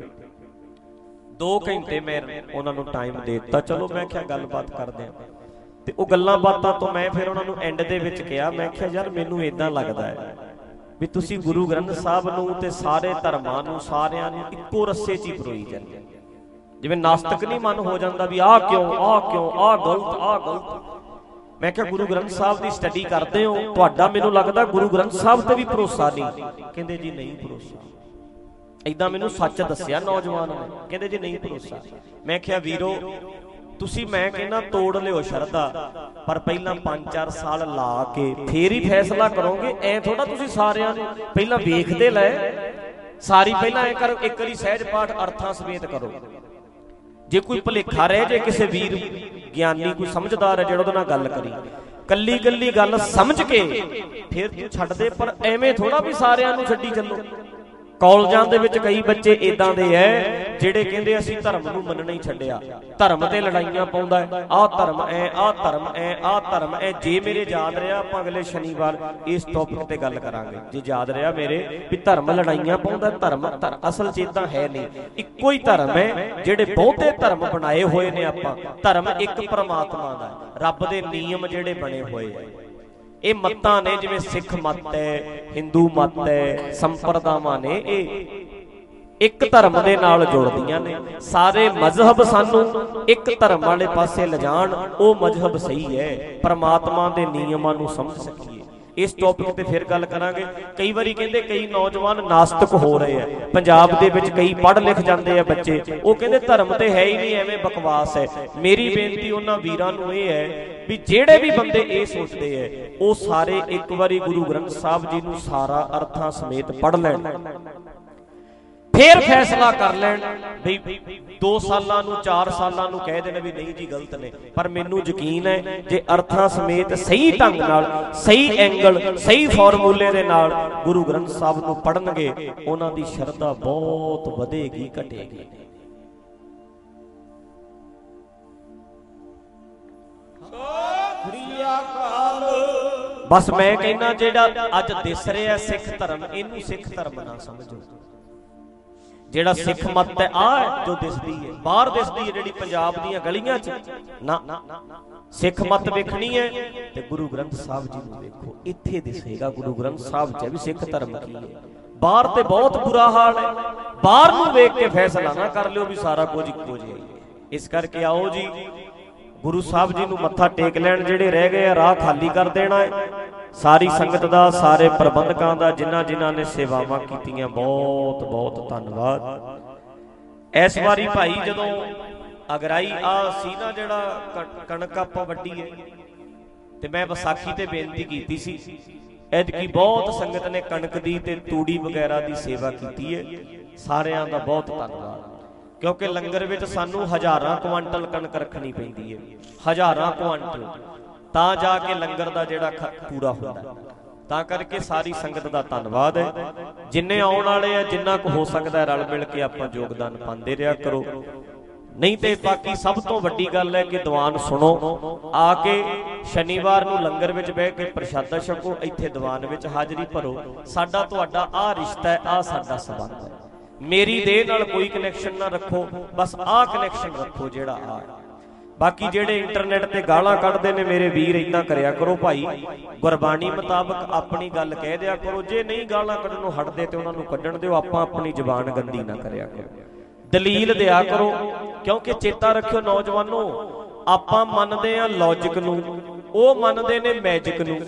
2 ਘੰਟੇ ਮੈਂ ਉਹਨਾਂ ਨੂੰ ਟਾਈਮ ਦੇ ਦਿੱਤਾ। ਚਲੋ ਮੈਂ ਕਿਹਾ ਗੱਲਬਾਤ ਕਰਦੇ ਆ ਤੇ ਉਹ ਗੱਲਾਂ ਬਾਤਾਂ ਤੋਂ ਮੈਂ ਫਿਰ ਉਹਨਾਂ ਨੂੰ ਐਂਡ ਦੇ ਵਿੱਚ ਕਿਹਾ, ਮੈਂ ਕਿਹਾ ਯਾਰ ਮੈਨੂੰ ਇਦਾਂ ਲੱਗਦਾ ਹੈ ਵੀ ਤੁਸੀਂ ਗੁਰੂ ਗ੍ਰੰਥ ਸਾਹਿਬ ਨੂੰ ਤੇ ਸਾਰੇ ਧਰਮਾਂ ਨੂੰ, ਸਾਰਿਆਂ ਨੂੰ ਇੱਕੋ ਰੱਸੇ 'ਚ ਹੀ ਪਰੋਈ ਜਾਂਦੇ। ਜਿਵੇਂ ਨਾਸਤਕ ਨਹੀਂ ਮਨ ਹੋ ਜਾਂਦਾ ਵੀ ਆਹ ਕਿਉਂ, ਆਹ ਗਲਤ। ਮੈਂ ਕਿਹਾ ਗੁਰੂ ਗ੍ਰੰਥ ਸਾਹਿਬ ਦੀ ਸਟੱਡੀ ਕਰਦੇ ਹੋ, ਤੁਹਾਡਾ ਮੈਨੂੰ ਲੱਗਦਾ ਗੁਰੂ ਗ੍ਰੰਥ ਸਾਹਿਬ ਤੇ ਵੀ ਭਰੋਸਾ ਨਹੀਂ। ਕਹਿੰਦੇ ਜੀ ਨਹੀਂ ਭਰੋਸਾ। ਏਦਾਂ ਮੈਨੂੰ ਸੱਚ ਦੱਸਿਆ ਨੌਜਵਾਨ ਨੇ, ਕਹਿੰਦੇ ਜੀ ਨਹੀਂ ਭਰੋਸਾ। ਮੈਂ ਕਿਹਾ ਵੀਰੋ ਤੁਸੀਂ, ਮੈਂ ਕਹਿੰਦਾ ਤੋੜ ਲਿਓ ਸ਼ਰਧਾ, ਪਰ ਪਹਿਲਾਂ 5-4 ਸਾਲ ਲਾ ਕੇ ਫੇਰ ਹੀ ਫੈਸਲਾ ਕਰੋਗੇ। ਐ ਥੋੜਾ ਤੁਸੀਂ ਸਾਰਿਆਂ ਨੂੰ ਪਹਿਲਾਂ ਵੇਖਦੇ ਲੈ, ਸਾਰੀ ਪਹਿਲਾਂ ਐ ਕਰੋ, ਇੱਕ ਵਾਰੀ ਸਹਿਜ ਪਾਠ ਅਰਥਾਂ ਸਮੇਤ ਕਰੋ। ਜੇ ਕੋਈ ਭੁਲੇਖਾ ਰਹਿ ਜੇ, ਕਿਸੇ ਵੀਰ ਗਿਆਨੀ ਕੋਈ ਸਮਝਦਾਰ ਹੈ ਜਿਹੜਾ ਉਹਦੇ ਨਾਲ ਗੱਲ ਕਰੀ, ਕੱਲੀ ਗੱਲ ਸਮਝ ਕੇ ਫਿਰ ਤੂੰ ਛੱਡ ਦੇ। ਪਰ ਐਵੇਂ ਥੋੜਾ ਵੀ ਸਾਰਿਆਂ ਨੂੰ ਛੱਡੀ ਚੱਲੋ। ਕਾਲਜਾਂ ਦੇ ਵਿੱਚ ਕਈ ਬੱਚੇ ਇਦਾਂ ਦੇ ਐ ਜਿਹੜੇ ਕਹਿੰਦੇ ਅਸੀਂ ਧਰਮ ਨੂੰ ਮੰਨਣਾ ਹੀ ਛੱਡਿਆ, ਧਰਮ ਤੇ ਲੜਾਈਆਂ ਪਾਉਂਦਾ, ਆਹ ਧਰਮ ਐ, ਆਹ ਧਰਮ ਐ, ਆਹ ਧਰਮ ਐ। ਜੇ ਮੇਰੇ ਯਾਦ ਰਿਹਾ, ਆਪਾਂ ਅਗਲੇ ਸ਼ਨੀਵਾਰ ਇਸ ਟੌਪਿਕ ਤੇ ਗੱਲ ਕਰਾਂਗੇ। ਜੇ ਯਾਦ ਰਿਹਾ ਮੇਰੇ ਵੀ ਧਰਮ ਲੜਾਈਆਂ ਪਾਉਂਦਾ, ਧਰਮ ਅਸਲ 'ਚ ਇਦਾਂ ਹੈ ਨਹੀਂ। ਇੱਕੋ ਹੀ ਧਰਮ ਹੈ। ਜਿਹੜੇ ਬਹੁਤੇ ਧਰਮ ਬਣਾਏ ਹੋਏ ਨੇ ਆਪਾਂ, ਧਰਮ ਇੱਕ ਪਰਮਾਤਮਾ ਦਾ, ਰੱਬ ਦੇ ਨਿਯਮ ਜਿਹੜੇ ਬਣੇ ਹੋਏ ਆ। ਇਹ ਮੱਤਾਂ ਨੇ, ਜਿਵੇਂ ਸਿੱਖ ਮੱਤ ਹੈ, ਹਿੰਦੂ ਮੱਤ ਹੈ, ਸੰਪਰਦਾਵਾਂ ਨੇ, ਇਹ ਇੱਕ ਧਰਮ ਦੇ ਨਾਲ ਜੁੜਦੀਆਂ ਨੇ। ਸਾਰੇ ਮਜ਼ਹਬ ਸਾਨੂੰ ਇੱਕ ਧਰਮ ਵਾਲੇ ਪਾਸੇ ਲਿਜਾਣ, ਉਹ ਮਜ਼ਹਬ ਸਹੀ ਹੈ। ਪਰਮਾਤਮਾ ਦੇ ਨਿਯਮਾਂ ਨੂੰ ਸਮਝ ਸਕੀਏ। ਇਸ ਟੌਪਿਕ ਤੇ ਫਿਰ ਗੱਲ ਕਰਾਂਗੇ। ਕਈ ਵਾਰੀ ਕਹਿੰਦੇ ਕਈ ਨੌਜਵਾਨ ਨਾਸਤਕ ਹੋ ਰਹੇ ਆ ਪੰਜਾਬ ਦੇ ਵਿੱਚ, ਕਈ ਪੜ੍ਹ ਲਿਖ ਜਾਂਦੇ ਆ ਬੱਚੇ, ਉਹ ਕਹਿੰਦੇ ਧਰਮ ਤੇ ਹੈ ਹੀ ਨਹੀਂ, ਐਵੇਂ ਬਕਵਾਸ ਹੈ। ਮੇਰੀ ਬੇਨਤੀ ਉਹਨਾਂ ਵੀਰਾਂ ਨੂੰ ਇਹ ਹੈ ਵੀ ਜਿਹੜੇ ਵੀ ਬੰਦੇ ਇਹ ਸੋਚਦੇ ਐ, ਉਹ ਸਾਰੇ ਇੱਕ ਵਾਰੀ ਗੁਰੂ ਗ੍ਰੰਥ ਸਾਹਿਬ ਜੀ ਨੂੰ ਸਾਰਾ ਅਰਥਾਂ ਸਮੇਤ ਪੜ੍ਹ ਲੈਣ, ਫਿਰ ਫੈਸਲਾ ਕਰ ਲੈਣ। ਵੀ 2 ਸਾਲਾਂ ਨੂੰ 4 ਸਾਲਾਂ ਨੂੰ ਕਹਿ ਦੇਣ ਵੀ ਨਹੀਂ ਜੀ ਗਲਤ ਨੇ। ਪਰ ਮੈਨੂੰ ਯਕੀਨ ਹੈ ਜੇ ਅਰਥਾਂ ਸਮੇਤ ਸਹੀ ਢੰਗ ਨਾਲ, ਸਹੀ ਐਂਗਲ, ਸਹੀ ਫਾਰਮੂਲੇ ਦੇ ਨਾਲ ਗੁਰੂ ਗ੍ਰੰਥ ਸਾਹਿਬ ਨੂੰ ਪੜ੍ਹਨਗੇ, ਉਹਨਾਂ ਦੀ ਸ਼ਰਧਾ ਬਹੁਤ ਵਧੇਗੀ, ਘਟੇਗੀ। ਬਸ ਮੈਂ ਕਹਿੰਦਾ ਜਿਹੜਾ ਅੱਜ ਦਿਸ ਰਿਹਾ ਸਿੱਖ ਧਰਮ, ਇਹਨੂੰ ਸਿੱਖ ਧਰਮ ਨਾ ਸਮਝੋ। ਜਿਹੜਾ ਸਿੱਖ ਮੱਤ ਹੈ ਆਹ ਜੋ ਦਿਸਦੀ ਹੈ, ਬਾਹਰ ਦਿਸਦੀ ਹੈ ਜਿਹੜੀ ਪੰਜਾਬ ਦੀਆਂ ਗਲੀਆਂ 'ਚ, ਨਾ। ਸਿੱਖ ਮੱਤ ਵੇਖਣੀ ਹੈ ਤੇ ਗੁਰੂ ਗ੍ਰੰਥ ਸਾਹਿਬ ਜੀ ਨੂੰ ਵੇਖੋ, ਇੱਥੇ ਦਿਸੇਗਾ ਗੁਰੂ ਗ੍ਰੰਥ ਸਾਹਿਬ 'ਚ ਵੀ ਸਿੱਖ ਧਰਮ ਕੀ ਹੈ। ਬਾਹਰ ਤੇ ਬਹੁਤ ਬੁਰਾ ਹਾਲ ਹੈ। ਬਾਹਰ ਨੂੰ ਵੇਖ ਕੇ ਫੈਸਲਾ ਨਾ ਕਰ ਲਿਓ ਵੀ ਸਾਰਾ ਕੁਝ ਇੱਕੋ ਜਿਹਾ ਹੀ ਹੈ। ਇਸ ਕਰਕੇ ਆਓ ਜੀ ਗੁਰੂ ਸਾਹਿਬ ਜੀ ਨੂੰ ਮੱਥਾ ਟੇਕ ਲੈਣ। ਜਿਹੜੇ ਰਹਿ ਗਏ ਆ ਰਾਹ ਖਾਲੀ ਕਰ ਦੇਣਾ ਹੈ। ਸਾਰੀ ਸੰਗਤ ਦਾ, ਸਾਰੇ ਪ੍ਰਬੰਧਕਾਂ ਦਾ, ਜਿਨ੍ਹਾਂ ਨੇ ਸੇਵਾਵਾਂ ਕੀਤੀਆਂ, ਬਹੁਤ ਬਹੁਤ ਧੰਨਵਾਦ। ਇਸ ਵਾਰੀ ਭਾਈ ਜਦੋਂ ਅਗਰਾਈ ਆ ਸੀ ਨਾ, ਜਿਹੜਾ ਕਣਕ ਆਪਾਂ ਵੱਢੀ ਹੈ, ਤੇ ਮੈਂ ਵਿਸਾਖੀ ਤੇ ਬੇਨਤੀ ਕੀਤੀ ਸੀ, ਐਤਕੀ ਬਹੁਤ ਸੰਗਤ ਨੇ ਕਣਕ ਦੀ ਤੇ ਤੂੜੀ ਵਗੈਰਾ ਦੀ ਸੇਵਾ ਕੀਤੀ ਹੈ। ਸਾਰਿਆਂ ਦਾ ਬਹੁਤ ਧੰਨਵਾਦ। ਕਿਉਂਕਿ ਲੰਗਰ ਵਿੱਚ ਸਾਨੂੰ ਹਜ਼ਾਰਾਂ ਕੁਆਂਟਲ ਕਣਕ ਰੱਖਣੀ ਪੈਂਦੀ ਹੈ, ਹਜ਼ਾਰਾਂ ਕੁਆਂਟਲ, ਤਾਂ ਜਾ ਕੇ ਲੰਗਰ ਦਾ ਜਿਹੜਾ ਪੂਰਾ ਹੁੰਦਾ। ਤਾਂ ਕਰਕੇ ਸਾਰੀ ਸੰਗਤ ਦਾ ਧੰਨਵਾਦ ਹੈ। ਜਿੰਨੇ ਆਉਣ ਵਾਲੇ ਆ, ਜਿੰਨਾ ਕੁ ਹੋ ਸਕਦਾ ਰਲ ਮਿਲ ਕੇ ਆਪਾਂ ਯੋਗਦਾਨ ਪਾਉਂਦੇ ਰਿਹਾ ਕਰੋ। ਨਹੀਂ ਤੇ ਬਾਕੀ ਸਭ ਤੋਂ ਵੱਡੀ ਗੱਲ ਹੈ ਕਿ ਦੀਵਾਨ ਸੁਣੋ, ਆ ਕੇ ਸ਼ਨੀਵਾਰ ਨੂੰ ਲੰਗਰ ਵਿੱਚ ਬਹਿ ਕੇ ਪ੍ਰਸ਼ਾਦਾ ਛਕੋ, ਇੱਥੇ ਦੀਵਾਨ ਵਿੱਚ ਹਾਜ਼ਰੀ ਭਰੋ। ਸਾਡਾ ਤੁਹਾਡਾ ਆਹ ਰਿਸ਼ਤਾ ਹੈ, ਆਹ ਸਾਡਾ ਸੰਬੰਧ ਹੈ। ਮੇਰੀ ਦੇਹ ਨਾਲ ਕੋਈ ਕਨੈਕਸ਼ਨ ਨਾ ਰੱਖੋ, ਬਸ ਆਹ ਕਨੈਕਸ਼ਨ ਰੱਖੋ ਜਿਹੜਾ ਆ। ਬਾਕੀ ਜਿਹੜੇ ਇੰਟਰਨੈਟ ਤੇ ਗਾਲਾਂ ਕੱਢਦੇ ਨੇ ਮੇਰੇ ਵੀਰ, ਏਦਾਂ ਕਰਿਆ ਕਰੋ ਭਾਈ, ਗੁਰਬਾਣੀ ਮੁਤਾਬਕ ਆਪਣੀ ਗੱਲ ਕਹਿ ਦਿਆ ਕਰੋ। ਜੇ ਨਹੀਂ ਗਾਲਾਂ ਕੱਢਣੋਂ ਹਟਦੇ ਤੇ ਉਹਨਾਂ ਨੂੰ ਕੱਢਣ ਦਿਓ। ਆਪਾਂ ਆਪਣੀ ਜ਼ੁਬਾਨ ਗੰਦੀ ਨਾ ਕਰਿਆ ਕਰੋ। ਦਲੀਲ ਦਿਆ ਕਰੋ। ਕਿਉਂਕਿ ਚੇਤਾ ਰੱਖਿਓ ਨੌਜਵਾਨੋ, ਆਪਾਂ ਮੰਨਦੇ ਆ ਲੌਜਿਕ ਨੂੰ, ਉਹ ਮੰਨਦੇ ਨੇ ਮੈਜਿਕ ਨੂੰ।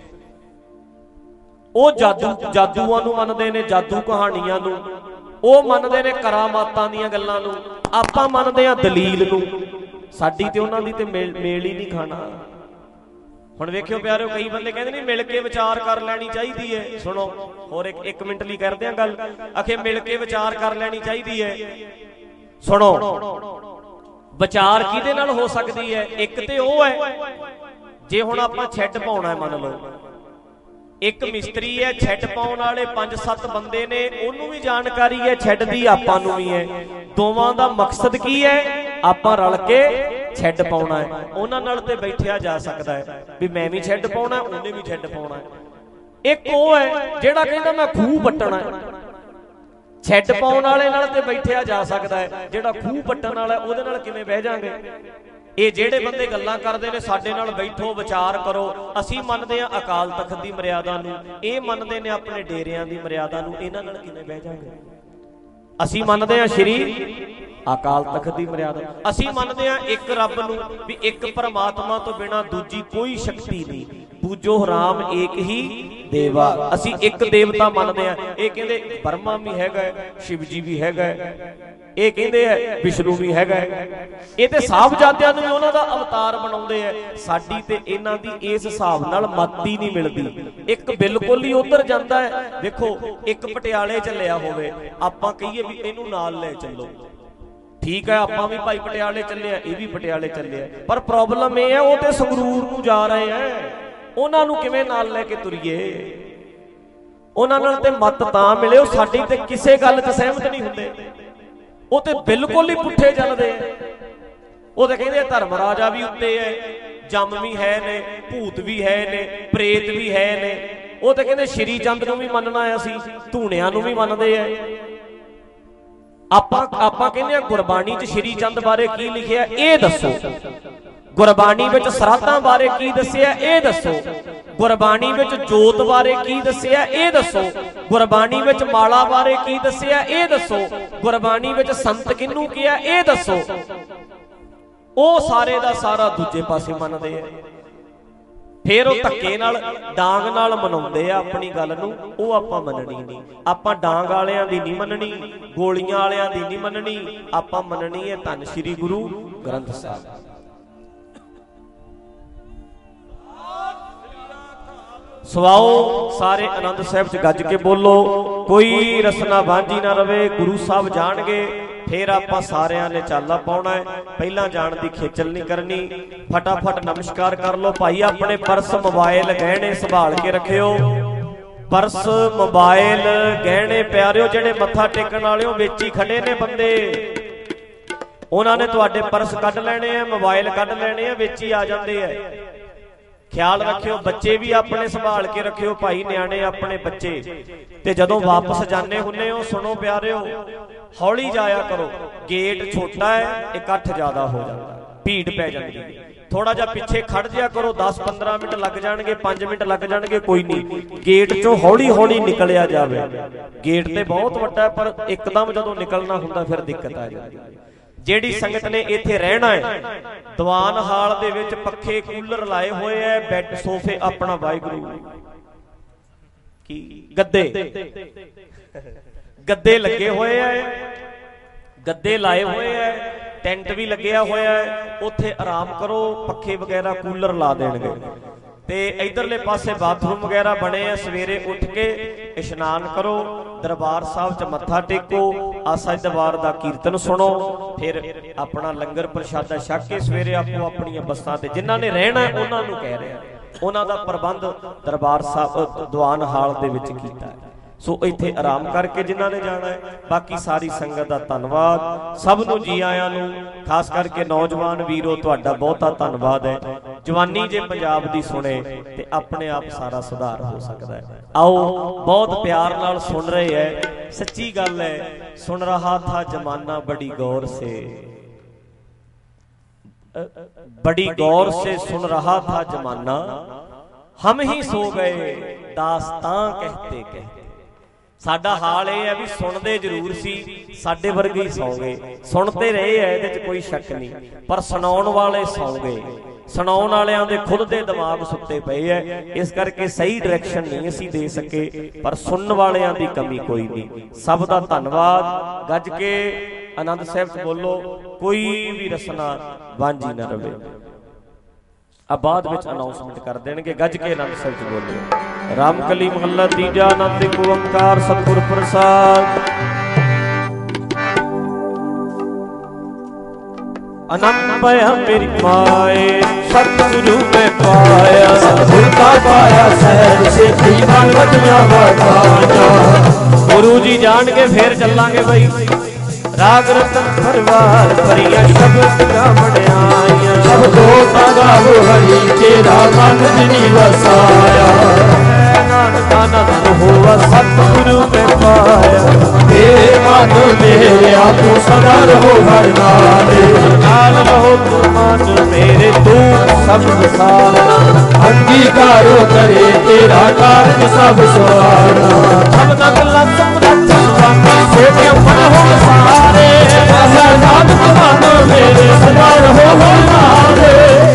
ਉਹ ਜਾਦੂਆਂ ਨੂੰ ਮੰਨਦੇ ਨੇ, ਜਾਦੂ ਕਹਾਣੀਆਂ ਨੂੰ। ਉਹ ਮੰਨਦੇ ਨੇ ਕਰਾਮਾਤਾਂ ਦੀਆਂ ਗੱਲਾਂ ਨੂੰ। ਆਪਾਂ ਮੰਨਦੇ ਆ ਦਲੀਲ ਨੂੰ। ਸਾਡੀ ਤੇ ਉਹਨਾਂ ਦੀ ਤੇ ਮੇਲ ਹੀ ਨਹੀਂ ਖਾਣਾ। ਹੁਣ ਵੇਖਿਓ ਪਿਆਰਿਓ, ਕਈ ਬੰਦੇ ਕਹਿੰਦੇ ਨਹੀਂ ਮਿਲ ਕੇ ਵਿਚਾਰ ਕਰ ਲੈਣੀ ਚਾਹੀਦੀ ਹੈ। ਸੁਣੋ ਹੋਰ ਇੱਕ ਮਿੰਟ ਲਈ ਕਰਦੇ ਆ ਗੱਲ। ਆਖੇ ਮਿਲ ਕੇ ਵਿਚਾਰ ਕਰ ਲੈਣੀ ਚਾਹੀਦੀ ਹੈ। ਸੁਣੋ, ਵਿਚਾਰ ਕਿਹਦੇ ਨਾਲ ਹੋ ਸਕਦੀ ਹੈ? ਇੱਕ ਤੇ ਉਹ ਹੈ, ਜੇ ਹੁਣ ਆਪਾਂ ਛੱਡ ਪਾਉਣਾ, ਮੰਨ ਲਓ ਇੱਕ ਮਿਸਤਰੀ ਹੈ, ਛੱਡ ਪਾਉਣ ਵਾਲੇ 5-7 ਬੰਦੇ ਨੇ, ਉਹਨੂੰ ਵੀ ਜਾਣਕਾਰੀ ਹੈ ਛੱਡ ਦੀ, ਆਪਾਂ ਨੂੰ ਵੀ ਹੈ। ਦੋਵਾਂ ਦਾ ਮਕਸਦ ਕੀ ਹੈ? ਆਪਾਂ ਰਲ ਕੇ ਛੱਡ ਪਾਉਣਾ ਹੈ। ਉਹਨਾਂ ਨਾਲ ਤੇ ਬੈਠਿਆ ਜਾ ਸਕਦਾ ਹੈ ਵੀ ਮੈਂ ਵੀ ਛੱਡ ਪਾਉਣਾ, ਉਹਨੇ ਵੀ ਛੱਡ ਪਾਉਣਾ। ਇੱਕ ਉਹ ਹੈ ਜਿਹੜਾ ਕਹਿੰਦਾ ਮੈਂ ਖੂਹ ਪੱਟਣਾ। ਛੱਡ ਪਾਉਣ ਵਾਲੇ ਨਾਲ ਤੇ ਬੈਠਿਆ ਜਾ ਸਕਦਾ ਹੈ, ਜਿਹੜਾ ਖੂਹ ਪੱਟਣ ਵਾਲਾ ਉਹਦੇ ਨਾਲ ਕਿਵੇਂ ਬਹਿ ਜਾਾਂਗੇ? ਇਹ ਜਿਹੜੇ ਬੰਦੇ ਗੱਲਾਂ ਕਰਦੇ ਨੇ ਸਾਡੇ ਨਾਲ ਬੈਠੋ ਵਿਚਾਰ ਕਰੋ, ਅਸੀਂ ਮੰਨਦੇ ਹਾਂ ਅਕਾਲ ਤਖਤ ਦੀ ਮਰਿਆਦਾ ਨੂੰ, ਇਹ ਮੰਨਦੇ ਨੇ ਆਪਣੇ ਡੇਰਿਆਂ ਦੀ ਮਰਿਆਦਾ ਨੂੰ, ਇਹਨਾਂ ਨਾਲ ਕਿਵੇਂ ਬਹਿ ਜਾਾਂਗੇ? ਅਸੀਂ ਮੰਨਦੇ ਹਾਂ ਸ਼੍ਰੀ ਅਕਾਲ ਤਖਤ ਦੀ ਮਰਿਆਦਾ। ਅਸੀਂ ਮੰਨਦੇ ਹਾਂ ਇੱਕ ਰੱਬ ਨੂੰ, ਵੀ ਇੱਕ ਪਰਮਾਤਮਾ ਤੋਂ ਬਿਨਾਂ ਦੂਜੀ ਕੋਈ ਸ਼ਕਤੀ ਨਹੀਂ। ਪੂਜੋ ਰਾਮ ਏਕ ਹੀ ਦੇਵਾ। ਅਸੀਂ ਇੱਕ ਦੇਵਤਾ ਮੰਨਦੇ ਹਾਂ। ਇਹ ਕਹਿੰਦੇ ਬਰਮਾ ਵੀ ਹੈਗਾ, ਸ਼ਿਵ ਜੀ ਵੀ ਹੈਗਾ, ਇਹ ਕਹਿੰਦੇ ਆ ਵਿਸ਼ਨੂੰ ਵੀ ਹੈਗਾ। ਇਹ ਤੇ ਸਾਹਿਬਜ਼ਾਦਿਆਂ ਨੂੰ ਵੀ ਉਹਨਾਂ ਦਾ ਅਵਤਾਰ ਬਣਾਉਂਦੇ ਆ। ਸਾਡੀ ਤੇ ਇਹਨਾਂ ਦੀ ਇਸ ਹਿਸਾਬ ਨਾਲ ਮੱਤ ਹੀ ਨਹੀਂ ਮਿਲਦੀ। ਇੱਕ ਬਿਲਕੁਲ ਹੀ ਉਧਰ ਜਾਂਦਾ ਹੈ। ਦੇਖੋ ਇੱਕ ਪਟਿਆਲੇ ਚੱਲਿਆ ਹੋਵੇ, ਆਪਾਂ ਕਹੀਏ ਵੀ ਇਹਨੂੰ ਨਾਲ ਲੈ ਚੱਲੋ, ਠੀਕ ਹੈ, ਆਪਾਂ ਵੀ ਭਾਈ ਪਟਿਆਲੇ ਚੱਲੇ ਆ, ਇਹ ਵੀ ਪਟਿਆਲੇ ਚੱਲੇ ਆ, ਪਰ ਪ੍ਰੋਬਲਮ ਇਹ ਹੈ ਉਹ ਤੇ ਸੰਗਰੂਰ ਨੂੰ ਜਾ ਰਹੇ ਆ। ਉਹਨਾਂ ਨੂੰ ਕਿਵੇਂ ਨਾਲ ਲੈ ਕੇ ਤੁਰੀਏ? ਉਹਨਾਂ ਨਾਲ ਤੇ ਮੱਤ ਤਾਂ ਮਿਲੇ, ਉਹ ਸਾਡੀ ਤੇ ਕਿਸੇ ਗੱਲ 'ਚ ਸਹਿਮਤ ਨਹੀਂ ਹੁੰਦੇ। ਉਹ ਤੇ ਬਿਲਕੁਲ ਹੀ ਪੁੱਠੇ ਚੱਲਦੇ ਆ। ਉਹ ਤੇ ਕਹਿੰਦੇ ਧਰਮ ਰਾਜਾ ਵੀ ਉੱਤੇ ਹੈ, ਜੰਮ ਵੀ ਹੈ ਨੇ, ਭੂਤ ਵੀ ਹੈ ਨੇ, ਪ੍ਰੇਤ ਵੀ ਹੈ ਨੇ। ਉਹ ਤੇ ਕਹਿੰਦੇ ਸ਼੍ਰੀ ਚੰਦ ਨੂੰ ਵੀ ਮੰਨਣਾ ਆ, ਅਸੀਂ ਧੂਣਿਆਂ ਨੂੰ ਵੀ ਮੰਨਦੇ ਆ। ਆਪਾਂ ਕਹਿੰਦੇ ਆ ਗੁਰਬਾਣੀ 'ਚ ਸ਼੍ਰੀ ਚੰਦ ਬਾਰੇ ਕੀ ਲਿਖਿਆ ਇਹ ਦੱਸੋ, ਗੁਰਬਾਣੀ ਵਿੱਚ ਸਰਾਧਾਂ ਬਾਰੇ ਕੀ ਦੱਸਿਆ ਇਹ ਦੱਸੋ, ਗੁਰਬਾਣੀ ਵਿੱਚ ਜੋਤ ਬਾਰੇ ਕੀ ਦੱਸਿਆ ਇਹ ਦੱਸੋ, ਗੁਰਬਾਣੀ ਵਿੱਚ ਮਾਲਾ ਬਾਰੇ ਕੀ ਦੱਸਿਆ ਇਹ ਦੱਸੋ, ਗੁਰਬਾਣੀ ਵਿੱਚ ਸੰਤ ਕਿਹਨੂੰ ਕਿਹਾ ਇਹ ਦੱਸੋ। ਉਹ ਸਾਰੇ ਦਾ ਸਾਰਾ ਦੂਜੇ ਪਾਸੇ ਮੰਨਦੇ ਆ। ਫਿਰ ਉਹ ਧੱਕੇ ਨਾਲ ਡਾਂਗ ਨਾਲ ਮਨਾਉਂਦੇ ਆ ਆਪਣੀ ਗੱਲ ਨੂੰ, ਉਹ ਆਪਾਂ ਮੰਨਣੀ ਨਹੀਂ। ਆਪਾਂ ਡਾਂਗ ਵਾਲਿਆਂ ਦੀ ਨਹੀਂ ਮੰਨਣੀ, ਗੋਲੀਆਂ ਵਾਲਿਆਂ ਦੀ ਨਹੀਂ ਮੰਨਣੀ, ਆਪਾਂ ਮੰਨਣੀ ਹੈ ਧੰਨ ਸ਼੍ਰੀ ਗੁਰੂ ਗ੍ਰੰਥ ਸਾਹਿਬ। ਸਵਾਓ ਸਾਰੇ ਆਨੰਦ ਸਾਹਿਬ 'ਚ ਗੱਜ ਕੇ ਬੋਲੋ, ਕੋਈ ਰਸਨਾ ਬਾਂਝੀ ਨਾ ਰਵੇ। ਗੁਰੂ ਸਾਹਿਬ ਜਾਣਗੇ, ਫਿਰ ਆਪਾਂ ਸਾਰਿਆਂ ਨੇ ਚਾਲਾ ਪਾਉਣਾ ਹੈ। ਪਹਿਲਾਂ ਜਾਣ ਦੀ ਖੇਚਲ ਨਹੀਂ ਕਰਨੀ। ਫਟਾਫਟ ਨਮਸਕਾਰ ਕਰ ਲਓ ਭਾਈ। ਆਪਣੇ ਪਰਸ ਮੋਬਾਈਲ ਗਹਿਣੇ ਸੰਭਾਲ ਕੇ ਰੱਖਿਓ। ਪਰਸ ਮੋਬਾਈਲ ਗਹਿਣੇ ਪਿਆਰਿਓ, ਜਿਹੜੇ ਮੱਥਾ ਟੇਕਣ ਵਾਲਿਓ ਵਿੱਚ ਹੀ ਖੜੇ ਨੇ ਬੰਦੇ, ਉਹਨਾਂ ਨੇ ਤੁਹਾਡੇ ਪਰਸ ਕੱਢ ਲੈਣੇ ਆ, ਮੋਬਾਈਲ ਕੱਢ ਲੈਣੇ ਆ, ਵਿੱਚ ਹੀ ਆ ਜਾਂਦੇ ਆ। ਖਿਆਲ ਰੱਖਿਓ। ਬੱਚੇ ਵੀ ਆਪਣੇ ਸੰਭਾਲ ਕੇ ਰੱਖਿਓ ਭਾਈ, ਨਿਆਣੇ ਆਪਣੇ ਬੱਚੇ। ਤੇ ਜਦੋਂ ਵਾਪਸ ਜਾਂਦੇ ਹੁੰਨੇ ਹੋ, ਸੁਣੋ ਪਿਆਰਿਓ, ਹੌਲੀ ਜਾਇਆ ਕਰੋ। ਗੇਟ ਛੋਟਾ ਹੈ, ਇਕੱਠ ਜ਼ਿਆਦਾ ਹੋ ਜਾਂਦਾ, ਭੀੜ ਪੈ ਜਾਂਦੀ। ਥੋੜਾ ਜਿਹਾ ਪਿੱਛੇ ਖੜ ਜਿਆ ਕਰੋ, 10-15 ਮਿੰਟ ਲੱਗ ਜਾਣਗੇ, 5 ਮਿੰਟ ਲੱਗ ਜਾਣਗੇ, ਕੋਈ ਨਹੀਂ। ਗੇਟ ਚੋਂ ਹੌਲੀ-ਹੌਲੀ ਨਿਕਲਿਆ ਜਾਵੇ। ਗੇਟ ਤੇ ਬਹੁਤ ਵੱਡਾ, ਪਰ ਇੱਕਦਮ ਜਦੋਂ ਨਿਕਲਣਾ ਹੁੰਦਾ ਫਿਰ ਦਿੱਕਤ ਆ ਜਾਂਦੀ। ਜਿਹੜੀ ਸੰਗਤ ਨੇ ਇੱਥੇ ਰਹਿਣਾ ਹੈ, ਦੀਵਾਨ ਹਾਲ ਦੇ ਵਿੱਚ ਪੱਖੇ ਕੂਲਰ ਲਾਏ ਹੋਏ ਐ, ਬੈੱਡ ਸੋਫੇ, ਆਪਣਾ ਵਾਹਿਗੁਰੂ ਕੀ ਗੱਦੇ ਲੱਗੇ ਹੋਏ ਐ, ਗੱਦੇ ਲਾਏ ਹੋਏ ਐ, ਟੈਂਟ ਵੀ ਲੱਗਿਆ ਹੋਇਆ ਹੈ। ਉੱਥੇ ਆਰਾਮ ਕਰੋ, ਪੱਖੇ ਵਗੈਰਾ ਕੂਲਰ ਲਾ ਦੇਣਗੇ। ਤੇ ਇਧਰਲੇ ਪਾਸੇ ਬਾਥਰੂਮ ਵਗੈਰਾ ਬਣੇ ਆ। ਸਵੇਰੇ ਉੱਠ ਕੇ ਇਸ਼ਨਾਨ ਕਰੋ, ਦਰਬਾਰ ਸਾਹਿਬ 'ਚ ਮੱਥਾ ਟੇਕੋ, ਆਸਾ ਦਰਬਾਰ ਦਾ ਕੀਰਤਨ ਸੁਣੋ, ਫਿਰ ਆਪਣਾ ਲੰਗਰ ਪ੍ਰਸ਼ਾਦਾ ਛਕ ਕੇ ਸਵੇਰੇ ਆਪੋ ਆਪਣੀਆਂ ਬੱਸਾਂ ਤੇ, ਜਿਨ੍ਹਾਂ ਨੇ ਰਹਿਣਾ ਉਹਨਾਂ ਨੂੰ ਕਹਿ ਰਿਹਾ, ਉਹਨਾਂ ਦਾ ਪ੍ਰਬੰਧ ਦਰਬਾਰ ਸਾਹਿਬ ਦੀਵਾਨ ਹਾਲ ਦੇ ਵਿੱਚ ਕੀਤਾ ਹੈ। ਸੋ ਇੱਥੇ ਆਰਾਮ ਕਰਕੇ ਜਿਨ੍ਹਾਂ ਨੇ ਜਾਣਾ ਹੈ। ਬਾਕੀ ਸਾਰੀ ਸੰਗਤ ਦਾ ਧੰਨਵਾਦ, ਸਭ ਨੂੰ ਜੀ ਆਇਆਂ ਨੂੰ। ਖਾਸ ਕਰਕੇ ਨੌਜਵਾਨ ਵੀਰੋ, ਤੁਹਾਡਾ ਬਹੁਤਾ ਧੰਨਵਾਦ ਹੈ। ਜਵਾਨੀ ਜੇ ਪੰਜਾਬ ਦੀ ਸੁਣੇ ਤੇ ਆਪਣੇ ਆਪ ਸਾਰਾ ਸੁਧਾਰ ਹੋ ਸਕਦਾ ਹੈ। ਆਓ, ਬਹੁਤ ਪਿਆਰ ਨਾਲ ਸੁਣ ਰਹੇ ਹੈ, ਸੱਚੀ ਗੱਲ ਹੈ। ਸੁਣ ਰਹਾ ਥਾ ਜਮਾਨਾ ਬੜੀ ਗੌਰ ਸੇ, बड़ी गौर से सुन रहा था जमाना, हम ही सो गए दास्तां कहते कहते। ਸਾਡਾ ਹਾਲ ਇਹ ਹੈ ਵੀ ਸੁਣਦੇ ਜ਼ਰੂਰ ਸੀ, ਸਾਡੇ ਵਰਗੇ ਹੀ ਸੌਂ ਗਏ। ਸੁਣਦੇ ਰਹੇ ਐ, ਇਹਦੇ 'ਚ ਕੋਈ ਸ਼ੱਕ ਨਹੀਂ, ਪਰ ਸੁਣਾਉਣ ਵਾਲੇ ਸੌਂ ਗਏ। ਸੁਣਾਉਣ ਵਾਲਿਆਂ ਦੇ ਖੁਦ ਦੇ ਦਿਮਾਗ ਸੁੱਤੇ ਪਏ ਐ, ਇਸ ਕਰਕੇ ਸਹੀ ਡਾਇਰੈਕਸ਼ਨ ਨਹੀਂ ਅਸੀਂ ਦੇ ਸਕੇ, ਪਰ ਸੁਣਨ ਵਾਲਿਆਂ ਦੀ ਕਮੀ ਕੋਈ ਨਹੀਂ। ਸਭ ਦਾ ਧੰਨਵਾਦ। ਗੱਜ ਕੇ ਆਨੰਦ ਸਾਹਿਬ 'ਚ ਬੋਲੋ, ਕੋਈ ਵੀ ਰਸਨਾ ਵਾਂਝੀ ਨਾ ਰਵੇ। ਆ ਬਾਅਦ ਵਿੱਚ ਅਨਾਉਂਸਮੈਂਟ ਕਰ ਦੇਣਗੇ। ਗੱਜ ਕੇ ਆਨੰਦ ਸਾਹਿਬ 'ਚ ਬੋਲੋ। ਰਾਮਕਲੀ ਮਹੱਲਾ ਤੀਜਾ। ਆਨੰਦ ਇੱਕ ਓੰਕਾਰ ਸਤਿਗੁਰ ਪ੍ਰਸਾਦ। आनंद पाया मेरी माए सतगुरु में पाया, सतगुरु का पाया सहज से जीवन बदला बढ़ाया। गुरु जी जान के फिर चलांगे भाई। राग रतन परवार परिया शब्द का बढ़ाया, सब को गावो हरि तेरा मन जिनी वसाया। नानक आनंद हुआ सतगुरु में पाया, तेरे मन मेरे तू सदा रहो हर नाले। नाल रहो तू मान मेरे तू सब सारा, अंगीकारो करे तेरा कार्य सब सवारा। सब नगला समरथ स्वामी सोके मन हो सारे, नानक मान मेरे सदा रहो हर नाले।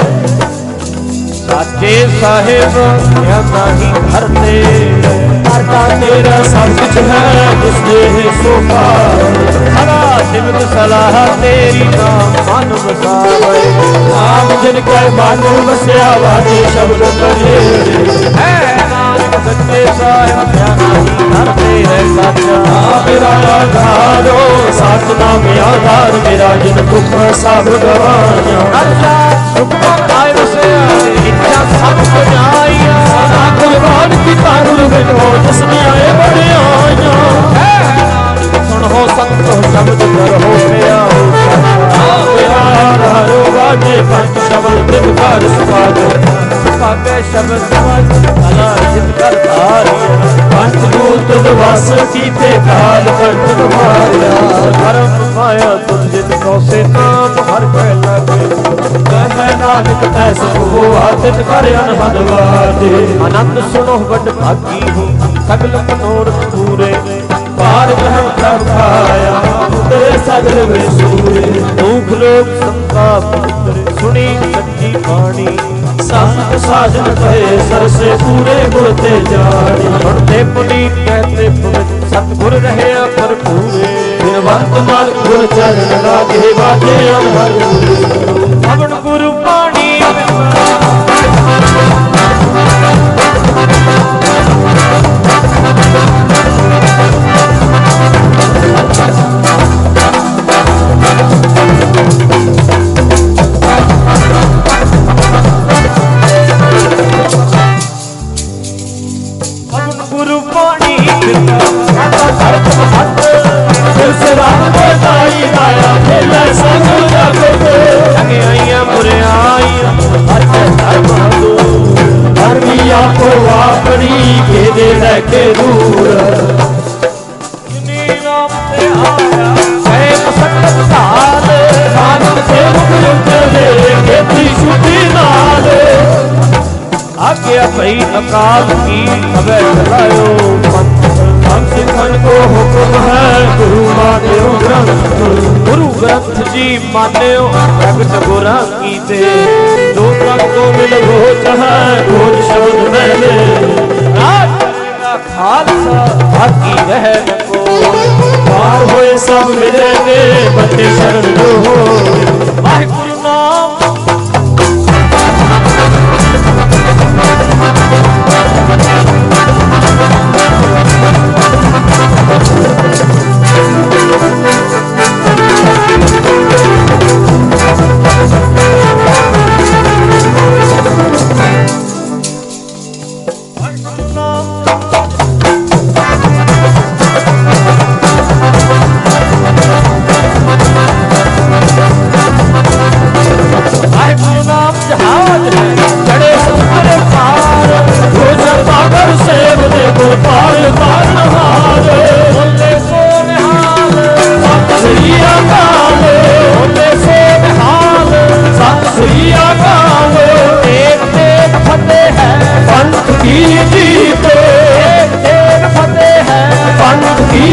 साचे साहेब क्या नहीं धरते, करता तेरा सब कुछ है जिसने सो पारा। सिमत सलाह तेरी नाम मन बसावे, नाम जिनके मन बसया वाजे शब्द करे। है नानक सच्चे साहेब क्या नहीं धरते है साचा, मेरा आधारो सच नाम आधार मेरा जिन दुख सब गवाया। सुख पाए बसया इच्छा सब बजाइया, कुर्बान की तारुल बिनो जिसने आए बड़े आया। सुन हो संत हो शब्द कर हो गया मेरा आधारो वाजे पंच शब्द दिन कर सुभाग पाके शब्द समझ अला जित कर तारिया। पंचभूत दिवस कीते काल कंठ मारिया, धर्म माया तुम जित को से नाम हर पे लगे। कह नानक ऐसा हुआ तित कर अनहद वाजे। आनंद सुनो बड़ भागी हो सगल मनोरथ पूरे, पार ग्रहण कर पाया तेरे सगल में सूरे। दुख लोग संताप सुनी सच्ची बाणी, संत साजन कहे सर से पूरे गुरते जानी। सुनते पुनीत कहते पवित्र सतगुर रहे अपर पूरे, बिनवंत नाल गुर चरण लागे बाजे अमर। अवन गुरु पाणी के दूर नीलम से आया है मसक्कत काल, नानक से मुख दे खेती शुद्धि नाल। आज्ञा भई अकाल की अबे चलायो हम सिखन को हुक्म है गुरु मान्यो ग्रंथ। गुरु ग्रंथ जी मान्यो प्रगट गुरा की दे, जो तक तो मिल हो चाहे खोज शब्द मैंने। खालसा बाकी रह को पार होए सब मिलेंगे बच्चे शरण जो हो। वाहिगुरु नाम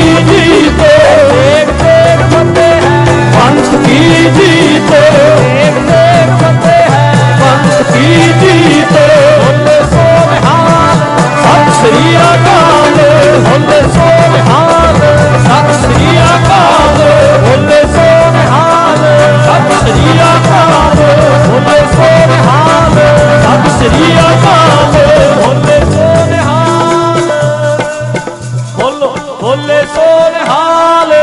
जीत, देख देख फतेह है पंथ की जीत, देख देख फतेह है पंथ की जीत। बोले सो निहाल सत श्री अकाल, बोले सो निहाल सत श्री अकाल, बोले सो निहाल सत श्री अकाल, बोले सो निहाल सत श्री अकाल, बोले सो निहाल, बोलो बोले सो निहाल,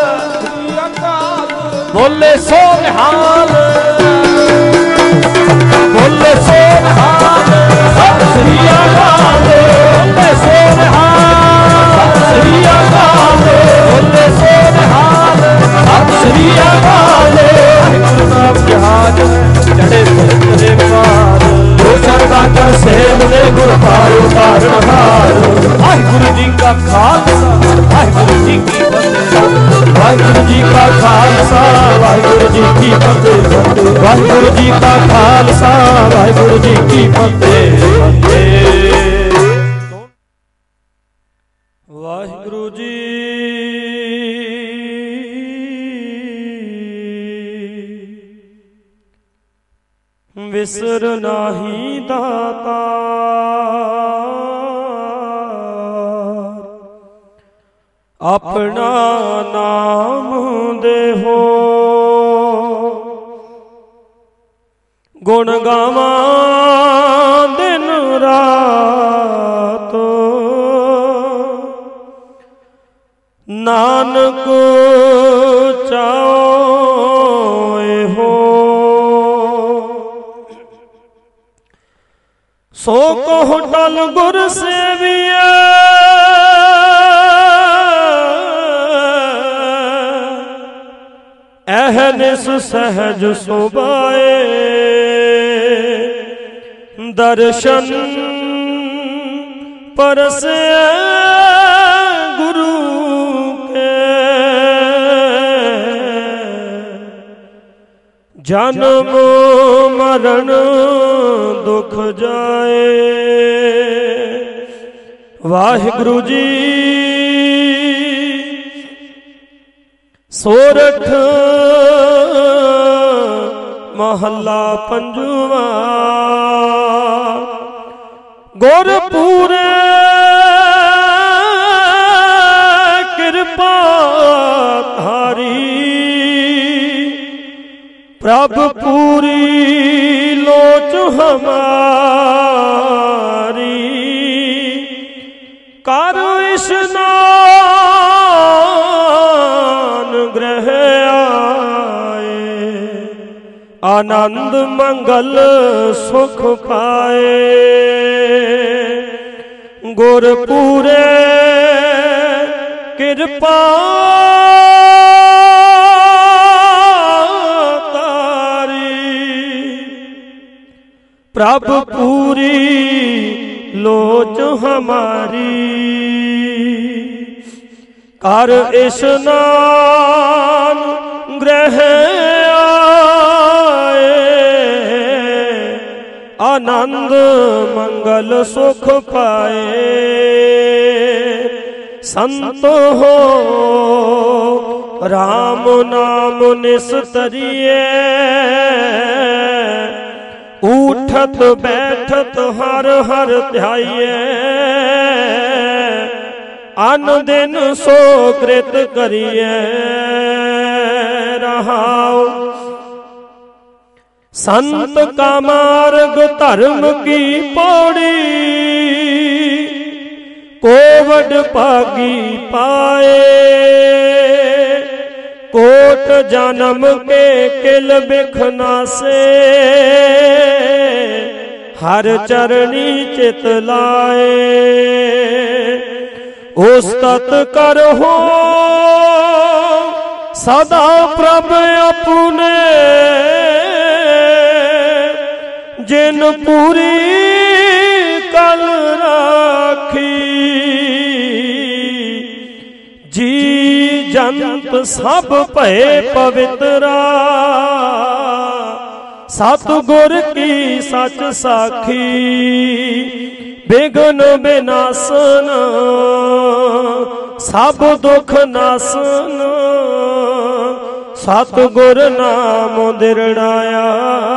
बोले सो निहाल, बोले सो निहाल सत श्री अकाल, बोले सो निहाल सत श्री अकाल, बोले सो निहाल सत श्री अकाल। गुरु नाम जहाज चढ़े समुद्र पार, जो चढ़ता कर सेव ने गुर पारो तारण हार। वाहिगुरु जी का खालसा वाहिगुरु जी की फतेह, वाहिगुरु जी का खालसा वाहिगुरु जी की फतेह, वाहिगुरु जी का खालसा वाहिगुरु जी की फतेह। वाहिगुरु जी विसर नाही दाता, अपना नाम देहो गुण गावा दिन रात, नानक चाओ हो सो कहो टल गुर सेविया, अहनिस सहज सुबाए, दर्शन परसे गुरु के, जन्म मरण दुख जाए। वाहिगुरु जी सोरठ महला पंजवा, गुरपुरे कृपा धारी, प्रभ पूरी लोच हमारी, कर स्नान ग्रह आए, आनंद मंगल सुख पाए। गुरपुरे कृपा प्रभ पूरी लोच हमारी, कर स्नान ग्रह आए, आनंद मंगल सुख पाए। संत हो राम नाम निस्तरिए, उठत बैठत हर हर ध्याइए, अन दिन सो कृत करिए रहाओ। संत का मार्ग धर्म की पौड़ी, कोवड पागी पाए, कोट जन्म के किल बिखना से, हर चरणी चित लाए। उस्तत कर हो सदा प्रभ अपने, जिन पूरी कल राखी, जी जंत सब भय पवित्रा, सतगुर की सच साखी। विघ्न विनाशन ਸਭ ਦੁਖ ਨਾਸਨ, ਸਤਿਗੁਰ ਨਾਮ ਦਿਰੜਾਇਆ।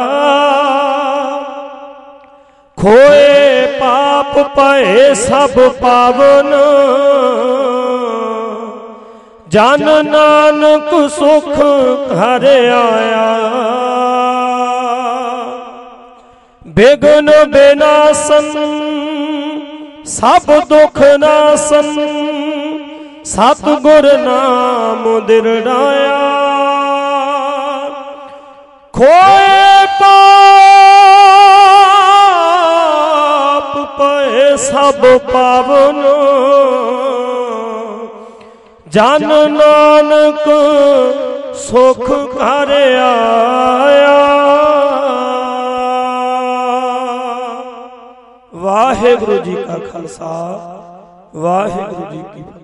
ਖੋਏ ਪਾਪ ਭਏ ਸਭ ਪਾਵਨ, ਜਨ ਨਾਨਕ ਸੁਖ ਘਰ ਆਇਆ। ਬਿਗਨ ਬਿਨਾਸਨ, ਸਭ ਦੁਖ ਨਾਸਨ, ਸਤਿਗੁਰ ਨਾਮ ਦਿਰੜਾਇਆ। ਖੋਏ ਪਾਪ ਭਏ ਸਭ ਪਾਵਨ, ਜਨ ਨਾਨਕ ਸੁਖ ਘਰ ਆਇਆ। ਵਾਹਿਗੁਰੂ ਜੀ ਕਾ ਖਾਲਸਾ, ਵਾਹਿਗੁਰੂ ਜੀ ਕੀ ਫਤਿਹ।